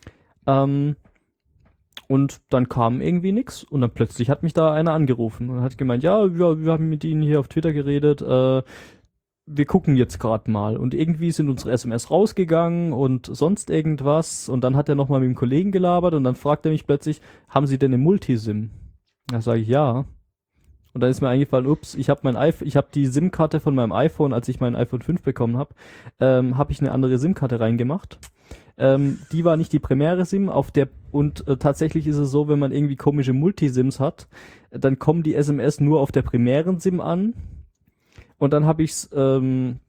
Ähm, und dann kam irgendwie nix und dann plötzlich hat mich da einer angerufen und hat gemeint, ja, wir, wir haben mit Ihnen hier auf Twitter geredet, äh, wir gucken jetzt gerade mal. Und irgendwie sind unsere S M S rausgegangen und sonst irgendwas. Und dann hat er nochmal mit dem Kollegen gelabert und dann fragt er mich plötzlich, haben Sie denn eine Multisim? Da sage ich, ja. Und dann ist mir eingefallen, ups, ich habe mein iPhone, ich habe die SIM-Karte von meinem iPhone, als ich mein iPhone fünf bekommen habe, ähm, habe ich eine andere SIM-Karte reingemacht. Ähm, die war nicht die primäre SIM, auf der und äh, tatsächlich ist es so, wenn man irgendwie komische Multisims hat, dann kommen die S M S nur auf der primären SIM an. Und dann habe ich's, ähm,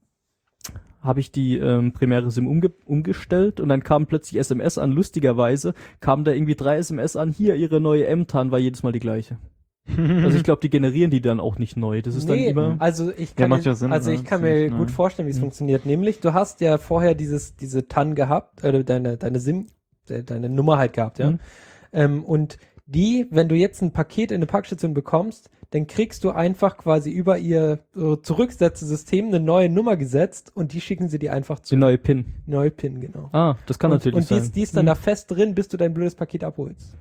habe ich die ähm, primäre SIM umge umgestellt und dann kam plötzlich S M S an. Lustigerweise kamen da irgendwie drei S M S an. Hier, ihre neue M T A N war jedes Mal die gleiche. Also ich glaube, die generieren die dann auch nicht neu. Das ist Nee, dann immer. also ich Ja, kann, macht mir, ja Sinn, also ja, ich kann ziemlich mir neu. gut vorstellen, wie es Mhm. funktioniert. Nämlich, du hast ja vorher dieses, diese T A N gehabt, oder deine, deine SIM, de- deine Nummer halt gehabt, ja. Mhm. Ähm, und die, wenn du jetzt ein Paket in eine Packstation bekommst, dann kriegst du einfach quasi über ihr so Zurücksetzesystem eine neue Nummer gesetzt und die schicken sie dir einfach Die zu. neue PIN. Neue PIN, genau. Ah, das kann und, natürlich und die sein. ist, die ist dann Mhm. da fest drin, bis du dein blödes Paket abholst.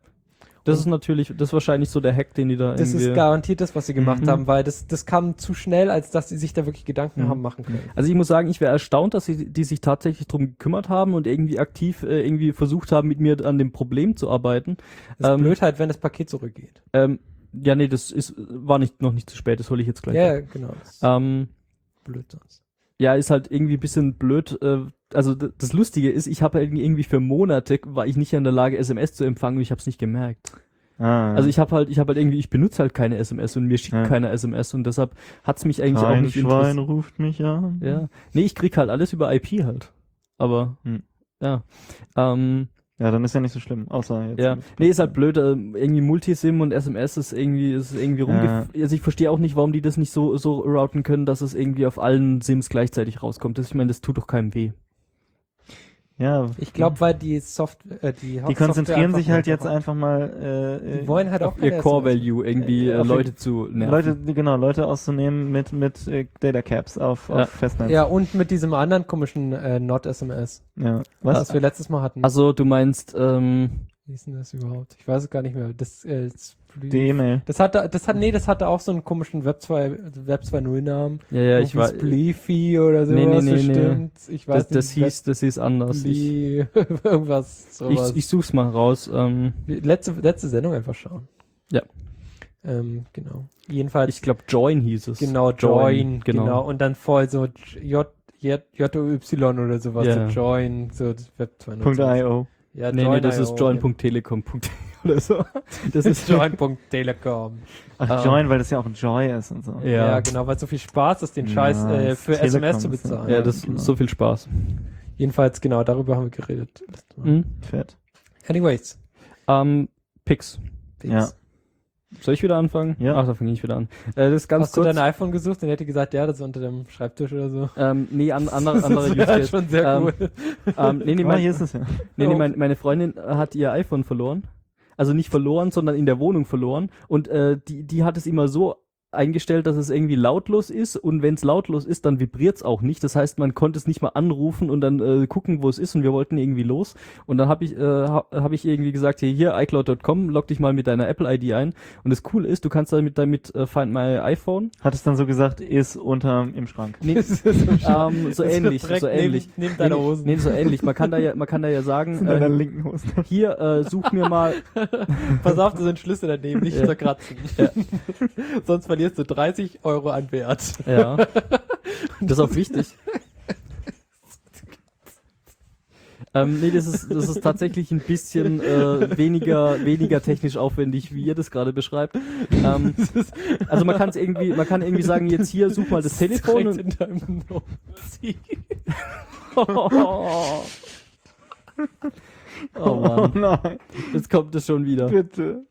Das und- ist natürlich, das ist wahrscheinlich so der Hack, den die da Das irgendwie. ist garantiert das, was sie gemacht Mhm. haben, weil das, das kam zu schnell, als dass sie sich da wirklich Gedanken Mhm. haben machen können. Also ich muss sagen, ich wäre erstaunt, dass sie, die sich tatsächlich drum gekümmert haben und irgendwie aktiv äh, irgendwie versucht haben, mit mir an dem Problem zu arbeiten. Das ist Ähm, blöd halt, wenn das Paket zurückgeht. Ähm, ja, nee, das ist, war nicht, noch nicht zu spät, das hole ich jetzt gleich. Ja, ab. ja, genau. Das ist Ähm, blöd sonst. ja, ist halt irgendwie ein bisschen blöd. Äh, also d- das Lustige ist, ich habe irgendwie, irgendwie für Monate war ich nicht in der Lage, S M S zu empfangen und ich habe es nicht gemerkt. Ah, Also ich habe halt, ich habe halt irgendwie, ich benutze halt keine S M S und mir schickt Ja. keine S M S und deshalb hat's mich eigentlich auch kein nicht Schwein interessiert. ruft mich an. Ja, nee, ich krieg halt alles über I P halt. Aber Hm. ja, ähm, Ja, dann ist ja nicht so schlimm, außer jetzt. ja, mit- nee, ist halt blöd, äh, irgendwie Multisim und S M S ist irgendwie, ist irgendwie rumge... Ja. Also ich verstehe auch nicht, warum die das nicht so, so routen können, dass es irgendwie auf allen Sims gleichzeitig rauskommt. Das, ich meine, das tut doch keinem weh. Ja, Ich glaube, weil die Software, äh, die die konzentrieren sich halt jetzt einfach. einfach mal, äh, Die wollen halt auch Ihr keine Core S M S. Value irgendwie Äh, äh, auf Leute zu nerven. Leute, die- genau, Leute auszunehmen mit, mit äh, Data Caps auf, Ja. auf Festnetz. Ja, und mit diesem anderen komischen äh, Not-S M S, Ja. was? Was? wir letztes Mal hatten. Also du meinst, ähm, Wie ist denn das überhaupt? Ich weiß es gar nicht mehr. Das, äh, das, Die E-Mail. das hatte, das hat, nee, das hatte auch so einen komischen Web zwei, Web zwei Punkt null Namen. ja, ja, ich war, Spleefy oder sowas Nee, nee, nee, bestimmt. Ich weiß das, das nicht. hieß, das hieß anders. Ich, Splee, irgendwas, sowas. ich, ich such's mal raus. Ähm, letzte, letzte Sendung einfach schauen. Ja. Ähm, genau. Jedenfalls, ich glaube Join hieß es. genau, Join, genau. genau. Und dann voll so J, J, J O Y oder sowas, Ja. so Join, so das Web zwei Punkt null. Punkt I O. Ja, Nee, nee, das ist Join join punkt telekom punkt de oder so. Das ist Join Punkt Telekom. Ach, Ah. Join, weil das ja auch ein Joy ist und so. Ja. Ja, genau, weil so viel Spaß ist, den Ja, Scheiß äh, das für S M S Telekom zu ist ja- bezahlen. Ja, das genau. ist so viel Spaß. Jedenfalls, genau, darüber haben wir geredet. Mhm. Fett. Anyways. Ähm, Pix. Ja. Soll ich wieder anfangen? Ja. Ach, da fange ich wieder an. Äh, das ist ganz Hast du kurz. dein iPhone gesucht? Dann hätte ich gesagt, ja, das ist unter dem Schreibtisch oder so. Ähm, nee, an, andere, andere das Use wäre Case. schon sehr Ähm, cool. Ähm, nee, nee, Ah, mein, hier ist es ja. nee, nee Oh. mein, meine Freundin hat ihr iPhone verloren. Also nicht verloren, sondern in der Wohnung verloren. Und äh, die, die hat es immer so eingestellt, dass es irgendwie lautlos ist und wenn es lautlos ist, dann vibriert es auch nicht. Das heißt, man konnte es nicht mal anrufen und dann äh, gucken, wo es ist und wir wollten irgendwie los. Und dann habe ich, äh, ha, hab ich irgendwie gesagt, hier, hier iCloud Punkt com, log dich mal mit deiner Apple I D ein. Und das Coole ist, du kannst damit, damit äh, Find My iPhone. Hat es dann so gesagt, ist unter im Schrank. Nee, Das ist so ähm, so Das ähnlich, wird direkt so ähnlich. Neben, neben deiner Nee, Hosen. nee, so ähnlich. Man kann da ja, man kann da ja sagen, In deiner äh, linken Hose. hier, äh, such mir mal, Pass auf, da sind Schlüssel daneben, nicht Ja. zerkratzen. Ja. Sonst verlierst du dreißig Euro an Wert. ja, das ist auch wichtig. Ähm, nee, das ist, das ist tatsächlich ein bisschen äh, weniger, weniger technisch aufwendig, wie ihr das gerade beschreibt. Ähm, also man kann es irgendwie, man kann irgendwie sagen, jetzt hier such mal das Telefon Direkt und in deinem Notiz. oh, oh Mann, nein, jetzt kommt es schon wieder. bitte.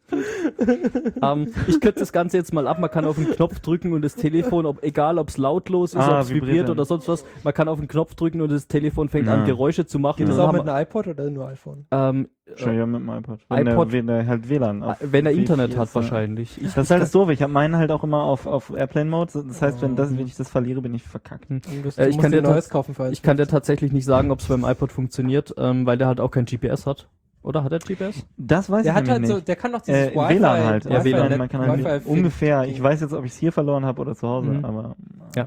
Ähm, ich kürze das Ganze jetzt mal ab. Man kann auf den Knopf drücken und das Telefon, ob, egal ob es lautlos ist, Ah, ob es vibriert vibriert dann. oder sonst was, man kann auf den Knopf drücken und das Telefon fängt Ja. an, Geräusche zu machen. Geht Und das dann auch haben mit wir- einem iPod oder nur iPhone? ähm, Schon ja mit dem iPod. Wenn iPod- der, wenn der halt W L A N auf wenn er W Internet vier hat ist, ja. wahrscheinlich. Ich, Das ist halt das Doofe. Ich habe meinen halt auch immer auf, auf Airplane-Mode. Das heißt, wenn, das, Oh. wenn ich das verliere, bin ich verkackt. Du musst, Äh, du ich musst kann dir dir Neues tats- kaufen für ich kann dir tatsächlich nicht sagen, ob es beim iPod funktioniert, ähm, weil der halt auch kein G P S hat. Oder hat er G P S? Das weiß Der ich hat nämlich halt nicht. so, der kann doch dieses äh, Wi-Fi. W L A N halt. Ja, Also W L A N. man, man kann halt Wi-Fi ungefähr, Ding. ich weiß jetzt, ob ich es hier verloren habe oder zu Hause, Mhm. aber Ja.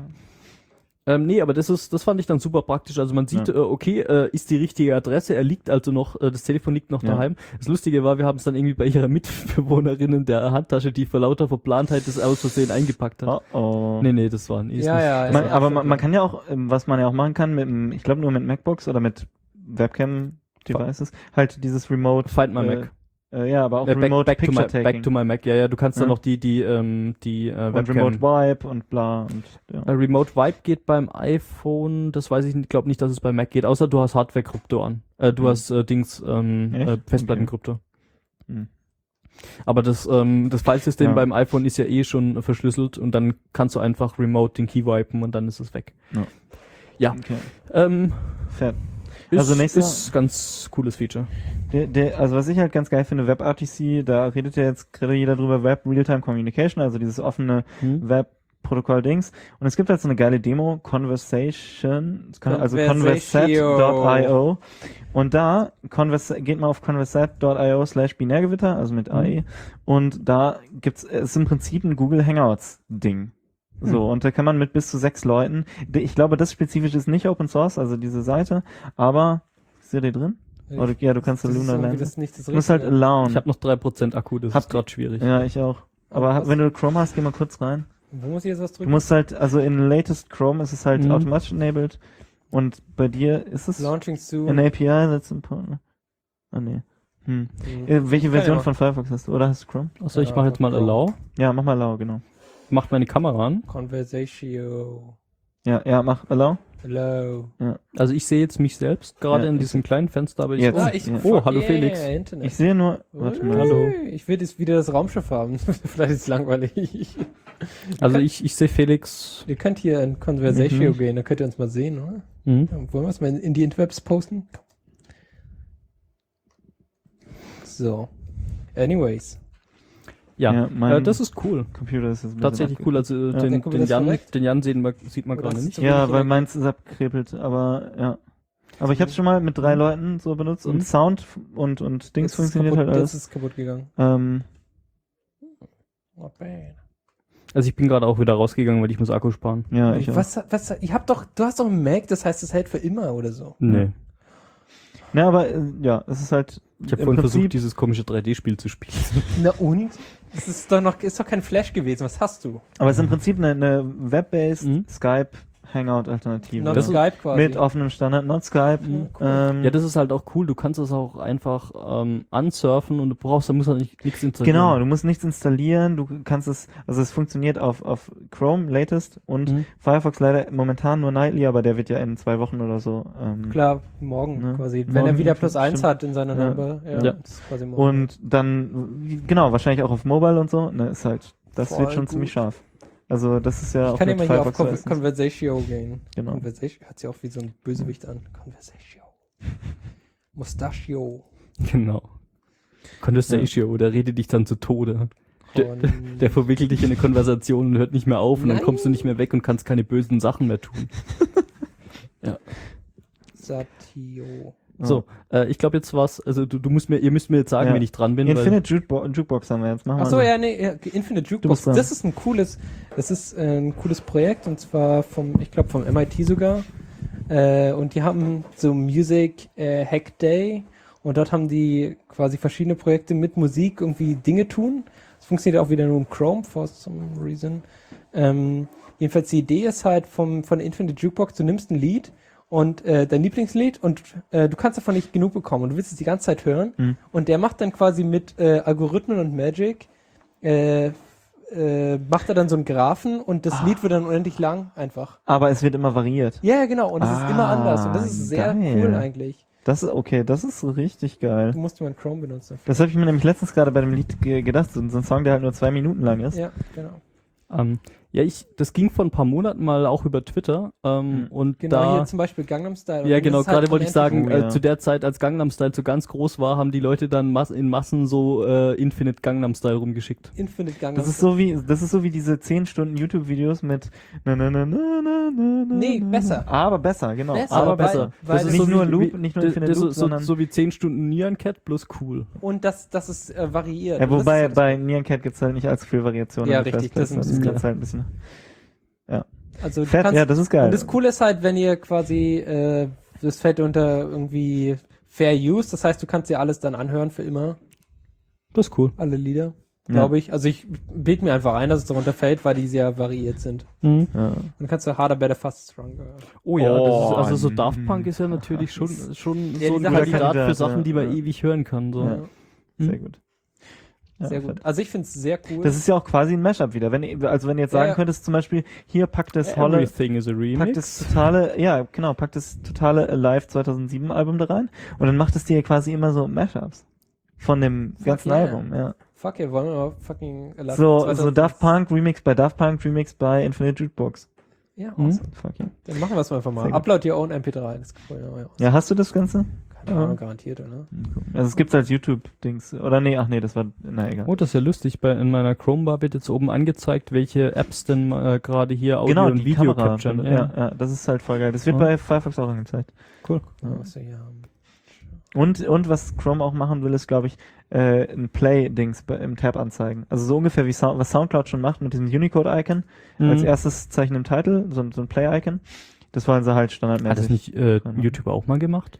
Ähm, nee, aber das ist, das fand ich dann super praktisch. Also man sieht, Ja. äh, okay, äh, ist die richtige Adresse, er liegt also noch, äh, das Telefon liegt noch Ja. daheim. Das Lustige war, wir haben es dann irgendwie bei ihrer Mitbewohnerin in der Handtasche, die vor lauter Verplantheit das aus Versehen eingepackt hat. oh oh. Nee, nee, das war ist Ja, nicht. ja, Man, ist aber schon man, man klar. kann ja auch, ähm, was man ja auch machen kann, mit dem, ich glaube nur mit MacBooks oder mit Webcam-Devices, halt dieses Remote. Find my äh, Mac. Äh, ja, aber auch Äh, back, Remote back, to my, Picture Taking. back to my Mac. Ja, ja, du kannst Ja. dann noch die, die, ähm, die äh, und Webcam. Remote Wipe und bla und ja. Äh, Remote Wipe geht beim iPhone, das weiß ich, glaube nicht, dass es bei Mac geht, außer du hast Hardware-Krypto an. Äh, du Mhm. hast äh, Dings, ähm, Echt? äh, Festplatten-Krypto. Mhm. Aber das, ähm, das Filesystem Ja. beim iPhone ist ja eh schon äh, verschlüsselt und dann kannst du einfach remote den Key wipen und dann ist es weg. Ja. Ja. Okay. Ähm, Fett. ist, Also nächster- ist ganz cooles Feature. Der, der, also was ich halt ganz geil finde, WebRTC, da redet ja jetzt gerade jeder drüber, Web Real-Time Communication, also dieses offene Hm? Web-Protokoll-Dings. Und es gibt halt so eine geile Demo, Conversation, also Conversatio. conversat Punkt io. Und da conversa geht mal auf conversat Punkt io slash Binärgewitter, also mit A E. Und da gibt's, es ist im Prinzip ein Google Hangouts-Ding. So, und da kann man mit bis zu sechs Leuten, ich glaube, das spezifisch ist nicht Open Source, also diese Seite, aber, ist der drin? Oder, ja, du kannst das Luna ist irgendwie lernen. das nicht das Du musst halt Richtige. allowen. Ich habe noch drei Prozent Akku, das Hab- ist gerade schwierig. Ja, ich auch. Aber Aber ha- was- wenn du Chrome hast, geh mal kurz rein. Wo muss ich jetzt was Du drücken? musst halt, also in latest Chrome ist es halt Mhm. automatisch enabled und bei dir ist es Launching soon. an A P I, that's important. Ah, nee. Hm. Mhm. Äh, welche Kann ja Version machen. von Firefox hast du? Oder hast du Chrome? Achso, ich Ja, mache jetzt mal Chrome. Allow. Ja, mach mal allow, genau. Macht meine Kamera an. Conversatio. Ja, ja, mach allow. Hello. Also ich sehe jetzt mich selbst gerade Ja, in ich- diesem kleinen Fenster, aber ich Jetzt. oh, Ah, ich, ja. Oh, hallo yeah, Felix. Internet. Ich sehe nur, warte mal. Hallo. Ich will jetzt wieder das Raumschiff haben. Vielleicht ist es langweilig. Also ich, ich sehe Felix. Ihr könnt hier in Conversatio Mhm. gehen, da könnt ihr uns mal sehen, oder? Mhm. Ja, wollen wir es mal in, in die Interwebs posten? So. Anyways. Ja, Ja, mein- äh, das ist cool. Computer ist jetzt ein bisschen Tatsächlich abge- cool. Also äh, Ja. den, Dann gucken wir den, das Jan, direkt. den Jan sehen wir, sieht man Oder gerade ist es nicht. zu Ja, wenig weil Energie? meins ist abgekrepelt, aber ja. Aber ich habe schon mal mit drei Leuten so benutzt Mhm. und Sound und, und Dings Das ist funktioniert kaputt, halt alles. Das ist kaputt gegangen. Ähm, Not bad. Also ich bin gerade auch wieder rausgegangen, weil ich muss Akku sparen. ja, ich auch. was, was, ich hab doch, du hast doch einen Mac, das heißt, es hält für immer oder so. Nee. Ja, aber äh, ja, es ist halt Ich habe im vorhin Prinzip, versucht, dieses komische drei D-Spiel zu spielen. Na und? Das ist doch noch, ist doch kein Flash gewesen. Was hast du? aber es ist im Prinzip eine, eine Web-based Mhm. Skype Hangout-Alternative. Not Das ist- Skype quasi. Mit offenem Standard, not Skype. Mhm, cool. ähm, Ja, das ist halt auch cool. Du kannst das auch einfach ähm, ansurfen und du brauchst, da muss halt nicht, nichts installieren. Genau, du musst nichts installieren, du kannst es, also es funktioniert auf, auf Chrome latest und Mhm. Firefox leider momentan nur nightly, aber der wird ja in zwei Wochen oder so. Ähm, Klar, morgen Ne? quasi. Wenn Morgen, er wieder plus eins stimmt. hat in seiner Ja. Number. Ja, Ja. das ist quasi morgen. Und dann, genau, wahrscheinlich auch auf Mobile und so, ne, ist halt, das Voll wird schon gut. ziemlich scharf. Also das ist ja ich auch kann ja mit mal hier auf Firefox Con meistens. Conversatio gehen. Genau. Conversatio hört sich auch wie so ein Bösewicht an. Conversatio. Mustachio. Genau. Conversatio, oder rede dich dann zu Tode. Der, von der verwickelt dich in eine Konversation und hört nicht mehr auf und Nein. dann kommst du nicht mehr weg und kannst keine bösen Sachen mehr tun. Ja. Satio. So, äh, ich glaube jetzt was, also du, du musst mir, ihr müsst mir jetzt sagen, Ja. wenn ich dran bin. weil, Infinite Jukebo Jukebox haben wir jetzt. Machen wir Achso, mal. ja, nee, ja, Infinite Du Jukebox. bist dran. Das ist ein cooles, das ist äh, ein cooles Projekt und zwar vom, ich glaube vom M I T sogar. Äh, und die haben so Music äh, Hack Day und dort haben die quasi verschiedene Projekte mit Musik irgendwie Dinge tun. Das funktioniert auch wieder nur im Chrome for some reason. Ähm, jedenfalls die Idee ist halt vom, von Infinite Jukebox, du nimmst ein Lied und äh, dein Lieblingslied und äh, du kannst davon nicht genug bekommen und du willst es die ganze Zeit hören Mhm. und der macht dann quasi mit äh, Algorithmen und Magic äh, äh, macht er dann so einen Graphen und das Ah. Lied wird dann unendlich lang einfach. Aber es wird immer variiert. Ja, ja, genau. Und es ist immer Ah, anders. Und das ist sehr geil. cool eigentlich. Das ist okay, das ist richtig geil. Du musst mal Chrome benutzen. Das habe ich mir nämlich letztens gerade bei dem Lied ge gedacht, so, so ein Song, der halt nur zwei Minuten lang ist. Ja, genau. ähm, ja, ich, das ging vor ein paar Monaten mal auch über Twitter ähm, Mhm. und Genau, da. hier zum Beispiel Gangnam Style. Und Ja, das genau, ist halt gerade wollte ich sagen, Oh, äh, ja. zu der Zeit, als Gangnam Style so ganz groß war, haben die Leute dann Mas in Massen so äh, Infinite Gangnam Style rumgeschickt. Infinite Gangnam Das ist so wie, das ist so wie diese zehn Stunden YouTube-Videos mit na, na, na, na, na, na, na, Nee, na, besser. Aber besser, genau. Besser, aber Aber weil- besser. weil das das ist nicht so nur wie- Loop, wie- nicht nur das- Infinite das ist Loop, so, sondern so wie zehn Stunden Nyan Cat plus cool. Und das, das ist äh, variiert. ja, Und das wobei ist, bei Nyan Cat gibt's halt nicht allzu viel Variation. Ja, in der richtig, das Festplatte. ist ein das bisschen ist halt ein bisschen. also du Fett, kannst, ja, das ist geil. Und das Coole ist halt, wenn ihr quasi, äh, das fällt unter irgendwie Fair Use, das heißt, du kannst dir alles dann anhören für immer, Das ist cool. alle Lieder, Ja. glaube ich. Also ich bild mir einfach ein, dass es darunter fällt, weil die sehr variiert sind. Mhm. Ja. Dann kannst du Harder, Better, Fast, Stronger. Oh ja, das ist, Oh, also so mm. Daft Punk ist ja natürlich schon, schon Ja, so die ein Sache- Kandidat für Kandidat, Sachen, ja, die man ja. ewig hören kann. So. Ja. Mhm. Sehr gut. Ja, Sehr fett. gut. Also ich finde es sehr cool. Das ist ja auch quasi ein Mashup wieder. Wenn, ihr- also wenn ihr jetzt Ja, sagen ja. könntest, zum Beispiel, hier packt das Holle, Everything is a Remix. packt das totale, ja, genau, packt das totale Alive zweitausendsieben Album da rein und dann macht es dir quasi immer so Mashups von dem ganzen yeah. Album, ja. Fuck yeah, wollen wir mal fucking Alive So, so zweitausend Daft Punk Remix bei Daft Punk Remix bei Infinite Jukebox. Ja, Mhm. awesome. Fuck yeah. Dann machen wir es einfach mal. Sehr gut. Upload your own M P drei. Das gefällt mir auch. Ja, hast du das Ganze? Keine Ahnung, garantiert, oder? Also es gibt's als YouTube-Dings. Oder nee, ach nee, das war, na egal. Oh, das ist ja lustig. Bei, in meiner Chrome-Bar wird jetzt oben angezeigt, welche Apps denn äh, gerade hier Audio genau, und die Video Kamera. capturen. Ja, ja, das ist halt voll geil. Das wird Ja. bei Firefox auch angezeigt. Cool. Ja, was wir hier haben. Und, und was Chrome auch machen will, ist, glaube ich, äh, ein Play-Dings bei- im Tab anzeigen. Also so ungefähr wie Sound, was Soundcloud schon macht mit diesem Unicode-Icon. Mhm. Als erstes Zeichen im Titel, so, ein- so ein Play-Icon. Das wollen sie halt Hat standardmäßig. das nicht äh, Ja. YouTube auch mal gemacht?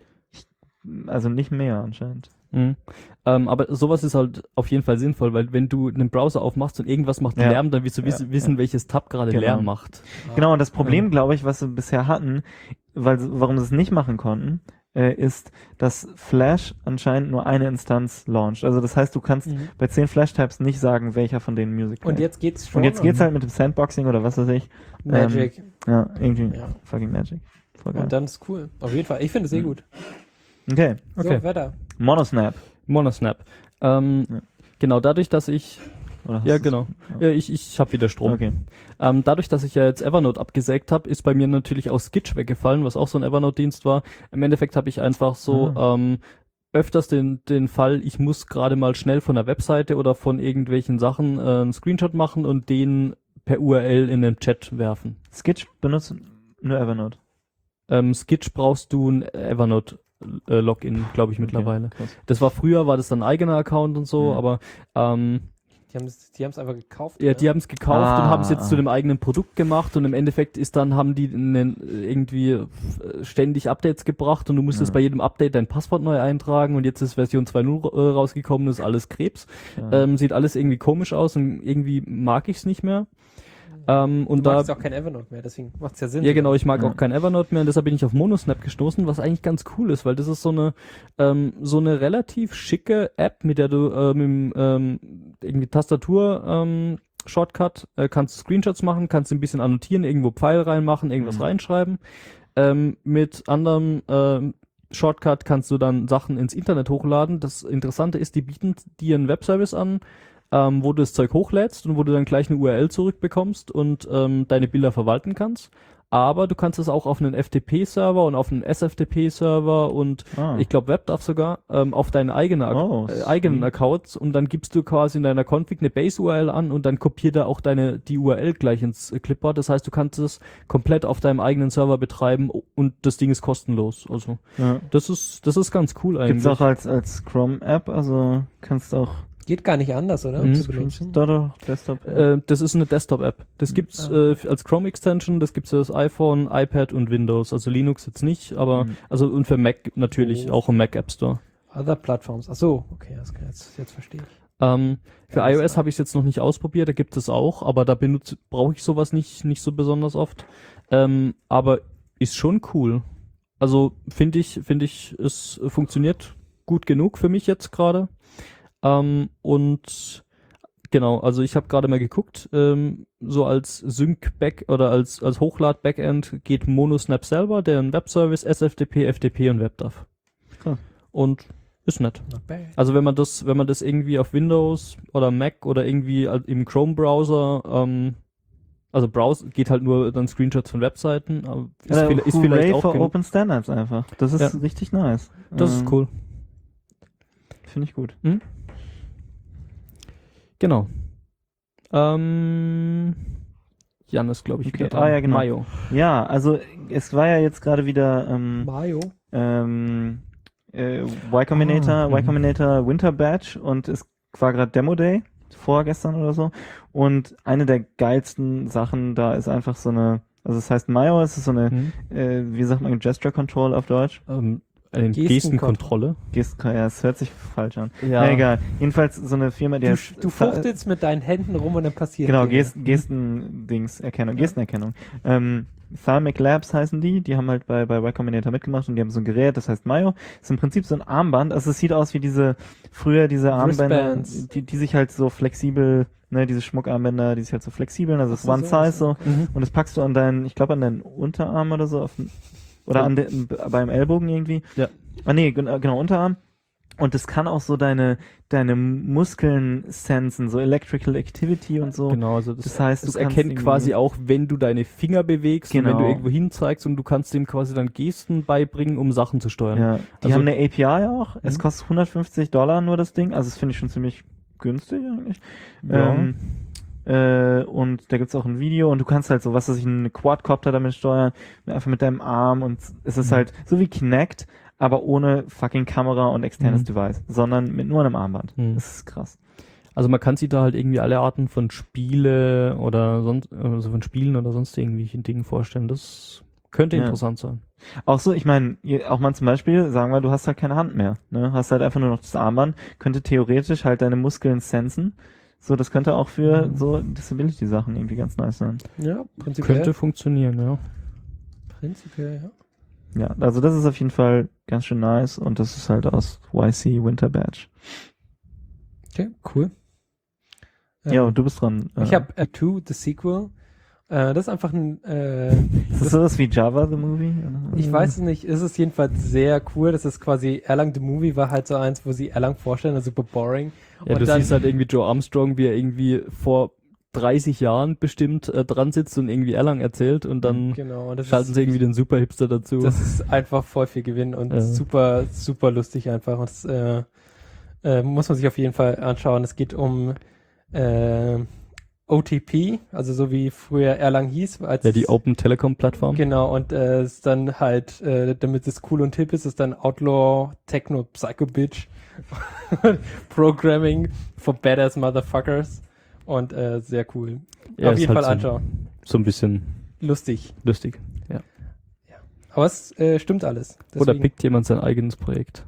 Also nicht mehr anscheinend. Mhm. Ähm, aber sowas ist halt auf jeden Fall sinnvoll, weil wenn du einen Browser aufmachst und irgendwas macht Ja. Lärm, dann wirst du Ja, wiss wissen, ja. welches Tab gerade Genau. Lärm macht. Genau, und das Problem, Ja. glaube ich, was sie bisher hatten, weil sie- warum sie es nicht machen konnten, äh, ist, dass Flash anscheinend nur eine Instanz launcht. Also das heißt, du kannst Mhm. bei zehn Flash-Tabs nicht sagen, welcher von denen Music Und playt. jetzt geht's schon. Und jetzt geht's halt mit dem Sandboxing oder was weiß ich. Magic. Ja, irgendwie. Ja. Fucking Magic. Voll geil. Und dann ist cool. Auf jeden Fall. Ich finde es eh Mhm. gut. Okay. Okay. So, Wetter. Monosnap. Monosnap. Ähm, Ja. Genau, dadurch, dass ich, Oder hast ja du's? genau, Ja. ja. ich, ich habe wieder Strom. Okay. Ähm, dadurch, dass ich ja jetzt Evernote abgesägt habe, ist bei mir natürlich auch Skitch weggefallen, was auch so ein Evernote-Dienst war. Im Endeffekt habe ich einfach so Ah. ähm, öfters den, den Fall, ich muss gerade mal schnell von der Webseite oder von irgendwelchen Sachen äh, einen Screenshot machen und den per U R L in den Chat werfen. Skitch benutzt nur Evernote. Ähm, Skitch brauchst du ein Evernote-Login, glaube ich, mittlerweile. Okay, krass. Das war früher, war das dann ein eigener Account und so, Mhm. aber ähm, Die haben es die haben's einfach gekauft. ja, oder? die haben es gekauft Ah, und haben es jetzt ah. zu dem eigenen Produkt gemacht und im Endeffekt ist dann, haben die einen, irgendwie äh, ständig Updates gebracht und du musstest Ja. bei jedem Update dein Passwort neu eintragen und jetzt ist Version zwei Punkt null äh, rausgekommen, ist alles Krebs. Ja. Ähm, sieht alles irgendwie komisch aus und irgendwie mag ich es nicht mehr. Ähm, und du da magst auch kein Evernote mehr, deswegen macht es ja Sinn. Ja, genau, ich mag Ja. auch kein Evernote mehr und deshalb bin ich auf Monosnap gestoßen, was eigentlich ganz cool ist, weil das ist so eine ähm, so eine relativ schicke App, mit der du äh, mit dem ähm, irgendwie Tastatur ähm, Shortcut äh, kannst Screenshots machen, kannst ein bisschen annotieren, irgendwo Pfeil reinmachen, irgendwas Mhm. reinschreiben. Ähm, mit anderem ähm, Shortcut kannst du dann Sachen ins Internet hochladen. Das Interessante ist, die bieten dir einen Webservice an, ähm, wo du das Zeug hochlädst und wo du dann gleich eine U R L zurückbekommst und ähm, deine Bilder verwalten kannst. aber du kannst es auch auf einen F T P-Server und auf einen S F T P-Server und Ah. ich glaube WebDAV sogar ähm, auf deinen eigenen, Ac- Oh, äh, eigenen sweet. Accounts und dann gibst du quasi in deiner Config eine Base-U R L an und dann kopiert er auch deine die U R L gleich ins äh, Clipboard. Das heißt, du kannst es komplett auf deinem eigenen Server betreiben und das Ding ist kostenlos. Also Ja. das ist das ist ganz cool eigentlich. Gibt's auch als, als Chrome-App, also kannst auch Geht gar nicht anders, oder? Mhm. Zu benutzen? Doch, doch, Desktop. Äh, das ist eine Desktop-App. Das gibt's Ah. äh, als Chrome-Extension, das gibt's für das iPhone, iPad und Windows. Also Linux jetzt nicht, aber Mhm. also und für Mac natürlich Oh. auch im Mac App Store. Other Platforms. Ach so, okay, das kann jetzt, jetzt verstehe ich. Ähm, für Ja, das iOS war- habe ich es jetzt noch nicht ausprobiert, da gibt es auch, aber da benutze brauche ich sowas nicht nicht so besonders oft. Ähm, aber ist schon cool. Also finde ich finde ich es funktioniert gut genug für mich jetzt gerade. Ähm, und genau, also ich habe gerade mal geguckt, ähm, so als Sync-Back oder als, als Hochlad-Backend geht Monosnap selber, deren Webservice, S F T P, F T P und WebDAV. Cool. Und ist nett. Not bad. Also wenn man das, wenn man das irgendwie auf Windows oder Mac oder irgendwie al- im Chrome-Browser, ähm, also Browse geht halt nur dann Screenshots von Webseiten, aber ist, Ja, viel, ist Hooray vielleicht auch for genug. Open Standards einfach. Das ist Ja. richtig nice. Das Ähm, ist cool. Finde ich gut. Genau. Ähm, Jan ist, glaube ich, Okay, wieder dran. ah, ja, genau. Mayo. Ja, also es war ja jetzt gerade wieder ähm, Mayo. ähm, äh, Y Combinator, Ah, Y mhm. Combinator Winter Badge und es war gerade Demo Day, vorgestern oder so. Und eine der geilsten Sachen da ist einfach so eine, also es heißt Mayo, es ist so eine, Hm. äh, wie sagt man, Gesture Control auf Deutsch? Ähm, eine Gestenkontrolle. Gestenkontrolle. Gest ja, es hört sich falsch an. Ja. Na egal. Jedenfalls so eine Firma, die Du, heißt- du fuchtelst mit deinen Händen rum und dann passiert Genau, Dinge. Gesten, Gesten-Dings, Erkennung, Gestenerkennung. Ähm, Thalmic Labs heißen die, die haben halt bei, bei Y Combinator mitgemacht und die haben so ein Gerät, das heißt Mayo. Ist im Prinzip so ein Armband, also es sieht aus wie diese, früher diese Armbänder, Wristbands. die, die sich halt so flexibel, ne, diese Schmuckarmbänder, die sich halt so flexibeln, also es ist Ach so, One so, Size so. so. Mhm. Und das packst du an deinen, ich glaube an deinen Unterarm oder so, auf, den- oder Ja. an den, beim Ellbogen irgendwie. Ja. Ah nee, gen- genau, Unterarm. Und das kann auch so deine, deine Muskeln sensen, so Electrical Activity und so. Genau, also das, Das heißt, das du kannst erkennt irgendwie- quasi auch, wenn du deine Finger bewegst und wenn du Genau. irgendwo hin zeigst und du kannst dem quasi dann Gesten beibringen, um Sachen zu steuern. Ja, die Also- haben eine A P I auch. Es Mhm. kostet hundertfünfzig Dollar nur das Ding. Also das finde ich schon ziemlich günstig eigentlich. Ja. Ähm, äh, und da gibt's auch ein Video und du kannst halt so, was weiß ich, einen Quadcopter damit steuern, einfach mit deinem Arm und es ist Mhm. halt so wie Kinect, aber ohne fucking Kamera und externes Mhm. Device, sondern mit nur einem Armband. Mhm. Das ist krass. Also man kann sich da halt irgendwie alle Arten von Spiele oder sonst, also von Spielen oder sonst irgendwelchen Dingen vorstellen. Das könnte Ja. interessant sein. Auch so, ich meine, auch mal zum Beispiel, sagen wir, du hast halt keine Hand mehr, ne? Hast halt einfach nur noch das Armband, könnte theoretisch halt deine Muskeln sensen. So, das könnte auch für Mhm. so Disability-Sachen irgendwie ganz nice sein. Ja, prinzipiell. Könnte funktionieren, ja. Prinzipiell, ja. Ja, also das ist auf jeden Fall ganz schön nice und das ist halt aus Y C Winter Badge. Okay, cool. Ähm, Ja, und du bist dran. Ich äh, habe äh, Two, the Sequel. Äh, das ist einfach ein, äh, Ist das sowas wie Java the Movie? oder? ich weiß es nicht, ist es jedenfalls sehr cool. Das ist quasi Erlang the Movie war halt so eins, wo sie Erlang vorstellen, also super boring. Ja, Und du dann- siehst halt irgendwie Joe Armstrong, wie er irgendwie vor dreißig Jahren bestimmt äh, dran sitzt und irgendwie Erlang erzählt und dann Genau, und das schalten ist, sie irgendwie den Super-Hipster dazu. das ist einfach voll viel Gewinn und Ja. super, super lustig einfach. Und das äh, äh, muss man sich auf jeden Fall anschauen. Es geht um äh, O T P, also so wie früher Erlang hieß. Als ja, die Open Telekom Plattform. Genau, und äh, es ist dann halt, äh, damit es cool und hip ist, ist dann Outlaw, Techno, Psycho Bitch, Programming for Badass Motherfuckers und äh, sehr cool. Ja, Auf ist jeden halt Fall so, anschauen. so ein bisschen Lustig. lustig. Ja. Aber es äh, stimmt alles. Oder Deswegen- pickt jemand sein eigenes Projekt.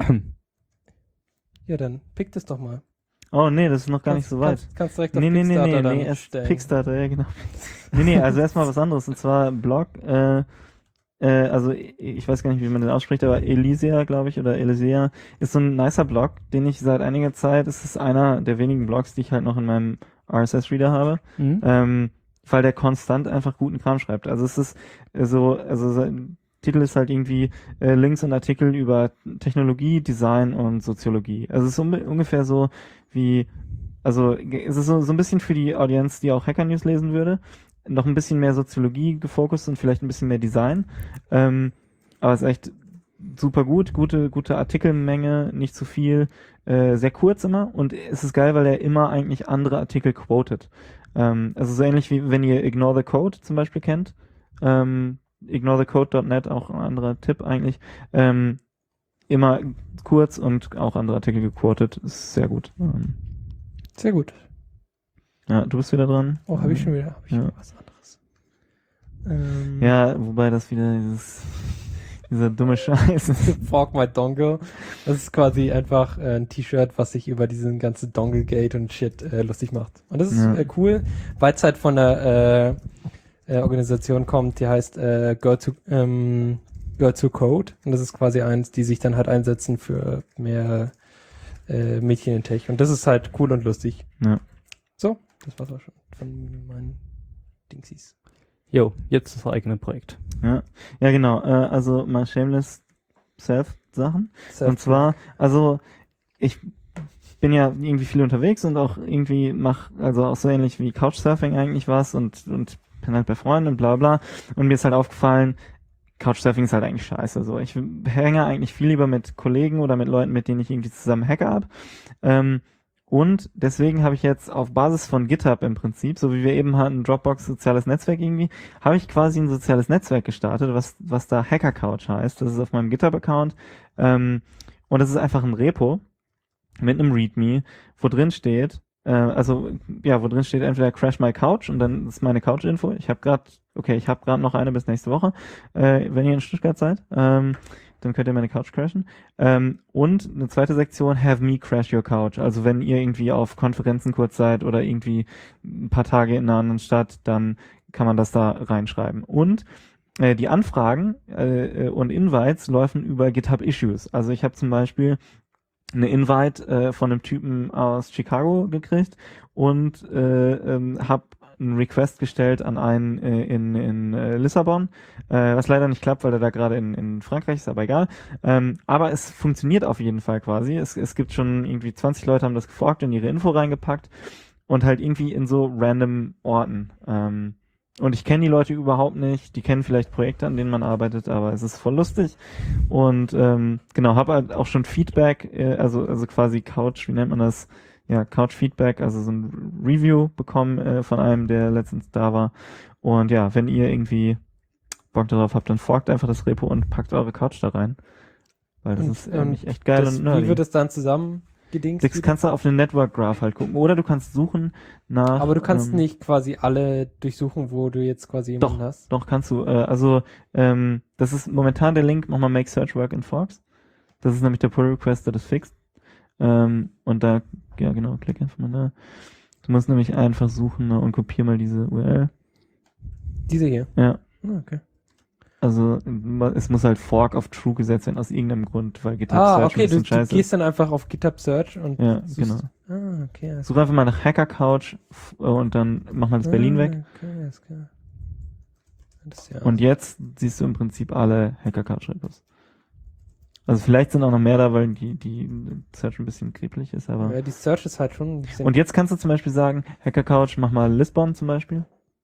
Ja, dann pick das doch mal. Oh nee, das ist noch gar nicht Kannst- so weit. Kannst, kannst direkt auf Nee, nee, nee, Kickstarter nee, dann nee, erst stellen. Kickstarter, ja genau. nee, nee, also erstmal was anderes und zwar Blog, äh, äh, also ich weiß gar nicht, wie man den ausspricht, aber Elysia, glaube ich, oder Elysia, ist so ein nicer Blog, den ich seit einiger Zeit, es ist einer der wenigen Blogs, die ich halt noch in meinem R S S-Reader habe, Mhm. ähm, weil der konstant einfach guten Kram schreibt. Also es ist äh, so, also sein Titel ist halt irgendwie äh, Links und Artikel über Technologie, Design und Soziologie. Also es ist un ungefähr so wie, also ge- es ist so, so ein bisschen für die Audienz, die auch Hacker News lesen würde, noch ein bisschen mehr Soziologie gefokust und vielleicht ein bisschen mehr Design. Ähm, aber es ist echt super gut, gute, gute Artikelmenge, nicht zu viel, äh, sehr kurz immer und es ist geil, weil er immer eigentlich andere Artikel quotet. Ähm, also so ähnlich wie wenn ihr Ignore the Code zum Beispiel kennt. Ähm, ignore the code dot net, auch ein anderer Tipp eigentlich. Ähm, immer kurz und auch andere Artikel gequotet, ist sehr gut. Ähm, Sehr gut. ja, du bist wieder dran. Oh, habe ich schon wieder, habe ich Ja. schon was anderes. Ähm, Ja, wobei das wieder dieses, dieser dumme Scheiß ist. Fork My Dongle. Das ist quasi einfach äh, ein T-Shirt, was sich über diesen ganzen Dongle-Gate und Shit äh, lustig macht. Und das ist Ja. äh, cool, weil es halt von der äh, äh, Organisation kommt, die heißt äh, Girl to ähm, Girl to Code. Und das ist quasi eins, die sich dann halt einsetzen für mehr äh, Mädchen in Tech. Und das ist halt cool und lustig. Ja. So, das war's auch schon von meinen Dingsies. Jo, jetzt das eigene Projekt. Ja, ja genau. Äh, also mal Shameless Self-Sachen. Und zwar, also ich bin ja irgendwie viel unterwegs und auch irgendwie mach, also auch so ähnlich wie Couchsurfing eigentlich was und, und bin halt bei Freunden und bla bla. Und mir ist halt aufgefallen, Couchsurfing ist halt eigentlich scheiße. So, ich hänge eigentlich viel lieber mit Kollegen oder mit Leuten, mit denen ich irgendwie zusammen Hacker hab. Ähm, Und deswegen habe ich jetzt auf Basis von GitHub im Prinzip, so wie wir eben hatten, Dropbox soziales Netzwerk irgendwie, habe ich quasi ein soziales Netzwerk gestartet, was was da Hacker Couch heißt. Das ist auf meinem GitHub-Account ähm, und das ist einfach ein Repo mit einem README, wo drin steht, äh, also ja, wo drin steht entweder Crash My Couch und dann ist meine Couch-Info. Ich habe gerade, okay, ich habe gerade noch eine bis nächste Woche, äh, wenn ihr in Stuttgart seid. Ähm, dann könnt ihr meine Couch crashen. Ähm, und eine zweite Sektion, have me crash your couch. Also wenn ihr irgendwie auf Konferenzen kurz seid oder irgendwie ein paar Tage in einer anderen Stadt, dann kann man das da reinschreiben. Und äh, die Anfragen äh, und Invites laufen über GitHub Issues. Also ich habe zum Beispiel eine Invite äh, von einem Typen aus Chicago gekriegt und äh, ähm, habe einen Request gestellt an einen äh, in, in äh, Lissabon, äh, was leider nicht klappt, weil er da gerade in, in Frankreich ist, aber egal. Ähm, aber es funktioniert auf jeden Fall quasi. Es, es gibt schon irgendwie zwanzig Leute haben das geforkt und ihre Info reingepackt und halt irgendwie in so random Orten. Ähm, und ich kenne die Leute überhaupt nicht. Die kennen vielleicht Projekte, an denen man arbeitet, aber es ist voll lustig. Und ähm, genau, habe halt auch schon Feedback, äh, also also quasi Couch, wie nennt man das? Ja, Couch-Feedback, also so ein Review bekommen äh, von einem, der letztens da war. Und ja, wenn ihr irgendwie Bock darauf habt, dann forkt einfach das Repo und packt eure Couch da rein. Weil das Und, ist eigentlich ähm, echt geil das, und nerdy. wie wird es dann zusammen gedingst? Das kannst du auf den Network Graph halt gucken. Oder du kannst suchen nach... Aber du kannst ähm, nicht quasi alle durchsuchen, wo du jetzt quasi jemanden hast. Doch, kannst du. Äh, also, ähm, das ist momentan der Link, mach mal Make Search Work in Forks. Das ist nämlich der Pull Request, der das fixt. Ähm, und da, ja genau, klick einfach mal da. Du musst nämlich einfach suchen ne, und kopier mal diese U R L. Diese hier. Ja. Ah, okay. Also ma- es muss halt Fork of True gesetzt werden aus irgendeinem Grund, weil GitHub Ah, Search okay, ein du, bisschen du scheiße gehst ist. dann einfach auf GitHub Search und Ja, suchst- genau. Ah, okay. alles Such einfach mal nach Hacker Couch f- äh, und dann mach mal das Berlin ah, weg. Okay, alles klar. Das ist ja Und jetzt siehst du im Prinzip alle Hacker Couch Repos. Also vielleicht sind auch noch mehr da, weil die, die Search ein bisschen kribbelig ist, aber. ja, die Search ist halt schon ein bisschen. Und jetzt kannst du zum Beispiel sagen, Hacker Couch, mach mal Lisbon zum Beispiel.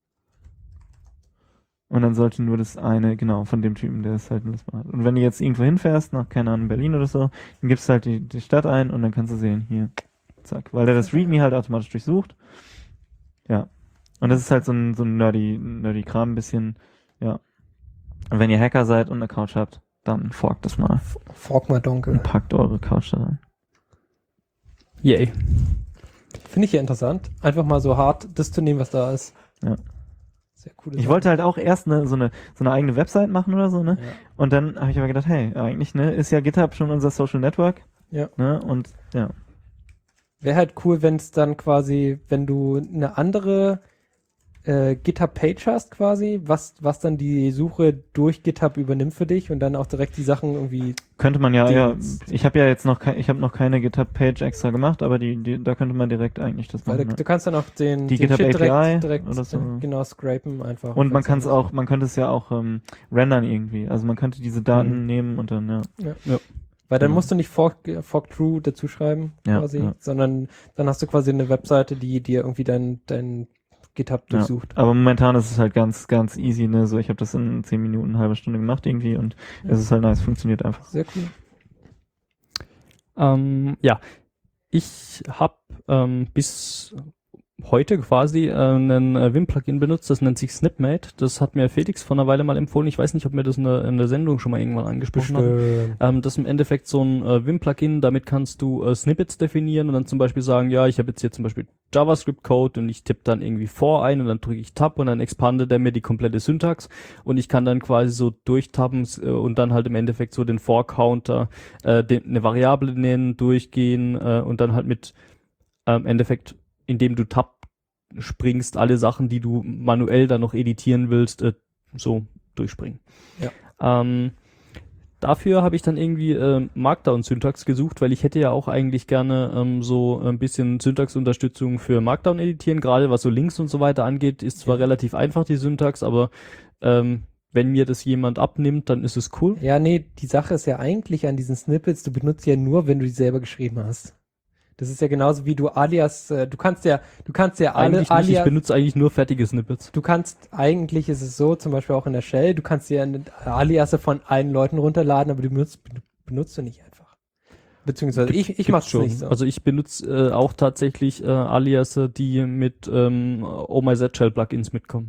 Und dann sollte nur das eine, genau, von dem Typen, der es halt in Lisbon hat. Und wenn du jetzt irgendwo hinfährst, nach, keine Ahnung, Berlin oder so, dann gibst du halt die, die Stadt ein und dann kannst du sehen, hier, zack. Weil der das README halt automatisch durchsucht. Ja. Und das ist halt so ein, so ein nerdy, nerdy Kram ein bisschen, ja. Und wenn ihr Hacker seid und eine Couch habt, dann forkt das mal. Fork mal Dongle. Und packt eure Couch da rein. Yay. Finde ich ja interessant. Einfach mal so hart das zu nehmen, was da ist. Ja. Sehr cool. Ich wollte halt auch erst eine, so eine, so eine eigene Website machen oder so, ne? Ja. Und dann habe ich aber gedacht, hey, eigentlich, ne, ist ja GitHub schon unser Social Network. Ja. Ne? Und ja. Wäre halt cool, wenn es dann quasi, wenn du eine andere äh, GitHub-Page hast quasi, was, was dann die Suche durch GitHub übernimmt für dich und dann auch direkt die Sachen irgendwie. Könnte man ja, ja, Dings. ich habe ja jetzt noch kein, ich habe noch keine GitHub-Page extra gemacht, aber die, die, da könnte man direkt eigentlich das Weil machen. du, Ne? du kannst dann auch den, Die den GitHub Shit A P I direkt, direkt oder so. äh, genau scrapen einfach. Und man wenn's kann es dann- auch, man könnte es ja auch ähm, rendern irgendwie. Also man könnte diese Daten Mhm. nehmen und dann, ja. Weil dann Genau. musst du nicht fork, fork true dazu schreiben, Ja, quasi, ja. sondern dann hast du quasi eine Webseite, die dir irgendwie dein, dein GitHub Ja. durchsucht. Aber momentan ist es halt ganz, ganz easy, ne? So, ich habe das in zehn Minuten, eine halbe Stunde gemacht irgendwie und Ja. es ist halt nice, funktioniert einfach. Sehr cool. Ähm, ja, ich habe ähm, bis heute quasi äh, einen äh, Vim-Plugin benutzt, das nennt sich Snipmate. Das hat mir Felix vor einer Weile mal empfohlen. Ich weiß nicht, ob mir das in der, in der Sendung schon mal irgendwann angesprochen hat. Bestimmt. Ähm, das ist im Endeffekt so ein äh, Vim-Plugin, damit kannst du äh, Snippets definieren und dann zum Beispiel sagen, ja, ich habe jetzt hier zum Beispiel JavaScript-Code und ich tippe dann irgendwie for ein und dann drücke ich Tab und dann expandet er mir die komplette Syntax und ich kann dann quasi so durchtappen äh, und dann halt im Endeffekt so den For-Counter, äh, den, eine Variable nennen, durchgehen äh, und dann halt mit äh, im Endeffekt, indem du Tab springst, alle Sachen, die du manuell dann noch editieren willst, äh, so durchspringen. Ja. Ähm, Dafür habe ich dann irgendwie äh, Markdown-Syntax gesucht, weil ich hätte ja auch eigentlich gerne ähm, so ein bisschen Syntax-Unterstützung für Markdown editieren, gerade was so Links und so weiter angeht, ist zwar Ja. relativ einfach die Syntax, aber ähm, wenn mir das jemand abnimmt, dann ist es cool. Ja, nee, die Sache ist ja eigentlich an diesen Snippets, du benutzt ja nur, wenn du die selber geschrieben hast. Das ist ja genauso wie du Alias, äh, du kannst ja, du kannst ja alle Eigentlich nicht, ich Alias, benutze eigentlich nur fertige Snippets. du kannst, eigentlich ist es so, zum Beispiel auch in der Shell, du kannst dir eine Aliasse von allen Leuten runterladen, aber die benutzt, benutzt du nicht einfach. Beziehungsweise ich, ich Gibt's mach's schon. nicht so. Also ich benutze äh, auch tatsächlich äh, Aliasse, die mit ähm, Oh My Z-Shell Plugins mitkommen.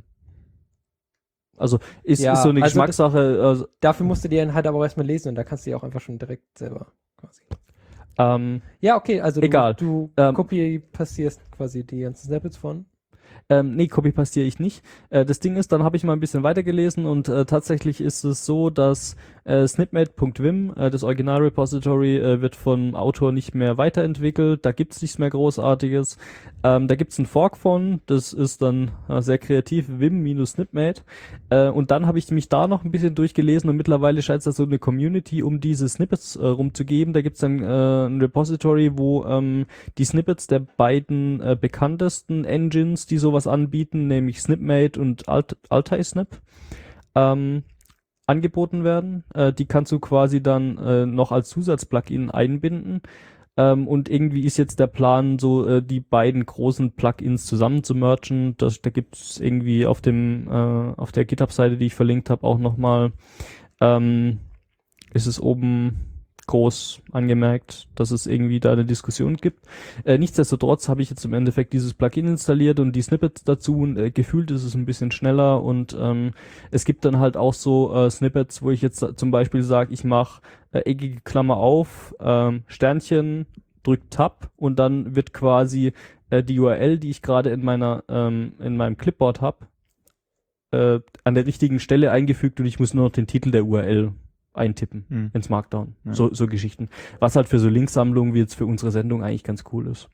Also ist, Ja, ist so eine also Geschmackssache. Also, Dafür musst du dir halt aber auch erstmal lesen und da kannst du die auch einfach schon direkt selber quasi. ähm, Ja, okay, also du, Egal. du Ähm, copy-passierst quasi die ganzen Snippets von. Ähm, nee, Copy pastiere ich nicht. Äh, das Ding ist, dann habe ich mal ein bisschen weitergelesen und äh, tatsächlich ist es so, dass äh, snipmate.vim, äh, das Original-Repository, äh, wird vom Autor nicht mehr weiterentwickelt. Da gibt's nichts mehr Großartiges. Ähm, da gibt's einen Fork von, das ist dann äh, sehr kreativ, vim-snipmate. Äh, und dann habe ich mich da noch ein bisschen durchgelesen und mittlerweile scheint es da so eine Community um diese Snippets äh, rumzugeben. Da gibt's dann äh, ein Repository, wo ähm, die Snippets der beiden äh, bekanntesten Engines, die sowas anbieten, nämlich Snipmate und Alt Altaisnip, ähm, angeboten werden. Äh, die kannst du quasi dann äh, noch als Zusatzplugin einbinden. Ähm, und irgendwie ist jetzt der Plan, so äh, die beiden großen Plugins zusammen zu mergen. Das, da gibt es irgendwie auf dem äh, auf der GitHub-Seite, die ich verlinkt habe, auch nochmal, ähm, ist es oben groß angemerkt, dass es irgendwie da eine Diskussion gibt. Äh, nichtsdestotrotz habe ich jetzt im Endeffekt dieses Plugin installiert und die Snippets dazu und äh, gefühlt ist es ein bisschen schneller und ähm, es gibt dann halt auch so äh, Snippets, wo ich jetzt zum Beispiel sage, ich mache äh, eckige Klammer auf, ähm, Sternchen, drück Tab und dann wird quasi äh, die U R L, die ich gerade in meiner ähm, in meinem Clipboard habe, äh, an der richtigen Stelle eingefügt und ich muss nur noch den Titel der U R L eintippen Hm. ins Markdown. Ja. So, so Geschichten. Was halt für so Linksammlungen wie jetzt für unsere Sendung eigentlich ganz cool ist.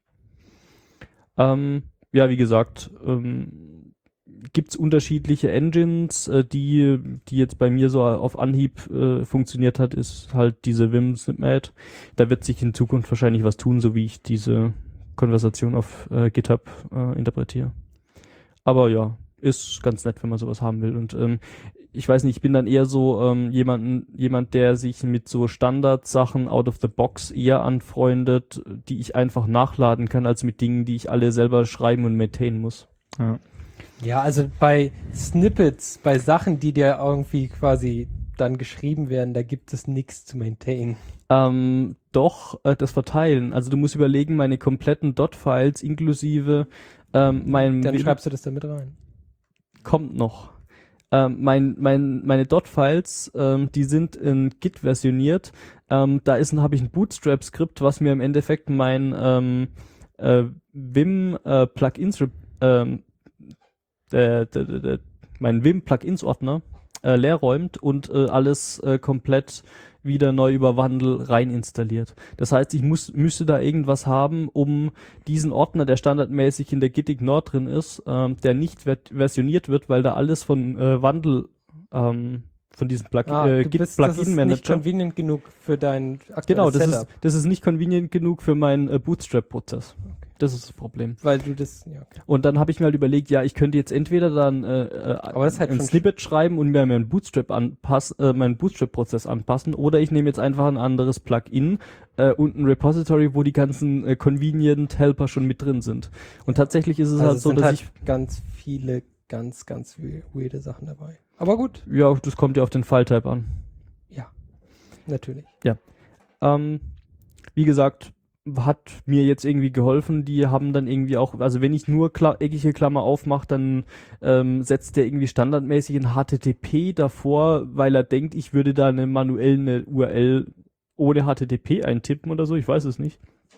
Ähm, ja, wie gesagt, ähm, gibt's unterschiedliche Engines, äh, die, die jetzt bei mir so auf Anhieb äh, funktioniert hat, ist halt diese Vim Snipmate. Da wird sich in Zukunft wahrscheinlich was tun, so wie ich diese Konversation auf äh, GitHub äh, interpretiere. Aber ja, ist ganz nett, wenn man sowas haben will. Und ähm, ich weiß nicht, ich bin dann eher so ähm, jemanden, jemand, der sich mit so Standardsachen out of the box eher anfreundet, die ich einfach nachladen kann, als mit Dingen, die ich alle selber schreiben und maintainen muss. Ja. Ja, also bei Snippets, bei Sachen, die dir irgendwie quasi dann geschrieben werden, da gibt es nichts zu maintainen. Ähm, doch, äh, das Verteilen. Also du musst überlegen, meine kompletten Dot-Files inklusive ähm, meinem Dann Win- schreibst du das da mit rein. kommt noch. Ähm, mein, mein, meine Dot-Files, ähm, die sind in Git versioniert. Ähm, da ist, habe ich ein Bootstrap-Skript, was mir im Endeffekt mein ähm, äh, Vim äh, Plugins, ähm, der, der, der, der, mein Vim Plugins-Ordner äh, leer räumt und äh, alles äh, komplett wieder neu über Wandel rein installiert. Das heißt, ich muss, müsste da irgendwas haben, um diesen Ordner, der standardmäßig in der Git-Ignore drin ist, ähm, der nicht ver versioniert wird, weil da alles von äh, Wandel, ähm, von diesem Plug Ah, äh, du bist, das ist nicht Git-Plugin-Manager. convenient genug für dein aktuelles Genau, das Setup. ist, das ist nicht convenient genug für meinen äh, Bootstrap-Prozess. Das ist das Problem. Weil du das, ja. Und dann habe ich mir halt überlegt, ja, ich könnte jetzt entweder dann äh, äh, Aber das ist halt ein schon Snippet schreiben und mir meinen Bootstrap anpassen, äh, meinen Bootstrap-Prozess anpassen, oder ich nehme jetzt einfach ein anderes Plugin äh, und ein Repository, wo die ganzen äh, Convenient Helper schon mit drin sind. Und tatsächlich ist es Also halt es so, sind dass halt ich ganz viele, ganz, ganz we- weirde Sachen dabei. Aber gut, ja, das kommt ja auf den File-Type an. natürlich. Ähm, wie gesagt, hat mir jetzt irgendwie geholfen. Die haben dann irgendwie auch, also wenn ich nur kla eckige Klammer aufmache, dann ähm, setzt der irgendwie standardmäßig ein H T T P davor, weil er denkt, ich würde da eine manuell eine U R L ohne H T T P eintippen oder so. Ich weiß es nicht.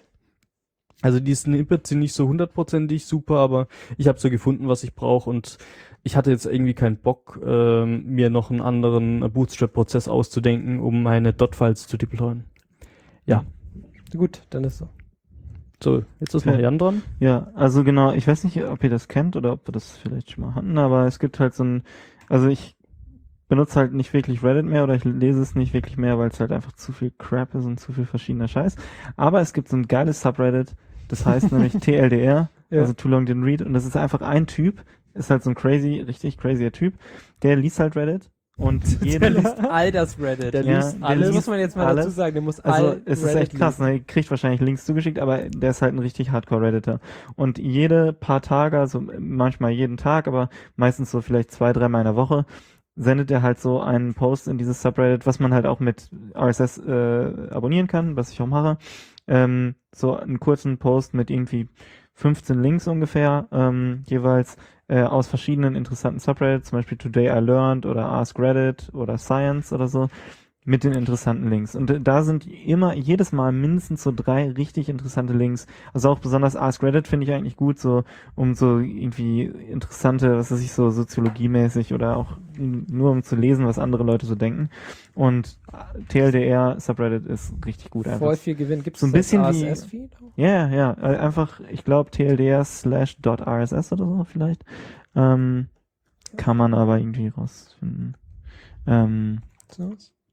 Also die Snippets sind nicht so hundertprozentig super, aber ich habe so gefunden, was ich brauche, und ich hatte jetzt irgendwie keinen Bock, ähm, mir noch einen anderen Bootstrap-Prozess auszudenken, um meine Dot-Files zu deployen. Ja. Gut, dann ist so. So, jetzt ist Okay. Marianne dran. Ja, also genau, ich weiß nicht, ob ihr das kennt oder ob wir das vielleicht schon mal hatten, aber es gibt halt so ein, also ich benutze halt nicht wirklich Reddit mehr oder ich lese es nicht wirklich mehr, weil es halt einfach zu viel Crap ist und zu viel verschiedener Scheiß. Aber es gibt so ein geiles Subreddit, das heißt nämlich T L D R, Ja. also Too Long Didn't Read, und das ist einfach ein Typ, ist halt so ein crazy, richtig crazier Typ, der liest halt Reddit und Der jeder liest all das Reddit. Der Ja, liest der alles, liest muss man jetzt mal alles. dazu sagen. Der muss Also all es ist Reddit echt krass, lesen. ne? Ihr kriegt wahrscheinlich Links zugeschickt, aber der ist halt ein richtig Hardcore-Redditor. Und jede paar Tage, also manchmal jeden Tag, aber meistens so vielleicht zwei, dreimal in der Woche, sendet er halt so einen Post in dieses Subreddit, was man halt auch mit R S S äh, abonnieren kann, was ich auch mache. Ähm, so einen kurzen Post mit irgendwie fünfzehn Links ungefähr, ähm, jeweils äh, aus verschiedenen interessanten Subreddits, zum Beispiel Today I Learned oder Ask Reddit oder Science oder so, mit den interessanten Links. Und äh, da sind immer, jedes Mal mindestens so drei richtig interessante Links. Also auch besonders Ask Reddit finde ich eigentlich gut, so um so irgendwie interessante, was weiß ich, so soziologiemäßig oder auch n- nur um zu lesen, was andere Leute so denken. Und äh, T L D R Subreddit ist richtig gut einfach. Voll viel Gewinn. Gibt es So ein bisschen R S wie- S-Feed? Ja, ja, äh, einfach, ich glaube T L D R slash dot R S S oder so vielleicht. Ähm, kann man aber irgendwie rausfinden. Ähm, So.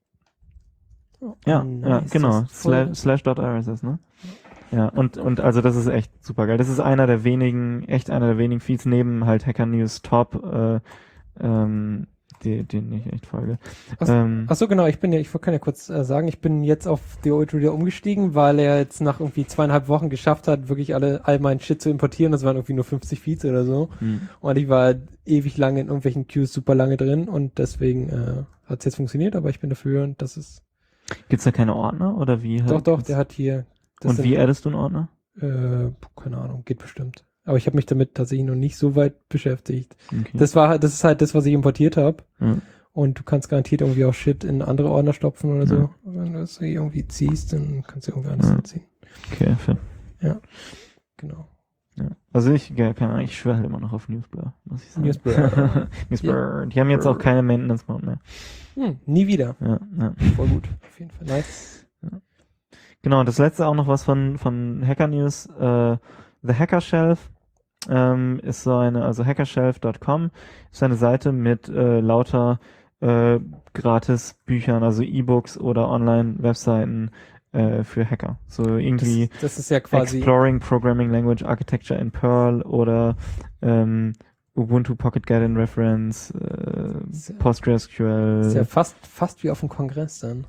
Oh, ja, nice. ja, genau. Das ist voll- Slash, slash dot R S S, ne? Ja, und, und also das ist echt super geil. Das ist einer der wenigen, echt einer der wenigen Feeds neben halt Hacker News Top, äh, ähm, die, den ich echt folge. Ach- ähm, Ach so, genau, ich bin ja, ich kann ja kurz äh, sagen, ich bin jetzt auf The Old Reader umgestiegen, weil er jetzt nach irgendwie zweieinhalb Wochen geschafft hat, wirklich alle, all meinen Shit zu importieren. Das waren irgendwie nur fünfzig Feeds oder so. hm. Und ich war ewig lange in irgendwelchen Queues super lange drin und deswegen äh, hat es jetzt funktioniert, aber ich bin dafür und das ist, Gibt's da keine Ordner oder wie? doch, halt? doch, der hat hier, das Und sind, wie addest du einen Ordner? äh, keine Ahnung, geht bestimmt. Aber ich habe mich damit tatsächlich noch nicht so weit beschäftigt. Okay. Das war, das ist halt das, was ich importiert habe. Ja. Und du kannst garantiert irgendwie auch Shit in andere Ordner stopfen oder Ja. so. Wenn du das irgendwie ziehst, dann kannst du irgendwie anders Ja. hinziehen. Okay, fair. Genau. Ja. Also ich, ja, keine Ahnung, ich schwöre halt immer noch auf Newsblur, muss ich sagen. Newsblur. Newsblur. Die haben jetzt auch keine Maintenance Mode mehr. Hm, nie wieder. Ja, ja. Voll gut. Auf jeden Fall. Nice. Genau, das letzte auch noch was von, von Hacker News. Äh, The Hacker Shelf ähm, ist so eine, also hackershelf dot com ist eine Seite mit äh, lauter äh, gratis Büchern, also E-Books oder Online-Webseiten äh, für Hacker. So irgendwie Das, das ist ja quasi, Exploring Programming Language Architecture in Perl oder ähm, Ubuntu Pocket Guardian Reference, äh, Sehr- PostgreSQL. ist ja fast, fast wie auf dem Kongress dann.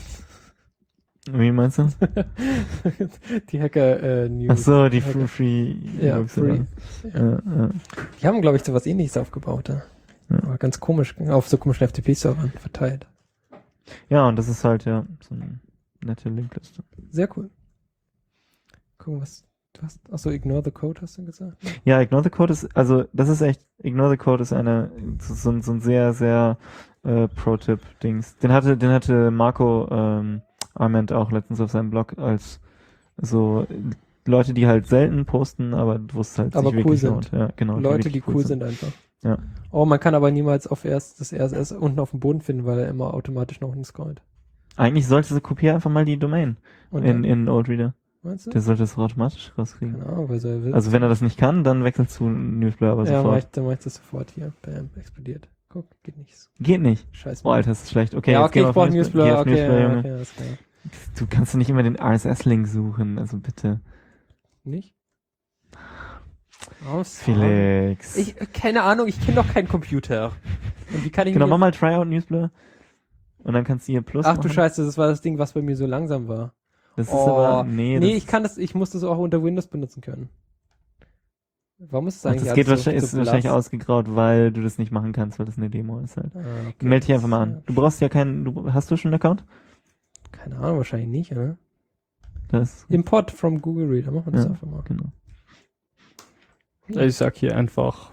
Wie meinst du? Die Hacker äh, News. Ach so, die Hacker- Free, Free Ja, E-Books, free. oder? Ja. Ja, ja. Die haben, glaube ich, so was ähnliches aufgebaut. Ja. Ja. Aber ganz komisch, auf so komischen F T P-Servern verteilt. Ja, und das ist halt ja so eine nette Linkliste. Sehr cool. Gucken, was du hast. Achso, Ignore the Code hast du gesagt? Ja, Ignore the Code ist, also das ist echt, Ignore the Code ist eine, so, ein- so ein sehr, sehr äh, Pro-Tipp-Dings. Den hatte, den hatte Marco ähm, Arment auch letztens auf seinem Blog als so Leute, die halt selten posten, aber wo es halt Aber sich cool wirklich sind. lohnt. Ja, genau. Leute, wirklich die cool sind einfach. Ja. Oh, man kann aber niemals auf erst das R S S unten auf dem Boden finden, weil er immer automatisch nach unten scrollt. Eigentlich sollte sie kopieren einfach mal die Domain Und in, dann, in Old Reader. meinst du? Der sollte das automatisch rauskriegen. Keine Ahnung, weil so er will. Also wenn er das nicht kann, dann wechselt zu Newsblur aber ja, mach ich, sofort. dann mach ich das sofort hier. Bam, explodiert. Guck, geht nichts. Geht nicht. Scheiße. Oh, Alter, das ist schlecht. Okay, ja, jetzt okay, gehen wir ich brauche auf Newsblur. Geh auf Okay, Newsblur, ja, Junge. okay, alles klar. Du kannst doch nicht immer den R S S-Link suchen, also bitte. Nicht? Oh, sorry. Felix. Ich, keine Ahnung, ich kenne doch keinen Computer. Und wie kann ich genau, mir mach mal Tryout Newsblur. Und dann kannst du hier Plus Ach machen. du Scheiße, das war das Ding, was bei mir so langsam war. Das ist Oh, aber, nee, nee, das ich kann das, ich muss das auch unter Windows benutzen können. Warum ist das Ach, eigentlich das geht alles so, wahrscheinlich, so ist wahrscheinlich blass? ausgegraut, weil du das nicht machen kannst, weil das eine Demo ist halt. Ah, okay. Meld dich einfach mal an. Du brauchst ja keinen, du, hast du schon einen Account? Keine Ahnung, wahrscheinlich nicht, oder? Das, Import from Google Reader, machen wir das Ja. einfach mal. genau. Ich sag hier einfach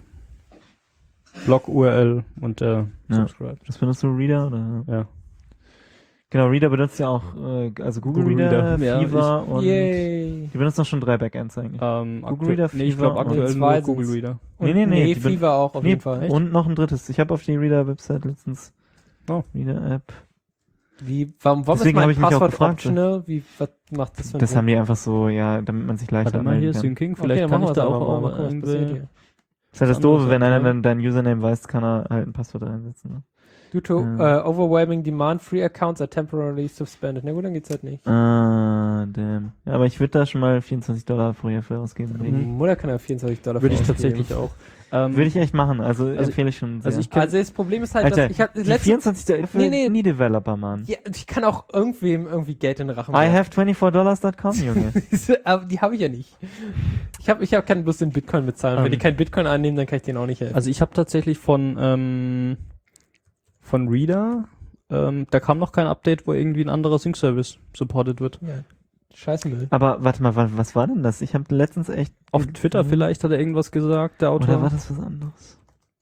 Blog-U R L und äh, Ja. Subscribe. Das benutzt du Reader oder? Ja. Genau, Reader benutzt ja auch, äh, also Google, Google Reader, Reader. Ja, Fever und Yay! die benutzen auch schon drei Backends eigentlich. Ähm, Google aktu- Reader, nee, ich Fever glaube und aktuell zwei nur Google sind's. Reader. Und Nee, nee, nee, Nee, die ben- Fever auch auf nee, jeden Fall. und noch ein drittes. Ich habe auf die Reader-Website letztens Oh. Reader-App. Wie, warum, warum Deswegen ist hab mein ich mich auch Passwort gefragt, optional? Wie, was macht das für ein Das Sinn? haben die einfach so, ja, damit man sich leichter Warte mal hier, anmelden kann. Syncing, Okay, vielleicht dann kann machen ich wir da es auch einfach mal. Mal mal gucken, was passiert irgendwie... hier. Das ist halt das andere Doofe, wenn Seite, einer ja. dann dein Username weiß, kann er halt ein Passwort reinsetzen. Ne? Due to Ja. uh, overwhelming demand, free accounts are temporarily suspended. Na gut, dann geht's halt nicht. Ah, damn. Ja, aber ich würde da schon mal vierundzwanzig Dollar pro Jahr für ausgeben. Die Mutter kann ja vierundzwanzig Dollar Würde ich für ausgeben. tatsächlich auch. Ähm, Würde ich echt machen, also, empfehle ich schon sehr. also ich kenn- Also das Problem ist halt, Alter, dass ich hab die letztens, vierundzwanzig Dollar für Nee, nee. nie Developer, Mann. ja, ich kann auch irgendwem irgendwie Geld in den Rachen I werfen. have twenty-four dollars dot com, Junge. Aber die habe ich ja nicht. Ich habe ich hab keinen Lust, den Bitcoin bezahlen. Ähm. Wenn die keinen Bitcoin annehmen, dann kann ich denen auch nicht helfen. Also ich habe tatsächlich von ähm, von Reader, ähm, da kam noch kein Update, wo irgendwie ein anderer Sync-Service supported wird. ja, Scheißmüll. Aber warte mal, wa- was war denn das? Ich habe letztens echt... Auf Twitter vielleicht hat er irgendwas gesagt, der Autor. Oder war das was anderes?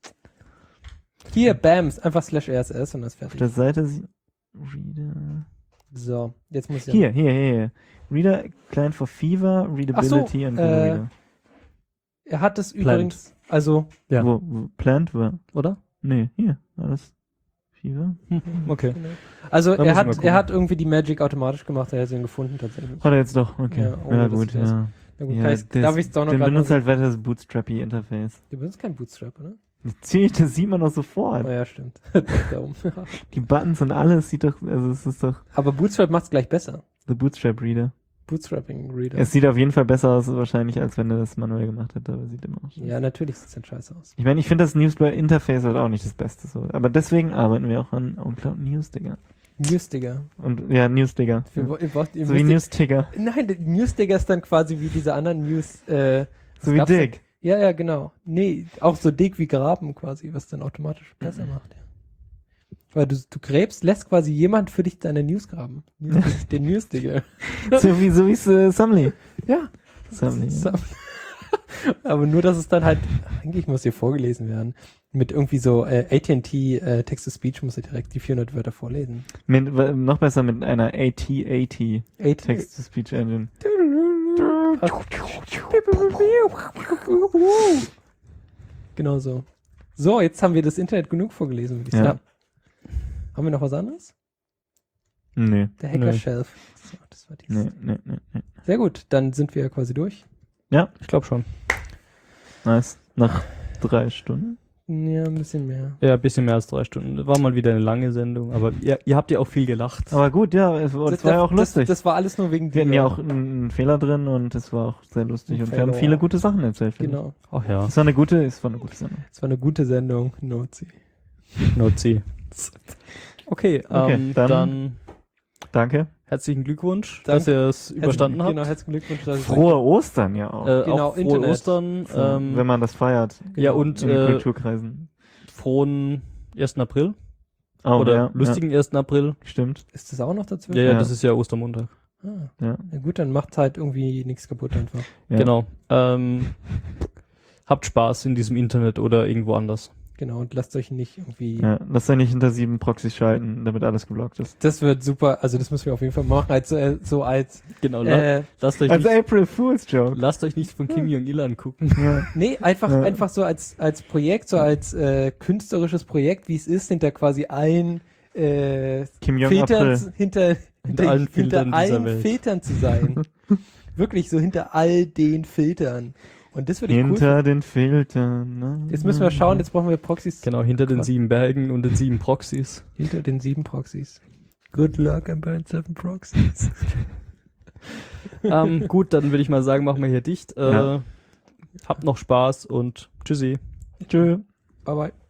Hier, Bams, einfach slash R S S und das ist Auf fertig. der Seite... sie- Reader... So, jetzt muss ich Hier, hier, hier, hier. Reader, Client for Fever, Readability und Google äh, Reader. Er hat es Plant. übrigens, also, Ja. Wo, wo, Plant war? Oder? Nee, hier, alles Fever. Okay. also Da er müssen wir hat, gucken. er hat irgendwie die Magic automatisch gemacht, er hat ihn gefunden tatsächlich. Hat er jetzt doch, okay. Ja, Ja, ohne, dass gut, ich das- ja. Na gut, ja kann ich, das- darf ich es doch noch Dann gerade benutzt mal halt weiter das Bootstrappy Interface. Du benutzt kein Bootstrap, oder? Natürlich, das sieht man doch sofort. Oh ja, stimmt. Darum. Die Buttons und alles sieht doch, also es ist doch Aber Bootstrap macht es gleich besser. the Bootstrap Reader. Bootstrapping Reader. Es sieht auf jeden Fall besser aus wahrscheinlich, als wenn er das manuell gemacht hätte, aber sieht immer noch scheiße. Ja, natürlich sieht es dann scheiße aus. Ich meine, ich finde das Newsblur Interface halt auch nicht das Beste so. Aber deswegen arbeiten wir auch an OnCloud News, Digga. News, Digga. Und ja, News, Digga. Wir, ihr braucht, ihr So wie müsst- News Tigger. Nein, der News Digger ist dann quasi wie diese anderen News. Äh, was So wie gab's denn? Dick. Ja, ja, genau. Nee, auch so dick wie Graben quasi, was dann automatisch besser Mhm. macht. Ja. Weil du, du gräbst, lässt quasi jemand für dich deine News graben. News, den News Digger. So wie, so wie äh, Sumly. Ja. Sumly. So. Aber nur, dass es dann halt, eigentlich muss hier vorgelesen werden. Mit irgendwie so äh, A T and T äh, Text-to-Speech muss er direkt die vierhundert Wörter vorlesen. Mit, w- noch besser mit einer A T A T A T Text-to-Speech Engine. Genau so. So, jetzt haben wir das Internet genug vorgelesen. würde ich Ja. sagen. Haben wir noch was anderes? Nee, Der Hacker Nö. Shelf. So, das war dies. nee, nee, nee, nee. Sehr gut, dann sind wir quasi durch. Ja, Ich glaube schon. nice. Nach drei Stunden. Ja, ein bisschen mehr. Ja, ein bisschen mehr als drei Stunden. War mal wieder eine lange Sendung, aber ihr, ihr habt ja auch viel gelacht. Aber gut, ja, es, war- es war ja auch lustig. Das, das war alles nur wegen Wir hatten dir. ja auch einen, einen Fehler drin und es war auch sehr lustig. Ein Und wir haben Fehler. viele gute Sachen erzählt. finde Genau. Ach ja, ich. Es war eine gute, es war eine gute Sendung. Es war eine gute Sendung. Nozi. Nozi. Okay, Okay, ähm, dann- dann, Danke. herzlichen Glückwunsch, Danke. dass ihr es überstanden habt. Genau, herzlichen Glückwunsch. dass ich- Frohe Ostern ja auch. Äh, Genau, auch frohe Internet. Ostern. So, Ähm, wenn man das feiert ja, Genau. und in den äh, Kulturkreisen. frohen ersten April. Oh, oder ja, lustigen ersten April. Ja, stimmt. Ist das auch noch dazu? Ja, ja, Ja. das ist ja Ostermontag. Ah, Ja. na gut, dann macht halt irgendwie nichts kaputt einfach. Ja. Genau. Ähm, habt Spaß in diesem Internet oder irgendwo anders. Genau, und lasst euch nicht irgendwie... Ja, lasst euch nicht hinter sieben Proxys schalten, damit alles geblockt ist. Das wird super, also das müssen wir auf jeden Fall machen, als, äh, so als... Genau. la- Äh, lasst, euch Als nicht, April Fool's Joke. lasst euch nicht von Kim Jong-il angucken. Ja. nee, einfach, Ja. einfach so als, als Projekt, so als äh, künstlerisches Projekt, wie es ist, hinter quasi allen äh, Kim Jong Filtern, April. hinter, hinter allen Filtern hinter dieser allen Welt. Filtern zu sein. Wirklich so hinter all den Filtern. Und das würde ich cool Hinter finden. den Filtern. Ne? Jetzt müssen wir schauen, jetzt brauchen wir Proxys. Genau, hinter den Krass. sieben Bergen und den sieben Proxys. Hinter den sieben Proxys. Good luck, I'm burn seven Proxys. ähm, gut, dann würde ich mal sagen, machen wir hier dicht. Äh, Ja. Habt noch Spaß und tschüssi. Tschö. Bye bye.